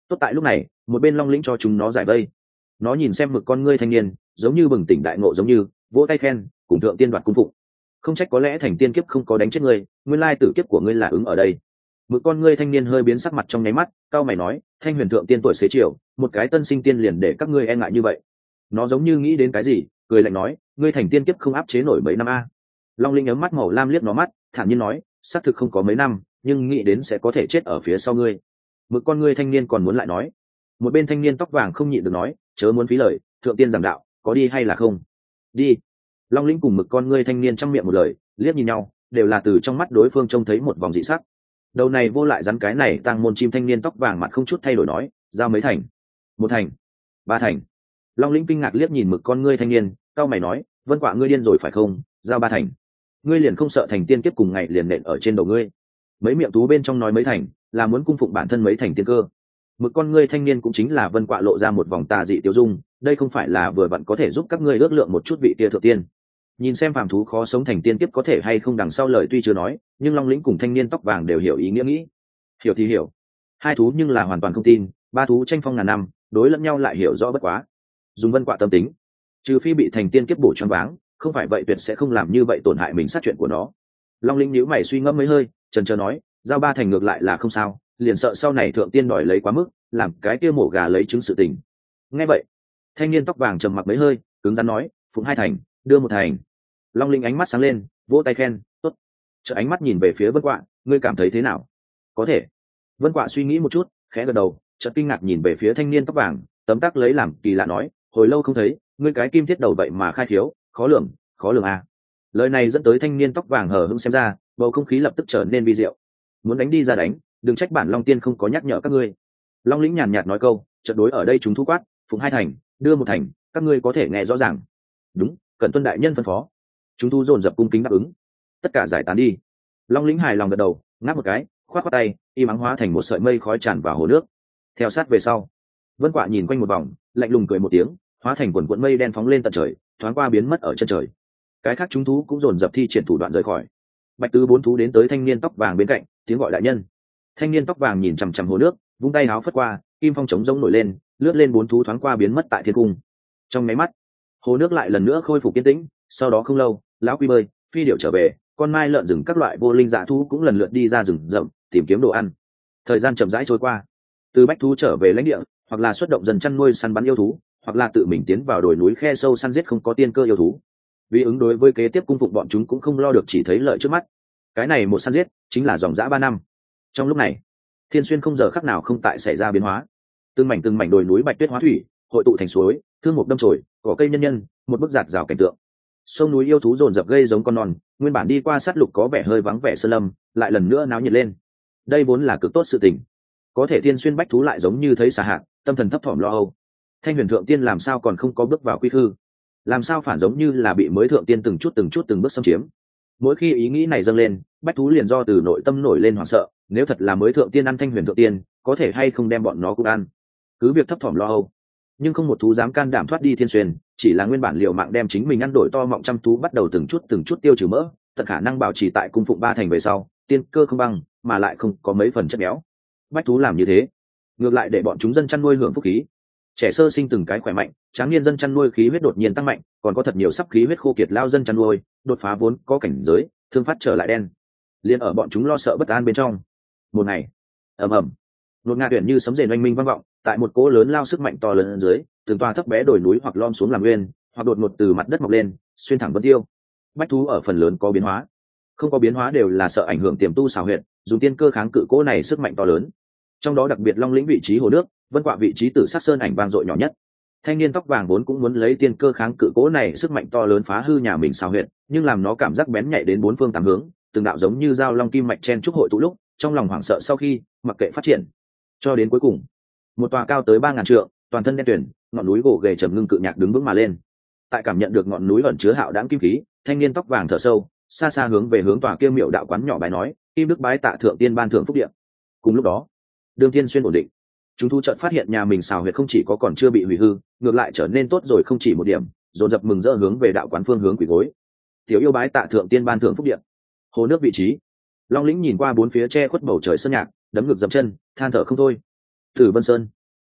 [SPEAKER 1] Tốt tại lúc này một bên Long Lĩnh cho chúng nó giải vây. Nó nhìn xem mực con ngươi thanh niên, giống như bừng tỉnh đại ngộ, giống như vỗ tay khen cùng thượng tiên đoạt cung phụng. Không trách có lẽ thành tiên kiếp không có đánh chết ngươi, nguyên lai tử kiếp của ngươi là ứng ở đây. Mực con ngươi thanh niên hơi biến sắc mặt trong nháy mắt, cao mày nói, Thanh Huyền thượng tiên tuổi xế chiều, một cái tân sinh tiên liền để các ngươi e ngại như vậy. Nó giống như nghĩ đến cái gì, cười lạnh nói, ngươi thành tiên kiếp không áp chế nổi mấy năm a. Long Linh ấm mắt màu lam liếc nó mắt, thản nhiên nói, xác thực không có mấy năm, nhưng nghĩ đến sẽ có thể chết ở phía sau ngươi. Mực con ngươi thanh niên còn muốn lại nói, một bên thanh niên tóc vàng không nhịn được nói, chớ muốn phí lời, thượng tiên giảng đạo, có đi hay là không? Đi. Long Linh cùng mực con ngươi thanh niên trong miệng một lời, liếc nhìn nhau, đều là từ trong mắt đối phương trông thấy một vòng dị sắc. Đầu này vô lại rắn cái này tăng môn chim thanh niên tóc vàng mặt không chút thay đổi nói, giao mấy thành? Một thành? Ba thành? Long Linh kinh ngạc liếc nhìn mực con ngươi thanh niên, cao mày nói, Vân Quạ ngươi điên rồi phải không? Giao ba thành? Ngươi liền không sợ thành tiên kiếp cùng ngày liền nện ở trên đầu ngươi? Mấy miệng tú bên trong nói mấy thành, là muốn cung phụng bản thân mấy thành tiên cơ. Mực con ngươi thanh niên cũng chính là Vân Quạ lộ ra một vòng tà dị tiêu dung, đây không phải là vừa vặn có thể giúp các ngươi ước lượng một chút vị tia thượng tiên. Nhìn xem phàm thú khó sống thành tiên kiếp có thể hay không, đằng sau lời tuy chưa nói, nhưng Long Lĩnh cùng thanh niên tóc vàng đều hiểu ý nghĩa nghĩ. Hiểu thì hiểu, hai thú nhưng là hoàn toàn không tin, ba thú tranh phong ngàn năm, đối lẫn nhau lại hiểu rõ bất quá. Dùng Vân Quạ tâm tính, trừ phi bị thành tiên kiếp bổ choáng váng, không phải vậy tuyệt sẽ không làm như vậy tổn hại mình sát chuyện của nó. Long Lĩnh nhíu mày suy ngẫm mấy hơi, chần chờ nói, giao ba thành ngược lại là không sao, liền sợ sau này thượng tiên đòi lấy quá mức, làm cái kia mổ gà lấy trứng sự tình. Nghe vậy, thanh niên tóc vàng trầm mặc mấy hơi, cứng rắn nói, phụng hai thành, đưa một thành. Long Linh ánh mắt sáng lên, vỗ tay khen, tốt. Chợ ánh mắt nhìn về phía Vân Quạ, ngươi cảm thấy thế nào? Có thể. Vân Quạ suy nghĩ một chút, khẽ gật đầu, chợt kinh ngạc nhìn về phía thanh niên tóc vàng, tấm tắc lấy làm kỳ lạ nói, hồi lâu không thấy, ngươi cái kim thiết đầu vậy mà khai thiếu, khó lường à. Lời này dẫn tới thanh niên tóc vàng hờ hững xem ra, bầu không khí lập tức trở nên vi diệu. Muốn đánh đi ra đánh, đừng trách bản Long Tiên không có nhắc nhở các ngươi. Long Lĩnh nhàn nhạt nói câu, chợt đối ở đây chúng thu quát, phụng hai thành, đưa một thành, các ngươi có thể nghe rõ ràng. Đúng, cẩn tuân đại nhân phân phó. Chúng thu dồn dập cung kính đáp ứng. Tất cả giải tán đi. Long Lĩnh hài lòng gật đầu, ngáp một cái, khoát khoát tay, im ắng hóa thành một sợi mây khói tràn vào hồ nước. Theo sát về sau, Vân Quạ nhìn quanh một vòng, lạnh lùng cười một tiếng, hóa thành quần cuộn mây đen phóng lên tận trời, thoáng qua biến mất ở chân trời. Cái khác chúng thú cũng dồn dập thi triển thủ đoạn rời khỏi. Bạch Tứ bốn thú đến tới thanh niên tóc vàng bên cạnh, tiếng gọi đại nhân. Thanh niên tóc vàng nhìn chằm chằm hồ nước, vung tay áo phất qua, kim phong trống rỗng nổi lên, lướt lên bốn thú thoáng qua biến mất tại thiên cung. Trong mấy mắt, hồ nước lại lần nữa khôi phục yên tĩnh. Sau đó không lâu, lão quy bơi, phi điểu trở về, con mai lợn rừng các loại vô linh dạ thú cũng lần lượt đi ra rừng rậm tìm kiếm đồ ăn. Thời gian chậm rãi trôi qua, từ bách thú trở về lãnh địa, hoặc là xuất động dần chăn nuôi săn bắn yêu thú, hoặc là tự mình tiến vào đồi núi khe sâu săn giết không có tiên cơ yêu thú. Vì ứng đối với kế tiếp cung phụng, bọn chúng cũng không lo được chỉ thấy lợi trước mắt. Cái này một săn giết chính là dòng dã 3 năm. Trong lúc này, Thiên Xuyên không giờ khắc nào không tại xảy ra biến hóa. Từng mảnh đồi núi bạch tuyết hóa thủy, hội tụ thành suối, thương mục đâm chồi, cỏ cây nhân nhân, một bức giạt rào cảnh tượng. Sông núi yêu thú dồn dập gây giống con non, nguyên bản đi qua sát lục có vẻ hơi vắng vẻ sơn lâm, lại lần nữa náo nhiệt lên. Đây vốn là cực tốt sự tình, có thể Thiên Xuyên bách thú lại giống như thấy xà hạn, tâm thần thấp thỏm lo âu. Thanh Huyền thượng tiên làm sao còn không có bước vào quy khư? Làm sao phản giống như là bị mới thượng tiên từng bước xâm chiếm? Mỗi khi ý nghĩ này dâng lên, bách thú liền do từ nội tâm nổi lên hoảng sợ, nếu thật là mới thượng tiên ăn Thanh Huyền thượng tiên, có thể hay không đem bọn nó cũng ăn? Cứ việc thấp thỏm lo âu, nhưng không một thú dám can đảm thoát đi Thiên Xuyên, chỉ là nguyên bản liều mạng đem chính mình ăn đổi to mọng trăm thú bắt đầu từng chút tiêu trừ mỡ, tận khả năng bảo trì tại cung phụng 3 thành về sau, tiên cơ không băng, mà lại không có mấy phần chất béo. Bách thú làm như thế, ngược lại để bọn chúng dân chăn nuôi hưởng phúc khí. Trẻ sơ sinh từng cái khỏe mạnh, tráng niên dân chăn nuôi khí huyết đột nhiên tăng mạnh, còn có thật nhiều sắp khí huyết khô kiệt lao dân chăn nuôi, đột phá vốn có cảnh giới, thương phát trở lại đen. Liên ở bọn chúng lo sợ bất an bên trong. Một ngày, ầm ầm, đột ngạt tuyển như sấm rền oanh minh vang vọng, tại một cỗ lớn lao sức mạnh to lớn dưới, từng tòa thấp bé đồi núi hoặc lom xuống làm nguyên, hoặc đột ngột từ mặt đất mọc lên, xuyên thẳng vân tiêu. Bách thú ở phần lớn có biến hóa, không có biến hóa đều là sợ ảnh hưởng tiềm tu xảo huyệt, dùng tiên cơ kháng cự cỗ này sức mạnh to lớn. Trong đó đặc biệt Long Lĩnh vị trí hồ nước, Vân Quạ vị trí Tử Sắc Sơn ảnh vang dội nhỏ nhất. Thanh niên tóc vàng vốn cũng muốn lấy tiên cơ kháng cự cỗ này sức mạnh to lớn phá hư nhà mình xảo huyệt, nhưng làm nó cảm giác bén nhạy đến bốn phương tám hướng, từng đạo giống như dao long kim mạch chen trúc hội tụ lúc, trong lòng hoảng sợ sau khi mặc kệ phát triển, cho đến cuối cùng, một tòa cao tới 3000 trượng, toàn thân đen tuyền, ngọn núi gồ ghề trầm ngưng cự nhạc đứng vững mà lên. Tại cảm nhận được ngọn núi ẩn chứa hạo đãng kim khí, thanh niên tóc vàng thở sâu, xa xa hướng về hướng tòa kia miệu đạo quán nhỏ bài nói, kim đức bái tạ thượng tiên ban thưởng phúc địa. Cùng lúc đó, Đường Thiên Xuyên ổn định, chúng thu chợt phát hiện nhà mình xào huyệt không chỉ có còn chưa bị hủy hư, ngược lại trở nên tốt rồi không chỉ một điểm, dồn dập mừng rỡ hướng về đạo quán phương hướng quỳ gối. Tiểu yêu bái tạ thượng tiên ban thưởng phúc địa. Hồ nước vị trí, Long Lĩnh nhìn qua bốn phía che khuất bầu trời sơn nhạc, đấm ngực dậm chân, than thở không thôi. Tử Vân Sơn,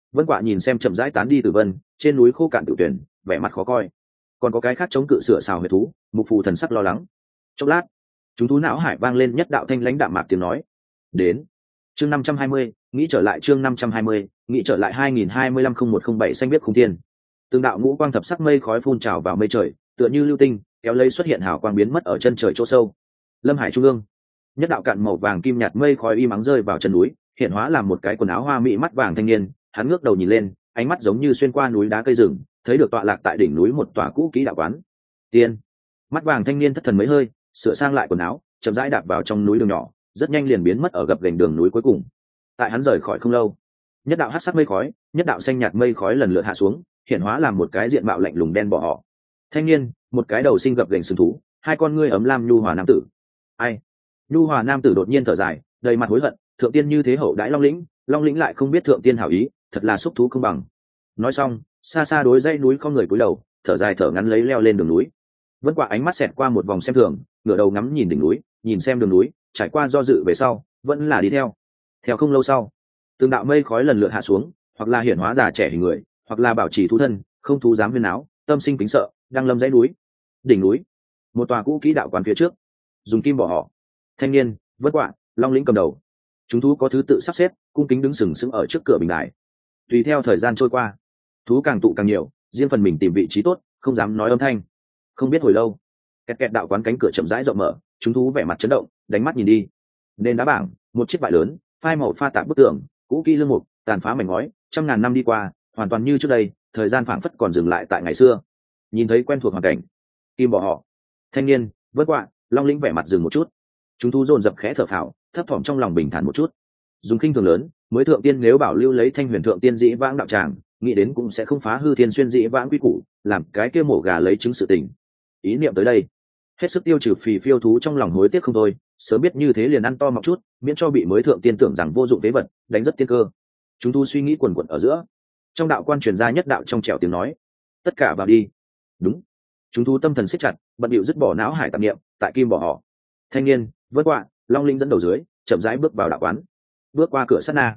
[SPEAKER 1] Vân Quạ nhìn xem chậm rãi tán đi tử vân, trên núi khô cạn tự tuyển, vẻ mặt khó coi. Còn có cái khác chống cự sửa xào huyệt thú, Mục Phù thần sắc lo lắng. Chốc lát, chúng thú não hải vang lên nhất đạo thanh lãnh đạm mạc tiếng nói. Đến. Chương 520, nghĩ trở lại chương 520, nghĩ trở lại 2025-0107 xanh biết khung thiên. Từng đạo ngũ quang thập sắc mây khói phun trào vào mây trời, tựa như lưu tinh, kéo lấy xuất hiện hào quang biến mất ở chân trời chỗ sâu. Lâm Hải trung ương, nhất đạo cạn màu vàng kim nhạt mây khói im ắng rơi vào chân núi, hiện hóa làm một cái quần áo hoa mỹ mắt vàng thanh niên, hắn ngước đầu nhìn lên, ánh mắt giống như xuyên qua núi đá cây rừng, thấy được tọa lạc tại đỉnh núi một tòa cũ kỹ đạo quán. Tiên. Mắt vàng thanh niên thất thần mấy hơi, sửa sang lại quần áo, chậm rãi đạp vào trong núi đường nhỏ, rất nhanh liền biến mất ở gập ghềnh đường núi cuối cùng. Tại hắn rời khỏi không lâu, nhất đạo hắc sắc mây khói, nhất đạo xanh nhạt mây khói lần lượt hạ xuống, hiện hóa làm một cái diện mạo lạnh lùng đen bỏ họ. Thanh niên, một cái đầu sinh gập ghềnh sừng thú, hai con ngươi ấm lam nhu hòa nam tử. Ai? Nhu hòa nam tử đột nhiên thở dài, đầy mặt hối hận, thượng tiên như thế hậu đãi Long Lĩnh lại không biết thượng tiên hảo ý, thật là xúc thú không bằng. Nói xong, xa xa đối dãy núi không người cúi đầu, thở dài thở ngắn lấy leo lên đường núi. Vân Quạ ánh mắt xẹt qua một vòng xem thường, ngửa đầu ngắm nhìn đỉnh núi, nhìn xem đường núi, trải qua do dự về sau, vẫn là đi theo. Theo không lâu sau, từng đạo mây khói lần lượt hạ xuống, hoặc là hiển hóa già trẻ hình người, hoặc là bảo trì thú thân, không thú dám viên áo, tâm sinh kính sợ, đang lâm dãy núi. Đỉnh núi, một tòa cũ kỹ đạo quán phía trước, dùng kim bỏ họ. Thanh niên, Vân Quạ, Long Lĩnh cầm đầu. Chúng thú có thứ tự sắp xếp, cung kính đứng sừng sững ở trước cửa bình đài. Tùy theo thời gian trôi qua, thú càng tụ càng nhiều, riêng phần mình tìm vị trí tốt, không dám nói âm thanh. Không biết hồi lâu, kẹt kẹt đạo quán cánh cửa chậm rãi rộng mở, chúng thú vẻ mặt chấn động, đánh mắt nhìn đi. Nền đá bảng, một chiếc vải lớn, phai màu pha tạp bức tường, cũ kỹ lương mục, tàn phá mảnh ngói, trăm ngàn năm đi qua, hoàn toàn như trước đây, thời gian phảng phất còn dừng lại tại ngày xưa. Nhìn thấy quen thuộc hoàn cảnh, kim bỏ họ, thanh niên, Vân Quạ, Long Lĩnh vẻ mặt dừng một chút. Chúng thú dồn dập khẽ thở phào, thấp thỏm trong lòng bình thản một chút. Dùng khinh thường lớn, mới thượng tiên nếu bảo lưu lấy Thanh Huyền thượng tiên dĩ vãng đạo tràng, nghĩ đến cũng sẽ không phá hư thiên xuyên dĩ vãng quy củ, làm cái kia mổ gà lấy trứng sự tình. Ý niệm tới đây, hết sức tiêu trừ phì phiêu thú trong lòng hối tiếc không thôi, sớm biết như thế liền ăn to mọc chút, miễn cho bị mới thượng tiên tưởng rằng vô dụng phế vật, đánh rất tiên cơ. Chúng tu suy nghĩ quần quật ở giữa, trong đạo quan truyền ra nhất đạo trong trẻo tiếng nói: tất cả vào đi. Đúng. Chúng tu tâm thần siết chặt, bận bịu dứt bỏ não hải tạp niệm, tại kim bỏ họ. Thanh niên, Vân Quạ, Long Linh dẫn đầu dưới, chậm rãi bước vào đạo quán. Bước qua cửa sát na,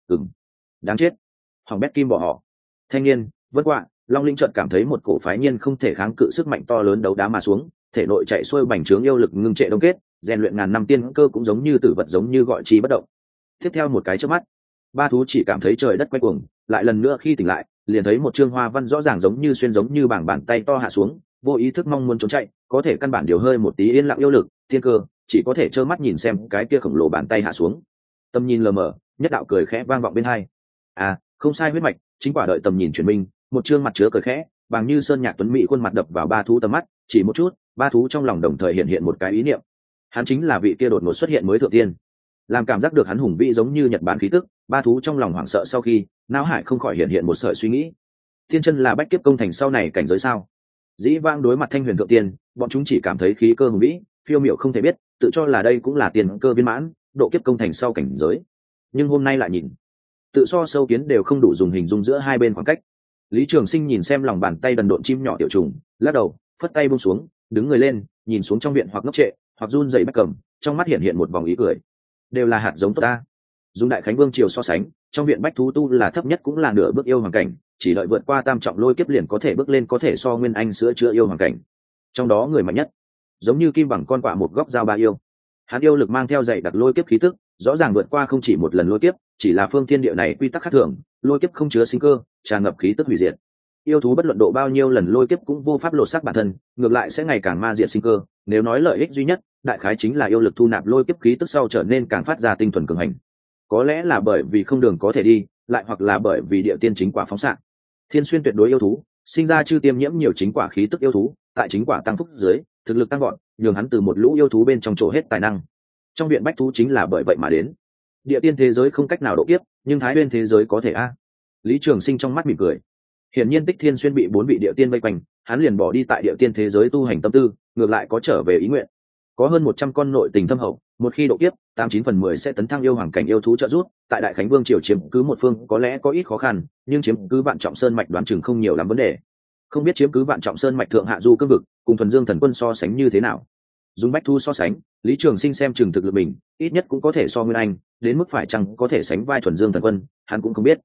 [SPEAKER 1] đáng chết, hỏng bét kim bỏ họ. Thanh niên, Vân Quạ, Long Linh chợt cảm thấy một cổ phái nhiên không thể kháng cự sức mạnh to lớn đấu đá mà xuống, thể nội chạy xuôi bành trướng yêu lực ngưng trệ đông kết, rèn luyện ngàn năm tiên cơ cũng giống như tử vật giống như gọi chi bất động. Tiếp theo một cái chớp mắt, ba thú chỉ cảm thấy trời đất quay cuồng, lại lần nữa khi tỉnh lại, liền thấy một chương hoa văn rõ ràng giống như xuyên giống như bảng bàn tay to hạ xuống, vô ý thức mong muốn trốn chạy, có thể căn bản điều hơi một tí yên lặng yêu lực, tiên cơ, chỉ có thể trơ mắt nhìn xem cái kia khổng lồ bàn tay hạ xuống. Tầm nhìn lờ mờ, nhất đạo cười khẽ vang vọng bên hai. À, không sai huyết mạch, chính quả đợi tầm nhìn chuyển minh, một chương mặt chứa cười khẽ, bằng như sơn nhạc tuấn mỹ khuôn mặt đập vào ba thú tầm mắt, chỉ một chút, ba thú trong lòng đồng thời hiện một cái ý niệm. Hắn chính là vị kia đột ngột xuất hiện mới thượng tiên. Làm cảm giác được hắn hùng vĩ giống như nhật bản khí tức, ba thú trong lòng hoảng sợ sau khi, não hải không khỏi hiện một sợi suy nghĩ. Thiên chân là bách kiếp công thành sau này cảnh giới sao? Dĩ vãng đối mặt Thanh Huyền thượng tiên, bọn chúng chỉ cảm thấy khí cơ hùng vĩ, phiêu miểu không thể biết, tự cho là đây cũng là tiền cơ viên mãn, độ kiếp công thành sau cảnh giới. Nhưng hôm nay lại nhìn, tự so sâu kiến đều không đủ dùng hình dung giữa hai bên khoảng cách. Lý Trường Sinh nhìn xem lòng bàn tay đần độn chim nhỏ tiểu trùng, lắc đầu, phất tay buông xuống, đứng người lên, nhìn xuống trong viện hoặc ngốc trệ, hoặc run rẩy bách cầm, trong mắt hiện một vòng ý cười. Đều là hạt giống tốt ta. Dùng Đại Khánh Vương triều so sánh, trong viện bách thú tu là thấp nhất cũng là nửa bước yêu hoàng cảnh, chỉ đợi vượt qua tam trọng lôi kiếp liền có thể bước lên, có thể so nguyên anh sữa chữa yêu hoàng cảnh. Trong đó người mạnh nhất, giống như kim bằng con quạ một góc dao ba yêu. Hắn yêu lực mang theo dạy đặc lôi kiếp khí tức, rõ ràng vượt qua không chỉ một lần lôi kiếp, chỉ là phương thiên địa này quy tắc khác thường, lôi kiếp không chứa sinh cơ, tràn ngập khí tức hủy diệt. Yêu thú bất luận độ bao nhiêu lần lôi kiếp cũng vô pháp lột xác bản thân, ngược lại sẽ ngày càng ma diệt sinh cơ. Nếu nói lợi ích duy nhất, đại khái chính là yêu lực thu nạp lôi kiếp khí tức sau trở nên càng phát ra tinh thuần cường hành. Có lẽ là bởi vì không đường có thể đi, lại hoặc là bởi vì địa tiên chính quả phóng xạ. Thiên xuyên tuyệt đối yêu thú, sinh ra chư tiêm nhiễm nhiều chính quả khí tức yêu thú, tại chính quả tăng phúc dưới, thực lực tăng gọn, nhường hắn từ một lũ yêu thú bên trong chỗ hết tài năng. Trong viện bách thú chính là bởi vậy mà đến. Địa tiên thế giới không cách nào độ kiếp, nhưng thái nguyên thế giới có thể a. Lý Trường Sinh trong mắt mỉm cười. Hiển nhiên Tích Thiên Xuyên bị 4 vị địa tiên vây quanh, hắn liền bỏ đi tại địa tiên thế giới tu hành tâm tư, ngược lại có trở về ý nguyện. Có hơn 100 con nội tình thâm hậu, một khi độ kiếp, 89/10 sẽ tấn thăng yêu hoàng cảnh yêu thú trợ giúp, tại Đại Khánh Vương triều chiếm cứ một phương có lẽ có ít khó khăn, nhưng chiếm cứ Vạn Trọng Sơn mạch đoán chừng không nhiều lắm vấn đề. Không biết chiếm cứ Vạn Trọng Sơn mạch thượng hạ du cương vực, cùng Thuần Dương Thần Quân so sánh như thế nào? Dùng bách thu so sánh, Lý Trường Sinh xem chừng thực lực mình, ít nhất cũng có thể so Nguyên Anh, đến mức phải chăng có thể sánh vai Thuần Dương Thần Quân, hắn cũng không biết.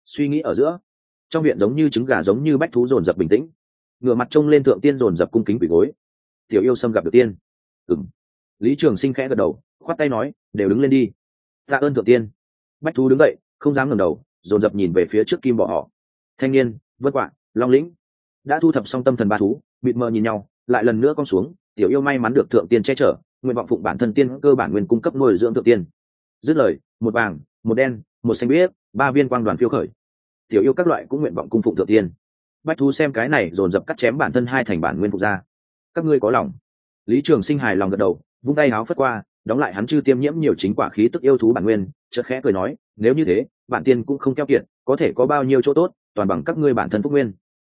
[SPEAKER 1] Suy nghĩ ở giữa, trong viện giống như trứng gà giống như bách thú dồn dập bình tĩnh, ngửa mặt trông lên thượng tiên dồn dập cung kính quỳ gối. Tiểu yêu sâm gặp được tiên. Lý Trường Sinh khẽ gật đầu, khoát tay nói, đều đứng lên đi. Tạ ơn thượng tiên. Bách thú đứng dậy, không dám ngẩng đầu, dồn dập nhìn về phía trước kim bỏ họ. Thanh niên, vân quạ, long lĩnh đã thu thập xong tâm thần ba thú, bịt mờ nhìn nhau, lại lần nữa cong xuống. Tiểu yêu may mắn được thượng tiên che chở, nguyện vọng phụng bản thân tiên cơ bản nguyên cung cấp nuôi dưỡng thượng tiên. Dứt lời, một vàng, một đen, một xanh biếc, ba viên quang đoàn phiêu khởi. Tiểu yêu các loại cũng nguyện vọng cung phụng thượng tiên. Bách thú xem cái này dồn dập cắt chém bản thân hai thành bản nguyên phục ra. Các ngươi có lòng. Lý Trường Sinh hài lòng gật đầu, vung tay háo phất qua, đóng lại hắn chư tiêm nhiễm nhiều chính quả khí tức yêu thú bản nguyên, chợt khẽ cười nói, nếu như thế, bản tiên cũng không keo kiệt, có thể có bao nhiêu chỗ tốt, toàn bằng các ngươi bản thân phúc nguyên.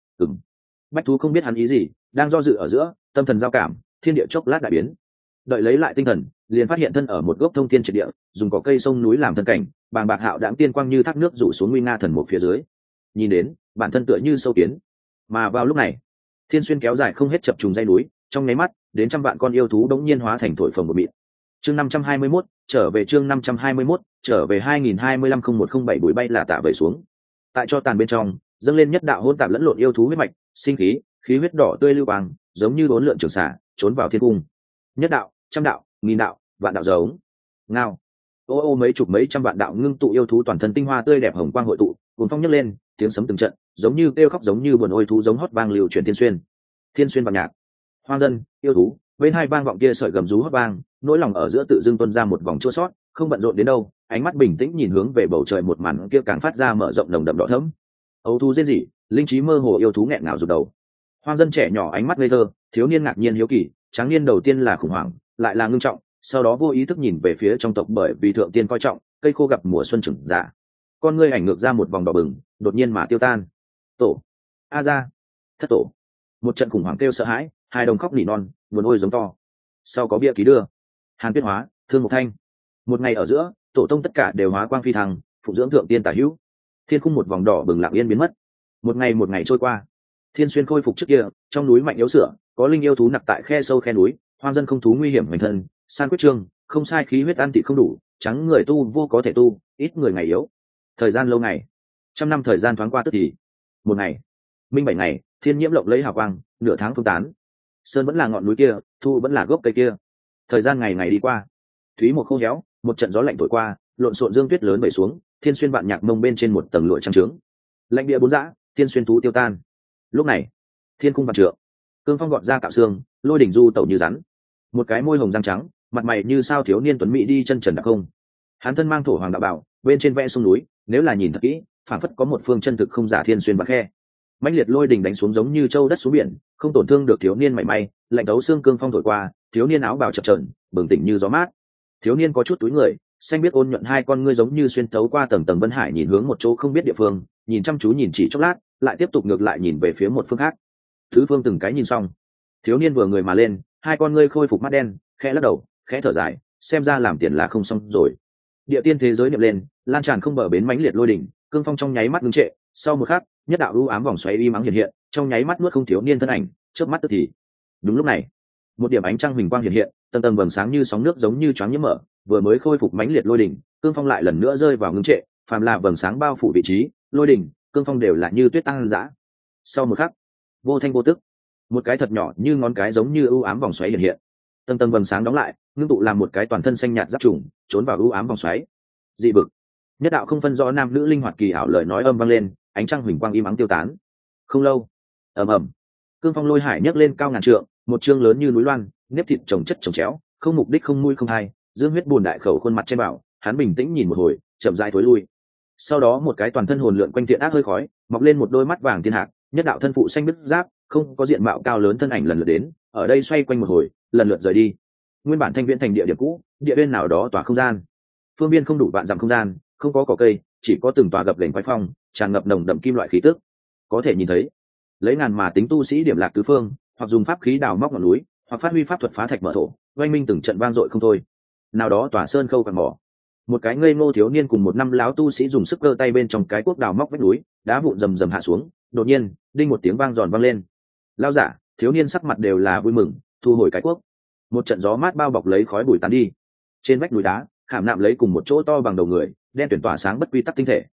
[SPEAKER 1] Bách thú không biết hắn ý gì, đang do dự ở giữa, tâm thần giao cảm, thiên địa chốc lát đại biến. Đợi lấy lại tinh thần, liền phát hiện thân ở một gốc thông thiên triệt địa, dùng cỏ cây sông núi làm thân cảnh, bàng bạc hạo đãng tiên quang như thác nước rủ xuống nguy nga thần một phía dưới. Nhìn đến, bản thân tựa như sâu kiến. Mà vào lúc này, thiên xuyên kéo dài không hết chập trùng dây núi, trong nháy mắt, đến trăm vạn con yêu thú đống nhiên hóa thành thổi phồng một mịn. Chương 521, trở về chương 521, trở về 2025-0107 bụi bay là tạ vẩy xuống. Tại cho tàn bên trong, dâng lên nhất đạo hỗn tạp lẫn lộn yêu thú huyết mạch, sinh khí, khí huyết đỏ tươi lưu quang, giống như bốn lượn trường xả, trốn vào thiên cung. Nhất đạo, trăm đạo, nghìn đạo, vạn đạo giống. Ngao. Ô mấy chục mấy trăm vạn đạo ngưng tụ yêu thú toàn thân tinh hoa tươi đẹp hồng quang hội tụ, cuồng phong nhấc lên, tiếng sấm từng trận, giống như kêu khóc giống như buồn ôi thú giống hót vang lưu truyền thiên xuyên. Thiên xuyên vạn nhạc. Hoang dân, yêu thú, bên hai vang vọng kia sợi gầm rú hót vang, nỗi lòng ở giữa tự dưng tuôn ra một vòng chua xót, không bận rộn đến đâu, ánh mắt bình tĩnh nhìn hướng về bầu trời một màn kia càng phát ra mở rộng nồng đậm đỏ thẫm. Âu thú rên rỉ, linh trí mơ hồ yêu thú nghẹn ngào rụt đầu. Hoang dân trẻ nhỏ ánh mắt ngây thơ, thiếu niên ngạc nhiên hiếu kỳ, tráng niên đầu tiên là khủng hoảng, lại là ngưng trọng, sau đó vô ý thức nhìn về phía trong tộc bởi vì thượng tiên coi trọng, cây khô gặp mùa xuân trưởng giả. Con ngươi ảnh ngược ra một vòng đỏ bừng, đột nhiên mà tiêu tan. Tổ, a gia, thất tổ. Một trận khủng hoảng kêu sợ hãi, hai đồng khóc nỉ non, buồn ôi giống to. Sau có bia ký đưa, Hàn Tuyết hóa, Thương Mục Thanh. Một ngày ở giữa, tổ tông tất cả đều hóa quang phi thăng, phụng dưỡng thượng tiên tả hữu. Thiên khung một vòng đỏ bừng lặng yên biến mất. Một ngày trôi qua, thiên xuyên khôi phục trước kia, trong núi mạnh yếu sửa, có linh yêu thú nặc tại khe sâu khe núi, hoang dân không thú nguy hiểm hành thân, san quyết trương, không sai khí huyết ăn thịt không đủ, trắng người tu vô có thể tu, ít người ngày yếu. Thời gian lâu ngày, trăm năm thời gian thoáng qua tức thì. Một ngày, minh 7 ngày, thiên nhiễm lộng lấy hào quang, nửa tháng phương tán. Sơn vẫn là ngọn núi kia, thu vẫn là gốc cây kia. Thời gian ngày đi qua, thúy một khô héo, một trận gió lạnh thổi qua, lộn xộn dương tuyết lớn vẩy xuống, thiên xuyên vạn nhạc mông bên trên một tầng lụa trắng trướng. Lạnh địa bốn dã, thiên xuyên thú tiêu tan. Lúc này, thiên cung vạn trượng, cương phong gọt ra cạo xương, lôi đỉnh du tẩu như rắn. Một cái môi hồng răng trắng, mặt mày như sao thiếu niên tuấn mỹ đi chân trần đặc không. Hắn thân mang thổ hoàng đạo bảo, bên trên vẽ sông núi, nếu là nhìn thật kỹ, phảng phất có một phương chân thực không giả thiên xuyên bạc khe. Mãnh liệt lôi đỉnh đánh xuống giống như châu đất xuống biển, không tổn thương được thiếu niên mảy may, lạnh đấu xương cương phong thổi qua, thiếu niên áo bào chập chờn, bừng tỉnh như gió mát. Thiếu niên có chút túi người, xanh biết ôn nhuận hai con ngươi giống như xuyên tấu qua tầng tầng vân hải nhìn hướng một chỗ không biết địa phương, nhìn chăm chú nhìn chỉ chốc lát, lại tiếp tục ngược lại nhìn về phía một phương khác. Thứ phương từng cái nhìn xong, thiếu niên vừa người mà lên, hai con ngươi khôi phục mắt đen, khẽ lắc đầu, khẽ thở dài, xem ra làm tiền là không xong rồi. Địa tiên thế giới niệm lên, lan tràn không bờ bến mãnh liệt lôi đỉnh, cương phong trong nháy mắt ngưng trệ, sau một khắc, nhất đạo u ám vòng xoáy y mắng hiện hiện, trong nháy mắt nuốt không thiếu niên thân ảnh, chớp mắt tức thì. Đúng lúc này, một điểm ánh trăng huỳnh quang hiện hiện, tầng tầng vầng sáng như sóng nước giống như choáng nhiễm mở, vừa mới khôi phục mãnh liệt lôi đỉnh, cương phong lại lần nữa rơi vào ngưng trệ, phàm là vầng sáng bao phủ vị trí, lôi đỉnh, cương phong đều là như tuyết tăng dã. Sau một khắc, vô thanh vô tức, một cái thật nhỏ như ngón cái giống như u ám vòng xoáy hiện hiện, tầng tầng vầng sáng đóng lại, ngưng tụ làm một cái toàn thân xanh nhạt giáp trùng, trốn vào u ám vòng xoáy. Dị vực, nhất đạo không phân rõ nam nữ linh hoạt kỳ ảo lời nói âm vang lên, ánh trăng huỳnh quang im ắng tiêu tán. Không lâu, ầm ầm, cương phong lôi hải nhấc lên cao ngàn trượng, một chương lớn như núi loan, nếp thịt chồng chất chồng chéo, không mục đích không mũi không hai, dương huyết buồn đại khẩu khuôn mặt trên bảo, hắn bình tĩnh nhìn một hồi, chậm rãi thối lui. Sau đó một cái toàn thân hồn lượn quanh thiện ác hơi khói, mọc lên một đôi mắt vàng thiên hạc, nhất đạo thân phụ xanh bích giáp, không có diện mạo cao lớn thân ảnh lần lượt đến, ở đây xoay quanh một hồi, lần lượt rời đi. Nguyên bản thanh viễn thành địa điểm cũ, địa bên nào đó tỏa không gian. Phương biên không đủ vạn dặm không gian, không có cỏ cây, chỉ có từng tòa gập ghềnh quái phong, tràn ngập nồng đậm kim loại khí tức. Có thể nhìn thấy, lấy ngàn mà tính tu sĩ điểm lạc tứ phương, hoặc dùng pháp khí đào móc ngọn núi, hoặc phát huy pháp thuật phá thạch mở thổ, oanh minh từng trận vang dội không thôi. Nào đó tỏa sơn khâu quằn mỏ, một cái ngây ngô thiếu niên cùng một năm láo tu sĩ dùng sức cơ tay bên trong cái cuốc đào móc vách núi, đá vụn rầm rầm hạ xuống, đột nhiên, đinh một tiếng vang giòn vang lên. Lao giả, thiếu niên sắc mặt đều là vui mừng, thu hồi cái cuốc. Một trận gió mát bao bọc lấy khói bụi tán đi. Trên vách núi đá, khảm nạm lấy cùng một chỗ to bằng đầu người, đen tuyển tỏa sáng bất quy tắc tinh thể.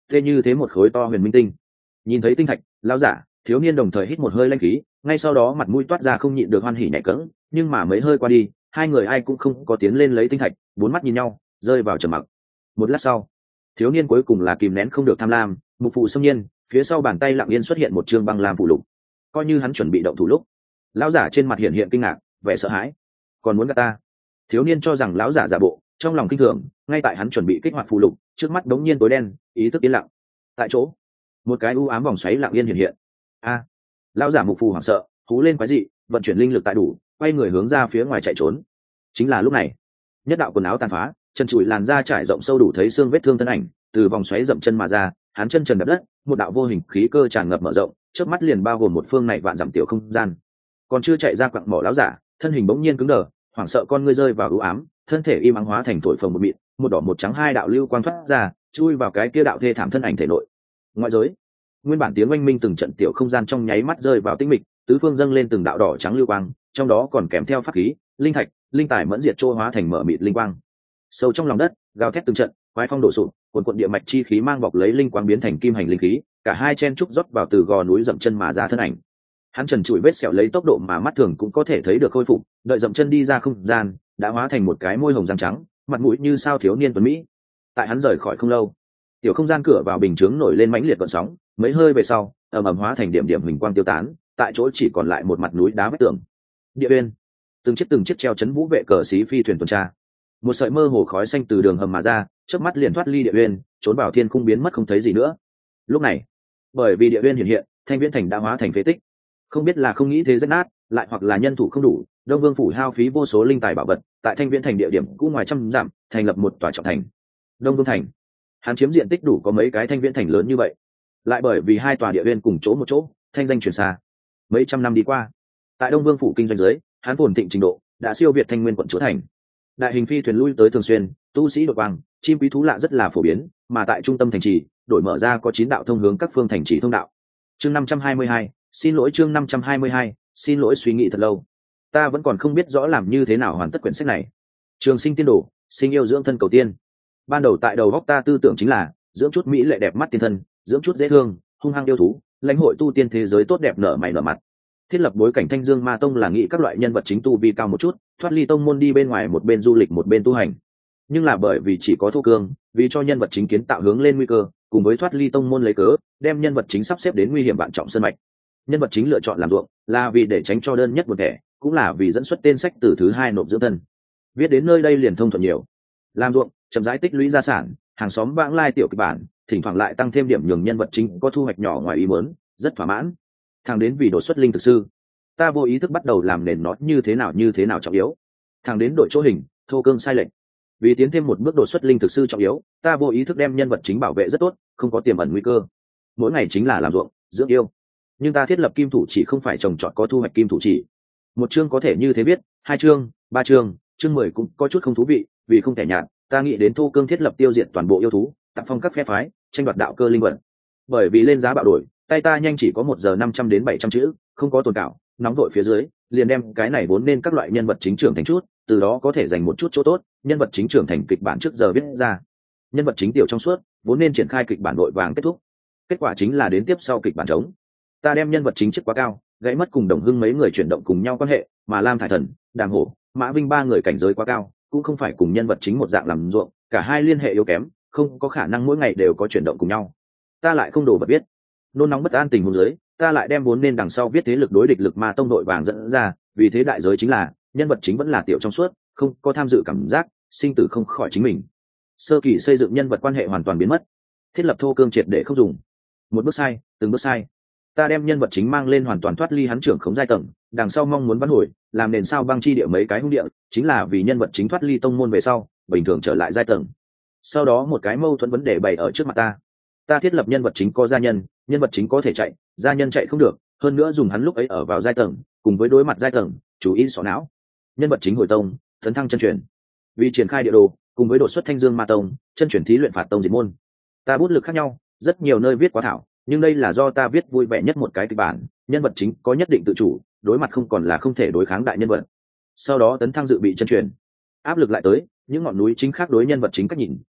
[SPEAKER 1] tê như thế một khối to huyền minh tinh. Nhìn thấy tinh thạch, lão giả thiếu niên đồng thời hít một hơi lanh khí, ngay sau đó mặt mũi toát ra không nhịn được hoan hỉ nhảy cẫng. Nhưng mà mấy hơi qua đi, hai người ai cũng không có tiến lên lấy tinh thạch, bốn mắt nhìn nhau rơi vào trầm mặc. Một lát sau, thiếu niên cuối cùng là kìm nén không được tham lam, mục phụ xâm nhiên, phía sau bàn tay lặng yên xuất hiện một chương băng lam phụ lục. Coi như hắn chuẩn bị động thủ lúc, lão giả trên mặt hiện hiện kinh ngạc, vẻ sợ hãi. Còn muốn gạt ta? Thiếu niên cho rằng lão giả giả bộ, trong lòng kinh thường. Ngay tại hắn chuẩn bị kích hoạt phụ lục, trước mắt đống nhiên tối đen, ý thức yên lặng. Tại chỗ, một cái u ám vòng xoáy lặng yên hiện hiện. A! Lão giả mục phù hoảng sợ, hú lên quái dị, vận chuyển linh lực tại đủ, quay người hướng ra phía ngoài chạy trốn. Chính là lúc này, nhất đạo quần áo tàn phá, chân trụi làn da trải rộng sâu đủ thấy xương vết thương thân ảnh từ vòng xoáy dậm chân mà ra, hắn chân trần đập đất, một đạo vô hình khí cơ tràn ngập mở rộng, trước mắt liền bao gồm một phương này vạn dặm tiểu không gian. Còn chưa chạy ra quặng mỏ lão giả, thân hình bỗng nhiên cứng đờ, hoảng sợ con ngươi rơi vào u ám, thân thể im ắng hóa thành thổi phồng một mịn, một đỏ một trắng hai đạo lưu quang thoát ra, chui vào cái kia đạo thê thảm thân ảnh thể nội. Ngoại giới, nguyên bản tiếng oanh minh từng trận tiểu không gian trong nháy mắt rơi vào tĩnh mịch, tứ phương dâng lên từng đạo đỏ trắng lưu quang, trong đó còn kèm theo pháp khí, linh thạch, linh tài mẫn diệt trô hóa thành mở mịt linh quang. Sâu trong lòng đất, gào thét từng trận, quái phong đổ sụp, cuồn cuộn địa mạch chi khí mang bọc lấy linh quang biến thành kim hành linh khí, cả hai chen trúc rót vào từ gò núi dậm chân mà ra thân ảnh. Hắn trần trụi vết sẹo lấy tốc độ mà mắt thường cũng có thể thấy được khôi phục, đợi dậm chân đi ra không gian, đã hóa thành một cái môi hồng răng trắng, mặt mũi như sao thiếu niên tuấn mỹ. Tại hắn rời khỏi không lâu, tiểu không gian cửa vào bình chướng nổi lên mãnh liệt gợn sóng, mấy hơi về sau, ầm ầm hóa thành điểm điểm huỳnh quang tiêu tán, tại chỗ chỉ còn lại một mặt núi đá vách tường. Địa uyên, từng chiếc treo chấn vũ vệ cờ xí phi thuyền tuần tra. Một sợi mơ hồ khói xanh từ đường hầm mà ra, chớp mắt liền thoát ly địa uyên, trốn vào thiên cung biến mất không thấy gì nữa. Lúc này, bởi vì địa uyên hiện hiện, Thanh Viễn thành đã hóa thành phế tích. Không biết là không nghĩ thế rách nát, lại hoặc là nhân thủ không đủ, Đông Vương phủ hao phí vô số linh tài bảo vật, tại Thanh Viễn thành địa điểm cũ ngoài trăm dặm, thành lập một tòa trọng thành. Đông Vương thành, hắn chiếm diện tích đủ có mấy cái Thanh Viễn thành lớn như vậy. Lại bởi vì hai tòa địa uyên cùng chỗ một chỗ, thanh danh truyền xa. Mấy trăm năm đi qua, tại Đông Vương phủ kinh doanh giới, hắn phồn thịnh trình độ đã siêu việt Thanh Nguyên quận chúa thành. Đại hình phi thuyền lui tới thường xuyên, tu sĩ đột vang, chim quý thú lạ rất là phổ biến, mà tại trung tâm thành trì, đổi mở ra có 9 đạo thông hướng các phương thành trì thông đạo. Chương 522, xin lỗi chương 522, xin lỗi suy nghĩ thật lâu. Ta vẫn còn không biết rõ làm như thế nào hoàn tất quyển sách này. Trường sinh tiên đồ, sinh yêu dưỡng thân cầu tiên. Ban đầu tại đầu góc ta tư tưởng chính là dưỡng chút mỹ lệ đẹp mắt tiên thân, dưỡng chút dễ thương, hung hăng yêu thú, lãnh hội tu tiên thế giới tốt đẹp nở mày nở mặt. Thiết lập bối cảnh Thanh Dương Ma Tông là nghĩ các loại nhân vật chính tu vi cao một chút, thoát ly tông môn đi bên ngoài một bên du lịch một bên tu hành. Nhưng là bởi vì chỉ có thô cương, vì cho nhân vật chính kiến tạo hướng lên nguy cơ, cùng với thoát ly tông môn lấy cớ, đem nhân vật chính sắp xếp đến nguy hiểm vạn trọng sơn mạch. Nhân vật chính lựa chọn làm ruộng, là vì để tránh cho đơn nhất một kẻ, cũng là vì dẫn xuất tên sách từ thứ hai nộp dưỡng thân. Viết đến nơi đây liền thông thuận nhiều. Làm ruộng, chậm rãi tích lũy gia sản, hàng xóm vãng lai tiểu kịch bản, thỉnh thoảng lại tăng thêm điểm nhường nhân vật chính có thu hoạch nhỏ ngoài ý muốn, rất thỏa mãn. Thằng đến vì đột xuất linh thực sư, ta vô ý thức bắt đầu làm nền nó như thế nào trọng yếu. Thằng đến đội chỗ hình, thô cương sai lệch. Vì tiến thêm một bước đột xuất linh thực sư trọng yếu, ta vô ý thức đem nhân vật chính bảo vệ rất tốt, không có tiềm ẩn nguy cơ. Mỗi ngày chính là làm ruộng, dưỡng yêu. Nhưng ta thiết lập kim thủ chỉ không phải trồng trọt có thu hoạch kim thủ chỉ. Một chương có thể như thế viết, 2 chương, 3 chương, chương 10 cũng có chút không thú vị, vì không thể nhạt, ta nghĩ đến thô cương thiết lập tiêu diệt toàn bộ yêu thú, tác phong các phe phái, tranh đoạt đạo cơ linh vật. Bởi vì lên giá bạo đổi, tay ta nhanh chỉ có 1 giờ 500 đến 700 chữ, không có tồn cảo, nóng vội phía dưới, liền đem cái này vốn nên các loại nhân vật chính trưởng thành chút, từ đó có thể dành một chút chỗ tốt, nhân vật chính trưởng thành kịch bản trước giờ viết ra. Nhân vật chính tiểu trong suốt, vốn nên triển khai kịch bản nội vàng kết thúc. Kết quả chính là đến tiếp sau kịch bản trống. Ta đem nhân vật chính chức quá cao, gãy mất cùng Đồng Hưng mấy người chuyển động cùng nhau quan hệ, mà Lam Thải Thần, Đàm Hổ, Mã Vinh ba người cảnh giới quá cao, cũng không phải cùng nhân vật chính một dạng làm ruộng, cả hai liên hệ yếu kém, không có khả năng mỗi ngày đều có chuyển động cùng nhau. Ta lại không đồ vật biết, nôn nóng bất an tình huống dưới, ta lại đem vốn nên đằng sau viết thế lực đối địch lực ma tông nội vàng dẫn ra, vì thế đại giới chính là nhân vật chính vẫn là tiểu trong suốt, không có tham dự cảm giác, sinh tử không khỏi chính mình. Sơ kỳ xây dựng nhân vật quan hệ hoàn toàn biến mất, thiết lập thô cương triệt để không dùng. Một bước sai, từng bước sai. Ta đem nhân vật chính mang lên hoàn toàn thoát ly hắn trưởng khống giai tầng, đằng sau mong muốn vãn hồi, làm nền sao băng chi địa mấy cái hung địa, chính là vì nhân vật chính thoát ly tông môn về sau, bình thường trở lại giai tầng. Sau đó một cái mâu thuẫn vấn đề bày ở trước mặt ta. Ta thiết lập nhân vật chính có gia nhân, nhân vật chính có thể chạy, gia nhân chạy không được, hơn nữa dùng hắn lúc ấy ở vào giai tầng, cùng với đối mặt giai tầng, chú ý sọ não. Nhân vật chính hồi tông, tấn thăng chân truyền. Vì triển khai địa đồ, cùng với đột xuất Thanh Dương Ma Tông, chân truyền thí luyện phạt tông diệt môn. Ta bút lực khác nhau, rất nhiều nơi viết quá thảo, nhưng đây là do ta viết vui vẻ nhất một cái kịch bản, nhân vật chính có nhất định tự chủ, đối mặt không còn là không thể đối kháng đại nhân vật. Sau đó tấn thăng dự bị chân truyền. Áp lực lại tới, những ngọn núi chính khác đối nhân vật chính cách nhìn,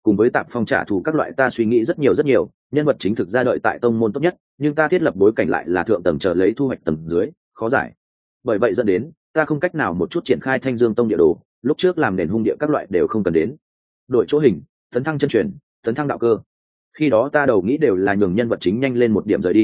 [SPEAKER 1] cùng với tạp phong trả thù các loại ta suy nghĩ rất nhiều, nhân vật chính thực ra đợi tại tông môn tốt nhất, nhưng ta thiết lập bối cảnh lại là thượng tầng chờ lấy thu hoạch tầng dưới, khó giải. Bởi vậy dẫn đến ta không cách nào một chút triển khai Thanh Dương Tông địa đồ, lúc trước làm nền hung địa các loại đều không cần đến. Đổi chỗ hình, tấn thăng chân truyền, tấn thăng đạo cơ. Khi đó ta đầu nghĩ đều là nhường nhân vật chính nhanh lên một điểm rời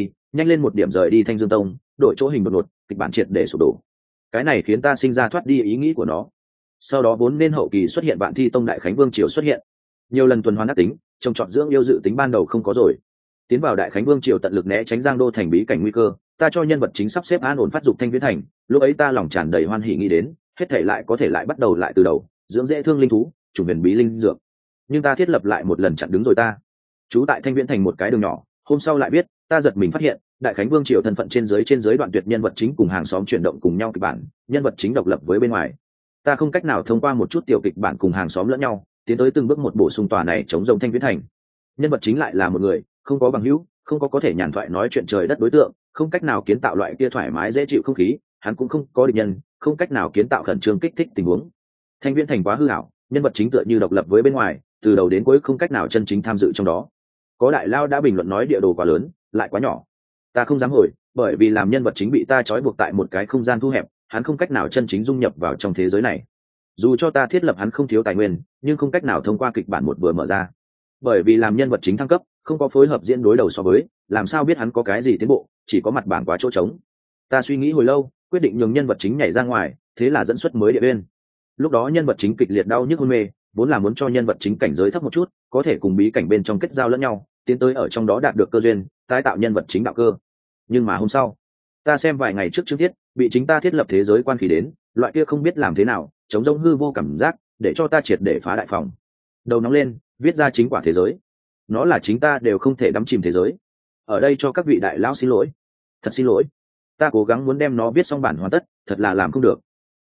[SPEAKER 1] đi Thanh Dương Tông, đổi chỗ hình đột ngột, kịch bản triệt để sụp đổ. Cái này khiến ta sinh ra thoát đi ý nghĩ của nó. Sau đó vốn nên hậu kỳ xuất hiện Vạn Thi Tông Đại Khánh Vương triều xuất hiện, nhiều lần tuần hoàn ác tính, trồng trọt dưỡng yêu dự tính ban đầu không có rồi. Tiến vào Đại Khánh Vương triều tận lực né tránh Giang Đô thành bí cảnh nguy cơ, ta cho nhân vật chính sắp xếp an ổn phát dục Thanh Viễn thành, lúc ấy ta lòng tràn đầy hoan hỉ nghĩ đến, hết thể lại có thể lại bắt đầu lại từ đầu, dưỡng dễ thương linh thú, chủ huyền bí linh dược. Nhưng ta thiết lập lại một lần chặn đứng rồi ta. Trú tại Thanh Viễn thành một cái đường nhỏ, hôm sau lại biết, ta giật mình phát hiện, Đại Khánh Vương triều thân phận trên dưới đoạn tuyệt nhân vật chính cùng hàng xóm chuyển động cùng nhau kịch bản, nhân vật chính độc lập với bên ngoài. Ta không cách nào thông qua một chút tiểu kịch bản cùng hàng xóm lẫn nhau, tiến tới từng bước một bổ sung tòa này chống rồng Thanh Viễn thành. Nhân vật chính lại là một người, không có bằng hữu, không có thể nhàn thoại nói chuyện trời đất đối tượng, không cách nào kiến tạo loại kia thoải mái dễ chịu không khí, hắn cũng không có địch nhân, không cách nào kiến tạo khẩn trương kích thích tình huống. Thanh Viễn thành quá hư ảo, nhân vật chính tựa như độc lập với bên ngoài, từ đầu đến cuối không cách nào chân chính tham dự trong đó. Có đại lao đã bình luận nói địa đồ quá lớn, lại quá nhỏ. Ta không dám hồi, bởi vì làm nhân vật chính bị ta trói buộc tại một cái không gian thu hẹp, hắn không cách nào chân chính dung nhập vào trong thế giới này. Dù cho ta thiết lập hắn không thiếu tài nguyên, nhưng không cách nào thông qua kịch bản một vừa mở ra. Bởi vì làm nhân vật chính thăng cấp, không có phối hợp diễn đối đầu so với, làm sao biết hắn có cái gì tiến bộ, chỉ có mặt bảng quá chỗ trống. Ta suy nghĩ hồi lâu, quyết định nhường nhân vật chính nhảy ra ngoài, thế là dẫn xuất mới địa bên. Lúc đó nhân vật chính kịch liệt đau nhức hôn mê, vốn là muốn cho nhân vật chính cảnh giới thấp một chút, có thể cùng bí cảnh bên trong kết giao lẫn nhau, tiến tới ở trong đó đạt được cơ duyên, tái tạo nhân vật chính đạo cơ. Nhưng mà hôm sau, ta xem vài ngày trước chương tiết, bị chính ta thiết lập thế giới quan khí đến, loại kia không biết làm thế nào, chống rông hư vô cảm giác, để cho ta triệt để phá đại phòng. Đầu nóng lên, viết ra chính quả thế giới. Nó là chính ta đều không thể đắm chìm thế giới. Ở đây cho các vị đại lão xin lỗi, thật xin lỗi. Ta cố gắng muốn đem nó viết xong bản hoàn tất, thật là làm không được.